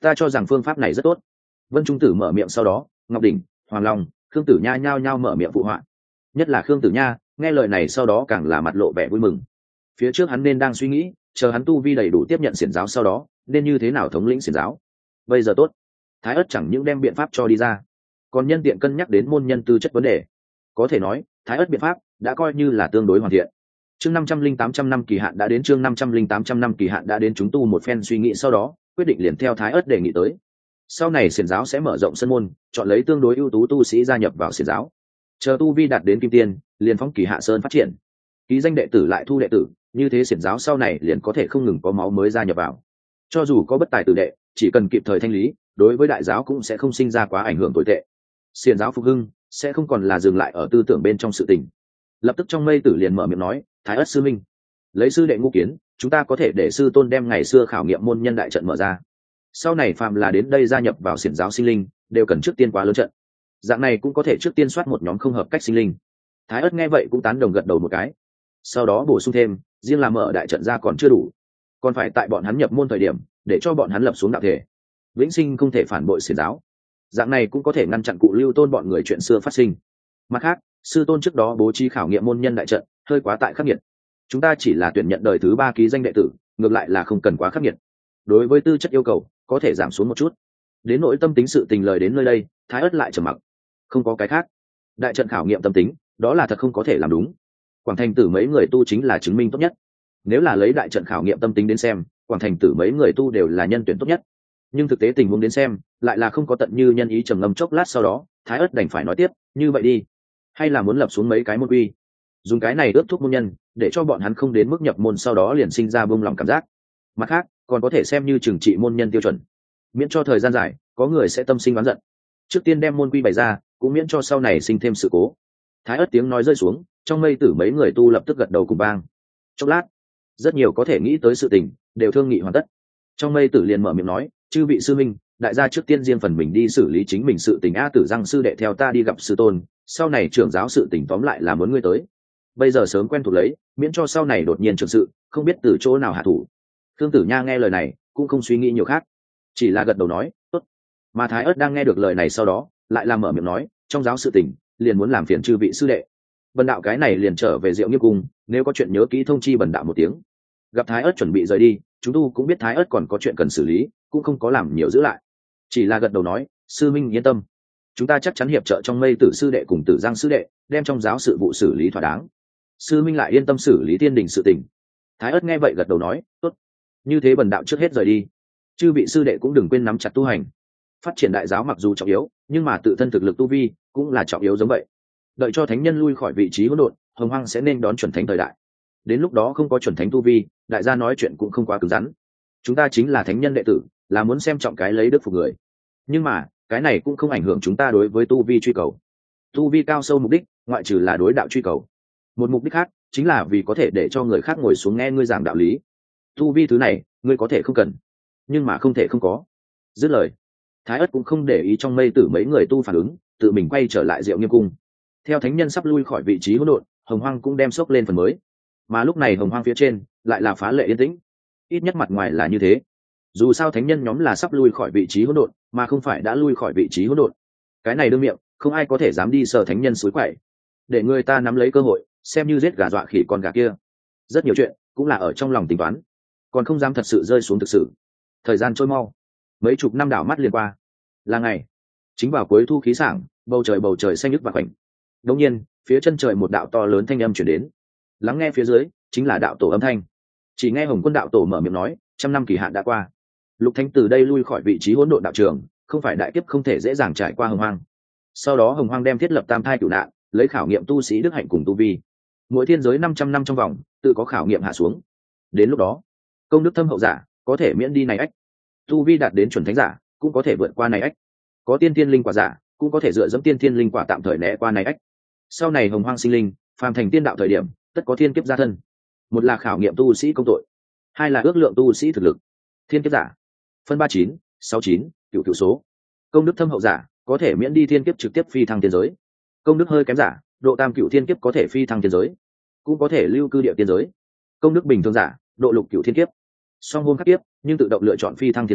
[SPEAKER 1] ta cho rằng phương pháp này rất tốt. Vân Trung Tử mở miệng, sau đó Ngọc Đỉnh, Hoàng Long, Khương Tử Nha nhao nhao mở miệng phụ họa. Nhất là Khương Tử Nha nghe lời này sau đó càng là mặt lộ vẻ vui mừng. Phía trước hắn nên đang suy nghĩ, chờ hắn tu vi đầy đủ tiếp nhận xiển giáo sau đó nên như thế nào thống lĩnh xiển giáo. Bây giờ tốt, Thái Ất chẳng những đem biện pháp cho đi ra, còn nhân tiện cân nhắc đến môn nhân tư chất vấn đề. Có thể nói Thái Ất biện pháp đã coi như là tương đối hoàn thiện. Chương năm trăm linh tám trăm năm kỳ hạn đã đến, chương năm trăm linh tám trăm năm kỳ hạn đã đến, chúng tu một phen suy nghĩ sau đó quyết định liền theo Thái Ất đề nghị tới. Sau này xiển giáo sẽ mở rộng sân môn, chọn lấy tương đối ưu tú tu sĩ gia nhập vào xiển giáo. Chờ tu vi đạt đến kim tiên, liền phóng kỳ hạ sơn phát triển. Ký danh đệ tử lại thu đệ tử, như thế xiển giáo sau này liền có thể không ngừng có máu mới gia nhập vào. Cho dù có bất tài tử đệ, chỉ cần kịp thời thanh lý, đối với đại giáo cũng sẽ không sinh ra quá ảnh hưởng tồi tệ. Xiển giáo phục hưng sẽ không còn là dừng lại ở tư tưởng bên trong sự tình. Lập tức trong mây tử liền mở miệng nói, Thái Ất sư minh, lấy sư đệ ngũ kiến, chúng ta có thể để sư tôn đem ngày xưa khảo nghiệm môn nhân đại trận mở ra. Sau này phàm là đến đây gia nhập vào xiển giáo sinh linh đều cần trước tiên quá lớn trận, dạng này cũng có thể trước tiên soát một nhóm không hợp cách sinh linh. Thái Ất nghe vậy cũng tán đồng gật đầu một cái, sau đó bổ sung thêm, riêng là mở đại trận ra còn chưa đủ, còn phải tại bọn hắn nhập môn thời điểm để cho bọn hắn lập xuống đạo thể, vĩnh sinh không thể phản bội xiển giáo, dạng này cũng có thể ngăn chặn cụ Lưu Tôn bọn người chuyện xưa phát sinh. Mặt khác, sư tôn trước đó bố trí khảo nghiệm môn nhân đại trận hơi quá tại khắc nghiệt, chúng ta chỉ là tuyển nhận đời thứ ba ký danh đệ tử, ngược lại là không cần quá khắc nghiệt. Đối với tư chất yêu cầu có thể giảm xuống một chút. Đến nỗi tâm tính sự tình lời đến nơi đây, Thái Ất lại trầm mặc. Không có cái khác, đại trận khảo nghiệm tâm tính đó là thật không có thể làm đúng. Quảng Thành Tử mấy người tu chính là chứng minh tốt nhất. Nếu là lấy đại trận khảo nghiệm tâm tính đến xem, Quảng Thành Tử mấy người tu đều là nhân tuyển tốt nhất. Nhưng thực tế tình huống đến xem lại là không có tận như nhân ý. Trầm ngâm chốc lát sau đó, Thái Ất đành phải nói tiếp, như vậy đi, hay là muốn lập xuống mấy cái môn quy, dùng cái này ướp thuốc môn nhân, để cho bọn hắn không đến mức nhập môn sau đó liền sinh ra buông lòng cảm giác. Mặt khác còn có thể xem như trừng trị môn nhân tiêu chuẩn, miễn cho thời gian dài có người sẽ tâm sinh oán giận. Trước tiên đem môn quy bày ra, cũng miễn cho sau này sinh thêm sự cố. Thái Ất tiếng nói rơi xuống, trong mây tử mấy người tu lập tức gật đầu cùng bang. Chốc lát, rất nhiều có thể nghĩ tới sự tình đều thương nghị hoàn tất. Trong mây tử liền mở miệng nói, chư vị sư minh, đại gia trước tiên riêng phần mình đi xử lý chính mình sự tình. A Tử Giang sư đệ theo ta đi gặp sư tôn, sau này trưởng giáo sự tình tóm lại là muốn ngươi tới. Bây giờ sớm quen thuộc lấy, miễn cho sau này đột nhiên trưởng sự không biết từ chỗ nào hạ thủ. Khương Tử Nha nghe lời này cũng không suy nghĩ nhiều khác, chỉ là gật đầu nói tốt. Mà Thái Ất đang nghe được lời này sau đó lại làm mở miệng nói, trong giáo sự tình liền muốn làm phiền chư vị sư đệ, bần đạo cái này liền trở về Diệu Nghiêm cung, nếu có chuyện nhớ kỹ thông chi bần đạo một tiếng. Gặp Thái Ất chuẩn bị rời đi, chúng tu cũng biết Thái Ất còn có chuyện cần xử lý, cũng không có làm nhiều giữ lại, chỉ là gật đầu nói, sư minh yên tâm, chúng ta chắc chắn hiệp trợ trong mây tử sư đệ cùng Tử Giang sư đệ đem trong giáo sự vụ xử lý thỏa đáng. Sư minh lại yên tâm xử lý tiên đình sự tình. Thái Ất nghe vậy gật đầu nói, tốt, như thế bần đạo trước hết rời đi, chư vị sư đệ cũng đừng quên nắm chặt tu hành. Phát triển đại giáo mặc dù trọng yếu, nhưng mà tự thân thực lực tu vi cũng là trọng yếu giống vậy. Đợi cho thánh nhân lui khỏi vị trí hỗn độn, hồng hoang sẽ nên đón chuẩn thánh thời đại. Đến lúc đó không có chuẩn thánh tu vi, đại gia nói chuyện cũng không quá cứng rắn. Chúng ta chính là thánh nhân đệ tử, là muốn xem trọng cái lấy đức phục người, nhưng mà cái này cũng không ảnh hưởng chúng ta đối với tu vi truy cầu. Tu vi cao sâu mục đích ngoại trừ là đối đạo truy cầu, một mục đích khác chính là vì có thể để cho người khác ngồi xuống nghe ngươi giảng đạo lý. Tu vi thứ này ngươi có thể không cần, nhưng mà không thể không có. Dứt lời, Thái Ất cũng không để ý trong mây tử mấy người tu phản ứng, tự mình quay trở lại Diệu Nghiêm cung. Theo thánh nhân sắp lui khỏi vị trí hỗn độn, hồng hoang cũng đem sốc lên phần mới. Mà lúc này hồng hoang phía trên lại là phá lệ yên tĩnh, ít nhất mặt ngoài là như thế. Dù sao thánh nhân nhóm là sắp lui khỏi vị trí hỗn độn, mà không phải đã lui khỏi vị trí hỗn độn. Cái này đương miệng, không ai có thể dám đi sờ thánh nhân suối quậy, để người ta nắm lấy cơ hội, xem như giết gà dọa khỉ con gà kia. Rất nhiều chuyện cũng là ở trong lòng tính toán, còn không dám thật sự rơi xuống thực sự. Thời gian trôi mau, mấy chục năm đảo mắt liền qua. Là ngày chính vào cuối thu khí sảng, bầu trời bầu trời xanh nhức và khoảnh. Đột nhiên phía chân trời một đạo to lớn thanh âm chuyển đến, lắng nghe phía dưới chính là đạo tổ âm thanh. Chỉ nghe Hồng Quân đạo tổ mở miệng nói, trăm năm kỳ hạn đã qua, Lục Thánh từ đây lui khỏi vị trí hỗn độn đạo trường, không phải đại kiếp không thể dễ dàng trải qua hồng hoang. Sau đó hồng hoang đem thiết lập tam thai cửu nạn, lấy khảo nghiệm tu sĩ đức hạnh cùng tu vi. Mỗi thiên giới năm trăm năm trong vòng tự có khảo nghiệm hạ xuống. Đến lúc đó công đức thâm hậu giả có thể miễn đi này ách, tu vi đạt đến chuẩn thánh giả cũng có thể vượt qua này ách, có tiên thiên linh quả giả cũng có thể dựa dẫm tiên thiên linh quả tạm thời né qua này ách. Sau này hồng hoang sinh linh phàm thành tiên đạo thời điểm, tất có thiên kiếp gia thân. Một là khảo nghiệm tu sĩ công tội, hai là ước lượng tu sĩ thực lực. Thiên kiếp giả phân ba chín sáu chín cựu cựu số. Công đức thâm hậu giả có thể miễn đi thiên kiếp trực tiếp phi thăng tiên giới. Công đức hơi kém giả độ tam cựu thiên kiếp có thể phi thăng tiên giới, cũng có thể lưu cư địa tiên giới. Công đức bình thường giả độ lục cựu thiên kiếp, song hôn khắc kiếp nhưng tự động lựa chọn phi thăng tiên giới,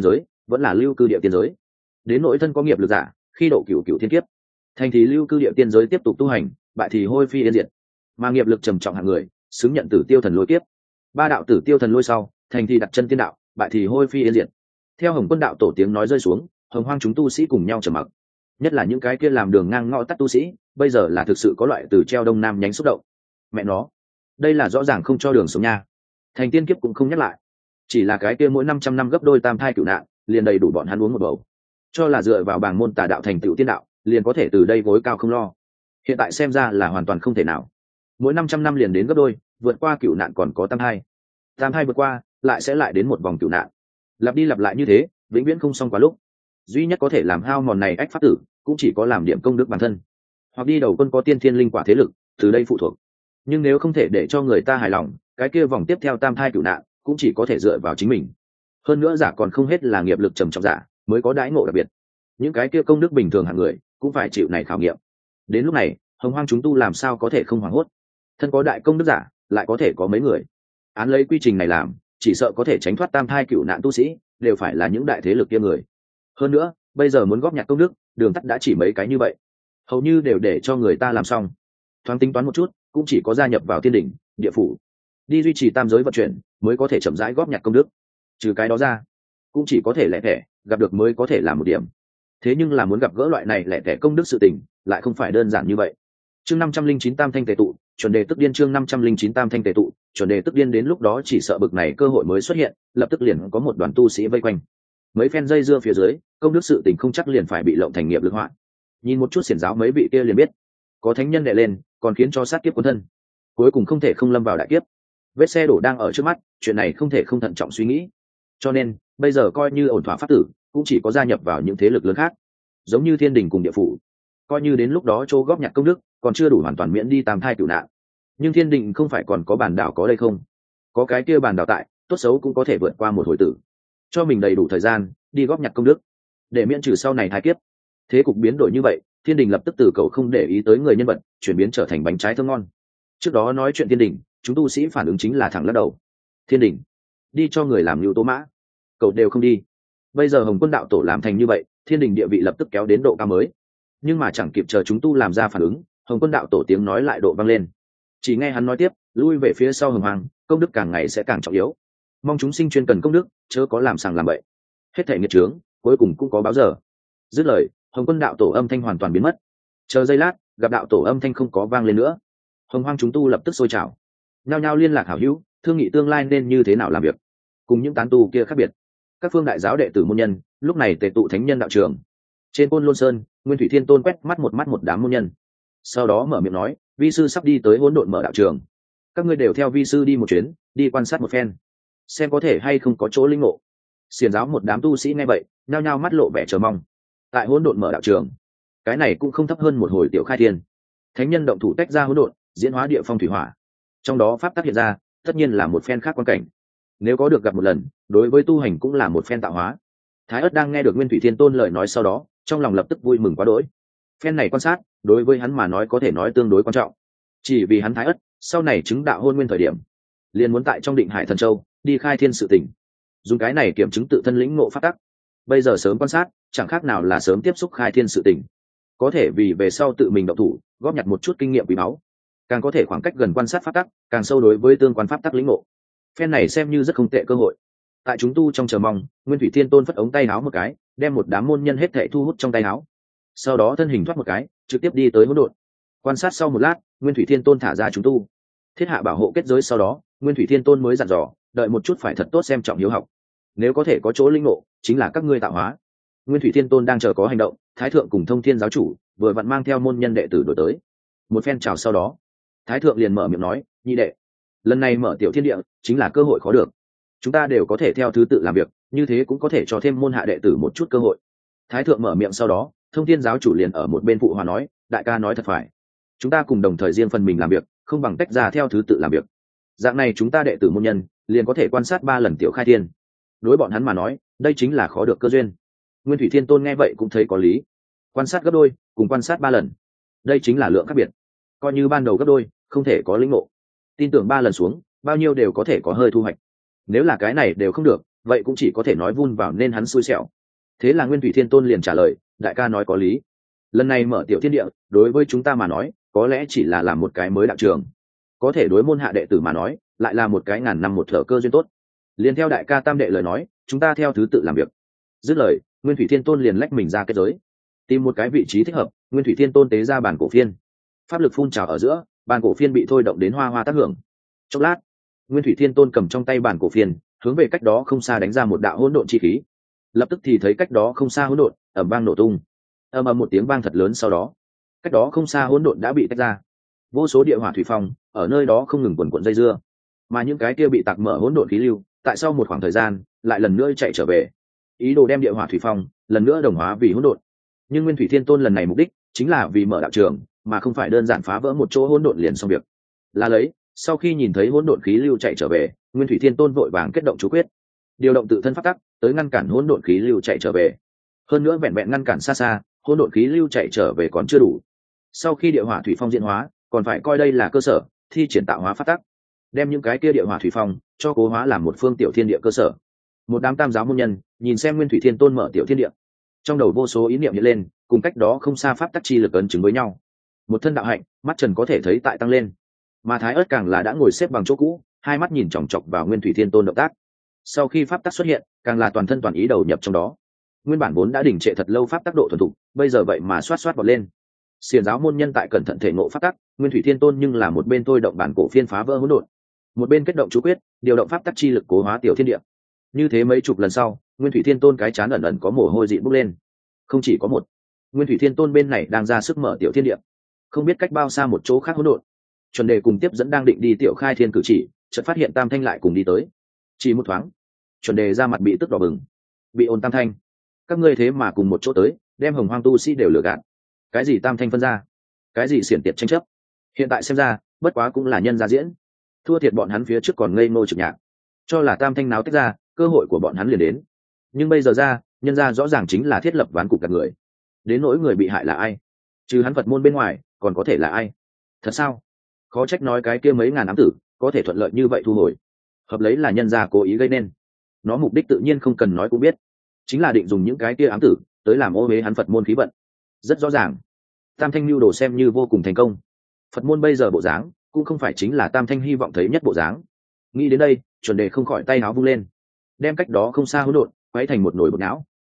[SPEAKER 1] vẫn là lưu cư địa tiên giới. Đến nỗi thân có nghiệp lực giả, khi độ cửu cửu thiên kiếp, thành thì lưu cư địa tiên giới tiếp tục tu hành, bại thì hôi phi yên diệt. Mà nghiệp lực trầm trọng hạng người, xứng nhận tử tiêu thần lôi kiếp. Ba đạo tử tiêu thần lôi sau, thành thì đặt chân tiên đạo, bại thì hôi phi yên diệt. Theo Hồng Quân đạo tổ tiếng nói rơi xuống, hồng hoang chúng tu sĩ cùng nhau trầm mặc. Nhất là những cái kia làm đường ngang ngõ tắt tu sĩ, bây giờ là thực sự có loại từ treo đông nam nhánh xúc động. Mẹ nó, đây là rõ ràng không cho đường sống nha. Thành tiên kiếp cũng không nhắc lại, chỉ là cái kia mỗi năm trăm năm gấp đôi tam thai cửu nạn, liền đầy đủ bọn hắn uống một bầu. Cho là dựa vào bảng môn tà đạo thành tựu tiên đạo, liền có thể từ đây gối cao không lo. Hiện tại xem ra là hoàn toàn không thể nào. Mỗi năm trăm năm liền đến gấp đôi, vượt qua cửu nạn còn có tam thai. Tam thai vượt qua, lại sẽ lại đến một vòng cửu nạn. Lặp đi lặp lại như thế, vĩnh viễn không xong quá lúc. Duy nhất có thể làm hao mòn này ách pháp tử, cũng chỉ có làm điểm công đức bản thân, hoặc đi đầu quân có tiên thiên linh quả thế lực, từ đây phụ thuộc. Nhưng nếu không thể để cho người ta hài lòng, cái kia vòng tiếp theo tam thai cửu nạn cũng chỉ có thể dựa vào chính mình. Hơn nữa giả còn không hết là nghiệp lực trầm trọng giả mới có đãi ngộ đặc biệt, những cái kia công đức bình thường hạng người cũng phải chịu này khảo nghiệm. Đến lúc này hồng hoang chúng tu làm sao có thể không hoảng hốt. Thân có đại công đức giả lại có thể có mấy người, án lấy quy trình này làm, chỉ sợ có thể tránh thoát tam thai cửu nạn tu sĩ đều phải là những đại thế lực kia người. Hơn nữa bây giờ muốn góp nhặt công đức, đường tắt đã chỉ mấy cái như vậy, hầu như đều để cho người ta làm xong. Thoáng tính toán một chút, cũng chỉ có gia nhập vào thiên đỉnh, địa phủ, đi duy trì tam giới vận chuyển mới có thể chậm rãi góp nhặt công đức. Trừ cái đó ra, cũng chỉ có thể lẻ thẻ gặp được mới có thể làm một điểm. Thế nhưng là muốn gặp gỡ loại này lẻ thẻ công đức sự tình lại không phải đơn giản như vậy. Chương năm trăm linh chín tam thanh tề tụ, chuẩn đề tức điên. Chương năm trăm linh chín tam thanh tề tụ, chuẩn đề tức điên. Đến lúc đó chỉ sợ bực này cơ hội mới xuất hiện, lập tức liền có một đoàn tu sĩ vây quanh. Mấy phen dây dưa phía dưới, công đức sự tình không chắc liền phải bị lộng thành nghiệp lực hoạn. Nhìn một chút xiển giáo mấy vị kia liền biết, có thánh nhân đè lên, còn khiến cho sát kiếp cuốn thân, cuối cùng không thể không lâm vào đại kiếp. Vết xe đổ đang ở trước mắt, chuyện này không thể không thận trọng suy nghĩ. Cho nên bây giờ coi như ổn thỏa pháp tử, cũng chỉ có gia nhập vào những thế lực lớn khác, giống như thiên đình cùng địa phủ. Coi như đến lúc đó châu góp nhặt công đức còn chưa đủ hoàn toàn miễn đi tam thai cửu nạn, nhưng thiên đình không phải còn có bản đảo có đây không? Có cái kia bản đảo tại, tốt xấu cũng có thể vượt qua một hồi tử, cho mình đầy đủ thời gian đi góp nhặt công đức, để miễn trừ sau này thai kiếp. Thế cục biến đổi như vậy, thiên đình lập tức từ cầu không để ý tới người nhân vật, chuyển biến trở thành bánh trái thơm ngon. Trước đó nói chuyện thiên đình, chúng tu sĩ phản ứng chính là thẳng lắc đầu. Thiên đình đi cho người làm lưu tố mã, cậu đều không đi. Bây giờ Hồng Quân đạo tổ làm thành như vậy, thiên đình địa vị lập tức kéo đến độ cao mới. Nhưng mà chẳng kịp chờ chúng tu làm ra phản ứng, Hồng Quân đạo tổ tiếng nói lại độ vang lên. Chỉ nghe hắn nói tiếp, lui về phía sau hồng hoàng, công đức càng ngày sẽ càng trọng yếu, mong chúng sinh chuyên cần công đức, chớ có làm sàng làm bậy. Hết thể nghiệt trướng cuối cùng cũng có báo giờ. Dứt lời, Hồng Quân đạo tổ âm thanh hoàn toàn biến mất. Chờ giây lát, gặp đạo tổ âm thanh không có vang lên nữa, hồng hoang chúng tu lập tức sôi trào, nhao nhao liên lạc hảo hữu, thương nghị tương lai nên như thế nào làm việc. Cùng những tán tu kia khác biệt, các phương đại giáo đệ tử môn nhân lúc này tề tụ thánh nhân đạo trường. Trên Côn Lôn Sơn, Nguyên Thủy Thiên Tôn quét mắt một mắt một đám môn nhân, sau đó mở miệng nói: vi sư sắp đi tới hỗn độn mở đạo trường, các ngươi đều theo vi sư đi một chuyến, đi quan sát một phen, xem có thể hay không có chỗ linh ngộ. Xiển giáo một đám tu sĩ nghe vậy, nhao nhao mắt lộ vẻ chờ mong. Tại hỗn độn mở đạo trường, cái này cũng không thấp hơn một hồi tiểu khai thiên. Thánh nhân động thủ tách ra hỗn độn, diễn hóa địa phong thủy hỏa, trong đó pháp tác hiện ra, tất nhiên là một phen khác quan cảnh. Nếu có được gặp một lần, đối với tu hành cũng là một phen tạo hóa. Thái Ất đang nghe được Nguyên Thủy Thiên Tôn lời nói sau đó, trong lòng lập tức vui mừng quá đỗi. Phen này quan sát, đối với hắn mà nói có thể nói tương đối quan trọng. Chỉ vì hắn Thái Ất, sau này chứng đạo hôn nguyên thời điểm, liền muốn tại trong Định Hải Thần Châu đi khai thiên sự tình, dùng cái này kiểm chứng tự thân lĩnh ngộ pháp tắc. Bây giờ sớm quan sát, chẳng khác nào là sớm tiếp xúc khai thiên sự tình, có thể vì về sau tự mình động thủ, góp nhặt một chút kinh nghiệm quý báu, càng có thể khoảng cách gần quan sát pháp tắc, càng sâu đối với tương quan pháp tắc lĩnh ngộ. Phen này xem như rất không tệ cơ hội. Tại chúng tu trong chờ mong, Nguyên Thủy Thiên Tôn phất ống tay áo một cái, đem một đám môn nhân hết thảy thu hút trong tay áo, sau đó thân hình thoát một cái, trực tiếp đi tới hỗn độn. Quan sát sau một lát, Nguyên Thủy Thiên Tôn thả ra chúng tu, thiết hạ bảo hộ kết giới. Sau đó Nguyên Thủy Thiên Tôn mới dặn dò, đợi một chút phải thật tốt xem trọng hiếu học, nếu có thể có chỗ linh ngộ, chính là các ngươi tạo hóa. Nguyên Thủy Thiên Tôn đang chờ có hành động, Thái Thượng cùng Thông Thiên giáo chủ vừa vặn mang theo môn nhân đệ tử đổi tới. Một phen chào sau đó, Thái Thượng liền mở miệng nói: nhị đệ, lần này mở tiểu thiên địa chính là cơ hội khó được, chúng ta đều có thể theo thứ tự làm việc, như thế cũng có thể cho thêm môn hạ đệ tử một chút cơ hội. Thái Thượng mở miệng sau đó, Thông Thiên giáo chủ liền ở một bên phụ hòa nói: đại ca nói thật phải, chúng ta cùng đồng thời riêng phần mình làm việc, không bằng tách ra theo thứ tự làm việc. Dạng này chúng ta đệ tử môn nhân liền có thể quan sát ba lần tiểu khai thiên. Đối bọn hắn mà nói, đây chính là khó được cơ duyên. Nguyên Thủy Thiên Tôn nghe vậy cũng thấy có lý. Quan sát gấp đôi cùng quan sát ba lần, đây chính là lượng khác biệt. Coi như ban đầu gấp đôi không thể có lĩnh ngộ, tin tưởng ba lần xuống bao nhiêu đều có thể có hơi thu hoạch. Nếu là cái này đều không được, vậy cũng chỉ có thể nói vun vào nên hắn xui xẻo, Thế là Nguyên Thủy Thiên Tôn liền trả lời, đại ca nói có lý. Lần này mở tiểu thiên địa, đối với chúng ta mà nói, có lẽ chỉ là làm một cái mới đạo trường, có thể đối môn hạ đệ tử mà nói, lại là một cái ngàn năm một thở cơ duyên tốt. Liền theo đại ca tam đệ lời nói, chúng ta theo thứ tự làm việc. Dứt lời, Nguyên Thủy Thiên Tôn liền lách mình ra kết giới, tìm một cái vị trí thích hợp. Nguyên Thủy Thiên Tôn tế ra bàn cổ phiên, pháp lực phun trào ở giữa, bàn cổ phiên bị thôi động đến hoa hoa tác hưởng. Chốc lát, Nguyên Thủy Thiên Tôn cầm trong tay bàn cổ phiên, hướng về cách đó không xa đánh ra một đạo hỗn độn chi khí. Lập tức thì thấy cách đó không xa hỗn độn ầm vang nổ tung, ầm ầm một tiếng vang thật lớn, sau đó cách đó không xa hỗn độn đã bị tách ra, vô số địa hỏa thủy phong ở nơi đó không ngừng quần quận dây dưa, mà những cái kia bị tạc mở hỗn độn khí lưu tại sau một khoảng thời gian lại lần nữa chạy trở về, ý đồ đem địa hỏa thủy phong lần nữa đồng hóa vì hỗn độn. Nhưng Nguyên Thủy Thiên Tôn lần này mục đích chính là vì mở đạo trường, mà không phải đơn giản phá vỡ một chỗ hỗn độn liền xong việc. Là lấy, sau khi nhìn thấy hỗn độn khí lưu chạy trở về, Nguyên Thủy Thiên Tôn vội vàng kết động chú quyết, điều động tự thân pháp tắc tới ngăn cản hỗn độn khí lưu chạy trở về. Hơn nữa vẹn vẹn ngăn cản xa xa, hỗn độn khí lưu chạy trở về còn chưa đủ. Sau khi địa hỏa thủy phong diễn hóa, còn phải coi đây là cơ sở, thi triển tạo hóa pháp tắc, đem những cái kia địa hỏa thủy phong cho cố hóa làm một phương tiểu thiên địa cơ sở. Một đám tam giáo môn nhân nhìn xem Nguyên Thủy Thiên Tôn mở tiểu thiên địa, trong đầu vô số ý niệm hiện lên, cùng cách đó không xa pháp tắc chi lực ấn chứng với nhau, một thân đạo hạnh mắt trần có thể thấy tại tăng lên. Mà Thái Ức càng là đã ngồi xếp bằng chỗ cũ, hai mắt nhìn chòng chọc vào Nguyên Thủy Thiên Tôn động tác. Sau khi pháp tắc xuất hiện, càng là toàn thân toàn ý đầu nhập trong đó. Nguyên bản vốn đã đình trệ thật lâu pháp tắc độ thuần thục, bây giờ vậy mà xoát xoát bật lên. Xiển giáo môn nhân tại cẩn thận thể ngộ pháp tắc, Nguyên Thủy Thiên Tôn nhưng là một bên thôi động bản cổ phiên phá vỡ hỗn độn, một bên kết động chú quyết, điều động pháp tắc chi lực cố hóa tiểu thiên địa. Như thế mấy chục lần sau, Nguyên Thủy Thiên Tôn cái chán ẩn ẩn có mồ hôi dị bốc lên. Không chỉ có một, Nguyên Thủy Thiên Tôn bên này đang ra sức mở tiểu thiên địa, không biết cách bao xa một chỗ khác hỗn độn. Chuẩn Đề cùng tiếp dẫn đang định đi tiểu khai thiên cử chỉ, chợt phát hiện Tam Thanh lại cùng đi tới. Chỉ một thoáng, Chuẩn Đề ra mặt bị tức đỏ bừng. Bị ôn Tam Thanh, các ngươi thế mà cùng một chỗ tới, đem Hồng Hoang tu sĩ đều lừa gạt. Cái gì Tam Thanh phân ra, cái gì xiển tiệt tranh chấp, hiện tại xem ra bất quá cũng là nhân gia diễn, thua thiệt bọn hắn phía trước còn ngây ngô trực nhạc, cho là Tam Thanh náo tách ra, cơ hội của bọn hắn liền đến. Nhưng bây giờ ra, nhân gia rõ ràng chính là thiết lập ván cục gạt người. Đến nỗi người bị hại là ai, trừ hắn Phật môn bên ngoài, còn có thể là ai? Thật sao? Khó trách nói cái kia mấy ngàn ám tử có thể thuận lợi như vậy thu hồi, hợp lấy là nhân gia cố ý gây nên. Nó mục đích tự nhiên không cần nói cũng biết, chính là định dùng những cái kia ám tử tới làm ô uế hắn Phật môn khí vận. Rất rõ ràng, Tam Thanh mưu đồ xem như vô cùng thành công. Phật môn bây giờ bộ dáng cũng không phải chính là Tam Thanh hy vọng thấy nhất bộ dáng. Nghĩ đến đây, Chuẩn Đề không khỏi tay áo vung lên, đem cách đó không xa hỗn độn quấy thành một nồi bột não.